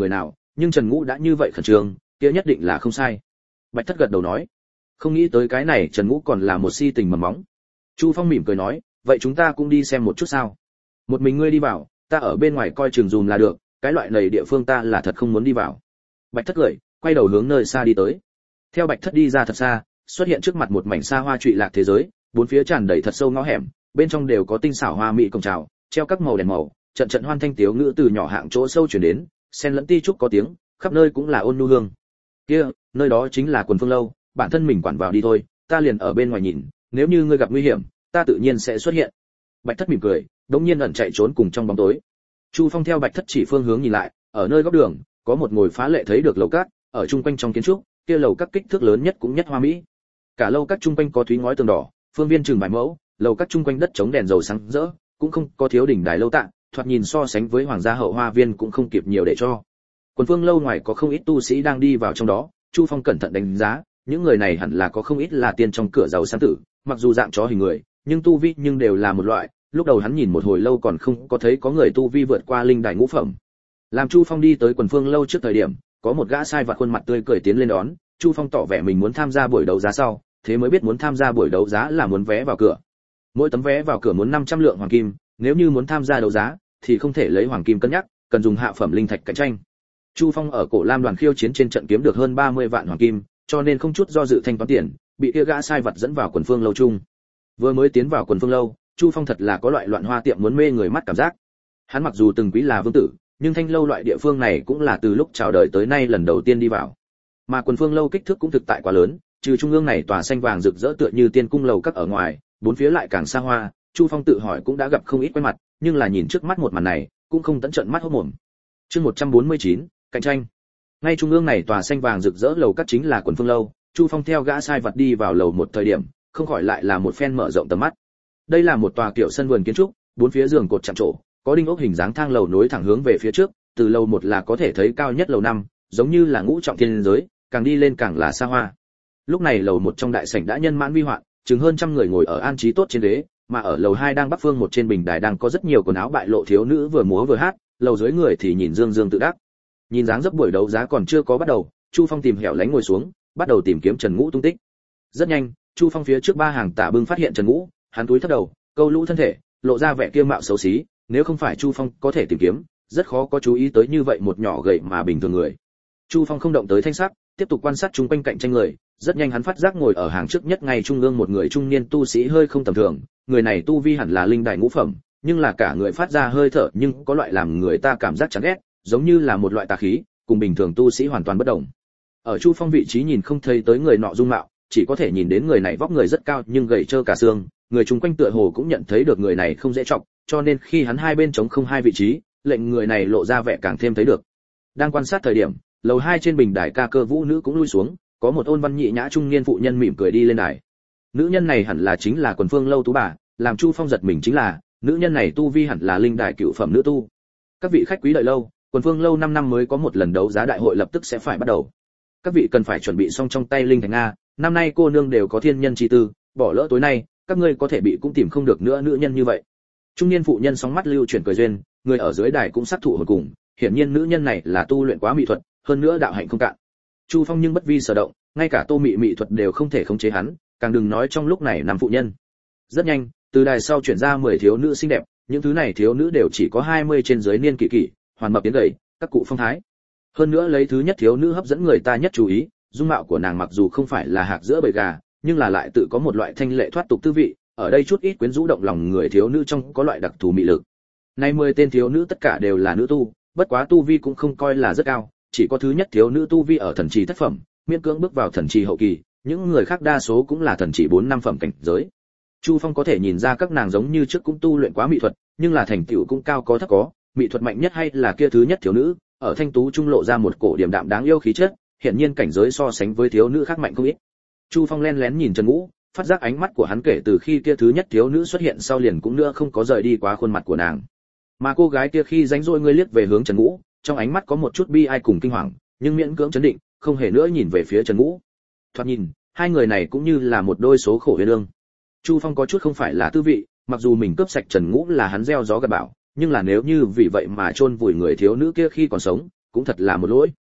nhưng Trần Ngũ đã như vậy khẩn trương, kia nhất định là không sai. Bạch Thất gật đầu nói, không nghĩ tới cái này Trần Ngũ còn là một si tình mầm móng. Chu Phong mỉm cười nói, vậy chúng ta cũng đi xem một chút sao? Một mình ngươi đi vào, ta ở bên ngoài coi chừng dùm là được, cái loại này địa phương ta là thật không muốn đi vào. Bạch Thất cười, quay đầu hướng nơi xa đi tới. Theo Bạch Thất đi ra thật xa, xuất hiện trước mặt một mảnh xa hoa trụy lạc thế giới, bốn phía tràn đầy thật sâu ngõ hẻm, bên trong đều có tinh xảo hoa mỹ cổng chào, treo các màu đèn màu, trận trận hoan thanh tiếu ngữ từ nhỏ hạng chỗ sâu truyền đến, xen lẫn ti trúc có tiếng, khắp nơi cũng là ôn nhu hương. Kia, nơi đó chính là Quần Phương lâu, bản thân mình quản vào đi thôi, ta liền ở bên ngoài nhìn, nếu như ngươi gặp nguy hiểm, ta tự nhiên sẽ xuất hiện. Bạch Thất mỉm cười, đống nhiên ẩn chạy trốn cùng trong bóng tối. Chu Phong theo Bạch Thất chỉ phương hướng nhìn lại, ở nơi góc đường, có một ngồi phá lệ thấy được lầu các, ở trung quanh trong kiến trúc, kia lầu các kích thước lớn nhất cũng nhất hoa mỹ. Cả lầu các trung quanh có thúy ngói tường đỏ, phương viên chừng vài mẫu, lầu các trung quanh đất chống đèn dầu sáng rỡ, cũng không có thiếu đỉnh đài lâu tạ, thoạt nhìn so sánh với hoàng gia hậu hoa viên cũng không kịp nhiều để cho. Quần Phương lâu ngoài có không ít tu sĩ đang đi vào trong đó, Chu Phong cẩn thận đánh giá, những người này hẳn là có không ít là tiên trong cửa giàu sang tử, mặc dù dạng chó hình người, nhưng tu vi nhưng đều là một loại, lúc đầu hắn nhìn một hồi lâu còn không có thấy có người tu vi vượt qua linh đài ngũ phẩm. Làm Chu Phong đi tới Quần Phương lâu trước thời điểm, có một gã sai vặt khuôn mặt tươi cười tiến lên đón, Chu Phong tỏ vẻ mình muốn tham gia buổi đấu giá sau, thế mới biết muốn tham gia buổi đấu giá là muốn vé vào cửa. Mỗi tấm vé vào cửa muốn năm trăm lượng hoàng kim, nếu như muốn tham gia đấu giá thì không thể lấy hoàng kim cân nhắc, cần dùng hạ phẩm linh thạch cạnh tranh. Chu Phong ở Cổ Lam đoàn khiêu chiến trên trận kiếm được hơn ba mươi vạn hoàng kim, cho nên không chút do dự thanh toán tiền, bị kia gã sai vặt dẫn vào Quần Phương lâu chung. Vừa mới tiến vào Quần Phương lâu, Chu Phong thật là có loại loạn hoa tiệm muốn mê người mắt cảm giác. Hắn mặc dù từng quý là vương tử, nhưng thanh lâu loại địa phương này cũng là từ lúc chào đời tới nay lần đầu tiên đi vào. Mà Quần Phương lâu kích thước cũng thực tại quá lớn, trừ trung ương này tòa xanh vàng rực rỡ tựa như tiên cung lầu các ở ngoài, bốn phía lại càng xa hoa. Chu Phong tự hỏi cũng đã gặp không ít quen mặt, nhưng là nhìn trước mắt một màn này, cũng không tận trận mắt hốt mồm. Chương một trăm bốn mươi chín, cạnh tranh. Ngay trung ương này tòa xanh vàng rực rỡ lầu các chính là Quần Phương lâu, Chu Phong theo gã sai vật đi vào lầu một thời điểm, không khỏi lại là một phen mở rộng tầm mắt. Đây là một tòa kiểu sân vườn kiến trúc, bốn phía giường cột chạm trổ, có đinh ốc hình dáng thang lầu nối thẳng hướng về phía trước, từ lầu một là có thể thấy cao nhất lầu năm, giống như là ngũ trọng thiên giới, càng đi lên càng là xa hoa. Lúc này lầu một trong đại sảnh đã nhân mãn vi hoạn, chừng hơn trăm người ngồi ở an trí tốt trên ghế, mà ở lầu hai đang bắc phương một trên bình đài đang có rất nhiều quần áo bại lộ thiếu nữ vừa múa vừa hát, lầu dưới người thì nhìn dương dương tự đắc. Nhìn dáng dấp buổi đấu giá còn chưa có bắt đầu, Chu Phong tìm hẻo lánh ngồi xuống, bắt đầu tìm kiếm Trần Ngũ tung tích. Rất nhanh, Chu Phong phía trước ba hàng tả bưng phát hiện Trần Ngũ, hắn túi thấp đầu, câu lũ thân thể, lộ ra vẻ kiêu mạo xấu xí, nếu không phải Chu Phong có thể tìm kiếm, rất khó có chú ý tới như vậy một nhỏ gầy mà bình thường người. Chu Phong không động tới thanh sắc, tiếp tục quan sát chung quanh cạnh tranh người, rất nhanh hắn phát giác ngồi ở hàng trước nhất ngay trung ương một người trung niên tu sĩ hơi không tầm thường, người này tu vi hẳn là linh đài ngũ phẩm, nhưng là cả người phát ra hơi thở nhưng có loại làm người ta cảm giác chán ghét, giống như là một loại tà khí, cùng bình thường tu sĩ hoàn toàn bất đồng. Ở Chu Phong vị trí nhìn không thấy tới người nọ dung mạo, chỉ có thể nhìn đến người này vóc người rất cao nhưng gầy trơ cả xương, người chung quanh tựa hồ cũng nhận thấy được người này không dễ trọng, cho nên khi hắn hai bên trống không hai vị trí, lệnh người này lộ ra vẻ càng thêm thấy được. Đang quan sát thời điểm, lầu hai trên bình đài ca cơ vũ nữ cũng lui xuống, có một ôn văn nhị nhã trung niên phụ nhân mỉm cười đi lên đài. Nữ nhân này hẳn là chính là Quần Phương lâu tú bà, làm Chu Phong giật mình chính là, nữ nhân này tu vi hẳn là linh đài cửu phẩm nữ tu. Các vị khách quý đợi lâu, Quần Phương lâu năm năm mới có một lần đấu giá đại hội lập tức sẽ phải bắt đầu. Các vị cần phải chuẩn bị xong trong tay linh thạch nga, năm nay cô nương đều có thiên nhân chi tư, bỏ lỡ tối nay, các ngươi có thể bị cũng tìm không được nữa nữ nhân như vậy. Trung niên phụ nhân sóng mắt lưu chuyển cười duyên, người ở dưới đài cũng sát thụ hồi cùng, hiển nhiên nữ nhân này là tu luyện quá mỹ thuật, hơn nữa đạo hạnh không cạn. Chu Phong nhưng bất vi sở động, ngay cả Tô Mị mỹ thuật đều không thể khống chế hắn, càng đừng nói trong lúc này nằm phụ nhân. Rất nhanh, từ đài sau chuyển ra mười thiếu nữ xinh đẹp, những thứ này thiếu nữ đều chỉ có hai mươi trên dưới niên kỷ kỷ, hoàn mập tiến gầy, các cụ phong thái. Hơn nữa lấy thứ nhất thiếu nữ hấp dẫn người ta nhất chú ý, dung mạo của nàng mặc dù không phải là hạc giữa bầy gà, nhưng là lại tự có một loại thanh lệ thoát tục tư vị, ở đây chút ít quyến rũ động lòng người thiếu nữ trong có loại đặc thù mị lực. Nay mười tên thiếu nữ tất cả đều là nữ tu, bất quá tu vi cũng không coi là rất cao, chỉ có thứ nhất thiếu nữ tu vi ở thần trì thất phẩm, miễn cưỡng bước vào thần trì hậu kỳ, những người khác đa số cũng là thần trì bốn năm phẩm cảnh giới. Chu Phong có thể nhìn ra các nàng giống như trước cũng tu luyện quá mỹ thuật, nhưng là thành tựu cũng cao có thấp có, mỹ thuật mạnh nhất hay là kia thứ nhất thiếu nữ, ở thanh tú trung lộ ra một cổ điềm đạm đáng yêu khí chất, hiển nhiên cảnh giới so sánh với thiếu nữ khác mạnh không ít. Chu Phong lén lén nhìn Trần Ngũ, phát giác ánh mắt của hắn kể từ khi kia thứ nhất thiếu nữ xuất hiện sau liền cũng nữa không có rời đi quá khuôn mặt của nàng. Mà cô gái kia khi rảnh rỗi ngươi liếc về hướng Trần Ngũ, trong ánh mắt có một chút bi ai cùng kinh hoàng, nhưng miễn cưỡng trấn định, không hề nữa nhìn về phía Trần Ngũ. Thoạt nhìn, hai người này cũng như là một đôi số khổ huyền ương. Chu Phong có chút không phải là tư vị, mặc dù mình cướp sạch Trần Ngũ là hắn gieo gió gặt bão, nhưng là nếu như vì vậy mà chôn vùi người thiếu nữ kia khi còn sống, cũng thật là một lỗi.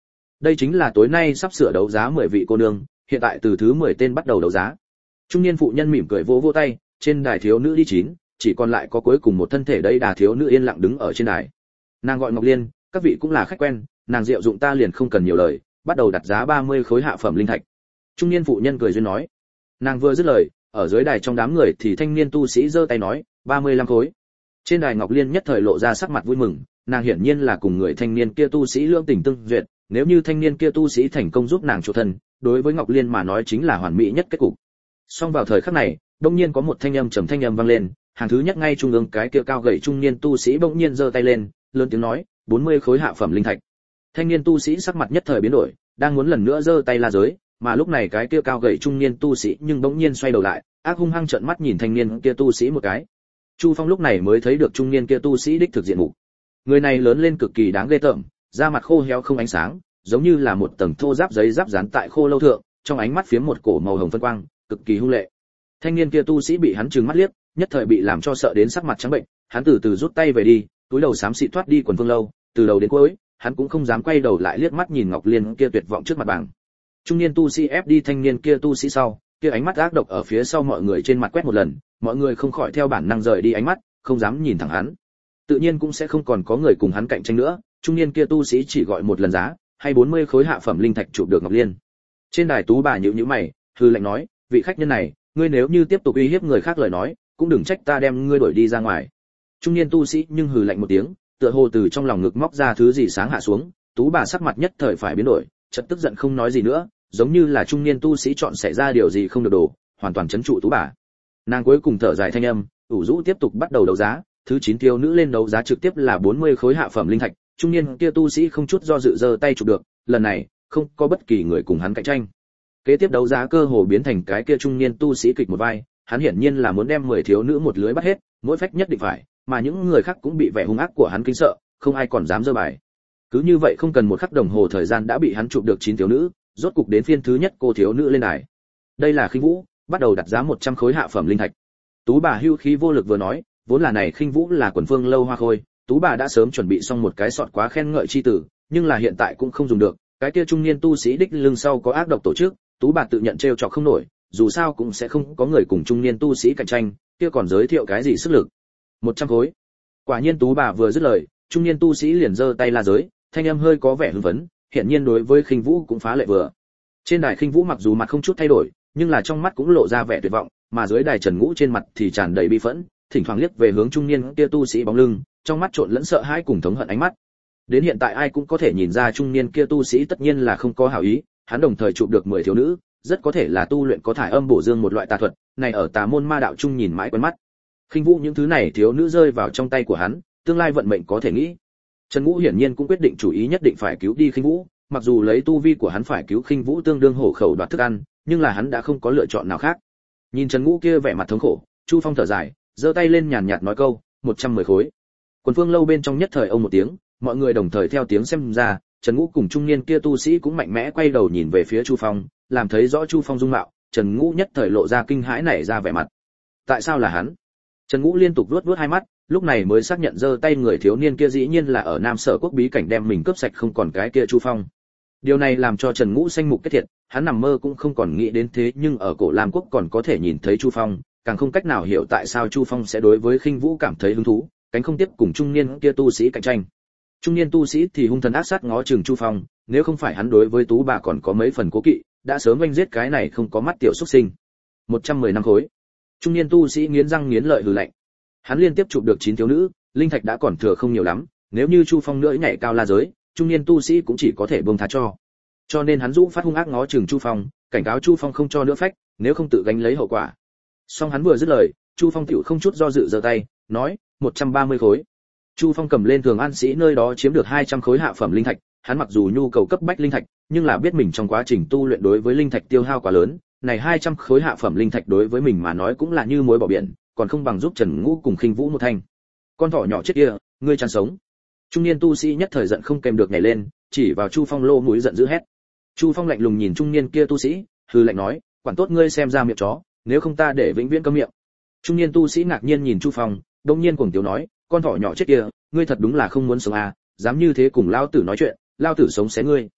đây chính là tối nay sắp sửa đấu giá mười vị cô nương, hiện tại từ thứ mười tên bắt đầu đấu giá. Trung niên phụ nhân mỉm cười vỗ vỗ tay, trên đài thiếu nữ đi chín, chỉ còn lại có cuối cùng một thân thể đây đà thiếu nữ yên lặng đứng ở trên đài. Nàng gọi Ngọc Liên, các vị cũng là khách quen, nàng diệu dụng ta liền không cần nhiều lời, bắt đầu đặt giá ba mươi khối hạ phẩm linh thạch. Trung niên phụ nhân cười duyên nói. Nàng vừa dứt lời, ở dưới đài trong đám người thì thanh niên tu sĩ giơ tay nói, ba mươi lăm khối. Trên đài Ngọc Liên nhất thời lộ ra sắc mặt vui mừng, nàng hiển nhiên là cùng người thanh niên kia tu sĩ lưỡng tình tương duyệt, nếu như thanh niên kia tu sĩ thành công giúp nàng chỗ thân, đối với Ngọc Liên mà nói chính là hoàn mỹ nhất kết cục. Song vào thời khắc này, đông nhiên có một thanh âm trầm thanh âm vang lên, hàng thứ nhất ngay trung ương cái kia cao gầy trung niên tu sĩ bỗng nhiên giơ tay lên, lớn tiếng nói, bốn mươi khối hạ phẩm linh thạch. Thanh niên tu sĩ sắc mặt nhất thời biến đổi, đang muốn lần nữa giơ tay la giới, mà lúc này cái kia cao gầy trung niên tu sĩ nhưng bỗng nhiên xoay đầu lại, ác hung hăng trợn mắt nhìn thanh niên kia tu sĩ một cái. Chu Phong lúc này mới thấy được trung niên kia tu sĩ đích thực diện mục. Người này lớn lên cực kỳ đáng ghê tởm, da mặt khô héo không ánh sáng, giống như là một tầng thô giáp giấy giáp dán tại khô lâu thượng, trong ánh mắt phiếm một cổ màu hồng phân quang, cực kỳ hung lệ. Thanh niên kia tu sĩ bị hắn trừng mắt liếc, nhất thời bị làm cho sợ đến sắc mặt trắng bệnh, hắn từ từ rút tay về đi, túi đầu xám xịt thoát đi quần phương lâu, từ đầu đến cuối, hắn cũng không dám quay đầu lại liếc mắt nhìn Ngọc Liên kia tuyệt vọng trước mặt bảng. Trung niên tu sĩ ép đi thanh niên kia tu sĩ sau, kia ánh mắt ác độc ở phía sau mọi người trên mặt quét một lần, mọi người không khỏi theo bản năng rời đi ánh mắt, không dám nhìn thẳng hắn. Tự nhiên cũng sẽ không còn có người cùng hắn cạnh tranh nữa, trung niên kia tu sĩ chỉ gọi một lần giá, hay bốn mươi khối hạ phẩm linh thạch chụp được Ngọc Liên. Trên đài Tú bà nhíu nhíu mày, hừ lạnh nói, vị khách nhân này, ngươi nếu như tiếp tục uy hiếp người khác lời nói, cũng đừng trách ta đem ngươi đuổi đi ra ngoài. Trung niên tu sĩ nhưng hừ lạnh một tiếng, tựa hồ từ trong lòng ngực móc ra thứ gì sáng hạ xuống, Tú bà sắc mặt nhất thời phải biến đổi, chợt tức giận không nói gì nữa, giống như là trung niên tu sĩ chọn xảy ra điều gì không được đổ, hoàn toàn chấn trụ Tú bà. Nàng cuối cùng thở dài thanh âm, ủ rũ tiếp tục bắt đầu đấu giá, thứ chín thiếu nữ lên đấu giá trực tiếp là bốn mươi khối hạ phẩm linh thạch, trung niên kia tu sĩ không chút do dự giơ tay chụp được, lần này không có bất kỳ người cùng hắn cạnh tranh. Kế tiếp đấu giá cơ hồ biến thành cái kia trung niên tu sĩ kịch một vai, hắn hiển nhiên là muốn đem mười thiếu nữ một lưới bắt hết, mỗi phách nhất định phải, mà những người khác cũng bị vẻ hung ác của hắn kinh sợ, không ai còn dám giơ bài. Cứ như vậy không cần một khắc đồng hồ thời gian đã bị hắn chụp được chín thiếu nữ, rốt cục đến phiên thứ nhất cô thiếu nữ lên đài. Đây là Khinh Vũ, bắt đầu đặt giá một trăm khối hạ phẩm linh thạch. Tú bà hưu khí vô lực vừa nói, vốn là này Khinh Vũ là quần phương lâu hoa khôi, Tú bà đã sớm chuẩn bị xong một cái sọt quá khen ngợi chi tử, nhưng là hiện tại cũng không dùng được, cái kia trung niên tu sĩ đích lưng sau có ác độc tổ chức, Tú bà tự nhận trêu chọc không nổi, dù sao cũng sẽ không có người cùng trung niên tu sĩ cạnh tranh, kia còn giới thiệu cái gì sức lực. một trăm khối. Quả nhiên Tú bà vừa dứt lời, trung niên tu sĩ liền giơ tay la giới, thanh âm hơi có vẻ hưng phấn, hiện nhiên đối với Khinh Vũ cũng phá lệ vừa. Trên đài Khinh Vũ mặc dù mặt không chút thay đổi, nhưng là trong mắt cũng lộ ra vẻ tuyệt vọng, mà dưới đài Trần Ngũ trên mặt thì tràn đầy bi phẫn, thỉnh thoảng liếc về hướng trung niên kia tu sĩ bóng lưng, trong mắt trộn lẫn sợ hãi cùng thống hận ánh mắt. Đến hiện tại ai cũng có thể nhìn ra trung niên kia tu sĩ tất nhiên là không có hảo ý, hắn đồng thời chụp được mười thiếu nữ, rất có thể là tu luyện có thải âm bổ dương một loại tà thuật, này ở tà môn ma đạo chung nhìn mãi quen mắt. Khinh Vũ những thứ này thiếu nữ rơi vào trong tay của hắn, tương lai vận mệnh có thể nghĩ. Trần Ngũ hiển nhiên cũng quyết định chủ ý nhất định phải cứu đi Khinh Vũ, mặc dù lấy tu vi của hắn phải cứu Khinh Vũ tương đương hổ khẩu đoạt thức ăn, nhưng là hắn đã không có lựa chọn nào khác. Nhìn Trần Ngũ kia vẻ mặt thống khổ, Chu Phong thở dài, giơ tay lên nhàn nhạt nói câu, một trăm mười khối. Quần phương lâu bên trong nhất thời ông một tiếng, mọi người đồng thời theo tiếng xem ra, Trần Ngũ cùng trung niên kia tu sĩ cũng mạnh mẽ quay đầu nhìn về phía Chu Phong, làm thấy rõ Chu Phong dung mạo, Trần Ngũ nhất thời lộ ra kinh hãi nảy ra vẻ mặt. Tại sao là hắn? Trần Ngũ liên tục vuốt vuốt hai mắt, lúc này mới xác nhận giơ tay người thiếu niên kia dĩ nhiên là ở Nam Sở Quốc bí cảnh đem mình cướp sạch không còn cái kia Chu Phong. Điều này làm cho Trần Ngũ sanh mục kết thiệt, hắn nằm mơ cũng không còn nghĩ đến thế, nhưng ở Cổ Lam Quốc còn có thể nhìn thấy Chu Phong, càng không cách nào hiểu tại sao Chu Phong sẽ đối với Khinh Vũ cảm thấy hứng thú, cánh không tiếp cùng trung niên kia tu sĩ cạnh tranh. Trung niên tu sĩ thì hung thần ác sát ngó chừng Chu Phong, nếu không phải hắn đối với Tú bà còn có mấy phần cố kỵ, đã sớm oanh giết cái này không có mắt tiểu xuất sinh. một trăm mười năm khối. Trung niên tu sĩ nghiến răng nghiến lợi hừ lạnh. Hắn liên tiếp chụp được chín thiếu nữ, linh thạch đã còn thừa không nhiều lắm, nếu như Chu Phong nữa nhảy cao la giới, trung niên tu sĩ cũng chỉ có thể buông tha cho. Cho nên hắn dũng phát hung ác ngó chừng Chu Phong, cảnh cáo Chu Phong không cho nữa phách, nếu không tự gánh lấy hậu quả. Song hắn vừa dứt lời, Chu Phong tiểu không chút do dự giơ tay, nói, một trăm ba mươi khối. Chu Phong cầm lên Thường An Sĩ nơi đó chiếm được hai trăm khối hạ phẩm linh thạch, hắn mặc dù nhu cầu cấp bách linh thạch, nhưng là biết mình trong quá trình tu luyện đối với linh thạch tiêu hao quá lớn, này hai trăm khối hạ phẩm linh thạch đối với mình mà nói cũng là như muối bỏ biển, còn không bằng giúp Trần Ngũ cùng Khinh Vũ một thanh. Con thỏ nhỏ chết kia, ngươi chán sống. Trung niên tu sĩ nhất thời giận không kèm được nhảy lên, chỉ vào Chu Phong lô mũi giận dữ hét. Chu Phong lạnh lùng nhìn trung niên kia tu sĩ, hừ lạnh nói, quản tốt ngươi xem ra miệng chó, nếu không ta để vĩnh viễn câm miệng. Trung niên tu sĩ ngạc nhiên nhìn Chu Phong, đột nhiên cuồng tiếu nói, con thỏ nhỏ chết kia, ngươi thật đúng là không muốn sống à, dám như thế cùng lao tử nói chuyện, lao tử sống xé ngươi.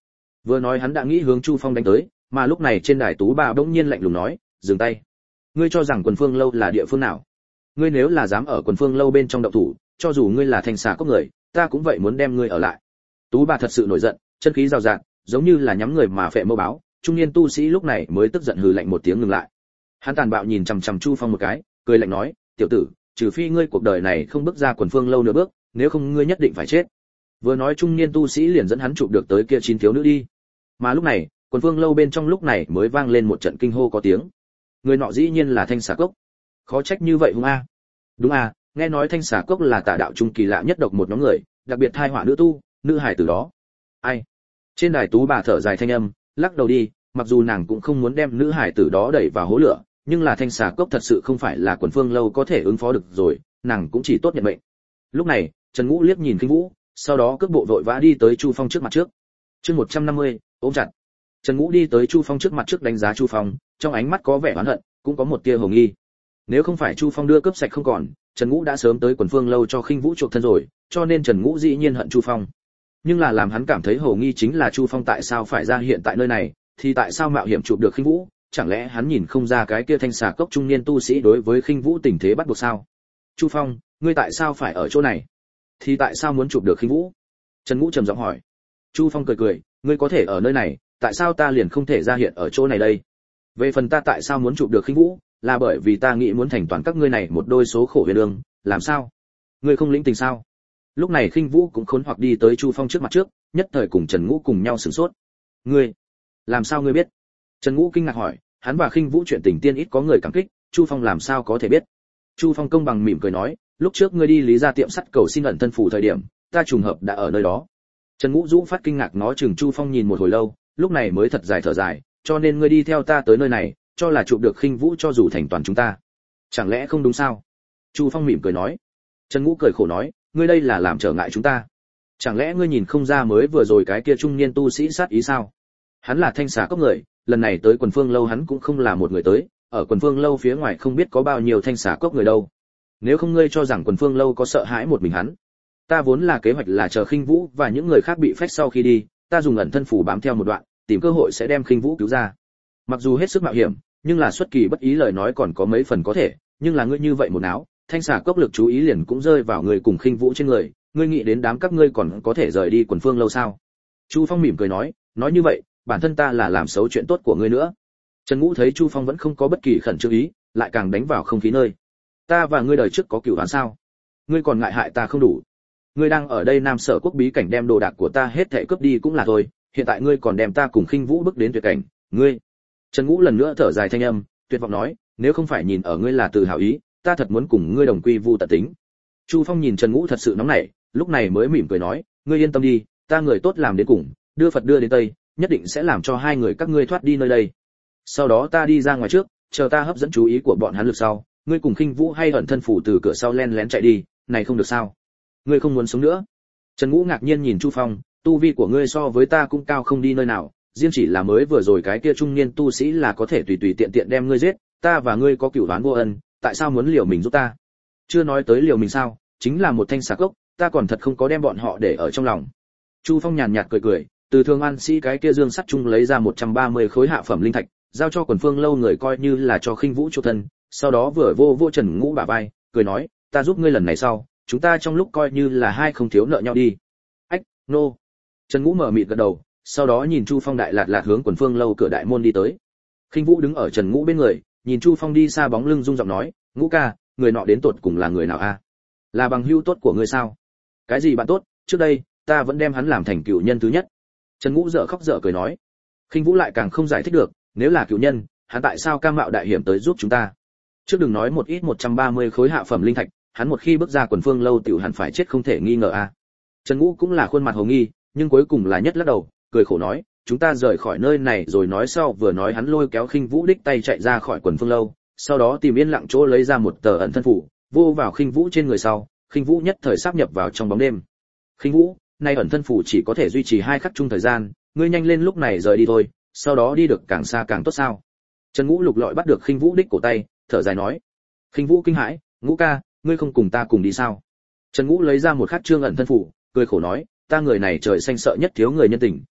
Vừa nói hắn đã nghĩ hướng Chu Phong đánh tới, mà lúc này trên đài Tú bà bỗng nhiên lạnh lùng nói, dừng tay. Ngươi cho rằng Quần Phương lâu là địa phương nào? Ngươi nếu là dám ở Quần Phương lâu bên trong động thủ, cho dù ngươi là thanh xà cốc người, ta cũng vậy muốn đem ngươi ở lại. Tú bà thật sự nổi giận, chân khí rào rạt, giống như là nhắm người mà phệ mâu báo. Trung niên tu sĩ lúc này mới tức giận hừ lạnh một tiếng ngừng lại. Hắn tàn bạo nhìn chằm chằm Chu Phong một cái, cười lạnh nói, tiểu tử, trừ phi ngươi cuộc đời này không bước ra Quần Phương lâu nửa bước, nếu không ngươi nhất định phải chết. Vừa nói trung niên tu sĩ liền dẫn hắn chụp được tới kia chín thiếu nữ đi. Mà lúc này, Quần Phương lâu bên trong lúc này mới vang lên một trận kinh hô có tiếng. Người nọ dĩ nhiên là Thanh Xà Cốc. Khó trách như vậy hung a. Đúng à, nghe nói Thanh Xà Cốc là tà đạo trung kỳ lạ nhất độc một nhóm người, đặc biệt thai họa nữ tu, nữ hài từ đó. Ai? Trên đài Tú bà thở dài thanh âm, lắc đầu đi, mặc dù nàng cũng không muốn đem nữ hài tử đó đẩy vào hố lửa, nhưng là Thanh Xà Cốc thật sự không phải là Quần Phương lâu có thể ứng phó được rồi, nàng cũng chỉ tốt nhận mệnh. Lúc này, Trần Ngũ liếc nhìn Kinh Vũ, sau đó cước bộ vội vã đi tới Chu Phong trước mặt trước. Chương một trăm năm mươi, ôm chặt. Trần Ngũ đi tới Chu Phong trước mặt trước đánh giá Chu Phong, trong ánh mắt có vẻ oán hận, cũng có một tia hồ nghi. Nếu không phải Chu Phong đưa cướp sạch không còn, Trần Ngũ đã sớm tới Quần Phương lâu cho Khinh Vũ chuộc thân rồi, cho nên Trần Ngũ dĩ nhiên hận Chu Phong. Nhưng là làm hắn cảm thấy hồ nghi chính là Chu Phong tại sao phải ra hiện tại nơi này, thì tại sao mạo hiểm chụp được Khinh Vũ, chẳng lẽ hắn nhìn không ra cái kia Thanh Xà Cốc trung niên tu sĩ đối với Khinh Vũ tình thế bắt buộc sao? Chu Phong, ngươi tại sao phải ở chỗ này? Thì tại sao muốn chụp được Khinh Vũ? Trần Ngũ trầm giọng hỏi. Chu Phong cười cười, ngươi có thể ở nơi này, tại sao ta liền không thể ra hiện ở chỗ này đây? Về phần ta tại sao muốn chụp được Khinh Vũ, là bởi vì ta nghĩ muốn thành toàn các ngươi này một đôi số khổ huyền ương, làm sao? Ngươi không lĩnh tình sao? Lúc này Khinh Vũ cũng khốn hoặc đi tới Chu Phong trước mặt trước, nhất thời cùng Trần Ngũ cùng nhau sửng sốt. Ngươi, làm sao ngươi biết? Trần Ngũ kinh ngạc hỏi, hắn và Khinh Vũ chuyện tình tiên ít có người cảm kích, Chu Phong làm sao có thể biết? Chu Phong công bằng mỉm cười nói, lúc trước ngươi đi Lý gia tiệm sắt cầu xin ẩn thân phù thời điểm, ta trùng hợp đã ở nơi đó. Trần Ngũ Dũ phát kinh ngạc ngó chừng Chu Phong nhìn một hồi lâu, lúc này mới thật dài thở dài, cho nên ngươi đi theo ta tới nơi này, cho là chụp được Khinh Vũ cho dù thành toàn chúng ta. Chẳng lẽ không đúng sao? Chu Phong mỉm cười nói. Trần Ngũ cười khổ nói, ngươi đây là làm trở ngại chúng ta. Chẳng lẽ ngươi nhìn không ra mới vừa rồi cái kia trung niên tu sĩ sát ý sao? Hắn là Thanh Xà Cốc người, lần này tới Quần Phương lâu hắn cũng không là một người tới, ở Quần Phương lâu phía ngoài không biết có bao nhiêu Thanh Xà Cốc người đâu. Nếu không ngươi cho rằng Quần Phương lâu có sợ hãi một mình hắn. Ta vốn là kế hoạch là chờ Khinh Vũ và những người khác bị phách sau khi đi, ta dùng ẩn thân phủ bám theo một đoạn, tìm cơ hội sẽ đem Khinh Vũ cứu ra. Mặc dù hết sức mạo hiểm, nhưng là xuất kỳ bất ý lời nói còn có mấy phần có thể, nhưng là ngươi như vậy một áo, Thanh Xà Cốc lực chú ý liền cũng rơi vào người cùng Khinh Vũ trên người, ngươi nghĩ đến đám các ngươi còn có thể rời đi Quần Phương lâu sao? Chu Phong mỉm cười nói, nói như vậy, bản thân ta là làm xấu chuyện tốt của ngươi nữa. Trần Ngũ thấy Chu Phong vẫn không có bất kỳ khẩn trương ý, lại càng đánh vào không khí nơi. Ta và ngươi đời trước có cửu oán sao? Ngươi còn ngại hại ta không đủ. Ngươi đang ở đây Nam Sở Quốc bí cảnh đem đồ đạc của ta hết thảy cướp đi cũng là thôi, hiện tại ngươi còn đem ta cùng Khinh Vũ bước đến tuyệt cảnh, ngươi. Trần Ngũ lần nữa thở dài thanh âm, tuyệt vọng nói, nếu không phải nhìn ở ngươi là từ hảo ý, ta thật muốn cùng ngươi đồng quy vu tận tính. Chu Phong nhìn Trần Ngũ thật sự nóng nảy, lúc này mới mỉm cười nói, ngươi yên tâm đi, ta người tốt làm đến cùng, đưa Phật đưa đến Tây, nhất định sẽ làm cho hai người các ngươi thoát đi nơi đây. Sau đó ta đi ra ngoài trước, chờ ta hấp dẫn chú ý của bọn hắn lực sau, ngươi cùng Khinh Vũ hay ẩn thân phủ từ cửa sau len lén chạy đi, này không được sao? Ngươi không muốn sống nữa? Trần Ngũ ngạc nhiên nhìn Chu Phong, tu vi của ngươi so với ta cũng cao không đi nơi nào, riêng chỉ là mới vừa rồi cái kia trung niên tu sĩ là có thể tùy tùy tiện tiện đem ngươi giết, ta và ngươi có cửu oán vô ân, tại sao muốn liều mình giúp ta? Chưa nói tới liều mình sao, chính là một Thanh Xà Cốc, ta còn thật không có đem bọn họ để ở trong lòng. Chu Phong nhàn nhạt cười cười, từ Thường An Sĩ cái kia dương sắt chung lấy ra một trăm ba mươi khối hạ phẩm linh thạch, giao cho Quần Phương lâu người coi như là cho Khinh Vũ chu thân, sau đó vừa vô vô Trần Ngũ bả vai, cười nói, ta giúp ngươi lần này sau, chúng ta trong lúc coi như là hai không thiếu nợ nhau đi. Ách, nô. No. Trần Ngũ mở mịt gật đầu, sau đó nhìn Chu Phong đại lạt lạt hướng Quần Phương lâu cửa đại môn đi tới. Khinh Vũ đứng ở Trần Ngũ bên người, nhìn Chu Phong đi xa bóng lưng rung giọng nói, Ngũ ca, người nọ đến tột cùng là người nào a? Là bằng hữu tốt của ngươi sao? Cái gì bạn tốt, trước đây ta vẫn đem hắn làm thành cựu nhân thứ nhất. Trần Ngũ dở khóc dở cười nói. Khinh Vũ lại càng không giải thích được, nếu là cựu nhân, hắn tại sao cam mạo đại hiểm tới giúp chúng ta? Trước đừng nói một ít một trăm ba mươi khối hạ phẩm linh thạch, hắn một khi bước ra Quần Phương lâu tiểu hẳn phải chết không thể nghi ngờ a. Trần Ngũ cũng là khuôn mặt hồ nghi, nhưng cuối cùng là nhất lắc đầu, cười khổ nói, chúng ta rời khỏi nơi này rồi nói sau, vừa nói hắn lôi kéo Khinh Vũ đích tay chạy ra khỏi Quần Phương lâu, sau đó tìm yên lặng chỗ lấy ra một tờ ẩn thân phủ, vô vào Khinh Vũ trên người sau, Khinh Vũ nhất thời sáp nhập vào trong bóng đêm. Khinh Vũ, nay ẩn thân phủ chỉ có thể duy trì hai khắc chung thời gian, ngươi nhanh lên lúc này rời đi thôi, sau đó đi được càng xa càng tốt sao? Trần Ngũ lục lọi bắt được Khinh Vũ đích cổ tay, thở dài nói. Khinh Vũ kinh hãi, Ngũ ca, ngươi không cùng ta cùng đi sao? Trần Ngũ lấy ra một khắc trương ẩn thân phủ, cười khổ nói, ta người này trời xanh sợ nhất thiếu người nhân tình,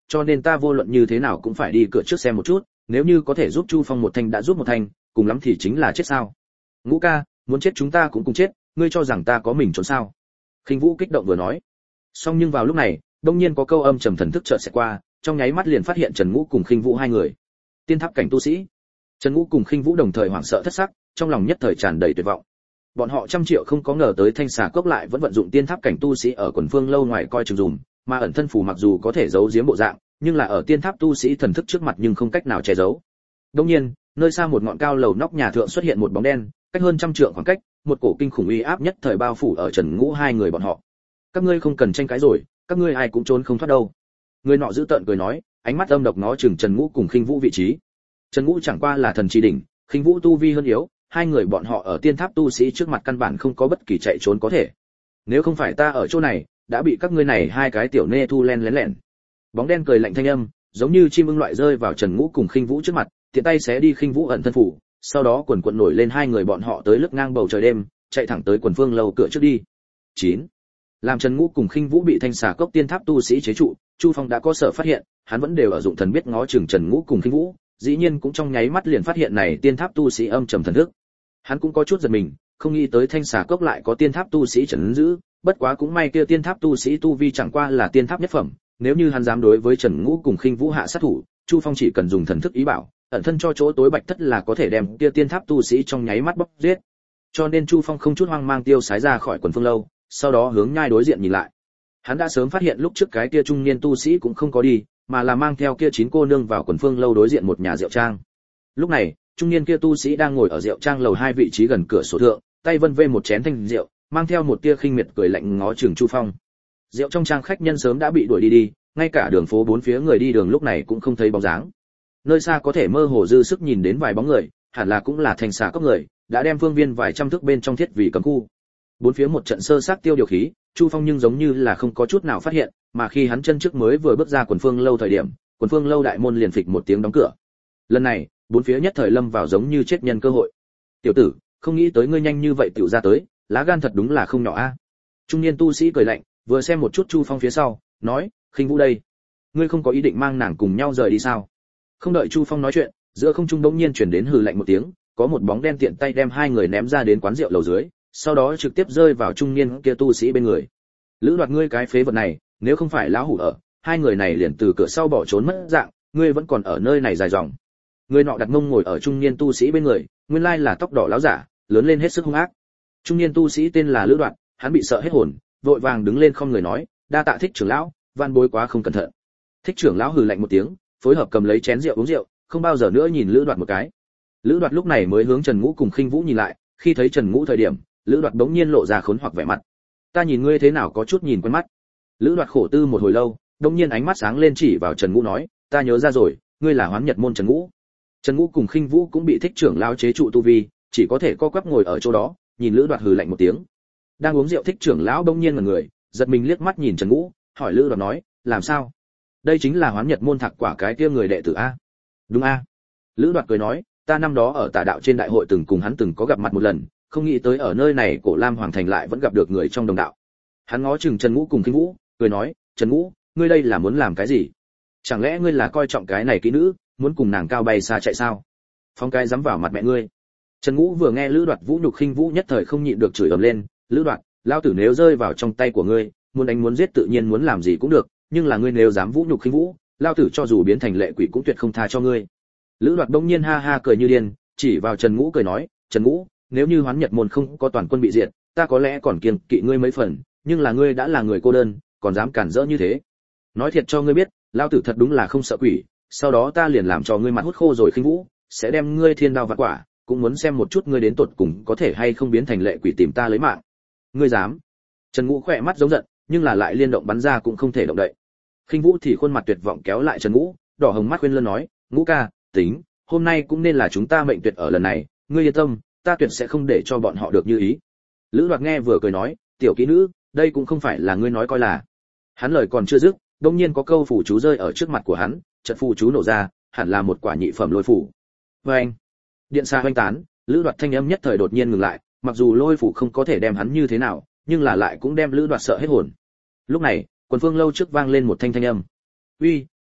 cho nên ta vô luận như thế nào cũng phải đi cửa trước xem một chút, nếu như có thể giúp Chu Phong một thanh đã giúp một thanh, cùng lắm thì chính là chết sao? Ngũ ca, muốn chết chúng ta cũng cùng chết, ngươi cho rằng ta có mình trốn sao? Khinh Vũ kích động vừa nói. Song nhưng vào lúc này, đông nhiên có câu âm trầm thần thức chợt sẽ qua, trong nháy mắt liền phát hiện Trần Ngũ cùng Khinh Vũ hai người. Tiên tháp cảnh tu sĩ. Trần Ngũ cùng Khinh Vũ đồng thời hoảng sợ thất sắc, trong lòng nhất thời tràn đầy tuyệt vọng. Bọn họ trăm triệu không có ngờ tới Thanh Xà Cốc lại vẫn vận dụng tiên tháp cảnh tu sĩ ở quần phương lâu ngoài coi chừng dùm, mà ẩn thân phù mặc dù có thể giấu giếm bộ dạng, nhưng là ở tiên tháp tu sĩ thần thức trước mặt nhưng không cách nào che giấu. Đương nhiên, nơi xa một ngọn cao lầu nóc nhà thượng xuất hiện một bóng đen, cách hơn trăm trượng khoảng cách, một cổ kinh khủng uy áp nhất thời bao phủ ở Trần Ngũ hai người bọn họ. Các ngươi không cần tranh cãi rồi, các ngươi ai cũng trốn không thoát đâu. Người nọ giữ tợn cười nói, ánh mắt âm độc ngó chừng Trần Ngũ cùng Khinh Vũ vị trí. Trần Ngũ chẳng qua là thần chi đỉnh, Khinh Vũ tu vi hơn yếu, hai người bọn họ ở tiên tháp tu sĩ trước mặt căn bản không có bất kỳ chạy trốn có thể. Nếu không phải ta ở chỗ này, đã bị các ngươi này hai cái tiểu nê thu len lén lẻn. Bóng đen cười lạnh thanh âm, giống như chim ưng loại rơi vào Trần Ngũ cùng Khinh Vũ trước mặt, tiện tay xé đi Khinh Vũ ẩn thân phủ, sau đó quần quần nổi lên hai người bọn họ tới lướt ngang bầu trời đêm, chạy thẳng tới quần phương lâu cửa trước đi. chín. Làm Trần Ngũ cùng Khinh Vũ bị Thanh Xà Cốc tiên tháp tu sĩ chế trụ, Chu Phong đã có sở phát hiện, hắn vẫn đều ở dụng thần biết ngó chừng Trần Ngũ cùng Khinh Vũ, dĩ nhiên cũng trong nháy mắt liền phát hiện này tiên tháp tu sĩ âm trầm thần thức. Hắn cũng có chút giật mình, không nghĩ tới Thanh Xà Cốc lại có tiên tháp tu sĩ trấn giữ, bất quá cũng may kia tiên tháp tu sĩ tu vi chẳng qua là tiên tháp nhất phẩm, nếu như hắn dám đối với Trần Ngũ cùng Khinh Vũ hạ sát thủ, Chu Phong chỉ cần dùng thần thức ý bảo, ẩn thân cho chỗ tối bạch thất là có thể đem kia tiên tháp tu sĩ trong nháy mắt bóc giết. Cho nên Chu Phong không chút hoang mang tiêu sái ra khỏi quần phương lâu, sau đó hướng nhai đối diện nhìn lại. Hắn đã sớm phát hiện lúc trước cái kia trung niên tu sĩ cũng không có đi, mà là mang theo kia chín cô nương vào quần phương lâu đối diện một nhà rượu trang. Lúc này, trung niên kia tu sĩ đang ngồi ở rượu trang lầu hai vị trí gần cửa sổ thượng, tay vân vê một chén thanh rượu, mang theo một tia khinh miệt cười lạnh ngó chừng Chu Phong. Rượu trong trang khách nhân sớm đã bị đuổi đi đi, ngay cả đường phố bốn phía người đi đường lúc này cũng không thấy bóng dáng. Nơi xa có thể mơ hồ dư sức nhìn đến vài bóng người, hẳn là cũng là Thanh Xà Cốc người, đã đem phương viên vài trăm thước bên trong thiết vì cấm khu. Bốn phía một trận sơ sát tiêu điều khí, Chu Phong nhưng giống như là không có chút nào phát hiện, mà khi hắn chân trước mới vừa bước ra quần phương lâu thời điểm, quần phương lâu đại môn liền phịch một tiếng đóng cửa. Lần này, bốn phía nhất thời lâm vào giống như chết nhân cơ hội. Tiểu tử, không nghĩ tới ngươi nhanh như vậy tiểu ra tới, lá gan thật đúng là không nhỏ a. Trung niên tu sĩ cười lạnh, vừa xem một chút Chu Phong phía sau, nói, Khinh Vũ đây, ngươi không có ý định mang nàng cùng nhau rời đi sao? Không đợi Chu Phong nói chuyện, giữa không trung bỗng nhiên truyền đến hừ lạnh một tiếng, có một bóng đen tiện tay đem hai người ném ra đến quán rượu lầu dưới, sau đó trực tiếp rơi vào trung niên kia tu sĩ bên người. Lữ Đoạt, ngươi cái phế vật này, nếu không phải lão hủ ở, hai người này liền từ cửa sau bỏ trốn mất dạng, ngươi vẫn còn ở nơi này dài dòng. Người nọ đặt mông ngồi ở trung niên tu sĩ bên người, nguyên lai là tóc đỏ lão giả, lớn lên hết sức hung ác. Trung niên tu sĩ tên là Lữ Đoạt, hắn bị sợ hết hồn, vội vàng đứng lên không người nói, đa tạ Thích trưởng lão, van bối quá không cẩn thận. Thích trưởng lão hừ lạnh một tiếng, phối hợp cầm lấy chén rượu uống rượu, không bao giờ nữa nhìn Lữ Đoạt một cái. Lữ Đoạt lúc này mới hướng Trần Ngũ cùng Khinh Vũ nhìn lại, khi thấy Trần Ngũ thời điểm, Lữ Đoạt bỗng nhiên lộ ra khốn hoặc vẻ mặt. Ta nhìn ngươi thế nào có chút nhìn quen mắt. Lữ Đoạt khổ tư một hồi lâu, đột nhiên ánh mắt sáng lên chỉ vào Trần Ngũ nói, ta nhớ ra rồi, ngươi là Hoán Nhật môn Trần Ngũ. Trần Ngũ cùng Khinh Vũ cũng bị Thích trưởng lão chế trụ tu vi, chỉ có thể co quắp ngồi ở chỗ đó, nhìn Lữ Đoạt hừ lạnh một tiếng. Đang uống rượu Thích trưởng lão bỗng nhiên ngẩn người, giật mình liếc mắt nhìn Trần Ngũ, hỏi Lữ Đoạt nói, làm sao? Đây chính là Hoán Nhật môn Thạc Quả cái kia người đệ tử a? Đúng a. Lữ Đoạt cười nói, ta năm đó ở Tà đạo trên đại hội từng cùng hắn từng có gặp mặt một lần, không nghĩ tới ở nơi này Cổ Lam Hoàng thành lại vẫn gặp được người trong đồng đạo. Hắn ngó chừng Trần Ngũ cùng Khinh Vũ, cười nói, Trần Ngũ, ngươi đây là muốn làm cái gì? Chẳng lẽ ngươi là coi trọng cái này kỹ nữ, muốn cùng nàng cao bay xa chạy sao? Phong cái dám vào mặt mẹ ngươi. Trần Ngũ vừa nghe Lữ Đoạt vũ nhục Khinh Vũ nhất thời không nhịn được chửi ầm lên, Lữ Đoạt, lao tử nếu rơi vào trong tay của ngươi, muốn đánh muốn giết tự nhiên muốn làm gì cũng được, nhưng là ngươi nếu dám vũ nhục Khinh Vũ, lao tử cho dù biến thành lệ quỷ cũng tuyệt không tha cho ngươi. Lữ Đoạt bỗng nhiên ha ha cười như điên, chỉ vào Trần Ngũ cười nói, Trần Ngũ, nếu như Hoán Nhật môn không có toàn quân bị diệt, ta có lẽ còn kiêng kỵ ngươi mấy phần, nhưng là ngươi đã là người cô đơn, còn dám cản rỡ như thế. Nói thiệt cho ngươi biết, lao tử thật đúng là không sợ quỷ, sau đó ta liền làm cho ngươi mặt hút khô rồi Khinh Vũ, sẽ đem ngươi thiên đao vạn quả, cũng muốn xem một chút ngươi đến tột cùng có thể hay không biến thành lệ quỷ tìm ta lấy mạng. Ngươi dám? Trần Ngũ khỏe mắt giống giận, nhưng là lại liên động bắn ra cũng không thể động đậy. Khinh Vũ thì khuôn mặt tuyệt vọng kéo lại Trần Ngũ, đỏ hồng mắt khuyên lơn nói, Ngũ ca, tính, hôm nay cũng nên là chúng ta mệnh tuyệt ở lần này, ngươi yên tâm, ta tuyệt sẽ không để cho bọn họ được như ý. Lữ Đoạt nghe vừa cười nói, tiểu kỹ nữ, đây cũng không phải là ngươi nói coi là. Hắn lời còn chưa dứt, đột nhiên có câu phù chú rơi ở trước mặt của hắn, trận phù chú nổ ra, hẳn là một quả nhị phẩm lôi phù. Oeng! Điện xa hoành tán, Lữ Đoạt thanh âm nhất thời đột nhiên ngừng lại, mặc dù lôi phù không có thể đem hắn như thế nào, nhưng là lại cũng đem Lữ Đoạt sợ hết hồn. Lúc này, quần phương lâu trước vang lên một thanh thanh âm. Uy,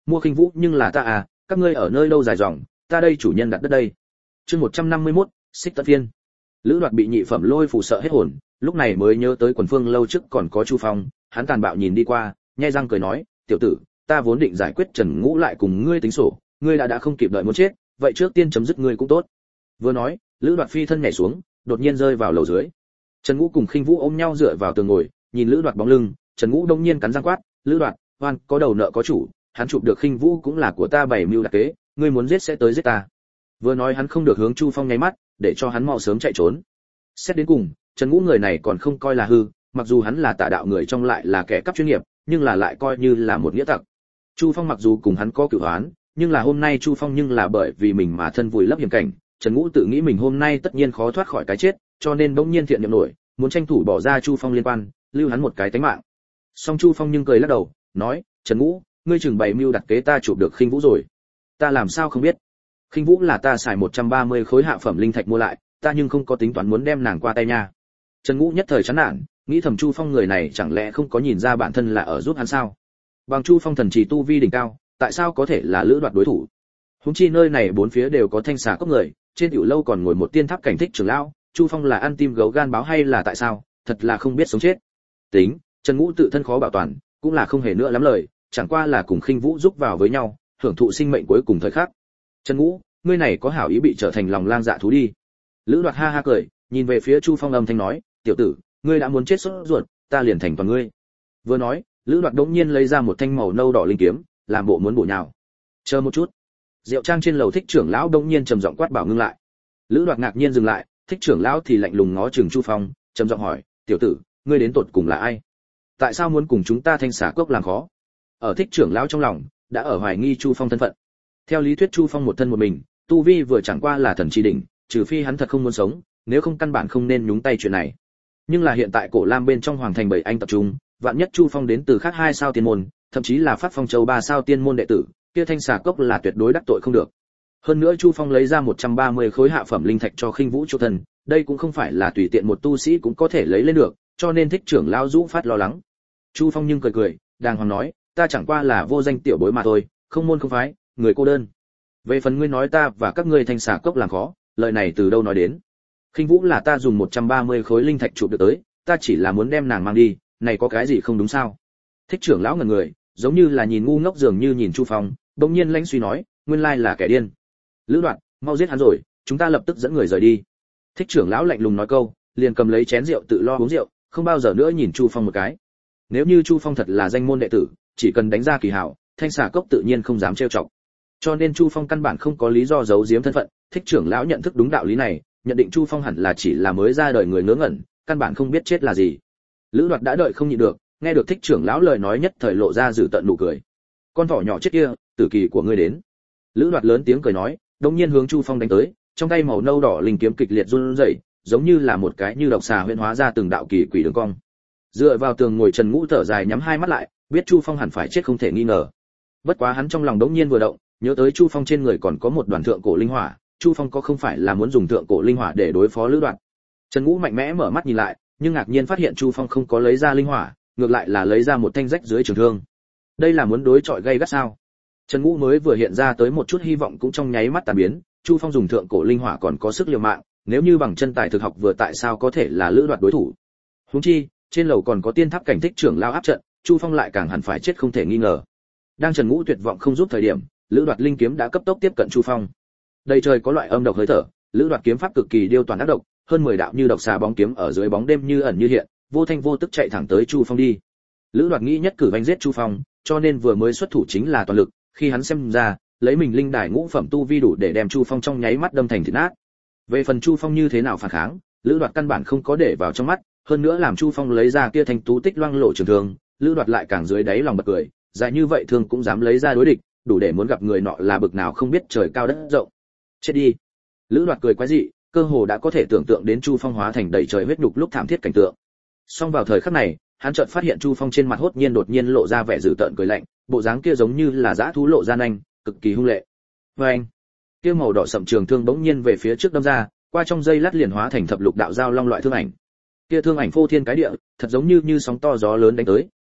mua Khinh Vũ nhưng là ta à, các ngươi ở nơi đâu dài dòng, ta đây chủ nhân đặt đất đây. Chương một trăm năm mươi mốt, Xích Tất Viên. Lữ Đoạt bị nhị phẩm lôi phù sợ hết hồn, lúc này mới nhớ tới Quần Phương lâu trước còn có Chu Phong, hắn tàn bạo nhìn đi qua, nhe răng cười nói, "Tiểu tử, ta vốn định giải quyết Trần Ngũ lại cùng ngươi tính sổ, ngươi đã đã không kịp đợi muốn chết, vậy trước tiên chấm dứt ngươi cũng tốt." Vừa nói, Lữ Đoạt phi thân nhảy xuống, đột nhiên rơi vào lầu dưới. Trần Ngũ cùng Khinh Vũ ôm nhau dựa vào tường ngồi, nhìn Lữ Đoạt bóng lưng, Trần Ngũ đông nhiên cắn răng quát, "Lữ Đoạt, oan có đầu nợ có chủ, hắn chụp được Khinh Vũ cũng là của ta bày mưu đặc kế, ngươi muốn giết sẽ tới giết ta." Vừa nói hắn không được hướng Chu Phong nháy mắt, để cho hắn mau sớm chạy trốn. Xét đến cùng, Trần Ngũ người này còn không coi là hư, mặc dù hắn là tà đạo người trong lại là kẻ cắp chuyên nghiệp, nhưng là lại coi như là một nghĩa tặc. Chu Phong mặc dù cùng hắn có cửu oán, nhưng là hôm nay Chu Phong nhưng là bởi vì mình mà thân vùi lấp hiểm cảnh, Trần Ngũ tự nghĩ mình hôm nay tất nhiên khó thoát khỏi cái chết, cho nên bỗng nhiên thiện niệm nổi, muốn tranh thủ bỏ ra Chu Phong liên quan, lưu hắn một cái tánh mạng. Song Chu Phong nhưng cười lắc đầu, nói, "Trần Ngũ, ngươi chừng bày mưu đặt kế ta chụp được Khinh Vũ rồi." "Ta làm sao không biết? Khinh Vũ là ta xài một trăm ba mươi khối hạ phẩm linh thạch mua lại, ta nhưng không có tính toán muốn đem nàng qua tay nha." Trần Ngũ nhất thời chán nản, nghĩ thầm Chu Phong người này chẳng lẽ không có nhìn ra bản thân là ở giúp hắn sao? Bằng Chu Phong thần trì tu vi đỉnh cao, tại sao có thể là Lữ Đoạt đối thủ? Huống chi nơi này bốn phía đều có thanh xà cốc người, trên tiểu lâu còn ngồi một tiên tháp cảnh Thích trưởng lão, Chu Phong là ăn tim gấu gan báo hay là tại sao? Thật là không biết sống chết. Tính, Trần Ngũ tự thân khó bảo toàn, cũng là không hề nữa lắm lời, chẳng qua là cùng Khinh Vũ giúp vào với nhau, hưởng thụ sinh mệnh cuối cùng thời khắc. "Trần Ngũ, ngươi này có hảo ý bị trở thành lòng lang dạ thú đi." Lữ Đoạt ha ha cười, nhìn về phía Chu Phong âm thanh nói, "Tiểu tử, ngươi đã muốn chết sốt ruột, ta liền thành toàn ngươi." Vừa nói, Lữ Đoạt đột nhiên lấy ra một thanh màu nâu đỏ linh kiếm, làm bộ muốn bổ nhào. "Chờ một chút." Diệu Trang trên lầu Thích trưởng lão đột nhiên trầm giọng quát bảo ngưng lại. Lữ Đoạt ngạc nhiên dừng lại, Thích trưởng lão thì lạnh lùng ngó chừng Chu Phong, trầm giọng hỏi, "Tiểu tử, ngươi đến tột cùng là ai? Tại sao muốn cùng chúng ta thanh xà cốc làm khó?" Ở Thích trưởng lão trong lòng đã ở hoài nghi Chu Phong thân phận. Theo lý thuyết Chu Phong một thân một mình, tu vi vừa chẳng qua là thần chi đỉnh, trừ phi hắn thật không muốn sống, nếu không căn bản không nên nhúng tay chuyện này. Nhưng là hiện tại Cổ Lam bên trong hoàng thành bảy anh tập trung, vạn nhất Chu Phong đến từ khác hai sao tiên môn, thậm chí là Phát Phong Châu ba sao tiên môn đệ tử, kia thanh xà cốc là tuyệt đối đắc tội không được. Hơn nữa Chu Phong lấy ra một trăm ba mươi khối hạ phẩm linh thạch cho Khinh Vũ chu thân, đây cũng không phải là tùy tiện một tu sĩ cũng có thể lấy lên được, cho nên Thích trưởng lão Dũ phát lo lắng. Chu Phong nhưng cười cười, đàng hoàng nói, "Ta chẳng qua là vô danh tiểu bối mà thôi, không môn không phái, người cô đơn. Về phần ngươi nói ta và các ngươi thanh xà cốc làm khó, lời này từ đâu nói đến? Khinh Vũ là ta dùng một trăm ba mươi khối linh thạch chụp được tới, ta chỉ là muốn đem nàng mang đi, này có cái gì không đúng sao?" Thích trưởng lão ngẩn người, giống như là nhìn ngu ngốc dường như nhìn Chu Phong, bỗng nhiên lãnh suy nói, "Nguyên lai là kẻ điên. Lữ Đoạt, mau giết hắn rồi, chúng ta lập tức dẫn người rời đi." Thích trưởng lão lạnh lùng nói câu, liền cầm lấy chén rượu tự lo uống rượu, không bao giờ nữa nhìn Chu Phong một cái. Nếu như Chu Phong thật là danh môn đệ tử, chỉ cần đánh ra kỳ hảo, thanh xà cốc tự nhiên không dám trêu chọc. Cho nên Chu Phong căn bản không có lý do giấu giếm thân phận, Thích trưởng lão nhận thức đúng đạo lý này, nhận định Chu Phong hẳn là chỉ là mới ra đời người ngớ ngẩn, căn bản không biết chết là gì. Lữ Đoạt đã đợi không nhịn được, nghe được Thích trưởng lão lời nói nhất thời lộ ra dữ tợn nụ cười. "Con thỏ nhỏ chết kia, tử kỳ của ngươi đến." Lữ Đoạt lớn tiếng cười nói, đống nhiên hướng Chu Phong đánh tới, trong tay màu nâu đỏ linh kiếm kịch liệt run rẩy, giống như là một cái như độc xà huyễn hóa ra từng đạo kỳ quỷ đường cong. Dựa vào tường ngồi Trần Ngũ thở dài nhắm hai mắt lại, biết Chu Phong hẳn phải chết không thể nghi ngờ. Bất quá hắn trong lòng đống nhiên vừa động, nhớ tới Chu Phong trên người còn có một đoàn thượng cổ linh hỏa, Chu Phong có không phải là muốn dùng thượng cổ linh hỏa để đối phó Lữ Đoạt. Trần Ngũ mạnh mẽ mở mắt nhìn lại, nhưng ngạc nhiên phát hiện Chu Phong không có lấy ra linh hỏa, ngược lại là lấy ra một thanh rách dưới trường thương. Đây là muốn đối chọi gay gắt sao? Trần Ngũ mới vừa hiện ra tới một chút hy vọng cũng trong nháy mắt tan biến, Chu Phong dùng thượng cổ linh hỏa còn có sức liều mạng, nếu như bằng chân tài thực học vừa tại sao có thể là Lữ Đoạt đối thủ? Huống chi, trên lầu còn có tiên tháp cảnh Thích trưởng lao áp trận, Chu Phong lại càng hẳn phải chết không thể nghi ngờ. Đang Trần Ngũ tuyệt vọng không giúp thời điểm, Lữ Đoạt linh kiếm đã cấp tốc tiếp cận Chu Phong. Đây trời có loại âm độc hơi thở, Lữ Đoạt kiếm pháp cực kỳ điêu toàn ác độc, hơn mười đạo như độc xà bóng kiếm ở dưới bóng đêm như ẩn như hiện, vô thanh vô tức chạy thẳng tới Chu Phong đi. Lữ Đoạt nghĩ nhất cử vành giết Chu Phong, cho nên vừa mới xuất thủ chính là toàn lực, khi hắn xem ra, lấy mình linh đài ngũ phẩm tu vi đủ để đem Chu Phong trong nháy mắt đâm thành thịt nát. Về phần Chu Phong như thế nào phản kháng, Lữ Đoạt căn bản không có để vào trong mắt, hơn nữa làm Chu Phong lấy ra kia thanh tú tích loang lộ trường thương, Lữ Đoạt lại càng dưới đáy lòng bật cười, dài như vậy thương cũng dám lấy ra đối địch, đủ để muốn gặp người nọ là bực nào không biết trời cao đất rộng. Chết đi. Lữ Đoạt cười quái dị, cơ hồ đã có thể tưởng tượng đến Chu Phong hóa thành đầy trời huyết nhục lúc thảm thiết cảnh tượng. Song vào thời khắc này, hắn chợt phát hiện Chu Phong trên mặt hốt nhiên đột nhiên lộ ra vẻ dữ tợn cười lạnh, bộ dáng kia giống như là dã thú lộ ra nanh, cực kỳ hung lệ. Và anh, kia màu đỏ sậm trường thương bỗng nhiên về phía trước đâm ra, qua trong dây lát liền hóa thành thập lục đạo giao long loại thương ảnh. Kia thương ảnh phô thiên cái địa, thật giống như như sóng to gió lớn đánh tới,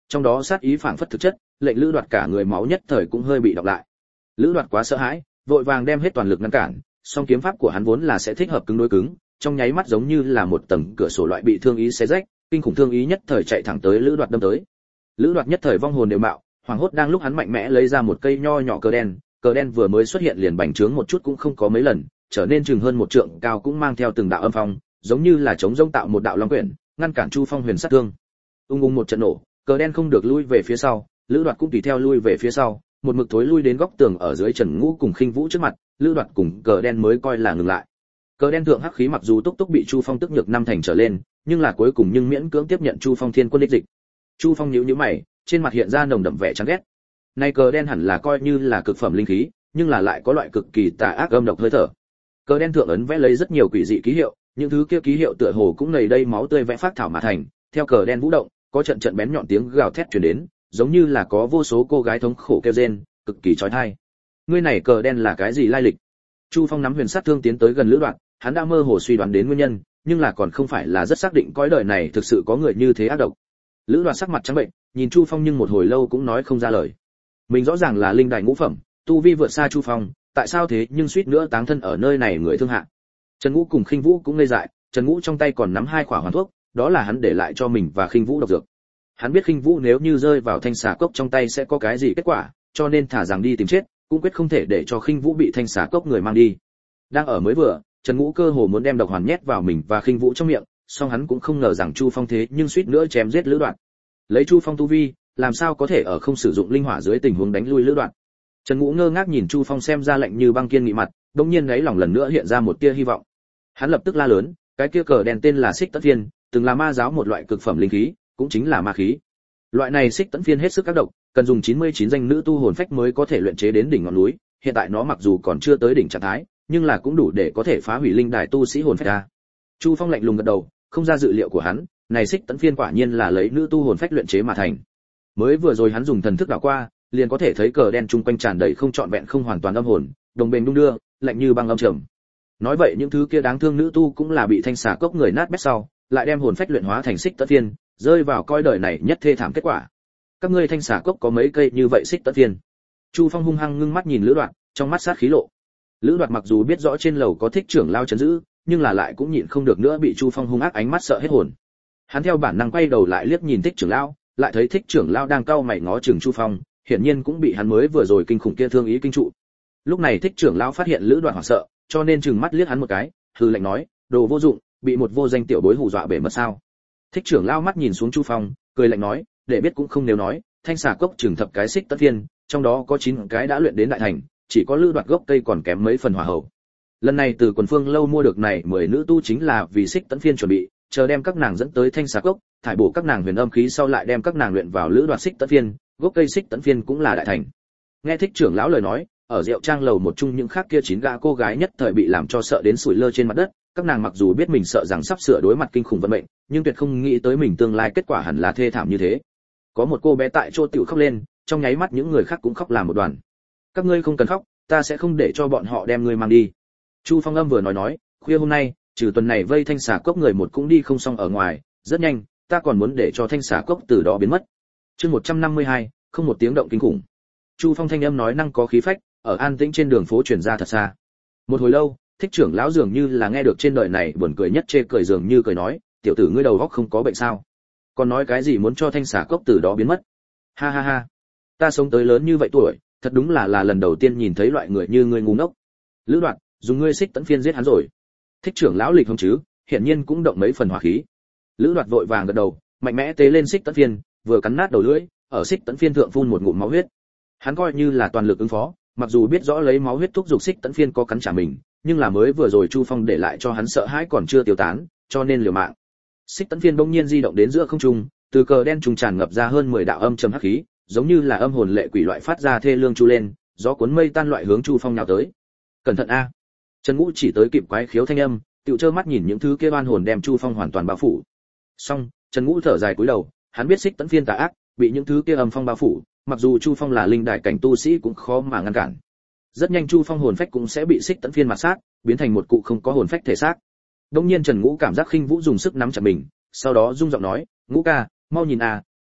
trong đó sát ý phảng phất thực chất, lệnh Lữ Đoạt cả người máu nhất thời cũng hơi bị đọc lại. Lữ Đoạt quá sợ hãi, vội vàng đem hết toàn lực ngăn cản, song kiếm pháp của hắn vốn là sẽ thích hợp cứng đối cứng, trong nháy mắt giống như là một tầng cửa sổ loại bị thương ý xé rách, kinh khủng thương ý nhất thời chạy thẳng tới Lữ Đoạt đâm tới. Lữ Đoạt nhất thời vong hồn đều mạo, hoảng hốt đang lúc hắn mạnh mẽ lấy ra một cây nho nhỏ cờ đen, cờ đen vừa mới xuất hiện liền bành trướng một chút cũng không có mấy lần, trở nên chừng hơn một trượng cao cũng mang theo từng đạo âm phong, giống như là chống rông tạo một đạo long quyển, ngăn cản Chu Phong huyền sát thương. Ung ung một trận nổ, cờ đen không được lui về phía sau, Lữ Đoạt cũng tùy theo lui về phía sau, một mực thối lui đến góc tường ở dưới Trần Ngũ cùng Khinh Vũ trước mặt, Lữ Đoạt cùng cờ đen mới coi là ngừng lại. Cờ đen thượng hắc khí mặc dù túc túc bị Chu Phong tức nhược năm thành trở lên, nhưng là cuối cùng nhưng miễn cưỡng tiếp nhận Chu Phong thiên quân đích dịch. Chu Phong nhíu nhíu mày, trên mặt hiện ra nồng đậm vẻ chán ghét. Này cờ đen hẳn là coi như là cực phẩm linh khí, nhưng là lại có loại cực kỳ tà ác âm độc hơi thở. Cờ đen thượng ấn vẽ lấy rất nhiều quỷ dị ký hiệu, những thứ kia ký hiệu tựa hồ cũng nầy đây máu tươi vẽ phát thảo mà thành, theo cờ đen vũ động, có trận trận bén nhọn tiếng gào thét truyền đến, giống như là có vô số cô gái thống khổ kêu rên, cực kỳ chói tai. Ngươi này cờ đen là cái gì lai lịch? Chu Phong nắm huyền sát thương tiến tới gần Lữ Đoạt, hắn đã mơ hồ suy đoán đến nguyên nhân, nhưng là còn không phải là rất xác định cõi đời này thực sự có người như thế ác độc. Lữ Đoạt sắc mặt trắng bệnh, nhìn Chu Phong nhưng một hồi lâu cũng nói không ra lời. Mình rõ ràng là linh đài ngũ phẩm, tu vi vượt xa Chu Phong, tại sao thế nhưng suýt nữa táng thân ở nơi này người thương hạ. Trần Ngũ cùng Khinh Vũ cũng ngây dại, Trần Ngũ trong tay còn nắm hai quả hoàn thuốc, đó là hắn để lại cho mình và Khinh Vũ độc dược. Hắn biết Khinh Vũ nếu như rơi vào thanh xà cốc trong tay sẽ có cái gì kết quả, cho nên thả rằng đi tìm chết, cũng quyết không thể để cho Khinh Vũ bị thanh xà cốc người mang đi. Đang ở mới vừa, Trần Ngũ cơ hồ muốn đem độc hoàn nhét vào mình và Khinh Vũ trong miệng, song hắn cũng không ngờ rằng Chu Phong thế nhưng suýt nữa chém giết Lữ Đoạt. Lấy Chu Phong tu vi, làm sao có thể ở không sử dụng linh hỏa dưới tình huống đánh lui Lữ Đoạt. Trần Ngũ ngơ ngác nhìn Chu Phong xem ra lạnh như băng kiên nghị mặt, đột nhiên đáy lòng lần nữa hiện ra một tia hy vọng. Hắn lập tức la lớn, cái kia cờ đèn tên là Xích Tấn Phiên, từng là ma giáo một loại cực phẩm linh khí, cũng chính là ma khí. Loại này Xích Tấn Phiên hết sức các độc, cần dùng chín mươi chín danh nữ tu hồn phách mới có thể luyện chế đến đỉnh ngọn núi, hiện tại nó mặc dù còn chưa tới đỉnh trạng thái, nhưng là cũng đủ để có thể phá hủy linh đài tu sĩ hồn phách ra. Chu Phong lạnh lùng gật đầu, không ra dự liệu của hắn, này Xích Tấn Phiên quả nhiên là lấy nữ tu hồn phách luyện chế mà thành. Mới vừa rồi hắn dùng thần thức đảo qua, liền có thể thấy cờ đen chung quanh tràn đầy không trọn vẹn không hoàn toàn âm hồn, đồng bền đung đưa, lạnh như băng âm trầm. Nói vậy những thứ kia đáng thương nữ tu cũng là bị thanh xà cốc người nát bét sau, lại đem hồn phách luyện hóa thành Xích Tấn Phiên, rơi vào coi đời này nhất thê thảm kết quả. Các ngươi thanh xà cốc có mấy cây như vậy Xích Tấn Phiên? Chu Phong hung hăng ngưng mắt nhìn Lữ Đoạt, trong mắt sát khí lộ. Lữ Đoạt mặc dù biết rõ trên lầu có Thích trưởng lao trấn giữ, nhưng là lại cũng nhịn không được nữa bị Chu Phong hung ác ánh mắt sợ hết hồn. Hắn theo bản năng quay đầu lại liếc nhìn Thích trưởng lao, lại thấy Thích trưởng lao đang cau mày ngó chừng Chu Phong, hiển nhiên cũng bị hắn mới vừa rồi kinh khủng kia thương ý kinh trụ. Lúc này Thích trưởng lao phát hiện Lữ Đoạt hoảng sợ, cho nên trừng mắt liếc hắn một cái, hừ lạnh nói, đồ vô dụng, bị một vô danh tiểu bối hù dọa bể mất sao? Thích trưởng lao mắt nhìn xuống Chu Phong, cười lạnh nói, để biết cũng không nếu nói, thanh xà cốc trường thập cái Xích Tấn Phiên, trong đó có chín cái đã luyện đến đại thành, chỉ có Lữ Đoạt gốc cây còn kém mấy phần hỏa hậu. Lần này từ quần phương lâu mua được này mười nữ tu chính là vì Xích Tấn Phiên chuẩn bị, chờ đem các nàng dẫn tới thanh xà cốc, thải bổ các nàng huyền âm khí sau lại đem các nàng luyện vào Lữ Đoạt Xích Tấn Phiên, gốc cây Xích Tấn Phiên cũng là đại thành. Nghe Thích trưởng lão lời nói, ở rượu trang lầu một chung những khác kia chín gã cô gái nhất thời bị làm cho sợ đến sủi lơ trên mặt đất, các nàng mặc dù biết mình sợ rằng sắp sửa đối mặt kinh khủng vận mệnh, nhưng tuyệt không nghĩ tới mình tương lai kết quả hẳn là thê thảm như thế. Có một cô bé tại chỗ tiểu khóc lên, trong nháy mắt những người khác cũng khóc làm một đoàn. Các ngươi không cần khóc, ta sẽ không để cho bọn họ đem ngươi mang đi. Chu Phong âm vừa nói nói, khuya hôm nay, trừ tuần này vây thanh xà cốc người một cũng đi không xong ở ngoài, rất nhanh, ta còn muốn để cho thanh xà cốc từ đó biến mất. Chương một trăm năm mươi hai, không một tiếng động kinh khủng. Chu Phong thanh âm nói năng có khí phách, ở an tĩnh trên đường phố truyền ra thật xa. Một hồi lâu, Thích trưởng lão dường như là nghe được trên đời này buồn cười nhất chê cười dường như cười nói, tiểu tử ngươi đầu óc không có bệnh sao? Còn nói cái gì muốn cho thanh xà cốc từ đó biến mất? Ha ha ha, ta sống tới lớn như vậy tuổi, thật đúng là là lần đầu tiên nhìn thấy loại người như ngươi ngu ngốc. Lữ Đoạt, dùng ngươi Xích Tấn Phiên giết hắn rồi. Thích trưởng lão lịch không chứ, hiển nhiên cũng động mấy phần hỏa khí. Lữ Đoạt vội vàng gật đầu, mạnh mẽ tế lên Xích Tấn Phiên, vừa cắn nát đầu lưỡi, ở Xích Tấn Phiên thượng phun một ngụm máu huyết. Hắn coi như là toàn lực ứng phó, mặc dù biết rõ lấy máu huyết thúc dục Xích Tấn Phiên có cắn trả mình, nhưng là mới vừa rồi Chu Phong để lại cho hắn sợ hãi còn chưa tiêu tán, cho nên liều mạng. Xích Tấn Phiên bỗng nhiên di động đến giữa không trung, từ cờ đen trùng tràn ngập ra hơn mười đạo âm trầm hắc khí, giống như là âm hồn lệ quỷ loại phát ra thê lương chu lên, gió cuốn mây tan loại hướng Chu Phong nhào tới. Cẩn thận a! Trần Ngũ chỉ tới kịp quái khiếu thanh âm, tựu trơ mắt nhìn những thứ kia oan hồn đem Chu Phong hoàn toàn bao phủ. Xong, Trần Ngũ thở dài cúi đầu, hắn biết Xích Tấn Phiên tà ác, bị những thứ kia âm phong bao phủ, mặc dù Chu Phong là linh đại cảnh tu sĩ cũng khó mà ngăn cản. Rất nhanh Chu Phong hồn phách cũng sẽ bị Xích Tấn Phiên mạt sát, biến thành một cụ không có hồn phách thể xác. Đương nhiên Trần Ngũ cảm giác Khinh Vũ dùng sức nắm chặt mình, sau đó rung giọng nói, "Ngũ ca, mau nhìn à,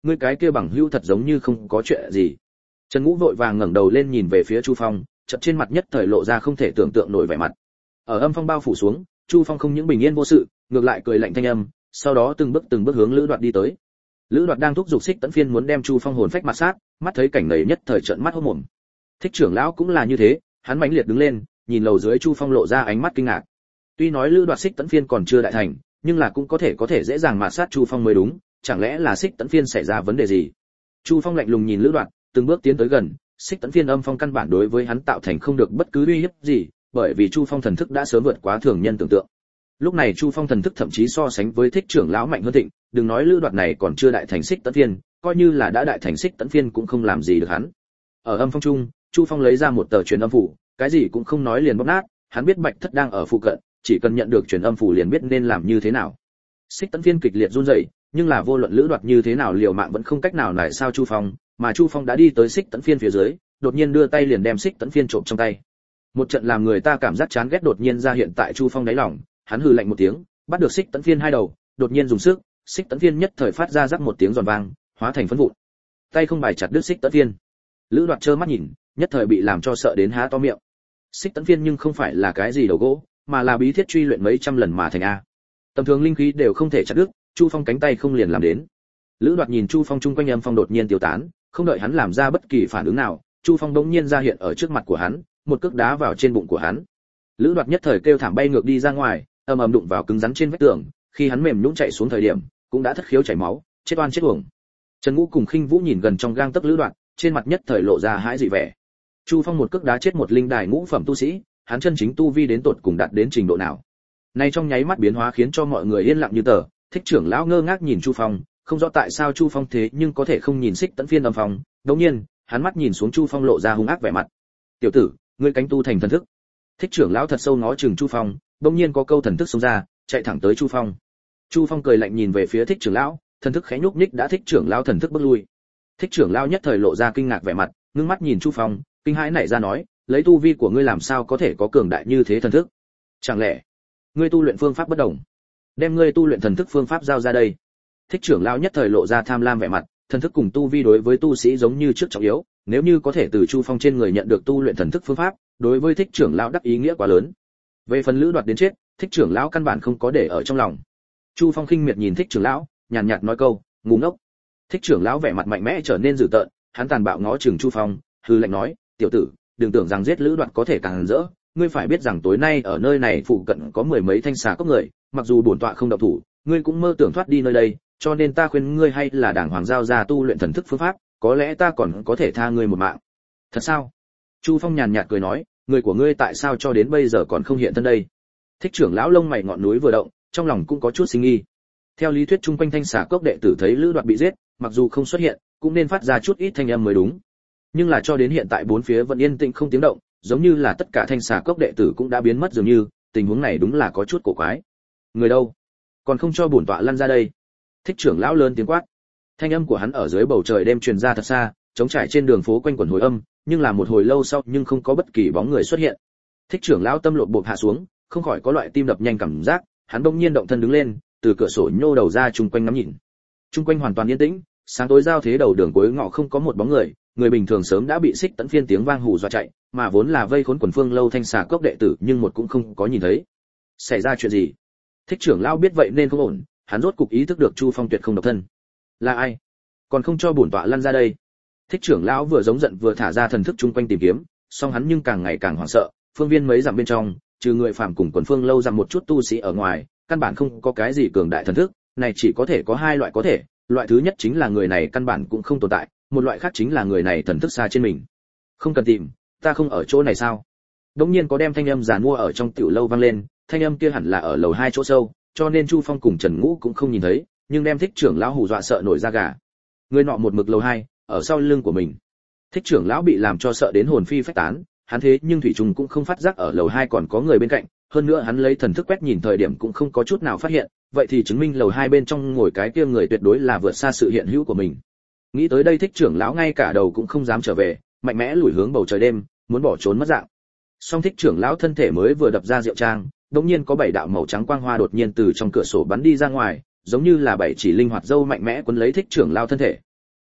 ngươi cái kia bằng hữu thật giống như không có chuyện gì. Trần Ngũ vội vàng ngẩng đầu lên nhìn về phía Chu Phong, chợt trên mặt nhất thời lộ ra không thể tưởng tượng nổi vẻ mặt. Ở âm phong bao phủ xuống, Chu Phong không những bình yên vô sự, ngược lại cười lạnh thanh âm, sau đó từng bước từng bước hướng Lữ Đoạt đi tới. Lữ Đoạt đang thúc giục Xích Tấn Phiên muốn đem Chu Phong hồn phách mặt sát, mắt thấy cảnh này nhất thời trợn mắt hốt mồm. Thích trưởng lão cũng là như thế, hắn mãnh liệt đứng lên, nhìn lầu dưới Chu Phong lộ ra ánh mắt kinh ngạc. Tuy nói Lữ Đoạt Xích Tấn Phiên còn chưa đại thành, nhưng là cũng có thể có thể dễ dàng mà sát Chu Phong mới đúng, chẳng lẽ là Xích Tấn Phiên xảy ra vấn đề gì? Chu Phong lạnh lùng nhìn Lữ Đoạt, từng bước tiến tới gần, Xích Tấn Phiên âm phong căn bản đối với hắn tạo thành không được bất cứ uy hiếp gì, bởi vì Chu Phong thần thức đã sớm vượt quá thường nhân tưởng tượng. Lúc này Chu Phong thần thức thậm chí so sánh với Thích trưởng lão mạnh hơn thịnh, đừng nói Lữ Đoạt này còn chưa đại thành Xích Tấn Phiên, coi như là đã đại thành Xích Tấn Phiên cũng không làm gì được hắn. Ở âm phong trung, Chu Phong lấy ra một tờ truyền âm phủ, cái gì cũng không nói liền bóp nát, hắn biết Bạch Thất đang ở phụ cận, chỉ cần nhận được truyền âm phủ liền biết nên làm như thế nào. Xích Tấn Phiên kịch liệt run rẩy, nhưng là vô luận Lữ Đoạt như thế nào liều mạng vẫn không cách nào nải sao Chu Phong, mà Chu Phong đã đi tới Xích Tấn Phiên phía dưới, đột nhiên đưa tay liền đem Xích Tấn Phiên trộm trong tay. Một trận làm người ta cảm giác chán ghét đột nhiên ra hiện tại Chu Phong đáy lòng, hắn hừ lạnh một tiếng, bắt được Xích Tấn Phiên hai đầu, đột nhiên dùng sức, Xích Tấn Phiên nhất thời phát ra rắc một tiếng giòn vang, hóa thành phấn vụn. Tay không bài chặt đứt Xích Tấn Phiên. Lữ Đoạt trơ mắt nhìn, nhất thời bị làm cho sợ đến há to miệng. Xích Tấn Phiên nhưng không phải là cái gì đầu gỗ, mà là bí thiết truy luyện mấy trăm lần mà thành a. Tầm thường linh khí đều không thể chặt đứt, Chu Phong cánh tay không liền làm đến. Lữ Đoạt nhìn Chu Phong chung quanh âm phong đột nhiên tiêu tán, không đợi hắn làm ra bất kỳ phản ứng nào, Chu Phong đống nhiên ra hiện ở trước mặt của hắn, một cước đá vào trên bụng của hắn. Lữ Đoạt nhất thời kêu thảm bay ngược đi ra ngoài, ầm ầm đụng vào cứng rắn trên vách tường, khi hắn mềm nhũn chạy xuống thời điểm, cũng đã thất khiếu chảy máu, chết oan chết uổng. Trần Ngũ cùng Khinh Vũ nhìn gần trong gang tấc Lữ Đoạt, trên mặt nhất thời lộ ra hãi dị vẻ. Chu Phong một cước đá chết một linh đài ngũ phẩm tu sĩ, hắn chân chính tu vi đến tột cùng đạt đến trình độ nào? Nay trong nháy mắt biến hóa khiến cho mọi người yên lặng như tờ, Thích trưởng lão ngơ ngác nhìn Chu Phong, không rõ tại sao Chu Phong thế nhưng có thể không nhìn Xích Tấn Phiên âm phong, đột nhiên, hắn mắt nhìn xuống Chu Phong lộ ra hung ác vẻ mặt. "Tiểu tử, ngươi cánh tu thành thần thức." Thích trưởng lão thật sâu ngó chừng Chu Phong, đột nhiên có câu thần thức xông ra, chạy thẳng tới Chu Phong. Chu Phong cười lạnh nhìn về phía Thích trưởng lão, thần thức khẽ nhúc nhích đã Thích trưởng lão thần thức bước lui. Thích trưởng lão nhất thời lộ ra kinh ngạc vẻ mặt, ngưng mắt nhìn Chu Phong, kinh hãi nảy ra nói, lấy tu vi của ngươi làm sao có thể có cường đại như thế thần thức? Chẳng lẽ ngươi tu luyện phương pháp bất đồng? Đem ngươi tu luyện thần thức phương pháp giao ra đây. Thích trưởng lão nhất thời lộ ra tham lam vẻ mặt, thần thức cùng tu vi đối với tu sĩ giống như trước trọng yếu, nếu như có thể từ Chu Phong trên người nhận được tu luyện thần thức phương pháp, đối với Thích trưởng lão đắc ý nghĩa quá lớn. Về phần Lữ Đoạt đến chết, Thích trưởng lão căn bản không có để ở trong lòng. Chu Phong khinh miệt nhìn Thích trưởng lão, nhàn nhạt nói câu, ngu ngốc. Thích trưởng lão vẻ mặt mạnh mẽ trở nên dữ tợn, hắn tàn bạo ngó chừng Chu Phong, hừ lạnh nói, tiểu tử, đừng tưởng rằng giết Lữ Đoạt có thể càng rỡ, ngươi phải biết rằng tối nay ở nơi này phụ cận có mười mấy thanh xà cốc người, mặc dù bổn tọa không động thủ, ngươi cũng mơ tưởng thoát đi nơi đây, cho nên ta khuyên ngươi hay là đàng hoàng giao ra tu luyện thần thức phương pháp, có lẽ ta còn có thể tha ngươi một mạng. Thật sao? Chu Phong nhàn nhạt cười nói, người của ngươi tại sao cho đến bây giờ còn không hiện thân đây? Thích trưởng lão lông mày ngọn núi vừa động, trong lòng cũng có chút sinh nghi. Theo lý thuyết chung quanh thanh xà cốc đệ tử thấy Lữ Đoạt bị giết, mặc dù không xuất hiện, cũng nên phát ra chút ít thanh âm mới đúng. Nhưng là cho đến hiện tại bốn phía vẫn yên tĩnh không tiếng động, giống như là tất cả thanh xà cốc đệ tử cũng đã biến mất dường như, tình huống này đúng là có chút cổ quái. Người đâu? Còn không cho bổn tọa lăn ra đây. Thích trưởng lão lớn tiếng quát. Thanh âm của hắn ở dưới bầu trời đêm truyền ra thật xa, trống trải trên đường phố quanh quẩn hồi âm, nhưng là một hồi lâu sau nhưng không có bất kỳ bóng người xuất hiện. Thích trưởng lão tâm lộn bộp hạ xuống, không khỏi có loại tim đập nhanh cảm giác, hắn bỗng nhiên động thân đứng lên, từ cửa sổ nhô đầu ra chung quanh ngắm nhìn. Chung quanh hoàn toàn yên tĩnh, sáng tối giao thế đầu đường cuối ngõ không có một bóng người, người bình thường sớm đã bị Xích Tấn Phiên tiếng vang hù dọa chạy, mà vốn là vây khốn quần phương lâu thanh xà cốc đệ tử, nhưng một cũng không có nhìn thấy. Xảy ra chuyện gì? Thích trưởng lão biết vậy nên không ổn, hắn rốt cục ý thức được Chu Phong tuyệt không độc thân. Là ai? Còn không cho bổn tọa lăn ra đây. Thích trưởng lão vừa giống giận vừa thả ra thần thức chung quanh tìm kiếm, song hắn nhưng càng ngày càng hoảng sợ, phương viên mấy dặm bên trong, trừ người phàm cùng quần phương lâu dặm một chút tu sĩ ở ngoài, căn bản không có cái gì cường đại thần thức, này chỉ có thể có hai loại có thể, loại thứ nhất chính là người này căn bản cũng không tồn tại, một loại khác chính là người này thần thức xa trên mình. Không cần tìm, ta không ở chỗ này sao? Đống nhiên có đem thanh âm giàn mua ở trong tiểu lâu vang lên, thanh âm kia hẳn là ở lầu hai chỗ sâu, cho nên Chu Phong cùng Trần Ngũ cũng không nhìn thấy, nhưng đem Thích trưởng lão hù dọa sợ nổi da gà. Người nọ một mực lầu hai, ở sau lưng của mình. Thích trưởng lão bị làm cho sợ đến hồn phi phách tán, hắn thế nhưng thủy trùng cũng không phát giác ở lầu hai còn có người bên cạnh, hơn nữa hắn lấy thần thức quét nhìn thời điểm cũng không có chút nào phát hiện, vậy thì chứng minh lầu hai bên trong ngồi cái kia người tuyệt đối là vượt xa sự hiện hữu của mình. Nghĩ tới đây Thích trưởng lão ngay cả đầu cũng không dám trở về, mạnh mẽ lùi hướng bầu trời đêm, muốn bỏ trốn mất dạng. Song Thích trưởng lão thân thể mới vừa đập ra rượu trang, đột nhiên có bảy đạo màu trắng quang hoa đột nhiên từ trong cửa sổ bắn đi ra ngoài, giống như là bảy chỉ linh hoạt dâu mạnh mẽ quấn lấy Thích trưởng lão thân thể,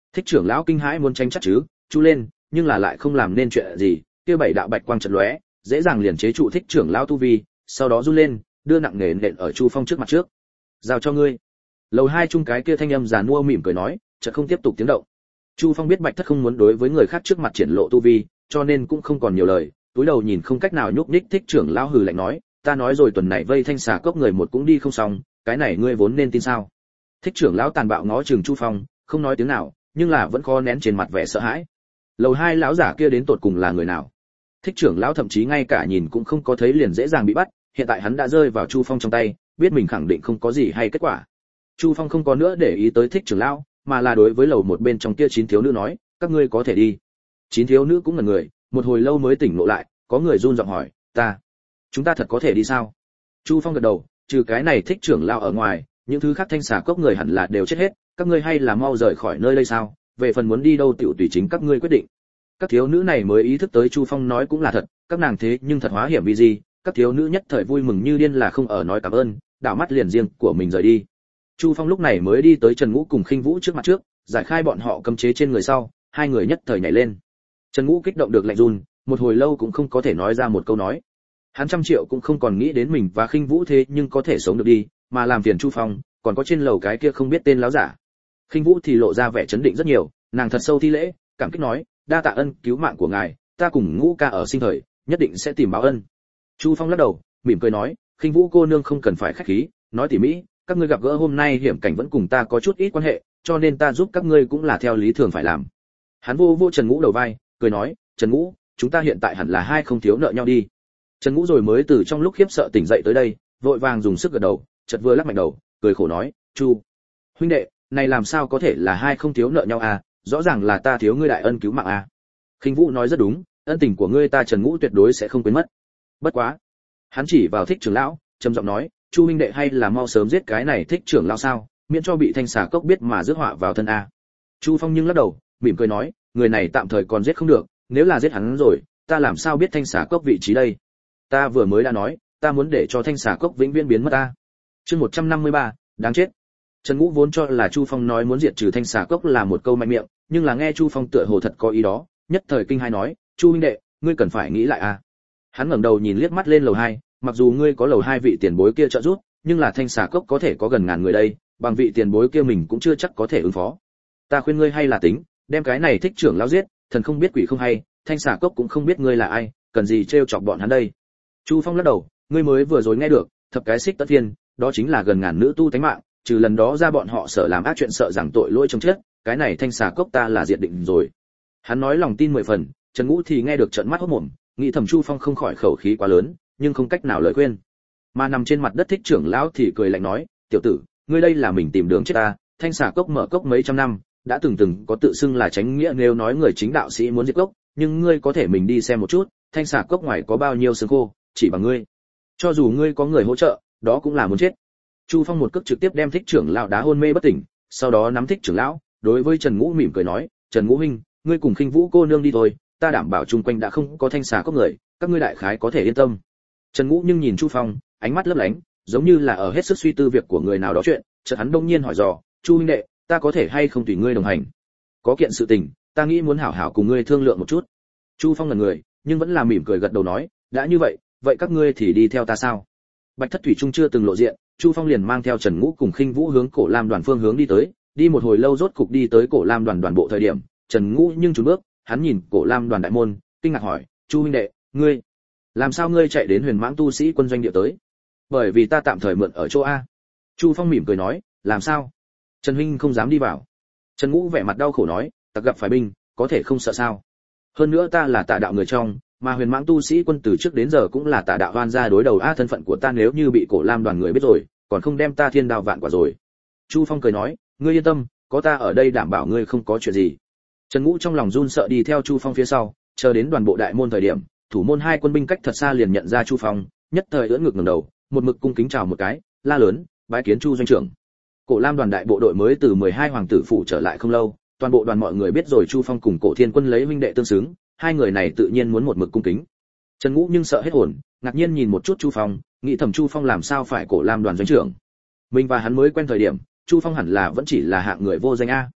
Thích trưởng lão kinh hãi muốn tranh chắc chứ, chu lên, nhưng là lại không làm nên chuyện gì, kia bảy đạo bạch quang chợt lóe, dễ dàng liền chế trụ thích trưởng lão tu vi, sau đó run lên, đưa nặng nề nện ở Chu Phong trước mặt trước. "Giao cho ngươi." Lầu hai chung cái kia thanh âm giàn mua mỉm cười nói, chợt không tiếp tục tiếng động. Chu Phong biết Bạch Thất không muốn đối với người khác trước mặt triển lộ tu vi, cho nên cũng không còn nhiều lời, túi đầu nhìn không cách nào nhúc nhích thích trưởng lão hừ lạnh nói, "Ta nói rồi tuần này vây thanh xà cốc người một cũng đi không xong, cái này ngươi vốn nên tin sao?" Thích trưởng lão tàn bạo ngó chừng Chu Phong, không nói tiếng nào, nhưng là vẫn khó nén trên mặt vẻ sợ hãi. Lầu hai lão giả kia đến tột cùng là người nào? Thích trưởng lão thậm chí ngay cả nhìn cũng không có thấy liền dễ dàng bị bắt, hiện tại hắn đã rơi vào Chu Phong trong tay, biết mình khẳng định không có gì hay kết quả. Chu Phong không có nữa để ý tới thích trưởng lão, mà là đối với lầu một bên trong kia chín thiếu nữ nói, "Các ngươi có thể đi." Chín thiếu nữ cũng ngẩn người, một hồi lâu mới tỉnh ngộ lại, có người run giọng hỏi, "Ta, chúng ta thật có thể đi sao?" Chu Phong gật đầu, trừ cái này thích trưởng lão ở ngoài, những thứ khác thanh xà cốc người hẳn là đều chết hết, các ngươi hay là mau rời khỏi nơi đây sao? Về phần muốn đi đâu tiểu tùy chính các ngươi quyết định. Các thiếu nữ này mới ý thức tới Chu Phong nói cũng là thật, các nàng thế nhưng thật hóa hiểm vì gì, các thiếu nữ nhất thời vui mừng như điên là không ở nói cảm ơn, đảo mắt liền riêng của mình rời đi. Chu Phong lúc này mới đi tới Trần Ngũ cùng Khinh Vũ trước mặt trước, giải khai bọn họ cấm chế trên người sau, hai người nhất thời nhảy lên. Trần Ngũ kích động được lạnh run, một hồi lâu cũng không có thể nói ra một câu nói. Hắn trăm triệu cũng không còn nghĩ đến mình và Khinh Vũ thế nhưng có thể sống được đi, mà làm phiền Chu Phong, còn có trên lầu cái kia không biết tên láo giả. Khinh Vũ thì lộ ra vẻ chấn định rất nhiều, nàng thật sâu thi lễ, cảm kích nói, đa tạ ân cứu mạng của ngài, ta cùng Ngũ ca ở sinh thời, nhất định sẽ tìm báo ân. Chu Phong lắc đầu, mỉm cười nói, Khinh Vũ cô nương không cần phải khách khí, nói tỉ mỹ, các ngươi gặp gỡ hôm nay hiểm cảnh vẫn cùng ta có chút ít quan hệ, cho nên ta giúp các ngươi cũng là theo lý thường phải làm. Hắn vô vô Trần Ngũ đầu vai, cười nói, Trần Ngũ, chúng ta hiện tại hẳn là hai không thiếu nợ nhau đi. Trần Ngũ rồi mới từ trong lúc khiếp sợ tỉnh dậy tới đây, vội vàng dùng sức gật đầu, chợt vừa lắc mạnh đầu, cười khổ nói, Chu huynh đệ, này làm sao có thể là hai không thiếu nợ nhau à, rõ ràng là ta thiếu ngươi đại ân cứu mạng à. Khinh Vũ nói rất đúng, ân tình của ngươi ta Trần Ngũ tuyệt đối sẽ không quên mất. Bất quá, hắn chỉ vào thích trưởng lão, trầm giọng nói, Chu huynh đệ hay là mau sớm giết cái này thích trưởng lão sao, miễn cho bị thanh xà cốc biết mà rước họa vào thân a. Chu Phong nhưng lắc đầu, mỉm cười nói, người này tạm thời còn giết không được, nếu là giết hắn rồi, ta làm sao biết thanh xà cốc vị trí đây? Ta vừa mới đã nói, ta muốn để cho thanh xà cốc vĩnh viễn biến mất ta. Chương một trăm năm mươi ba, đáng chết. Trần Ngũ vốn cho là Chu Phong nói muốn diệt trừ thanh xà cốc là một câu mạnh miệng, nhưng là nghe Chu Phong tựa hồ thật có ý đó, nhất thời kinh hai nói, Chu huynh đệ, ngươi cần phải nghĩ lại a. Hắn ngẩng đầu nhìn liếc mắt lên lầu hai, mặc dù ngươi có lầu hai vị tiền bối kia trợ giúp, nhưng là thanh xà cốc có thể có gần ngàn người đây, bằng vị tiền bối kia mình cũng chưa chắc có thể ứng phó. Ta khuyên ngươi hay là tính, đem cái này thích trưởng lão giết, thần không biết quỷ không hay, thanh xà cốc cũng không biết ngươi là ai, cần gì trêu chọc bọn hắn đây. Chu Phong lắc đầu, ngươi mới vừa rồi nghe được, thập cái xích tất thiên, đó chính là gần ngàn nữ tu tánh mạng, trừ lần đó ra bọn họ sợ làm ác chuyện sợ rằng tội lỗi trong chết, cái này thanh xà cốc ta là diệt định rồi. Hắn nói lòng tin mười phần, Trần Ngũ thì nghe được trợn mắt hốt mồm, nghĩ thầm Chu Phong không khỏi khẩu khí quá lớn, nhưng không cách nào lời khuyên. Mà nằm trên mặt đất thích trưởng lão thì cười lạnh nói, tiểu tử, ngươi đây là mình tìm đường chết ta, thanh xà cốc mở cốc mấy trăm năm, đã từng từng có tự xưng là chánh nghĩa nếu nói người chính đạo sĩ muốn diệt cốc, nhưng ngươi có thể mình đi xem một chút, thanh xà cốc ngoài có bao nhiêu xương khô, chỉ bằng ngươi. Cho dù ngươi có người hỗ trợ, đó cũng là muốn chết. Chu Phong một cước trực tiếp đem thích trưởng lão đá hôn mê bất tỉnh, sau đó nắm thích trưởng lão, đối với Trần Ngũ mỉm cười nói, Trần Ngũ huynh, ngươi cùng Khinh Vũ cô nương đi thôi, ta đảm bảo chung quanh đã không có thanh xà cốc người, các ngươi đại khái có thể yên tâm. Trần Ngũ nhưng nhìn Chu Phong, ánh mắt lấp lánh, giống như là ở hết sức suy tư việc của người nào đó chuyện, chợt hắn đông nhiên hỏi dò, Chu huynh đệ, ta có thể hay không tùy ngươi đồng hành? Có kiện sự tình, ta nghĩ muốn hảo hảo cùng ngươi thương lượng một chút. Chu Phong ngẩn người, nhưng vẫn là mỉm cười gật đầu nói, đã như vậy, vậy các ngươi thì đi theo ta sao? Bạch Thất Thủy Trung chưa từng lộ diện, Chu Phong liền mang theo Trần Ngũ cùng Khinh Vũ hướng Cổ Lam đoàn phương hướng đi tới, đi một hồi lâu rốt cục đi tới Cổ Lam đoàn đoàn bộ thời điểm, Trần Ngũ nhưng chùn bước, hắn nhìn Cổ Lam đoàn đại môn, kinh ngạc hỏi, Chu huynh đệ, ngươi, làm sao ngươi chạy đến Huyền Mãng tu sĩ quân doanh địa tới? Bởi vì ta tạm thời mượn ở chỗ a. Chu Phong mỉm cười nói, làm sao? Trần huynh không dám đi vào. Trần Ngũ vẻ mặt đau khổ nói, tặc gặp phải binh, có thể không sợ sao? Hơn nữa ta là Tà đạo người trong, mà Huyền Mãng tu sĩ quân từ trước đến giờ cũng là Tà đạo oan gia đối đầu a, thân phận của ta nếu như bị Cổ Lam đoàn người biết rồi, còn không đem ta thiên đao vạn quả rồi. Chu Phong cười nói, ngươi yên tâm, có ta ở đây đảm bảo ngươi không có chuyện gì. Trần Ngũ trong lòng run sợ đi theo Chu Phong phía sau, chờ đến đoàn bộ đại môn thời điểm, thủ môn hai quân binh cách thật xa liền nhận ra Chu Phong, nhất thời ưỡn ngực ngẩng đầu, một mực cung kính chào một cái, la lớn, bái kiến Chu doanh trưởng. Cổ Lam đoàn đại bộ đội mới từ mười hai hoàng tử phủ trở lại không lâu, toàn bộ đoàn mọi người biết rồi Chu Phong cùng Cổ Thiên Quân lấy huynh đệ tương xứng, hai người này tự nhiên muốn một mực cung kính. Trần Ngũ nhưng sợ hết hồn, ngạc nhiên nhìn một chút Chu Phong, nghĩ thầm Chu Phong làm sao phải Cổ Lam đoàn doanh trưởng. Mình và hắn mới quen thời điểm, Chu Phong hẳn là vẫn chỉ là hạng người vô danh a.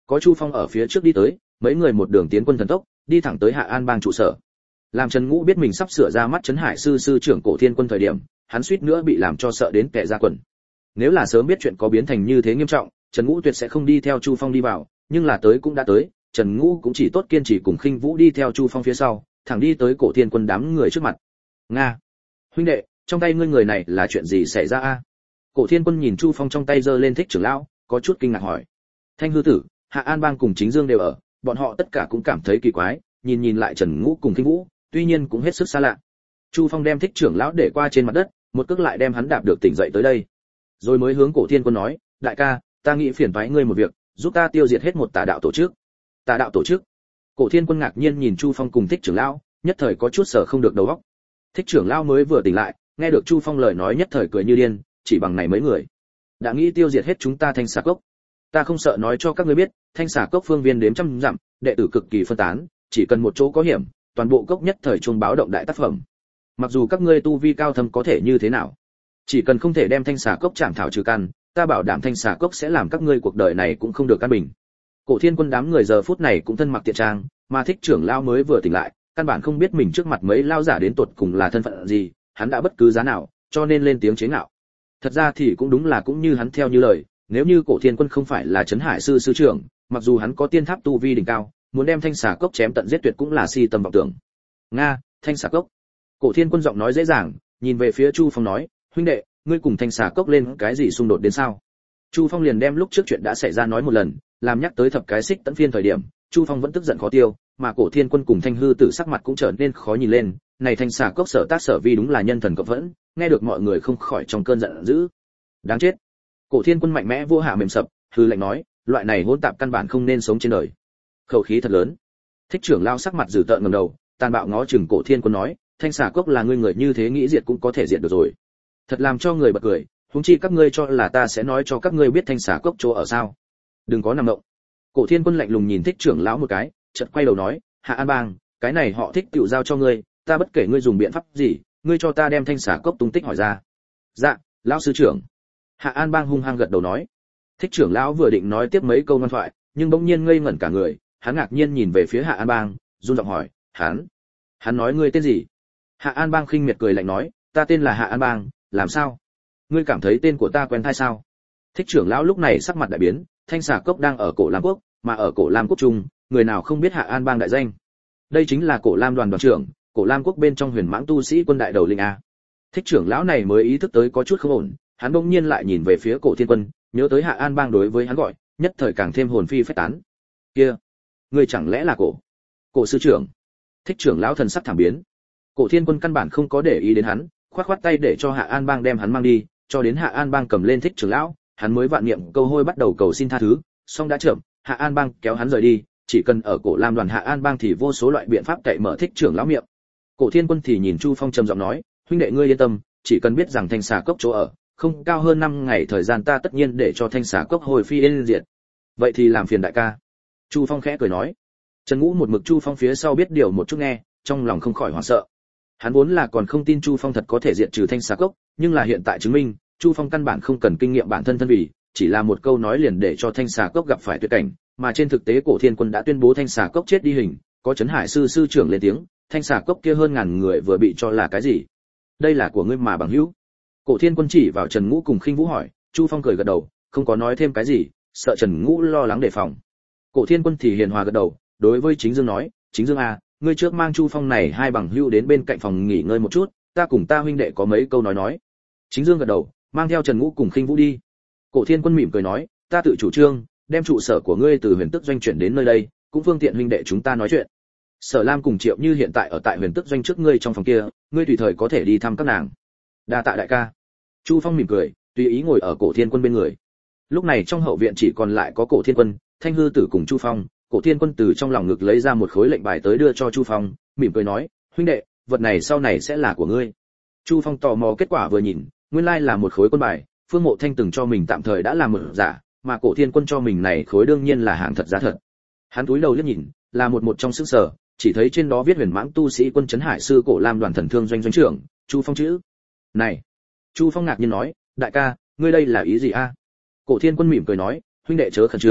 Có Chu Phong ở phía trước đi tới, mấy người một đường tiến quân thần tốc, đi thẳng tới Hạ An Bang trụ sở. Làm Trần Ngũ biết mình sắp sửa ra mắt Trấn Hải sư sư trưởng Cổ Thiên Quân thời điểm, hắn suýt nữa bị làm cho sợ đến kẻ ra quần. Nếu là sớm biết chuyện có biến thành như thế nghiêm trọng, Trần Ngũ tuyệt sẽ không đi theo Chu Phong đi vào, nhưng là tới cũng đã tới, Trần Ngũ cũng chỉ tốt kiên trì cùng Khinh Vũ đi theo Chu Phong phía sau, thẳng đi tới Cổ Thiên Quân đám người trước mặt. "Nga, huynh đệ, trong tay ngươi người này là chuyện gì xảy ra a?" Cổ Thiên Quân nhìn Chu Phong trong tay giơ lên Thích trưởng lão, có chút kinh ngạc hỏi. Thanh Hư Tử, Hạ An Bang cùng Chính Dương đều ở, bọn họ tất cả cũng cảm thấy kỳ quái, nhìn nhìn lại Trần Ngũ cùng Khinh Vũ, tuy nhiên cũng hết sức xa lạ. Chu Phong đem Thích trưởng lão để qua trên mặt đất, một cước lại đem hắn đạp được tỉnh dậy tới đây. Rồi mới hướng Cổ Thiên Quân nói, "Đại ca, ta nghĩ phiền toái ngươi một việc, giúp ta tiêu diệt hết một tà đạo tổ chức." "Tà đạo tổ chức?" Cổ Thiên Quân ngạc nhiên nhìn Chu Phong cùng Thích trưởng lão, nhất thời có chút sở không được đầu óc. Thích trưởng lão mới vừa tỉnh lại, nghe được Chu Phong lời nói nhất thời cười như điên, chỉ bằng này mấy người, đã nghĩ tiêu diệt hết chúng ta Thanh Xà Cốc. Ta không sợ nói cho các ngươi biết, Thanh Xà Cốc phương viên đếm trăm dặm, đệ tử cực kỳ phân tán, chỉ cần một chỗ có hiểm, toàn bộ cốc nhất thời chuông báo động đại tác phẩm. Mặc dù các ngươi tu vi cao thâm có thể như thế nào, chỉ cần không thể đem Thanh Xà Cốc chạm thảo trừ căn, ta bảo đảm Thanh Xà Cốc sẽ làm các ngươi cuộc đời này cũng không được căn bình. Cổ Thiên Quân đám người giờ phút này cũng thân mặc tiện trang, mà Thích trưởng lão mới vừa tỉnh lại, căn bản không biết mình trước mặt mấy lao giả đến tuột cùng là thân phận gì, hắn đã bất cứ giá nào, cho nên lên tiếng chế ngạo. Thật ra thì cũng đúng là cũng như hắn theo như lời, nếu như Cổ Thiên Quân không phải là Trấn Hải sư sư trưởng, mặc dù hắn có tiên tháp tu vi đỉnh cao, muốn đem Thanh Xà Cốc chém tận giết tuyệt cũng là si tầm vọng tưởng. "Nga, Thanh Xà Cốc." Cổ Thiên Quân giọng nói dễ dàng, nhìn về phía Chu Phong nói, "Huynh đệ, ngươi cùng Thanh Xà Cốc lên cái gì xung đột đến sao?" Chu Phong liền đem lúc trước chuyện đã xảy ra nói một lần, làm nhắc tới thập cái xích tận phiên thời điểm, Chu Phong vẫn tức giận khó tiêu, mà Cổ Thiên Quân cùng Thanh Hư Tử sắc mặt cũng trở nên khó nhìn lên, này Thanh Xà Cốc sở tác sở vi đúng là nhân thần cộng vẫn, nghe được mọi người không khỏi trong cơn giận dữ. Đáng chết. Cổ Thiên Quân mạnh mẽ vô hạ mềm sập, hư lạnh nói, loại này hỗn tạp căn bản không nên sống trên đời. Khẩu khí thật lớn. Thích trưởng lao sắc mặt dữ tợn ngẩng đầu, tàn bạo ngó chừng Cổ Thiên Quân nói, Thanh Xà Cốc là ngươi người như thế nghĩ diệt cũng có thể diệt được rồi. Thật làm cho người bật cười, huống chi các ngươi cho là ta sẽ nói cho các ngươi biết Thanh Xà Cốc chỗ ở sao? Đừng có nằm mộng. Cổ Thiên Quân lạnh lùng nhìn Thích trưởng lão một cái, chợt quay đầu nói, Hạ An Bang, cái này họ Thích tiểu giao cho ngươi, ta bất kể ngươi dùng biện pháp gì, ngươi cho ta đem Thanh Xà Cốc tung tích hỏi ra. Dạ, lão sư trưởng. Hạ An Bang hung hăng gật đầu nói. Thích trưởng lão vừa định nói tiếp mấy câu ngoan thoại, nhưng bỗng nhiên ngây ngẩn cả người, hắn ngạc nhiên nhìn về phía Hạ An Bang, run giọng hỏi, hắn, hắn nói ngươi tên gì? Hạ An Bang khinh miệt cười lạnh nói, ta tên là Hạ An Bang, làm sao? Ngươi cảm thấy tên của ta quen tai sao? Thích trưởng lão lúc này sắc mặt đại biến, Thanh Xà Cốc đang ở Cổ Lam Quốc, mà ở Cổ Lam Quốc trung, người nào không biết Hạ An Bang đại danh? Đây chính là Cổ Lam đoàn đoàn trưởng, Cổ Lam Quốc bên trong huyền mãng tu sĩ quân đại đầu linh a. Thích trưởng lão này mới ý thức tới có chút không ổn, hắn bỗng nhiên lại nhìn về phía Cổ Thiên Quân, nhớ tới Hạ An Bang đối với hắn gọi, nhất thời càng thêm hồn phi phách tán. Kia, ngươi chẳng lẽ là Cổ? Cổ sư trưởng? Thích trưởng lão thần sắc thảm biến. Cổ Thiên Quân căn bản không có để ý đến hắn, khoát khoát tay để cho Hạ An Bang đem hắn mang đi, cho đến Hạ An Bang cầm lên Thích trưởng lão, hắn mới vạn niệm câu hôi bắt đầu cầu xin tha thứ, song đã chậm, Hạ An Bang kéo hắn rời đi, chỉ cần ở Cổ Lam đoàn Hạ An Bang thì vô số loại biện pháp cậy mở Thích trưởng lão miệng. Cổ Thiên Quân thì nhìn Chu Phong trầm giọng nói, huynh đệ ngươi yên tâm, chỉ cần biết rằng Thanh Xà Cốc chỗ ở, không cao hơn năm ngày thời gian ta tất nhiên để cho Thanh Xà Cốc hồi phi yên diệt. Vậy thì làm phiền đại ca. Chu Phong khẽ cười nói. Trần Ngũ một mực Chu Phong phía sau biết điều một chút nghe, trong lòng không khỏi hoảng sợ. Hắn vốn là còn không tin Chu Phong thật có thể diệt trừ Thanh Xà Cốc, nhưng là hiện tại chứng minh, Chu Phong căn bản không cần kinh nghiệm bản thân thân vì, chỉ là một câu nói liền để cho Thanh Xà Cốc gặp phải tuyệt cảnh, mà trên thực tế Cổ Thiên Quân đã tuyên bố Thanh Xà Cốc chết đi hình, có Trấn Hải sư sư trưởng lên tiếng, Thanh Xà Cốc kia hơn ngàn người vừa bị cho là cái gì? Đây là của ngươi mà bằng hữu. Cổ Thiên Quân chỉ vào Trần Ngũ cùng Khinh Vũ hỏi, Chu Phong cười gật đầu, không có nói thêm cái gì, sợ Trần Ngũ lo lắng đề phòng. Cổ Thiên Quân thì hiền hòa gật đầu, đối với Chính Dương nói, Chính Dương à, ngươi trước mang Chu Phong này hai bằng hữu đến bên cạnh phòng nghỉ ngơi một chút, ta cùng ta huynh đệ có mấy câu nói nói. Chính Dương gật đầu, mang theo Trần Ngũ cùng Khinh Vũ đi. Cổ Thiên Quân mỉm cười nói, ta tự chủ trương, đem trụ sở của ngươi từ Huyền Tức doanh chuyển đến nơi đây, cũng phương tiện huynh đệ chúng ta nói chuyện. Sở Lam cùng Triệu Như hiện tại ở tại Huyền Tức doanh trước ngươi trong phòng kia, ngươi tùy thời có thể đi thăm các nàng. Đa tạ đại ca. Chu Phong mỉm cười, tùy ý ngồi ở Cổ Thiên Quân bên người. Lúc này trong hậu viện chỉ còn lại có Cổ Thiên Quân, Thanh Hư Tử cùng Chu Phong. Cổ Thiên Quân từ trong lòng ngực lấy ra một khối lệnh bài tới đưa cho Chu Phong, mỉm cười nói, huynh đệ, vật này sau này sẽ là của ngươi. Chu Phong tò mò kết quả vừa nhìn, nguyên lai là một khối quân bài, Phương Mộ Thanh từng cho mình tạm thời đã làm một giả, mà Cổ Thiên Quân cho mình này khối đương nhiên là hàng thật giá thật. Hắn cúi đầu liếc nhìn, là một một trong sức sở, chỉ thấy trên đó viết huyền mãng tu sĩ quân Trấn Hải sư Cổ Lam đoàn thần thương doanh doanh trưởng, Chu Phong chữ. Này, Chu Phong ngạc nhiên nói, đại ca, ngươi đây là ý gì a? Cổ Thiên Quân mỉm cười nói, huynh đệ chớ khẩn trương,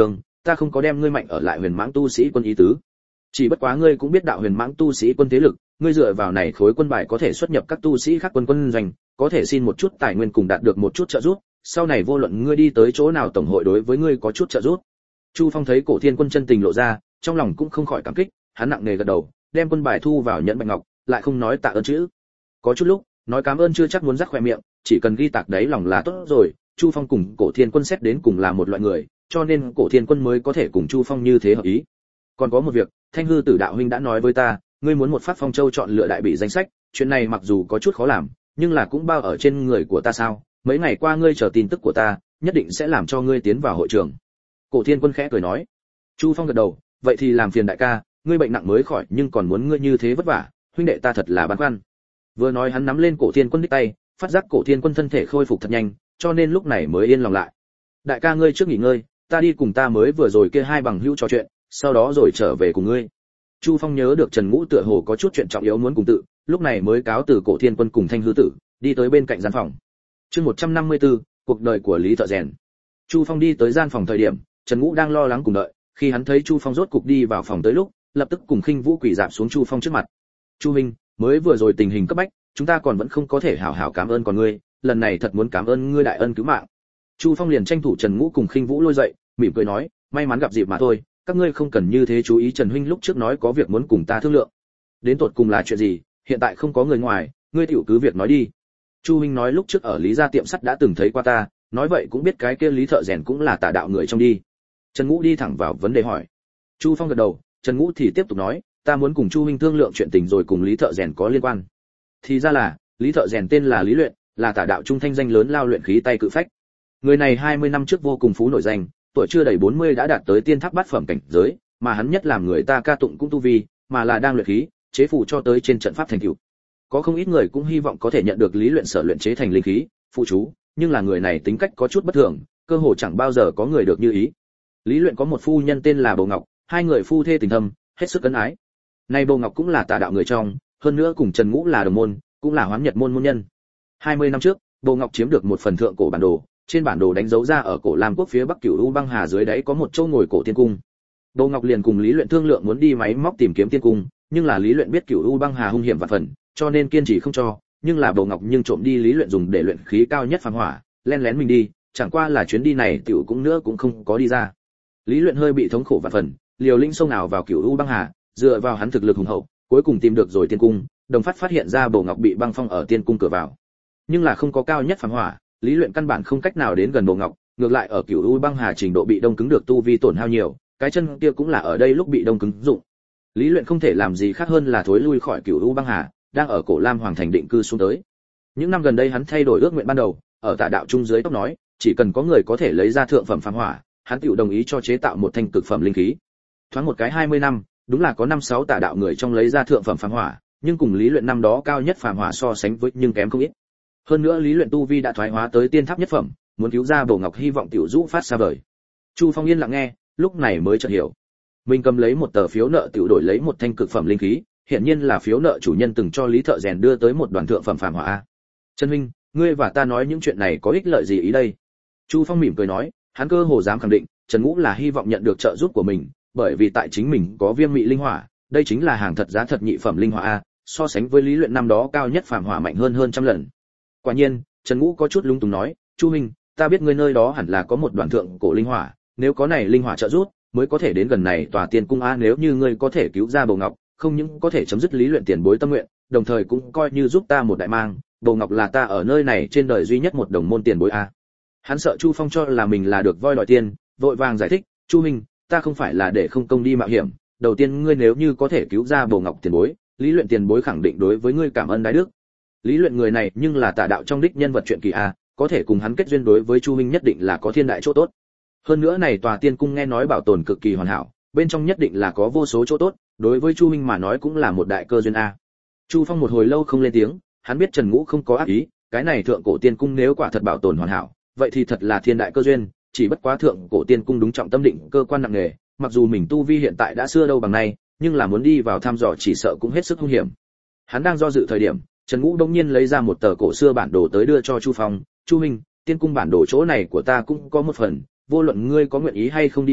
ta không có đem ngươi mạnh ở lại huyền mãng tu sĩ quân ý tứ. Chỉ bất quá ngươi cũng biết đạo huyền mãng tu sĩ quân thế lực, ngươi dựa vào này khối quân bài có thể xuất nhập các tu sĩ khác quân quân doanh, có thể xin một chút tài nguyên cùng đạt được một chút trợ giúp, sau này vô luận ngươi đi tới chỗ nào tổng hội đối với ngươi có chút trợ giúp. Chu Phong thấy Cổ Thiên Quân chân tình lộ ra, trong lòng cũng không khỏi cảm kích, hắn nặng nề gật đầu, đem quân bài thu vào nhẫn bạch ngọc, lại không nói tạ ơn chữ. Có chút lúc, nói cảm ơn chưa chắc muốn rắc khóe miệng, chỉ cần ghi tạc đấy lòng là tốt rồi. Chu Phong cùng Cổ Thiên Quân xét đến cùng là một loại người, cho nên Cổ Thiên Quân mới có thể cùng Chu Phong như thế hợp ý. Còn có một việc, Thanh Hư Tử đạo huynh đã nói với ta, ngươi muốn một phát phong châu chọn lựa đại bị danh sách, chuyện này mặc dù có chút khó làm, nhưng là cũng bao ở trên người của ta sao? Mấy ngày qua ngươi chờ tin tức của ta, nhất định sẽ làm cho ngươi tiến vào hội trường. Cổ Thiên Quân khẽ cười nói. Chu Phong gật đầu, vậy thì làm phiền đại ca, ngươi bệnh nặng mới khỏi nhưng còn muốn ngươi như thế vất vả, huynh đệ ta thật là băn khoăn. Vừa nói hắn nắm lên Cổ Thiên Quân đích tay, phát giác Cổ Thiên Quân thân thể khôi phục thật nhanh, cho nên lúc này mới yên lòng lại. Đại ca ngươi trước nghỉ ngơi, ta đi cùng ta mới vừa rồi kia hai bằng hữu trò chuyện, sau đó rồi trở về cùng ngươi. Chu Phong nhớ được Trần Ngũ tựa hồ có chút chuyện trọng yếu muốn cùng tự, lúc này mới cáo từ Cổ Thiên Quân cùng Thanh Hư Tử, đi tới bên cạnh gian phòng. Chương một trăm năm mươi tư, cuộc đời của Lý Thợ Rèn. Chu Phong đi tới gian phòng thời điểm, Trần Ngũ đang lo lắng cùng đợi, khi hắn thấy Chu Phong rốt cục đi vào phòng tới lúc, lập tức cùng Khinh Vũ quỳ rạp xuống Chu Phong trước mặt. "Chu huynh, mới vừa rồi tình hình cấp bách, chúng ta còn vẫn không có thể hảo hảo cảm ơn còn ngươi, lần này thật muốn cảm ơn ngươi đại ân cứu mạng." Chu Phong liền tranh thủ Trần Ngũ cùng Khinh Vũ lôi dậy, mỉm cười nói, "May mắn gặp dịp mà thôi, các ngươi không cần như thế chú ý, Trần huynh lúc trước nói có việc muốn cùng ta thương lượng. Đến tột cùng là chuyện gì, hiện tại không có người ngoài, ngươi tiểu cứ việc nói đi." Chu huynh nói lúc trước ở Lý gia tiệm sắt đã từng thấy qua ta, nói vậy cũng biết cái kia Lý Thợ Rèn cũng là tà đạo người trong đi. Trần Ngũ đi thẳng vào vấn đề hỏi. Chu Phong gật đầu, Trần Ngũ thì tiếp tục nói, ta muốn cùng Chu huynh thương lượng chuyện tình rồi cùng Lý Thợ Rèn có liên quan. Thì ra là, Lý Thợ Rèn tên là Lý Luyện, là tà đạo trung thanh danh lớn lao luyện khí tay cự phách. Người này hai mươi năm trước vô cùng phú nổi danh, tuổi chưa đầy bốn mươi đã đạt tới tiên tháp bát phẩm cảnh giới, mà hắn nhất làm người ta ca tụng cũng tu vi, mà là đang luyện khí, chế phù cho tới trên trận pháp thành tựu. Có không ít người cũng hy vọng có thể nhận được Lý Luyện sở luyện chế thành linh khí, phụ chú, nhưng là người này tính cách có chút bất thường, cơ hồ chẳng bao giờ có người được như ý. Lý Luyện có một phu nhân tên là Bồ Ngọc, hai người phu thê tình thâm, hết sức ân ái. Nay Bồ Ngọc cũng là tà đạo người trong, hơn nữa cùng Trần Ngũ là đồng môn, cũng là Hoán Nhật môn môn nhân. hai mươi năm trước, Bồ Ngọc chiếm được một phần thượng cổ bản đồ, trên bản đồ đánh dấu ra ở cổ Lam quốc phía Bắc Cửu U băng hà dưới đáy có một châu ngồi cổ tiên cung. Bồ Ngọc liền cùng Lý Luyện thương lượng muốn đi máy móc tìm kiếm tiên cung, nhưng là Lý Luyện biết Cửu U băng hà hung hiểm vạn phần, cho nên kiên trì không cho, nhưng là Bồ Ngọc nhưng trộm đi Lý Luyện dùng để luyện khí cao nhất phàm hỏa, lén lén mình đi, chẳng qua là chuyến đi này tiểu cũng nữa cũng không có đi ra. Lý Luyện hơi bị thống khổ vạn phần, liều lĩnh sông nào vào Cửu U băng hà, dựa vào hắn thực lực hùng hậu, cuối cùng tìm được rồi tiên cung, đồng phát phát hiện ra Bồ Ngọc bị băng phong ở tiên cung cửa vào. Nhưng là không có cao nhất phàm hỏa, Lý Luyện căn bản không cách nào đến gần Bồ Ngọc, ngược lại ở Cửu U băng hà trình độ bị đông cứng được tu vi tổn hao nhiều, cái chân kia cũng là ở đây lúc bị đông cứng dụng. Lý Luyện không thể làm gì khác hơn là thối lui khỏi Cửu U băng hà, đang ở cổ Lam Hoàng thành định cư xuống tới. Những năm gần đây hắn thay đổi ước nguyện ban đầu, ở Tà đạo trung dưới tóc nói, chỉ cần có người có thể lấy ra thượng phẩm phàm hỏa, hắn tiểu đồng ý cho chế tạo một thanh cực phẩm linh khí. Thoáng một cái hai mươi năm, đúng là có năm sáu tà đạo người trong lấy ra thượng phẩm phàm hỏa, nhưng cùng Lý Luyện năm đó cao nhất phàm hỏa so sánh với nhưng kém không ít. Hơn nữa Lý Luyện tu vi đã thoái hóa tới tiên tháp nhất phẩm, muốn cứu ra Bồ Ngọc hy vọng tiểu dũ phát xa vời. Chu Phong yên lặng nghe, lúc này mới chợt hiểu. Mình cầm lấy một tờ phiếu nợ tiểu đổi lấy một thanh cực phẩm linh khí, hiện nhiên là phiếu nợ chủ nhân từng cho Lý Thợ Rèn đưa tới một đoàn thượng phẩm phàm hỏa a. Trần huynh, ngươi và ta nói những chuyện này có ích lợi gì ý đây? Chu Phong mỉm cười nói, hắn cơ hồ dám khẳng định, Trần Ngũ là hy vọng nhận được trợ giúp của mình, bởi vì tại chính mình có viêm mị linh hỏa, đây chính là hàng thật giá thật nhị phẩm linh hỏa a, so sánh với Lý Luyện năm đó cao nhất phàm hỏa mạnh hơn hơn trăm lần. Quả nhiên, Trần Ngũ có chút lung túng nói, Chu huynh, ta biết ngươi nơi đó hẳn là có một đoàn thượng cổ linh hỏa, nếu có này linh hỏa trợ giúp, mới có thể đến gần này tòa tiên cung a, nếu như ngươi có thể cứu ra Bồ Ngọc, không những có thể chấm dứt Lý Luyện tiền bối tâm nguyện, đồng thời cũng coi như giúp ta một đại mang, Bồ Ngọc là ta ở nơi này trên đời duy nhất một đồng môn tiền bối a. Hắn sợ Chu Phong cho là mình là được voi đòi tiền, vội vàng giải thích, Chu huynh, ta không phải là để không công đi mạo hiểm, đầu tiên ngươi nếu như có thể cứu ra Bồ Ngọc tiền bối, Lý Luyện tiền bối khẳng định đối với ngươi cảm ơn đái đức. Lý Luyện người này nhưng là tà đạo trong đích nhân vật chuyện kỳ a, có thể cùng hắn kết duyên đối với Chu huynh nhất định là có thiên đại chỗ tốt. Hơn nữa này tòa tiên cung nghe nói bảo tồn cực kỳ hoàn hảo, bên trong nhất định là có vô số chỗ tốt, đối với Chu huynh mà nói cũng là một đại cơ duyên a. Chu Phong một hồi lâu không lên tiếng, hắn biết Trần Ngũ không có ác ý, cái này thượng cổ tiên cung nếu quả thật bảo tồn hoàn hảo, vậy thì thật là thiên đại cơ duyên, chỉ bất quá thượng cổ tiên cung đúng trọng tâm định cơ quan nặng nề, mặc dù mình tu vi hiện tại đã xưa đâu bằng nay, nhưng là muốn đi vào thăm dò chỉ sợ cũng hết sức hung hiểm. Hắn đang do dự thời điểm, Trần Ngũ đột nhiên lấy ra một tờ cổ xưa bản đồ tới đưa cho Chu Phong, "Chu huynh, tiên cung bản đồ chỗ này của ta cũng có một phần, vô luận ngươi có nguyện ý hay không đi vào,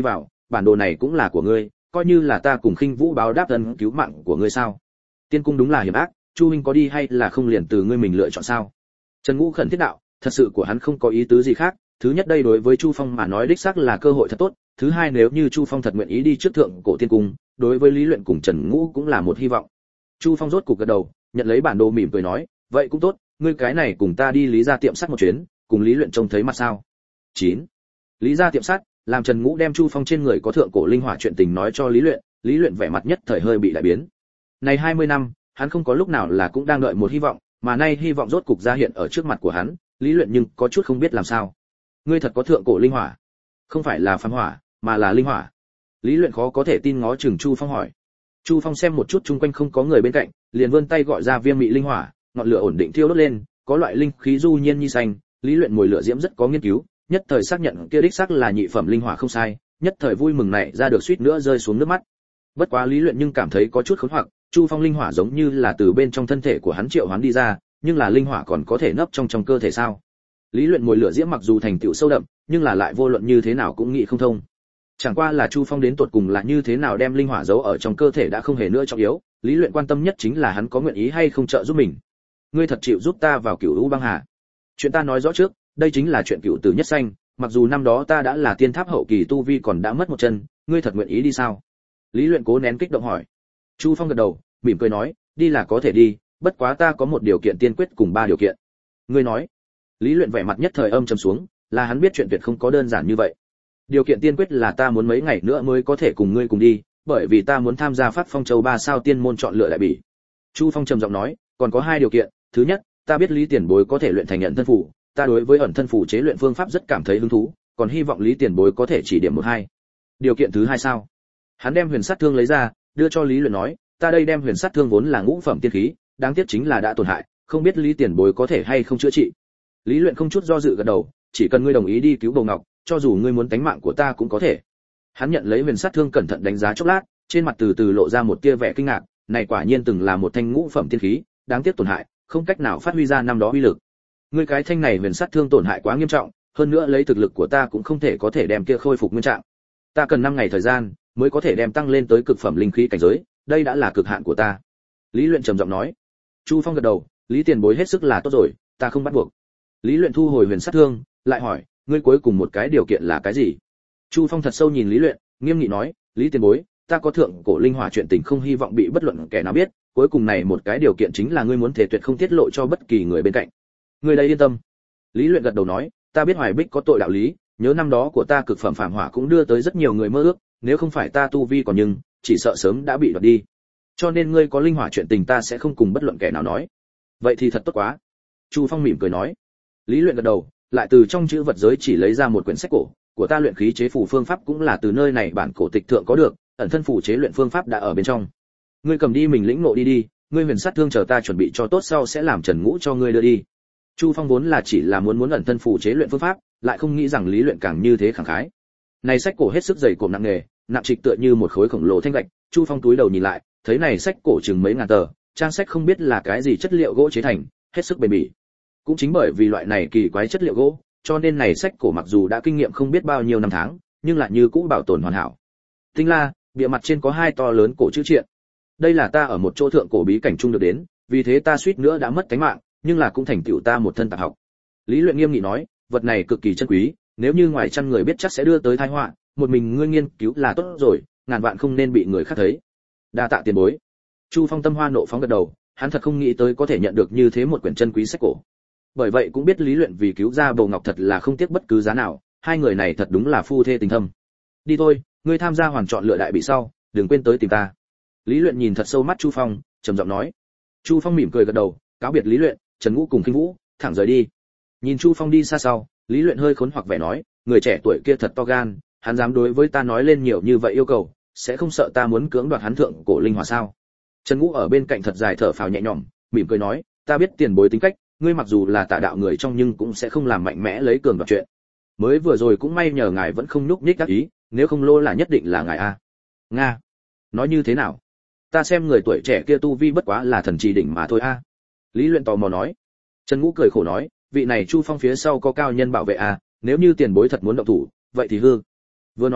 bản đồ này cũng là của ngươi, coi như là ta cùng Khinh Vũ báo đáp ân cứu mạng của ngươi sao? Tiên cung đúng là hiểm ác, Chu huynh có đi hay là không liền từ ngươi mình lựa chọn sao? Trần Ngũ khẩn thiết đạo, thật sự của hắn không có ý tứ gì khác, thứ nhất đây đối với Chu Phong mà nói đích xác là cơ hội thật tốt, thứ hai nếu như Chu Phong thật nguyện ý đi trước thượng cổ tiên cung, đối với Lý Luyện cùng Trần Ngũ cũng là một hy vọng. Chu Phong rốt cục gật đầu, nhận lấy bản đồ mỉm cười nói, vậy cũng tốt, ngươi cái này cùng ta đi Lý gia tiệm sắt một chuyến, cùng Lý Luyện trông thấy mặt sao? chín. Lý gia tiệm sắt, làm Trần Ngũ đem Chu Phong trên người có thượng cổ linh hỏa chuyện tình nói cho Lý Luyện, Lý Luyện vẻ mặt nhất thời hơi bị đại biến. Này hai mươi năm, hắn không có lúc nào là cũng đang đợi một hy vọng, mà nay hy vọng rốt cục ra hiện ở trước mặt của hắn, Lý Luyện nhưng có chút không biết làm sao. Ngươi thật có thượng cổ linh hỏa? Không phải là phàm hỏa, mà là linh hỏa. Lý Luyện khó có thể tin ngó chừng Chu Phong hỏi. Chu Phong xem một chút chung quanh không có người bên cạnh, liền vươn tay gọi ra viêm mị linh hỏa, ngọn lửa ổn định thiêu đốt lên, có loại linh khí du nhiên như xanh, Lý Luyện mùi lửa diễm rất có nghiên cứu, nhất thời xác nhận kia đích xác là nhị phẩm linh hỏa không sai, nhất thời vui mừng này ra được suýt nữa rơi xuống nước mắt. Bất quá Lý Luyện nhưng cảm thấy có chút khốn hoặc, Chu Phong linh hỏa giống như là từ bên trong thân thể của hắn triệu hoán đi ra, nhưng là linh hỏa còn có thể nấp trong trong cơ thể sao? Lý Luyện mùi lửa diễm mặc dù thành tựu sâu đậm, nhưng là lại vô luận như thế nào cũng nghĩ không thông. Chẳng qua là Chu Phong đến tột cùng là như thế nào đem linh hỏa giấu ở trong cơ thể đã không hề nữa trọng yếu, Lý Luyện quan tâm nhất chính là hắn có nguyện ý hay không trợ giúp mình. Ngươi thật chịu giúp ta vào Cửu U băng hà? Chuyện ta nói rõ trước, đây chính là chuyện cựu tử nhất sanh, mặc dù năm đó ta đã là tiên tháp hậu kỳ tu vi còn đã mất một chân, ngươi thật nguyện ý đi sao? Lý Luyện cố nén kích động hỏi. Chu Phong gật đầu, mỉm cười nói, đi là có thể đi, bất quá ta có một điều kiện tiên quyết cùng ba điều kiện. Ngươi nói? Lý Luyện vẻ mặt nhất thời âm trầm xuống, là hắn biết chuyện tuyệt không có đơn giản như vậy. Điều kiện tiên quyết là ta muốn mấy ngày nữa mới có thể cùng ngươi cùng đi, bởi vì ta muốn tham gia Phát Phong Châu ba sao tiên môn chọn lựa đại bỉ. Chu Phong trầm giọng nói, còn có hai điều kiện, thứ nhất, ta biết Lý Tiền Bối có thể luyện thành nhận thân phủ, ta đối với ẩn thân phủ chế luyện phương pháp rất cảm thấy hứng thú, còn hy vọng Lý Tiền Bối có thể chỉ điểm một hai. Điều kiện thứ hai sao? Hắn đem huyền sát thương lấy ra, đưa cho Lý Luyện nói, ta đây đem huyền sát thương vốn là ngũ phẩm tiên khí, đáng tiếc chính là đã tổn hại, không biết Lý Tiền Bối có thể hay không chữa trị. Lý Luyện không chút do dự gật đầu, chỉ cần ngươi đồng ý đi cứu Bầu Ngọc, cho dù ngươi muốn tánh mạng của ta cũng có thể. Hắn nhận lấy huyền sát thương cẩn thận đánh giá chốc lát, trên mặt từ từ lộ ra một tia vẻ kinh ngạc, này quả nhiên từng là một thanh ngũ phẩm tiên khí, đáng tiếc tổn hại, không cách nào phát huy ra năm đó uy lực. Ngươi cái thanh này huyền sát thương tổn hại quá nghiêm trọng, hơn nữa lấy thực lực của ta cũng không thể có thể đem kia khôi phục nguyên trạng. Ta cần năm ngày thời gian mới có thể đem tăng lên tới cực phẩm linh khí cảnh giới, đây đã là cực hạn của ta. Lý Luyện trầm giọng nói. Chu Phong gật đầu, Lý Tiền Bối hết sức là tốt rồi, ta không bắt buộc. Lý Luyện thu hồi huyền sát thương, lại hỏi, ngươi cuối cùng một cái điều kiện là cái gì? Chu Phong thật sâu nhìn Lý Luyện, nghiêm nghị nói, Lý Tiền Bối, ta có thượng cổ linh hỏa chuyện tình không hy vọng bị bất luận kẻ nào biết, cuối cùng này một cái điều kiện chính là ngươi muốn thể tuyệt không tiết lộ cho bất kỳ người bên cạnh. Ngươi đây yên tâm. Lý Luyện gật đầu nói, ta biết Hoài Bích có tội đạo lý, nhớ năm đó của ta cực phẩm phàm hỏa cũng đưa tới rất nhiều người mơ ước, nếu không phải ta tu vi còn nhưng, chỉ sợ sớm đã bị đoạt đi. Cho nên ngươi có linh hỏa chuyện tình ta sẽ không cùng bất luận kẻ nào nói. Vậy thì thật tốt quá. Chu Phong mỉm cười nói. Lý Luyện gật đầu, lại từ trong chữ vật giới chỉ lấy ra một quyển sách cổ, của ta luyện khí chế phù phương pháp cũng là từ nơi này bản cổ tịch thượng có được, ẩn thân phù chế luyện phương pháp đã ở bên trong. Ngươi cầm đi mình lĩnh ngộ đi đi, ngươi huyền sát thương chờ ta chuẩn bị cho tốt sau sẽ làm Trần Ngũ cho ngươi đưa đi. Chu Phong vốn là chỉ là muốn muốn ẩn thân phù chế luyện phương pháp, lại không nghĩ rằng Lý Luyện càng như thế khẳng khái. Này sách cổ hết sức dày cộm nặng nề, nặng trịch tựa như một khối khổng lồ thanh gạch, Chu Phong túi đầu nhìn lại, thấy này sách cổ chừng mấy ngàn tờ, trang sách không biết là cái gì chất liệu gỗ chế thành, hết sức bền bỉ. Cũng chính bởi vì loại này kỳ quái chất liệu gỗ, cho nên này sách cổ mặc dù đã kinh nghiệm không biết bao nhiêu năm tháng, nhưng lại như cũ bảo tồn hoàn hảo. Tinh la, bìa mặt trên có hai to lớn cổ chữ triện. Đây là ta ở một chỗ thượng cổ bí cảnh trung được đến, vì thế ta suýt nữa đã mất tính mạng, nhưng là cũng thành tựu ta một thân tạp học. Lý Luyện nghiêm nghị nói, vật này cực kỳ chân quý, nếu như ngoài trăm người biết chắc sẽ đưa tới tai họa, một mình ngươi nghiên cứu là tốt rồi, ngàn vạn không nên bị người khác thấy. Đa tạ tiền bối. Chu Phong tâm hoa nộ phóng gật đầu, hắn thật không nghĩ tới có thể nhận được như thế một quyển chân quý sách cổ. Bởi vậy cũng biết Lý Luyện vì cứu ra Bầu Ngọc thật là không tiếc bất cứ giá nào, hai người này thật đúng là phu thê tình thâm. Đi thôi, ngươi tham gia hoàn chọn lựa đại bị sau, đừng quên tới tìm ta. Lý Luyện nhìn thật sâu mắt Chu Phong, trầm giọng nói. Chu Phong mỉm cười gật đầu, cáo biệt Lý Luyện, Trần Ngũ cùng Kinh Vũ, thẳng rời đi. Nhìn Chu Phong đi xa sau, Lý Luyện hơi khốn hoặc vẻ nói, người trẻ tuổi kia thật to gan, hắn dám đối với ta nói lên nhiều như vậy yêu cầu, sẽ không sợ ta muốn cưỡng đoạt hắn thượng cổ linh hỏa sao? Trần Ngũ ở bên cạnh thật dài thở phào nhẹ nhõm, mỉm cười nói, ta biết tiền bối tính cách, ngươi mặc dù là tà đạo người trong nhưng cũng sẽ không làm mạnh mẽ lấy cường đoạt chuyện. Mới vừa rồi cũng may nhờ ngài vẫn không nhúc nhích các ý, nếu không lô là nhất định là ngài a. Nga, nói như thế nào? Ta xem người tuổi trẻ kia tu vi bất quá là thần trì đỉnh mà thôi a. Lý Luyện tò mò nói. Trần Ngũ cười khổ nói, vị này Chu Phong phía sau có cao nhân bảo vệ a, nếu như tiền bối thật muốn động thủ, vậy thì hư. Vừa nói,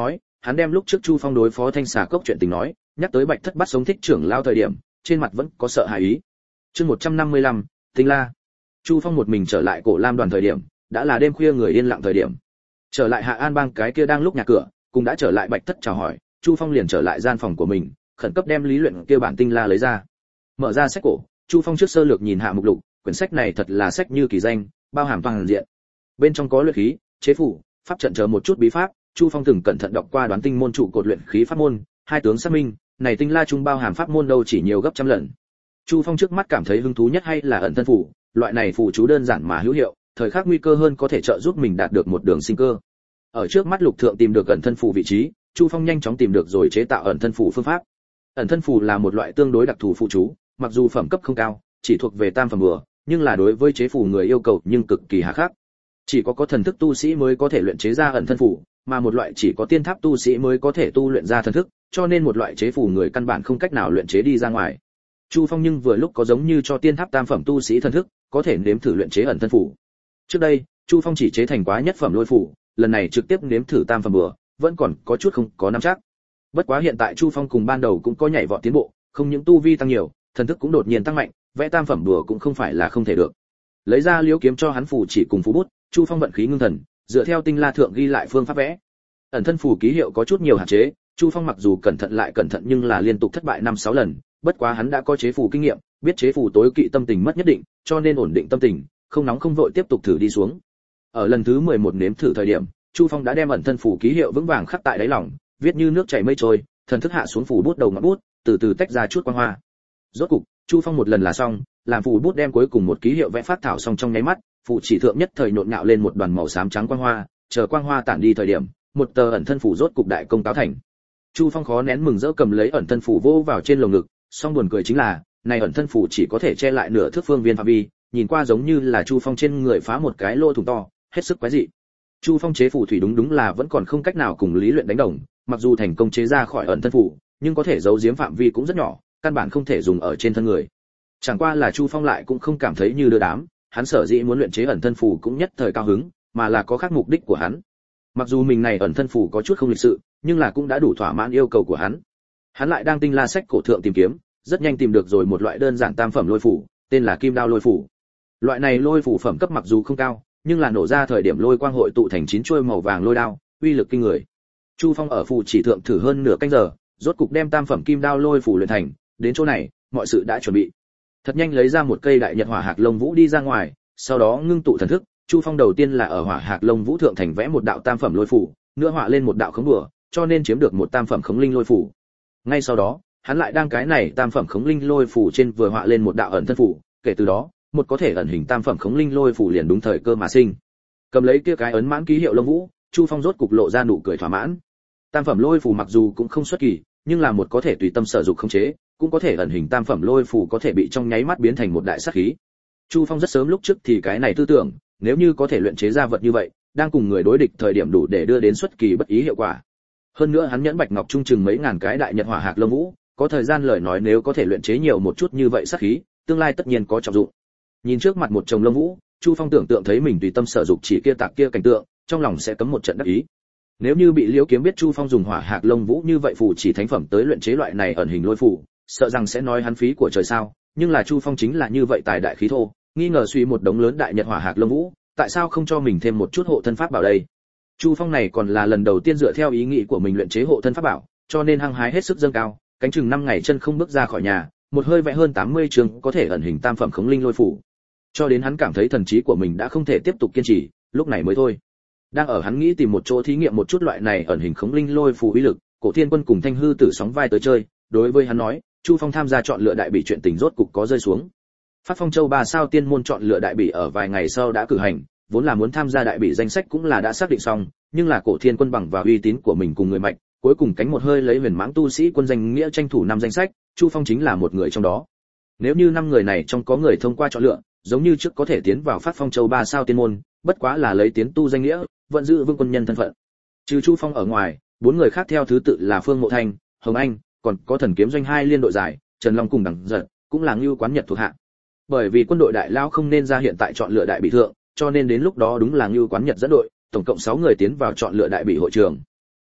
hắn đem lúc trước Chu Phong đối phó Thanh Xà Cốc chuyện tình nói, nhắc tới Bạch Thất bắt sống thích trưởng lao thời điểm, trên mặt vẫn có sợ hãi ý. Chương một trăm năm mươi lăm, Tinh La. Chu Phong một mình trở lại Cổ Lam đoàn thời điểm, đã là đêm khuya người yên lặng thời điểm. Trở lại Hạ An Bang cái kia đang lúc nhà cửa, cũng đã trở lại Bạch Thất chào hỏi, Chu Phong liền trở lại gian phòng của mình, khẩn cấp đem lý luyện kia bản Tinh La lấy ra. Mở ra sách cổ, Chu Phong trước sơ lược nhìn hạ mục lục, quyển sách này thật là sách như kỳ danh, bao hàm toàn diện. Bên trong có luyện khí, chế phủ, pháp trận chờ một chút bí pháp, Chu Phong từng cẩn thận đọc qua đoán tinh môn trụ cột luyện khí pháp môn, hai tướng xác minh, này Tinh La trung bao hàm pháp môn đâu chỉ nhiều gấp trăm lần. Chu Phong trước mắt cảm thấy hứng thú nhất hay là ẩn thân phủ, loại này phù chú đơn giản mà hữu hiệu, thời khắc nguy cơ hơn có thể trợ giúp mình đạt được một đường sinh cơ. Ở trước mắt Lục Thượng tìm được ẩn thân phủ vị trí, Chu Phong nhanh chóng tìm được rồi chế tạo ẩn thân phủ phương pháp. Ẩn thân phủ là một loại tương đối đặc thù phù chú, mặc dù phẩm cấp không cao, chỉ thuộc về tam phẩm vừa, nhưng là đối với chế phù người yêu cầu nhưng cực kỳ hà khắc. Chỉ có có thần thức tu sĩ mới có thể luyện chế ra ẩn thân phủ, mà một loại chỉ có tiên tháp tu sĩ mới có thể tu luyện ra thần thức, cho nên một loại chế phù người căn bản không cách nào luyện chế đi ra ngoài. Chu Phong nhưng vừa lúc có giống như cho tiên tháp tam phẩm tu sĩ thần thức, có thể nếm thử luyện chế ẩn thân phủ. Trước đây, Chu Phong chỉ chế thành quá nhất phẩm lôi phủ, lần này trực tiếp nếm thử tam phẩm bừa, vẫn còn có chút không có nắm chắc. Bất quá hiện tại Chu Phong cùng ban đầu cũng có nhảy vọt tiến bộ, không những tu vi tăng nhiều, thần thức cũng đột nhiên tăng mạnh, vẽ tam phẩm đùa cũng không phải là không thể được. Lấy ra liễu kiếm cho hắn phù chỉ cùng phù bút, Chu Phong vận khí ngưng thần, dựa theo Tinh La thượng ghi lại phương pháp vẽ. Ẩn thân phù ký hiệu có chút nhiều hạn chế, Chu Phong mặc dù cẩn thận lại cẩn thận nhưng là liên tục thất bại năm sáu lần, bất quá hắn đã có chế phù kinh nghiệm, biết chế phù tối kỵ tâm tình mất nhất định, cho nên ổn định tâm tình, không nóng không vội tiếp tục thử đi xuống. Ở lần thứ mười một nếm thử thời điểm, Chu Phong đã đem ẩn thân phù ký hiệu vững vàng khắc tại đáy lòng, viết như nước chảy mây trôi, thần thức hạ xuống phù bút đầu ngọn bút, từ từ tách ra chút quang hoa. Rốt cục, Chu Phong một lần là xong, làm phù bút đem cuối cùng một ký hiệu vẽ phát thảo xong trong nháy mắt, phù chỉ thượng nhất thời nhộn nhạo lên một đoàn màu xám trắng quang hoa, chờ quang hoa tản đi thời điểm, một tờ ẩn thân phù rốt cục đại công cáo thành. Chu Phong khó nén mừng rỡ cầm lấy ẩn thân phù vô vào trên lồng ngực, song buồn cười chính là, này ẩn thân phù chỉ có thể che lại nửa thước phương viên phạm vi, nhìn qua giống như là Chu Phong trên người phá một cái lỗ thủng to, hết sức quái dị. Chu Phong chế phù thủy đúng đúng là vẫn còn không cách nào cùng lý luyện đánh đồng, mặc dù thành công chế ra khỏi ẩn thân phù, nhưng có thể giấu giếm phạm vi cũng rất nhỏ, căn bản không thể dùng ở trên thân người. Chẳng qua là Chu Phong lại cũng không cảm thấy như đưa đám, hắn sở dĩ muốn luyện chế ẩn thân phù cũng nhất thời cao hứng, mà là có khác mục đích của hắn. Mặc dù mình này ẩn thân phù có chút không lịch sự, nhưng là cũng đã đủ thỏa mãn yêu cầu của hắn. Hắn lại đang Tinh La sách cổ thượng tìm kiếm, rất nhanh tìm được rồi một loại đơn giản tam phẩm lôi phù, tên là Kim Đao lôi phù. Loại này lôi phù phẩm cấp mặc dù không cao, nhưng là nổ ra thời điểm lôi quang hội tụ thành chín chuôi màu vàng lôi đao, uy lực kinh người. Chu Phong ở phù chỉ thượng thử hơn nửa canh giờ, rốt cục đem tam phẩm Kim Đao lôi phù luyện thành, đến chỗ này, mọi sự đã chuẩn bị. Thật nhanh lấy ra một cây đại nhật hỏa hạc lông vũ đi ra ngoài, sau đó ngưng tụ thần thức, Chu Phong đầu tiên là ở hỏa hạc lông vũ thượng thành vẽ một đạo tam phẩm lôi phù, nữa họa lên một đạo khống đùa, cho nên chiếm được một tam phẩm khống linh lôi phù. Ngay sau đó, hắn lại đang cái này tam phẩm khống linh lôi phù trên vừa họa lên một đạo ẩn thân phù, kể từ đó, một có thể ẩn hình tam phẩm khống linh lôi phù liền đúng thời cơ mà sinh. Cầm lấy kia cái ấn mãn ký hiệu lông vũ, Chu Phong rốt cục lộ ra nụ cười thỏa mãn. Tam phẩm lôi phù mặc dù cũng không xuất kỳ, nhưng là một có thể tùy tâm sở dụng khống chế, cũng có thể ẩn hình tam phẩm lôi phù có thể bị trong nháy mắt biến thành một đại sát khí. Chu Phong rất sớm lúc trước thì cái này tư tưởng, nếu như có thể luyện chế ra vật như vậy, đang cùng người đối địch thời điểm đủ để đưa đến xuất kỳ bất ý hiệu quả. Hơn nữa hắn nhẫn bạch ngọc trung chừng mấy ngàn cái đại nhật hỏa hạc lông vũ, có thời gian lời nói nếu có thể luyện chế nhiều một chút như vậy sát khí, tương lai tất nhiên có trọng dụng. Nhìn trước mặt một chồng lông vũ, Chu Phong tưởng tượng thấy mình tùy tâm sở dục chỉ kia tạc kia cảnh tượng, trong lòng sẽ cấm một trận đắc ý. Nếu như bị Liễu Kiếm biết Chu Phong dùng hỏa hạc lông vũ như vậy phù chỉ thánh phẩm tới luyện chế loại này ẩn hình lôi phù, sợ rằng sẽ nói hắn phí của trời sao, nhưng là Chu Phong chính là như vậy tài đại khí thô, nghi ngờ suy một đống lớn đại nhật hỏa hạc lông vũ, tại sao không cho mình thêm một chút hộ thân pháp bảo đây? Chu Phong này còn là lần đầu tiên dựa theo ý nghĩ của mình luyện chế hộ thân pháp bảo, cho nên hăng hái hết sức dâng cao, cánh chừng năm ngày chân không bước ra khỏi nhà, một hơi vẽ hơn tám mươi trường có thể ẩn hình tam phẩm khống linh lôi phù. Cho đến hắn cảm thấy thần trí của mình đã không thể tiếp tục kiên trì, lúc này mới thôi. Đang ở hắn nghĩ tìm một chỗ thí nghiệm một chút loại này ẩn hình khống linh lôi phù uy lực, Cổ Thiên Quân cùng Thanh Hư Tử sóng vai tới chơi, đối với hắn nói, Chu Phong tham gia chọn lựa đại bỉ chuyện tình rốt cục có rơi xuống. Phát Phong Châu ba sao tiên môn chọn lựa đại bỉ ở vài ngày sau đã cử hành, vốn là muốn tham gia đại bỉ danh sách cũng là đã xác định xong, nhưng là Cổ Thiên Quân bằng vào uy tín của mình cùng người mạnh, cuối cùng cánh một hơi lấy Huyền Mãng tu sĩ quân danh nghĩa tranh thủ năm danh sách, Chu Phong chính là một người trong đó. Nếu như năm người này trong có người thông qua chọn lựa, giống như trước có thể tiến vào Phát Phong Châu ba sao tiên môn, bất quá là lấy tiến tu danh nghĩa, vận giữ vương quân nhân thân phận. Trừ Chu Phong ở ngoài, bốn người khác theo thứ tự là Phương Mộ Thanh, Hồng Anh, còn có Thần Kiếm doanh hai liên đội giải, Trần Long cùng Đằng Giật, cũng là Ngưu Quán Nhật thuộc hạ. Bởi vì quân đội đại lao không nên ra hiện tại chọn lựa đại bị thượng, cho nên đến lúc đó đúng là Ngưu Quán Nhật dẫn đội, tổng cộng sáu người tiến vào chọn lựa đại bị hội trường.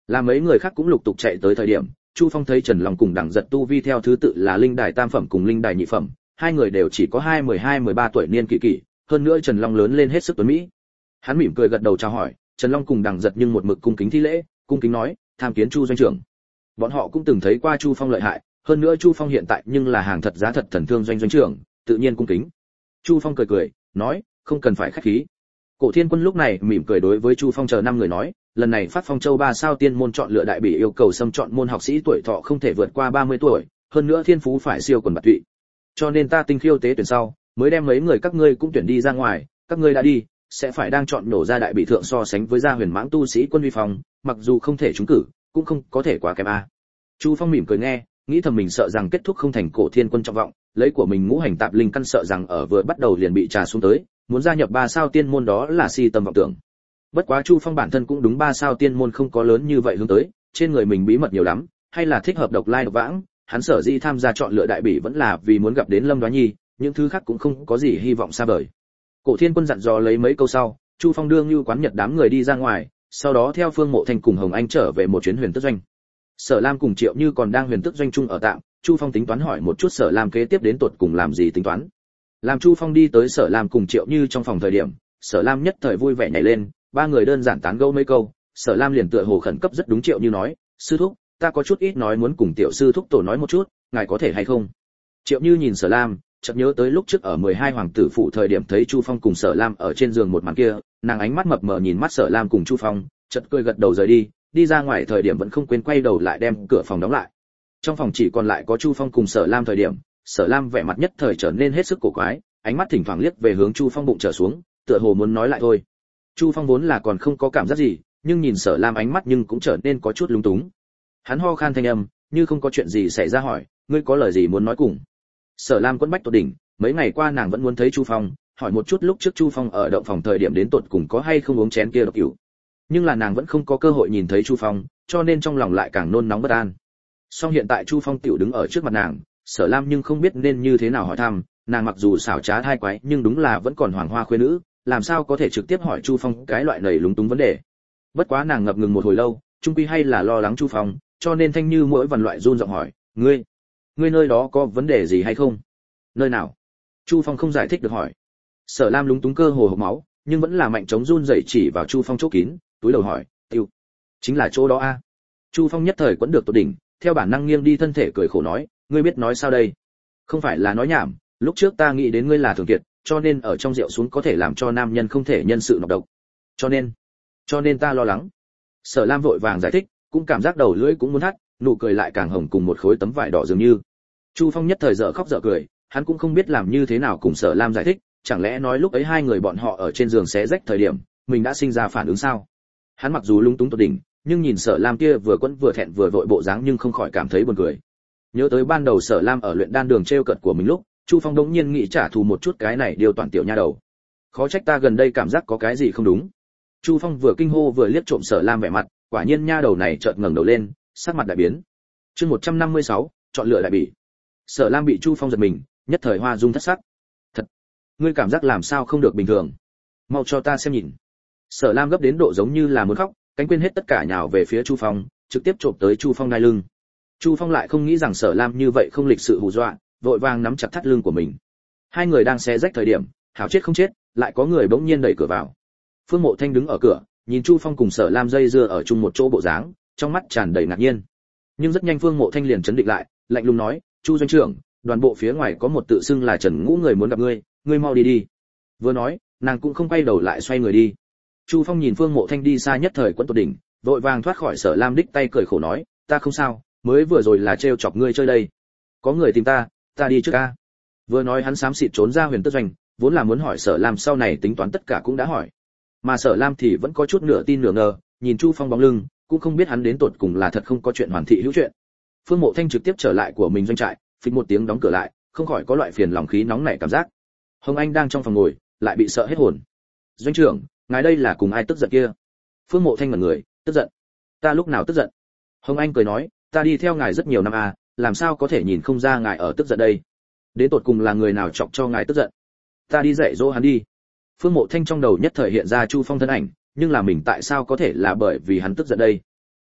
Là mấy người khác cũng lục tục chạy tới thời điểm, Chu Phong thấy Trần Long cùng Đằng Giật tu vi theo thứ tự là linh đài tam phẩm cùng linh đài nhị phẩm, hai người đều chỉ có hai mười hai mười ba tuổi niên kỷ kỷ, hơn nữa Trần Long lớn lên hết sức tuấn mỹ. Hắn mỉm cười gật đầu chào hỏi, Trần Long cùng Đằng Giật nhưng một mực cung kính thi lễ, cung kính nói, tham kiến Chu doanh trưởng. Bọn họ cũng từng thấy qua Chu Phong lợi hại, hơn nữa Chu Phong hiện tại nhưng là hàng thật giá thật thần thương doanh doanh trưởng, tự nhiên cung kính. Chu Phong cười cười, nói, không cần phải khách khí. Cổ Thiên Quân lúc này mỉm cười đối với Chu Phong chờ năm người nói, lần này phát Phong Châu ba sao tiên môn chọn lựa đại bỉ yêu cầu xâm chọn môn học sĩ tuổi thọ không thể vượt qua ba mươi tuổi, hơn nữa thiên phú phải siêu quần bạt tụy. Cho nên ta tinh khiêu tế tuyển sau, mới đem mấy người các ngươi cũng tuyển đi ra ngoài, các ngươi đã đi, sẽ phải đang chọn nổ ra đại bỉ thượng so sánh với gia huyền mãng tu sĩ quân vi phong, mặc dù không thể trúng cử, cũng không có thể quá kém a. Chu Phong mỉm cười nghe, nghĩ thầm mình sợ rằng kết thúc không thành Cổ Thiên Quân trọng vọng, lấy của mình ngũ hành tạp linh căn sợ rằng ở vừa bắt đầu liền bị trà xuống tới, muốn gia nhập ba sao tiên môn đó là si tâm vọng tưởng. Bất quá Chu Phong bản thân cũng đúng ba sao tiên môn không có lớn như vậy hướng tới, trên người mình bí mật nhiều lắm, hay là thích hợp độc lai độc vãng, hắn sở dĩ tham gia chọn lựa đại bỉ vẫn là vì muốn gặp đến Lâm Đoá Nhi, những thứ khác cũng không có gì hy vọng xa vời. Cổ Thiên Quân dặn dò lấy mấy câu sau, Chu Phong đưa Ngưu Quán Nhật đám người đi ra ngoài, sau đó theo Phương Mộ Thanh cùng Hồng Anh trở về một chuyến Huyền Tức doanh. Sở Lam cùng Triệu Như còn đang Huyền Tức doanh chung ở tạm, Chu Phong tính toán hỏi một chút Sở Lam kế tiếp đến tột cùng làm gì tính toán. Làm Chu Phong đi tới Sở Lam cùng Triệu Như trong phòng thời điểm, Sở Lam nhất thời vui vẻ nhảy lên, ba người đơn giản tán gẫu mấy câu, Sở Lam liền tựa hồ khẩn cấp rất đúng Triệu Như nói, sư thúc, ta có chút ít nói muốn cùng tiểu sư thúc tổ nói một chút, ngài có thể hay không? Triệu Như nhìn Sở Lam, chợt nhớ tới lúc trước ở mười hai hoàng tử phụ thời điểm thấy Chu Phong cùng Sở Lam ở trên giường một màn kia, nàng ánh mắt mập mờ nhìn mắt Sở Lam cùng Chu Phong, chợt cười gật đầu rời đi, đi ra ngoài thời điểm vẫn không quên quay đầu lại đem cửa phòng đóng lại. Trong phòng chỉ còn lại có Chu Phong cùng Sở Lam thời điểm, Sở Lam vẻ mặt nhất thời trở nên hết sức cổ quái, ánh mắt thỉnh thoảng liếc về hướng Chu Phong bụng trở xuống, tựa hồ muốn nói lại thôi. Chu Phong vốn là còn không có cảm giác gì, nhưng nhìn Sở Lam ánh mắt nhưng cũng trở nên có chút lúng túng. Hắn ho khan thanh âm, như không có chuyện gì xảy ra hỏi, ngươi có lời gì muốn nói cùng? Sở Lam quẫn bách tột đỉnh, mấy ngày qua nàng vẫn muốn thấy Chu Phong, hỏi một chút lúc trước Chu Phong ở động phòng thời điểm đến tột cùng có hay không uống chén kia độc rượu. Nhưng là nàng vẫn không có cơ hội nhìn thấy Chu Phong, cho nên trong lòng lại càng nôn nóng bất an. Song hiện tại Chu Phong tiểu đứng ở trước mặt nàng, Sở Lam nhưng không biết nên như thế nào hỏi thăm, nàng mặc dù xảo trá thai quái, nhưng đúng là vẫn còn hoàng hoa khuê nữ, làm sao có thể trực tiếp hỏi Chu Phong cái loại lầy lúng túng vấn đề. Bất quá nàng ngập ngừng một hồi lâu, chung quy hay là lo lắng Chu Phong, cho nên thanh như mỗi vần loại run giọng hỏi, ngươi, ngươi nơi đó có vấn đề gì hay không? Nơi nào? Chu Phong không giải thích được hỏi. Sở Lam lúng túng cơ hồ hộc máu, nhưng vẫn là mạnh chống run rẩy chỉ vào Chu Phong chỗ kín, túi đầu hỏi, "Tiêu, chính là chỗ đó a?" Chu Phong nhất thời quẫn được tột đỉnh, theo bản năng nghiêng đi thân thể cười khổ nói, "Ngươi biết nói sao đây? Không phải là nói nhảm, lúc trước ta nghĩ đến ngươi là thường kiệt, cho nên ở trong rượu xuống có thể làm cho nam nhân không thể nhân sự nọc độc. Cho nên, cho nên ta lo lắng." Sở Lam vội vàng giải thích, cũng cảm giác đầu lưỡi cũng muốn thắt, nụ cười lại càng hồng cùng một khối tấm vải đỏ dường như. Chu Phong nhất thời dở khóc dở cười, hắn cũng không biết làm như thế nào cùng Sở Lam giải thích, chẳng lẽ nói lúc ấy hai người bọn họ ở trên giường xé rách thời điểm, mình đã sinh ra phản ứng sao? Hắn mặc dù lung túng tột đỉnh, nhưng nhìn Sở Lam kia vừa quẫn vừa thẹn vừa vội bộ dáng nhưng không khỏi cảm thấy buồn cười. Nhớ tới ban đầu Sở Lam ở luyện đan đường trêu cợt của mình lúc, Chu Phong đống nhiên nghĩ trả thù một chút cái này điều toàn tiểu nha đầu. Khó trách ta gần đây cảm giác có cái gì không đúng. Chu Phong vừa kinh hô vừa liếc trộm Sở Lam vẻ mặt, quả nhiên nha đầu này chợt ngẩng đầu lên, sắc mặt đại biến. Chương một trăm năm mươi sáu, chọn lựa đại bỉ. Sở Lam bị Chu Phong giật mình, nhất thời hoa dung thất sắc. Thật, ngươi cảm giác làm sao không được bình thường? Mau cho ta xem nhìn. Sở Lam gấp đến độ giống như là muốn khóc, cánh quên hết tất cả nhào về phía Chu Phong, trực tiếp chộp tới Chu Phong đai lưng. Chu Phong lại không nghĩ rằng Sở Lam như vậy không lịch sự hù dọa, vội vàng nắm chặt thắt lưng của mình. Hai người đang xé rách thời điểm, hảo chết không chết, lại có người bỗng nhiên đẩy cửa vào. Phương Mộ Thanh đứng ở cửa, nhìn Chu Phong cùng Sở Lam dây dưa ở chung một chỗ bộ dáng, trong mắt tràn đầy ngạc nhiên. Nhưng rất nhanh Phương Mộ Thanh liền trấn định lại, lạnh lùng nói, "Chu doanh trưởng, đoàn bộ phía ngoài có một tự xưng là Trần Ngũ người muốn gặp ngươi, ngươi mau đi đi." Vừa nói, nàng cũng không quay đầu lại xoay người đi. Chu Phong nhìn Phương Mộ Thanh đi xa nhất thời quẫn tột đỉnh, vội vàng thoát khỏi Sở Lam đích tay cười khổ nói, "Ta không sao, mới vừa rồi là trêu chọc ngươi chơi đây. Có người tìm ta, ta đi trước a." Vừa nói hắn xám xịt trốn ra Huyền Tức doanh, vốn là muốn hỏi Sở Lam sau này tính toán tất cả cũng đã hỏi. Mà Sở Lam thì vẫn có chút nửa tin nửa ngờ, nhìn Chu Phong bóng lưng, cũng không biết hắn đến tột cùng là thật không có chuyện hoàn thị hữu chuyện. Phương Mộ Thanh trực tiếp trở lại của mình doanh trại, phịch một tiếng đóng cửa lại, không khỏi có loại phiền lòng khí nóng nảy cảm giác. Hồng Anh đang trong phòng ngồi, lại bị sợ hết hồn. "Doanh trưởng, ngài đây là cùng ai tức giận kia?" Phương Mộ Thanh ngẩn người, "Tức giận? Ta lúc nào tức giận?" Hồng Anh cười nói, "Ta đi theo ngài rất nhiều năm à, làm sao có thể nhìn không ra ngài ở tức giận đây? Đến tột cùng là người nào chọc cho ngài tức giận? Ta đi dạy dỗ hắn đi." Phương Mộ Thanh trong đầu nhất thời hiện ra Chu Phong thân ảnh, nhưng là mình tại sao có thể là bởi vì hắn tức giận đây?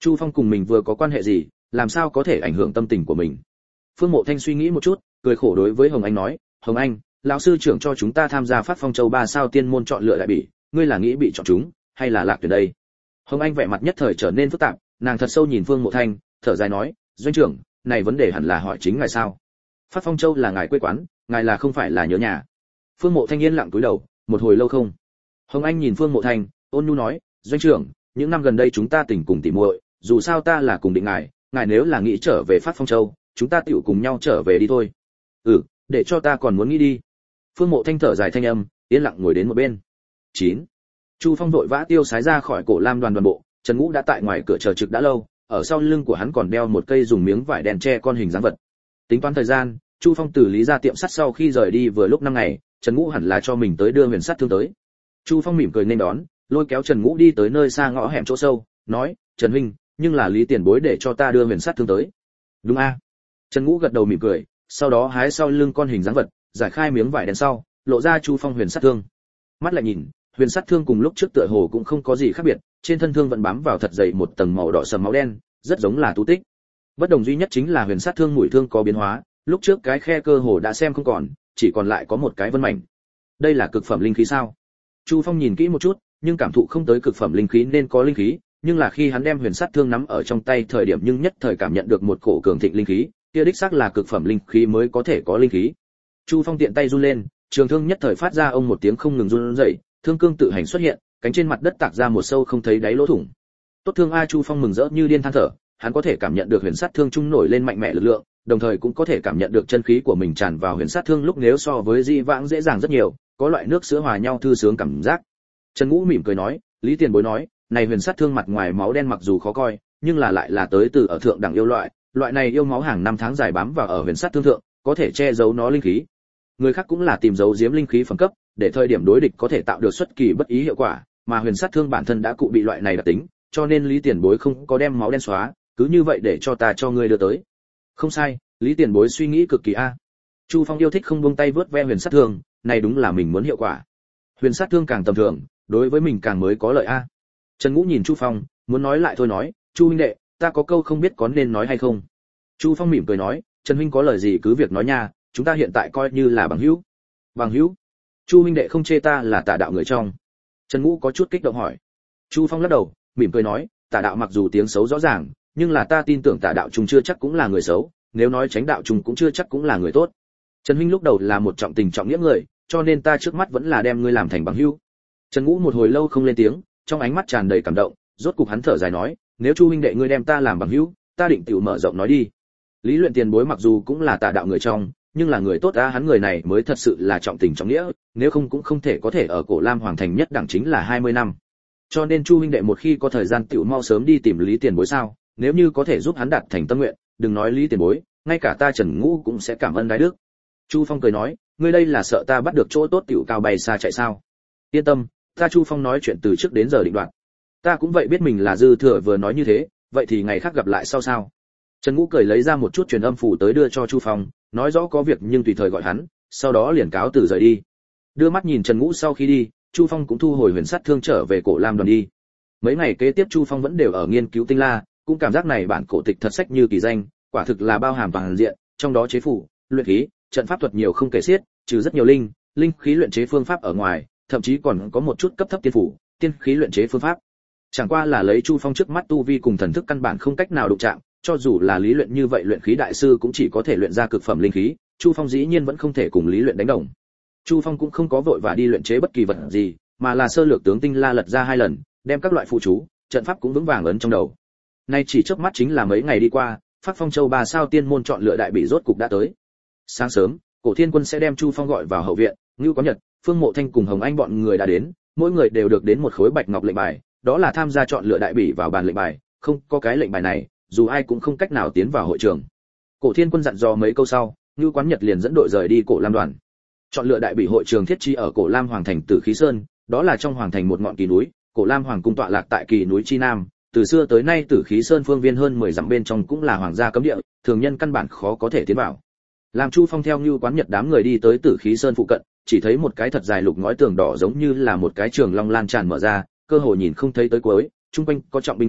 Chu Phong cùng mình vừa có quan hệ gì, làm sao có thể ảnh hưởng tâm tình của mình? Phương Mộ Thanh suy nghĩ một chút, cười khổ đối với Hồng Anh nói, Hồng Anh, lão sư trưởng cho chúng ta tham gia Phát Phong Châu ba sao tiên môn chọn lựa đại bỉ, ngươi là nghĩ bị chọn chúng, hay là lạc tuyển đây? Hồng Anh vẻ mặt nhất thời trở nên phức tạp, nàng thật sâu nhìn Phương Mộ Thanh, thở dài nói, doanh trưởng, này vấn đề hẳn là hỏi chính ngài sao? Phát Phong Châu là ngài quê quán, ngài là không phải là nhớ nhà? Phương Mộ Thanh yên lặng cúi đầu, một hồi lâu không. Hồng Anh nhìn Phương Mộ Thanh, ôn nhu nói, doanh trưởng, những năm gần đây chúng ta tình cùng tỉ muội, dù sao ta là cùng định ngài, ngài nếu là nghĩ trở về Phát Phong Châu, chúng ta tựu cùng nhau trở về đi thôi. Ừ, để cho ta còn muốn nghĩ đi. Phương Mộ Thanh thở dài thanh âm, yên lặng ngồi đến một bên. chín. Chu Phong vội vã tiêu sái ra khỏi Cổ Lam đoàn đoàn bộ, Trần Ngũ đã tại ngoài cửa chờ trực đã lâu, ở sau lưng của hắn còn đeo một cây dùng miếng vải đen che con hình dáng vật. Tính toán thời gian, Chu Phong từ Lý ra tiệm sắt sau khi rời đi vừa lúc năm ngày, Trần Ngũ hẳn là cho mình tới đưa huyền sắt thương tới. Chu Phong mỉm cười nên đón, lôi kéo Trần Ngũ đi tới nơi xa ngõ hẻm chỗ sâu, nói, Trần huynh, nhưng là Lý tiền bối để cho ta đưa huyền sắt thương tới. Đúng a? Trần Ngũ gật đầu mỉm cười, sau đó hái sau lưng con hình dáng vật, giải khai miếng vải đen sau, lộ ra Chu Phong huyền sắt thương. Mắt lại nhìn, huyền sắt thương cùng lúc trước tựa hồ cũng không có gì khác biệt, trên thân thương vẫn bám vào thật dày một tầng màu đỏ sẫm máu đen, rất giống là tú tích. Bất đồng duy nhất chính là huyền sắt thương mũi thương có biến hóa, lúc trước cái khe cơ hồ đã xem không còn, chỉ còn lại có một cái vân mảnh. Đây là cực phẩm linh khí sao? Chu Phong nhìn kỹ một chút, nhưng cảm thụ không tới cực phẩm linh khí nên có linh khí, nhưng là khi hắn đem huyền sắt thương nắm ở trong tay thời điểm nhưng nhất thời cảm nhận được một cổ cường thịnh linh khí, kia đích xác là cực phẩm linh khí mới có thể có linh khí. Chu Phong tiện tay run lên, trường thương nhất thời phát ra ông một tiếng không ngừng run rẩy, thương cương tự hành xuất hiện, cánh trên mặt đất tạc ra một sâu không thấy đáy lỗ thủng. Tốt thương a, Chu Phong mừng rỡ như điên than thở, hắn có thể cảm nhận được huyền sắt thương trung nổi lên mạnh mẽ lực lượng, đồng thời cũng có thể cảm nhận được chân khí của mình tràn vào huyền sắt thương lúc nếu so với di vãng dễ dàng rất nhiều, có loại nước sữa hòa nhau thư sướng cảm giác. Trần Ngũ mỉm cười nói, Lý tiền bối nói, này huyền sắt thương mặt ngoài máu đen mặc dù khó coi, nhưng là lại là tới từ ở thượng đẳng yêu loại, loại này yêu máu hàng năm tháng dài bám vào ở huyền sắt thương thượng, có thể che giấu nó linh khí. Người khác cũng là tìm giấu giếm linh khí phẩm cấp, để thời điểm đối địch có thể tạo được xuất kỳ bất ý hiệu quả, mà huyền sắt thương bản thân đã cụ bị loại này đặc tính, cho nên Lý tiền bối không có đem máu đen xóa, cứ như vậy để cho ta cho ngươi đưa tới. Không sai, Lý tiền bối suy nghĩ cực kỳ a. Chu Phong yêu thích không buông tay vớt ve huyền sắt thương, này đúng là mình muốn hiệu quả. Huyền sắt thương càng tầm thường, đối với mình càng mới có lợi a. Trần Ngũ nhìn Chu Phong, muốn nói lại thôi nói, Chu huynh đệ, ta có câu không biết có nên nói hay không. Chu Phong mỉm cười nói, Trần huynh có lời gì cứ việc nói nha, chúng ta hiện tại coi như là bằng hữu. Bằng hữu? Chu huynh đệ không chê ta là tà đạo người trong. Trần Ngũ có chút kích động hỏi. Chu Phong lắc đầu, mỉm cười nói, tà đạo mặc dù tiếng xấu rõ ràng, nhưng là ta tin tưởng tà đạo chúng chưa chắc cũng là người xấu, nếu nói tránh đạo chúng cũng chưa chắc cũng là người tốt. Trần huynh lúc đầu là một trọng tình trọng nghĩa người, cho nên ta trước mắt vẫn là đem ngươi làm thành bằng hữu. Trần Ngũ một hồi lâu không lên tiếng, trong ánh mắt tràn đầy cảm động, rốt cục hắn thở dài nói, nếu Chu huynh đệ ngươi đem ta làm bằng hữu, ta định tiểu mở rộng nói đi. Lý Luyện tiền bối mặc dù cũng là tà đạo người trong, nhưng là người tốt a, hắn người này mới thật sự là trọng tình trọng nghĩa, nếu không cũng không thể có thể ở Cổ Lam Hoàng thành nhất đẳng chính là hai mươi năm. Cho nên Chu huynh đệ một khi có thời gian tiểu mau sớm đi tìm Lý tiền bối sao, nếu như có thể giúp hắn đạt thành tâm nguyện, đừng nói Lý tiền bối, ngay cả ta Trần Ngũ cũng sẽ cảm ơn đái đức. Chu Phong cười nói, ngươi đây là sợ ta bắt được chỗ tốt tiểu cao bay xa chạy sao? Yên tâm, ta Chu Phong nói chuyện từ trước đến giờ định đoạt. Ta cũng vậy biết mình là dư thừa vừa nói như thế, vậy thì ngày khác gặp lại sau sao? Trần Ngũ cười lấy ra một chút truyền âm phủ tới đưa cho Chu Phong, nói rõ có việc nhưng tùy thời gọi hắn, sau đó liền cáo từ rời đi. Đưa mắt nhìn Trần Ngũ sau khi đi, Chu Phong cũng thu hồi huyền sắt thương trở về Cổ Lam đoàn đi. Mấy ngày kế tiếp Chu Phong vẫn đều ở nghiên cứu tinh la, cũng cảm giác này bản cổ tịch thật sách như kỳ danh, quả thực là bao hàm toàn diện, trong đó chế phủ, luyện khí, trận pháp thuật nhiều không kể xiết, trừ rất nhiều linh, linh khí luyện chế phương pháp ở ngoài, thậm chí còn có một chút cấp thấp tiên phủ, tiên khí luyện chế phương pháp. Chẳng qua là lấy Chu Phong trước mắt tu vi cùng thần thức căn bản không cách nào đụng chạm, cho dù là lý luyện như vậy luyện khí đại sư cũng chỉ có thể luyện ra cực phẩm linh khí, Chu Phong dĩ nhiên vẫn không thể cùng lý luyện đánh đồng. Chu Phong cũng không có vội và đi luyện chế bất kỳ vật gì, mà là sơ lược tướng tinh la lật ra hai lần, đem các loại phụ chú, trận pháp cũng vững vàng ấn trong đầu. Nay chỉ chớp mắt chính là mấy ngày đi qua, Phát Phong Châu ba sao tiên môn chọn lựa đại bị rốt cục đã tới. Sáng sớm, Cổ Thiên Quân sẽ đem Chu Phong gọi vào hậu viện, Ngưu Có Nhật, Phương Mộ Thanh cùng Hồng Anh bọn người đã đến, mỗi người đều được đến một khối bạch ngọc lệnh bài, đó là tham gia chọn lựa đại bỉ vào bàn lệnh bài, không có cái lệnh bài này, dù ai cũng không cách nào tiến vào hội trường. Cổ Thiên Quân dặn dò mấy câu sau, Ngưu Quán Nhật liền dẫn đội rời đi Cổ Lam đoàn. Chọn lựa đại bỉ hội trường thiết trí ở Cổ Lam Hoàng thành Tử Khí Sơn, đó là trong hoàng thành một ngọn kỳ núi, Cổ Lam Hoàng cung tọa lạc tại kỳ núi chi nam, từ xưa tới nay Tử Khí Sơn phương viên hơn mười dặm bên trong cũng là hoàng gia cấm địa, thường nhân căn bản khó có thể tiến vào. Làm Chu Phong theo Ngưu Quán Nhật đám người đi tới Tử Khí Sơn phụ cận, chỉ thấy một cái thật dài lục ngói tường đỏ giống như là một cái trường long lan tràn mở ra, cơ hồ nhìn không thấy tới cuối, trung quanh có trọng binh gác,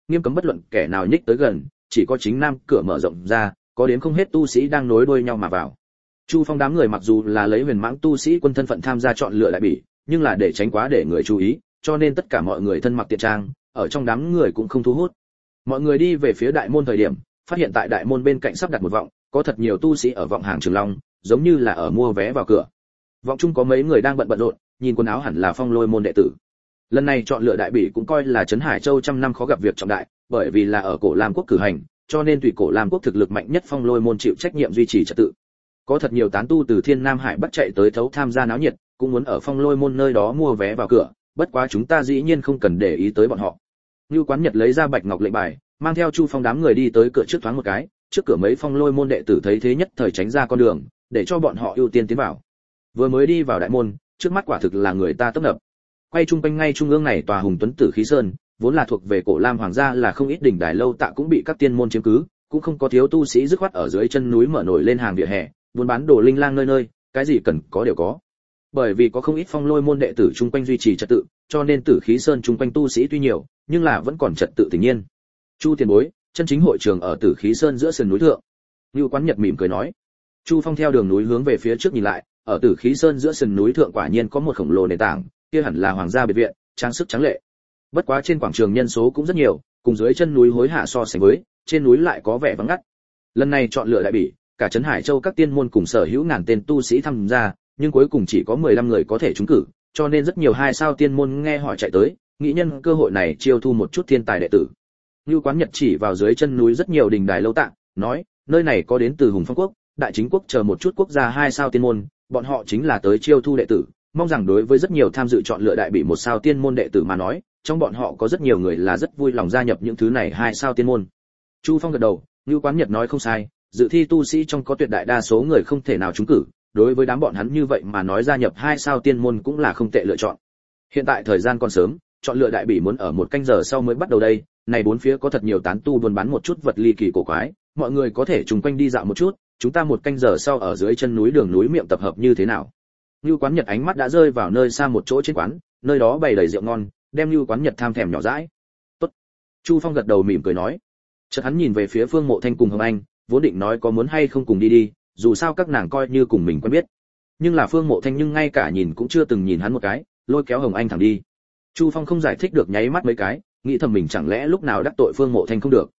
nghiêm cấm bất luận kẻ nào nhích tới gần, chỉ có chính nam cửa mở rộng ra, có đến không hết tu sĩ đang nối đuôi nhau mà vào. Chu Phong đám người mặc dù là lấy huyền mãng tu sĩ quân thân phận tham gia chọn lựa đại bỉ, nhưng là để tránh quá để người chú ý, cho nên tất cả mọi người thân mặc tiện trang, ở trong đám người cũng không thu hút. Mọi người đi về phía đại môn thời điểm, phát hiện tại đại môn bên cạnh sắp đặt một vọng, có thật nhiều tu sĩ ở vọng hàng Trường Long, giống như là ở mua vé vào cửa. Vọng chung có mấy người đang bận bận rộn, nhìn quần áo hẳn là Phong Lôi môn đệ tử. Lần này chọn lựa đại bỉ cũng coi là trấn Hải Châu trăm năm khó gặp việc trọng đại, bởi vì là ở Cổ Lam quốc cử hành, cho nên tùy Cổ Lam quốc thực lực mạnh nhất Phong Lôi môn chịu trách nhiệm duy trì trật tự. Có thật nhiều tán tu từ Thiên Nam Hải Bắc chạy tới thấu tham gia náo nhiệt, cũng muốn ở Phong Lôi môn nơi đó mua vé vào cửa, bất quá chúng ta dĩ nhiên không cần để ý tới bọn họ. Nưu Quán Nhật lấy ra bạch ngọc lệnh bài, mang theo Chu Phong đám người đi tới cửa trước thoáng một cái, trước cửa mấy Phong Lôi môn đệ tử thấy thế nhất thời tránh ra con đường, để cho bọn họ ưu tiên tiến vào. Vừa mới đi vào đại môn, trước mắt quả thực là người ta tấp nập. Quay chung quanh ngay trung ương này tòa Hùng Tuấn Tử khí sơn, vốn là thuộc về Cổ Lam hoàng gia, là không ít đỉnh đài lâu tạ cũng bị các tiên môn chiếm cứ, cũng không có thiếu tu sĩ dứt khoát ở dưới chân núi mở nổi lên hàng vỉa hè, buôn bán đồ linh lang nơi nơi, cái gì cần có đều có. Bởi vì có không ít Phong Lôi môn đệ tử chung quanh duy trì trật tự, cho nên Tử khí sơn chung quanh tu sĩ tuy nhiều, nhưng là vẫn còn trật tự tự nhiên. Chu tiền bối, chân chính hội trường ở Tử khí sơn giữa sườn núi thượng. Nưu Quán Nhật mỉm cười nói. Chu Phong theo đường núi hướng về phía trước nhìn lại, ở Tử khí sơn giữa sườn núi thượng quả nhiên có một khổng lồ nền tảng, kia hẳn là hoàng gia biệt viện, trang sức trắng lệ. Bất quá trên quảng trường nhân số cũng rất nhiều, cùng dưới chân núi hối hạ so sánh với, trên núi lại có vẻ vắng ngắt. Lần này chọn lựa đại bỉ, cả trấn Hải Châu các tiên môn cùng sở hữu ngàn tên tu sĩ tham gia, nhưng cuối cùng chỉ có mười lăm người có thể trúng cử, cho nên rất nhiều hai sao tiên môn nghe hỏi chạy tới, nghĩ nhân cơ hội này chiêu thu một chút thiên tài đệ tử. Nưu Quán Nhật chỉ vào dưới chân núi rất nhiều đình đài lâu tạ, nói, nơi này có đến từ Hùng Phong quốc, Đại Chính quốc chờ một chút quốc gia hai sao tiên môn, bọn họ chính là tới chiêu thu đệ tử, mong rằng đối với rất nhiều tham dự chọn lựa đại bỉ một sao tiên môn đệ tử mà nói, trong bọn họ có rất nhiều người là rất vui lòng gia nhập những thứ này hai sao tiên môn. Chu Phong gật đầu, Nưu Quán Nhật nói không sai, dự thi tu sĩ trong có tuyệt đại đa số người không thể nào trúng cử, đối với đám bọn hắn như vậy mà nói gia nhập hai sao tiên môn cũng là không tệ lựa chọn. Hiện tại thời gian còn sớm, chọn lựa đại bỉ muốn ở một canh giờ sau mới bắt đầu đây, này bốn phía có thật nhiều tán tu buôn bán một chút vật ly kỳ cổ quái, mọi người có thể chung quanh đi dạo một chút, chúng ta một canh giờ sau ở dưới chân núi đường núi miệng tập hợp như thế nào? Nưu Quán Nhật ánh mắt đã rơi vào nơi xa một chỗ trên quán, nơi đó bày đầy rượu ngon, đem Nưu Quán Nhật tham thèm nhỏ dãi. Tốt. Chu Phong gật đầu mỉm cười nói. Chợt hắn nhìn về phía Phương Mộ Thanh cùng Hồng Anh, vốn định nói có muốn hay không cùng đi đi, dù sao các nàng coi như cùng mình quen biết. Nhưng là Phương Mộ Thanh nhưng ngay cả nhìn cũng chưa từng nhìn hắn một cái, lôi kéo Hồng Anh thẳng đi. Chu Phong không giải thích được, nháy mắt mấy cái, nghĩ thầm mình chẳng lẽ lúc nào đắc tội Phương Mộ Thanh không được.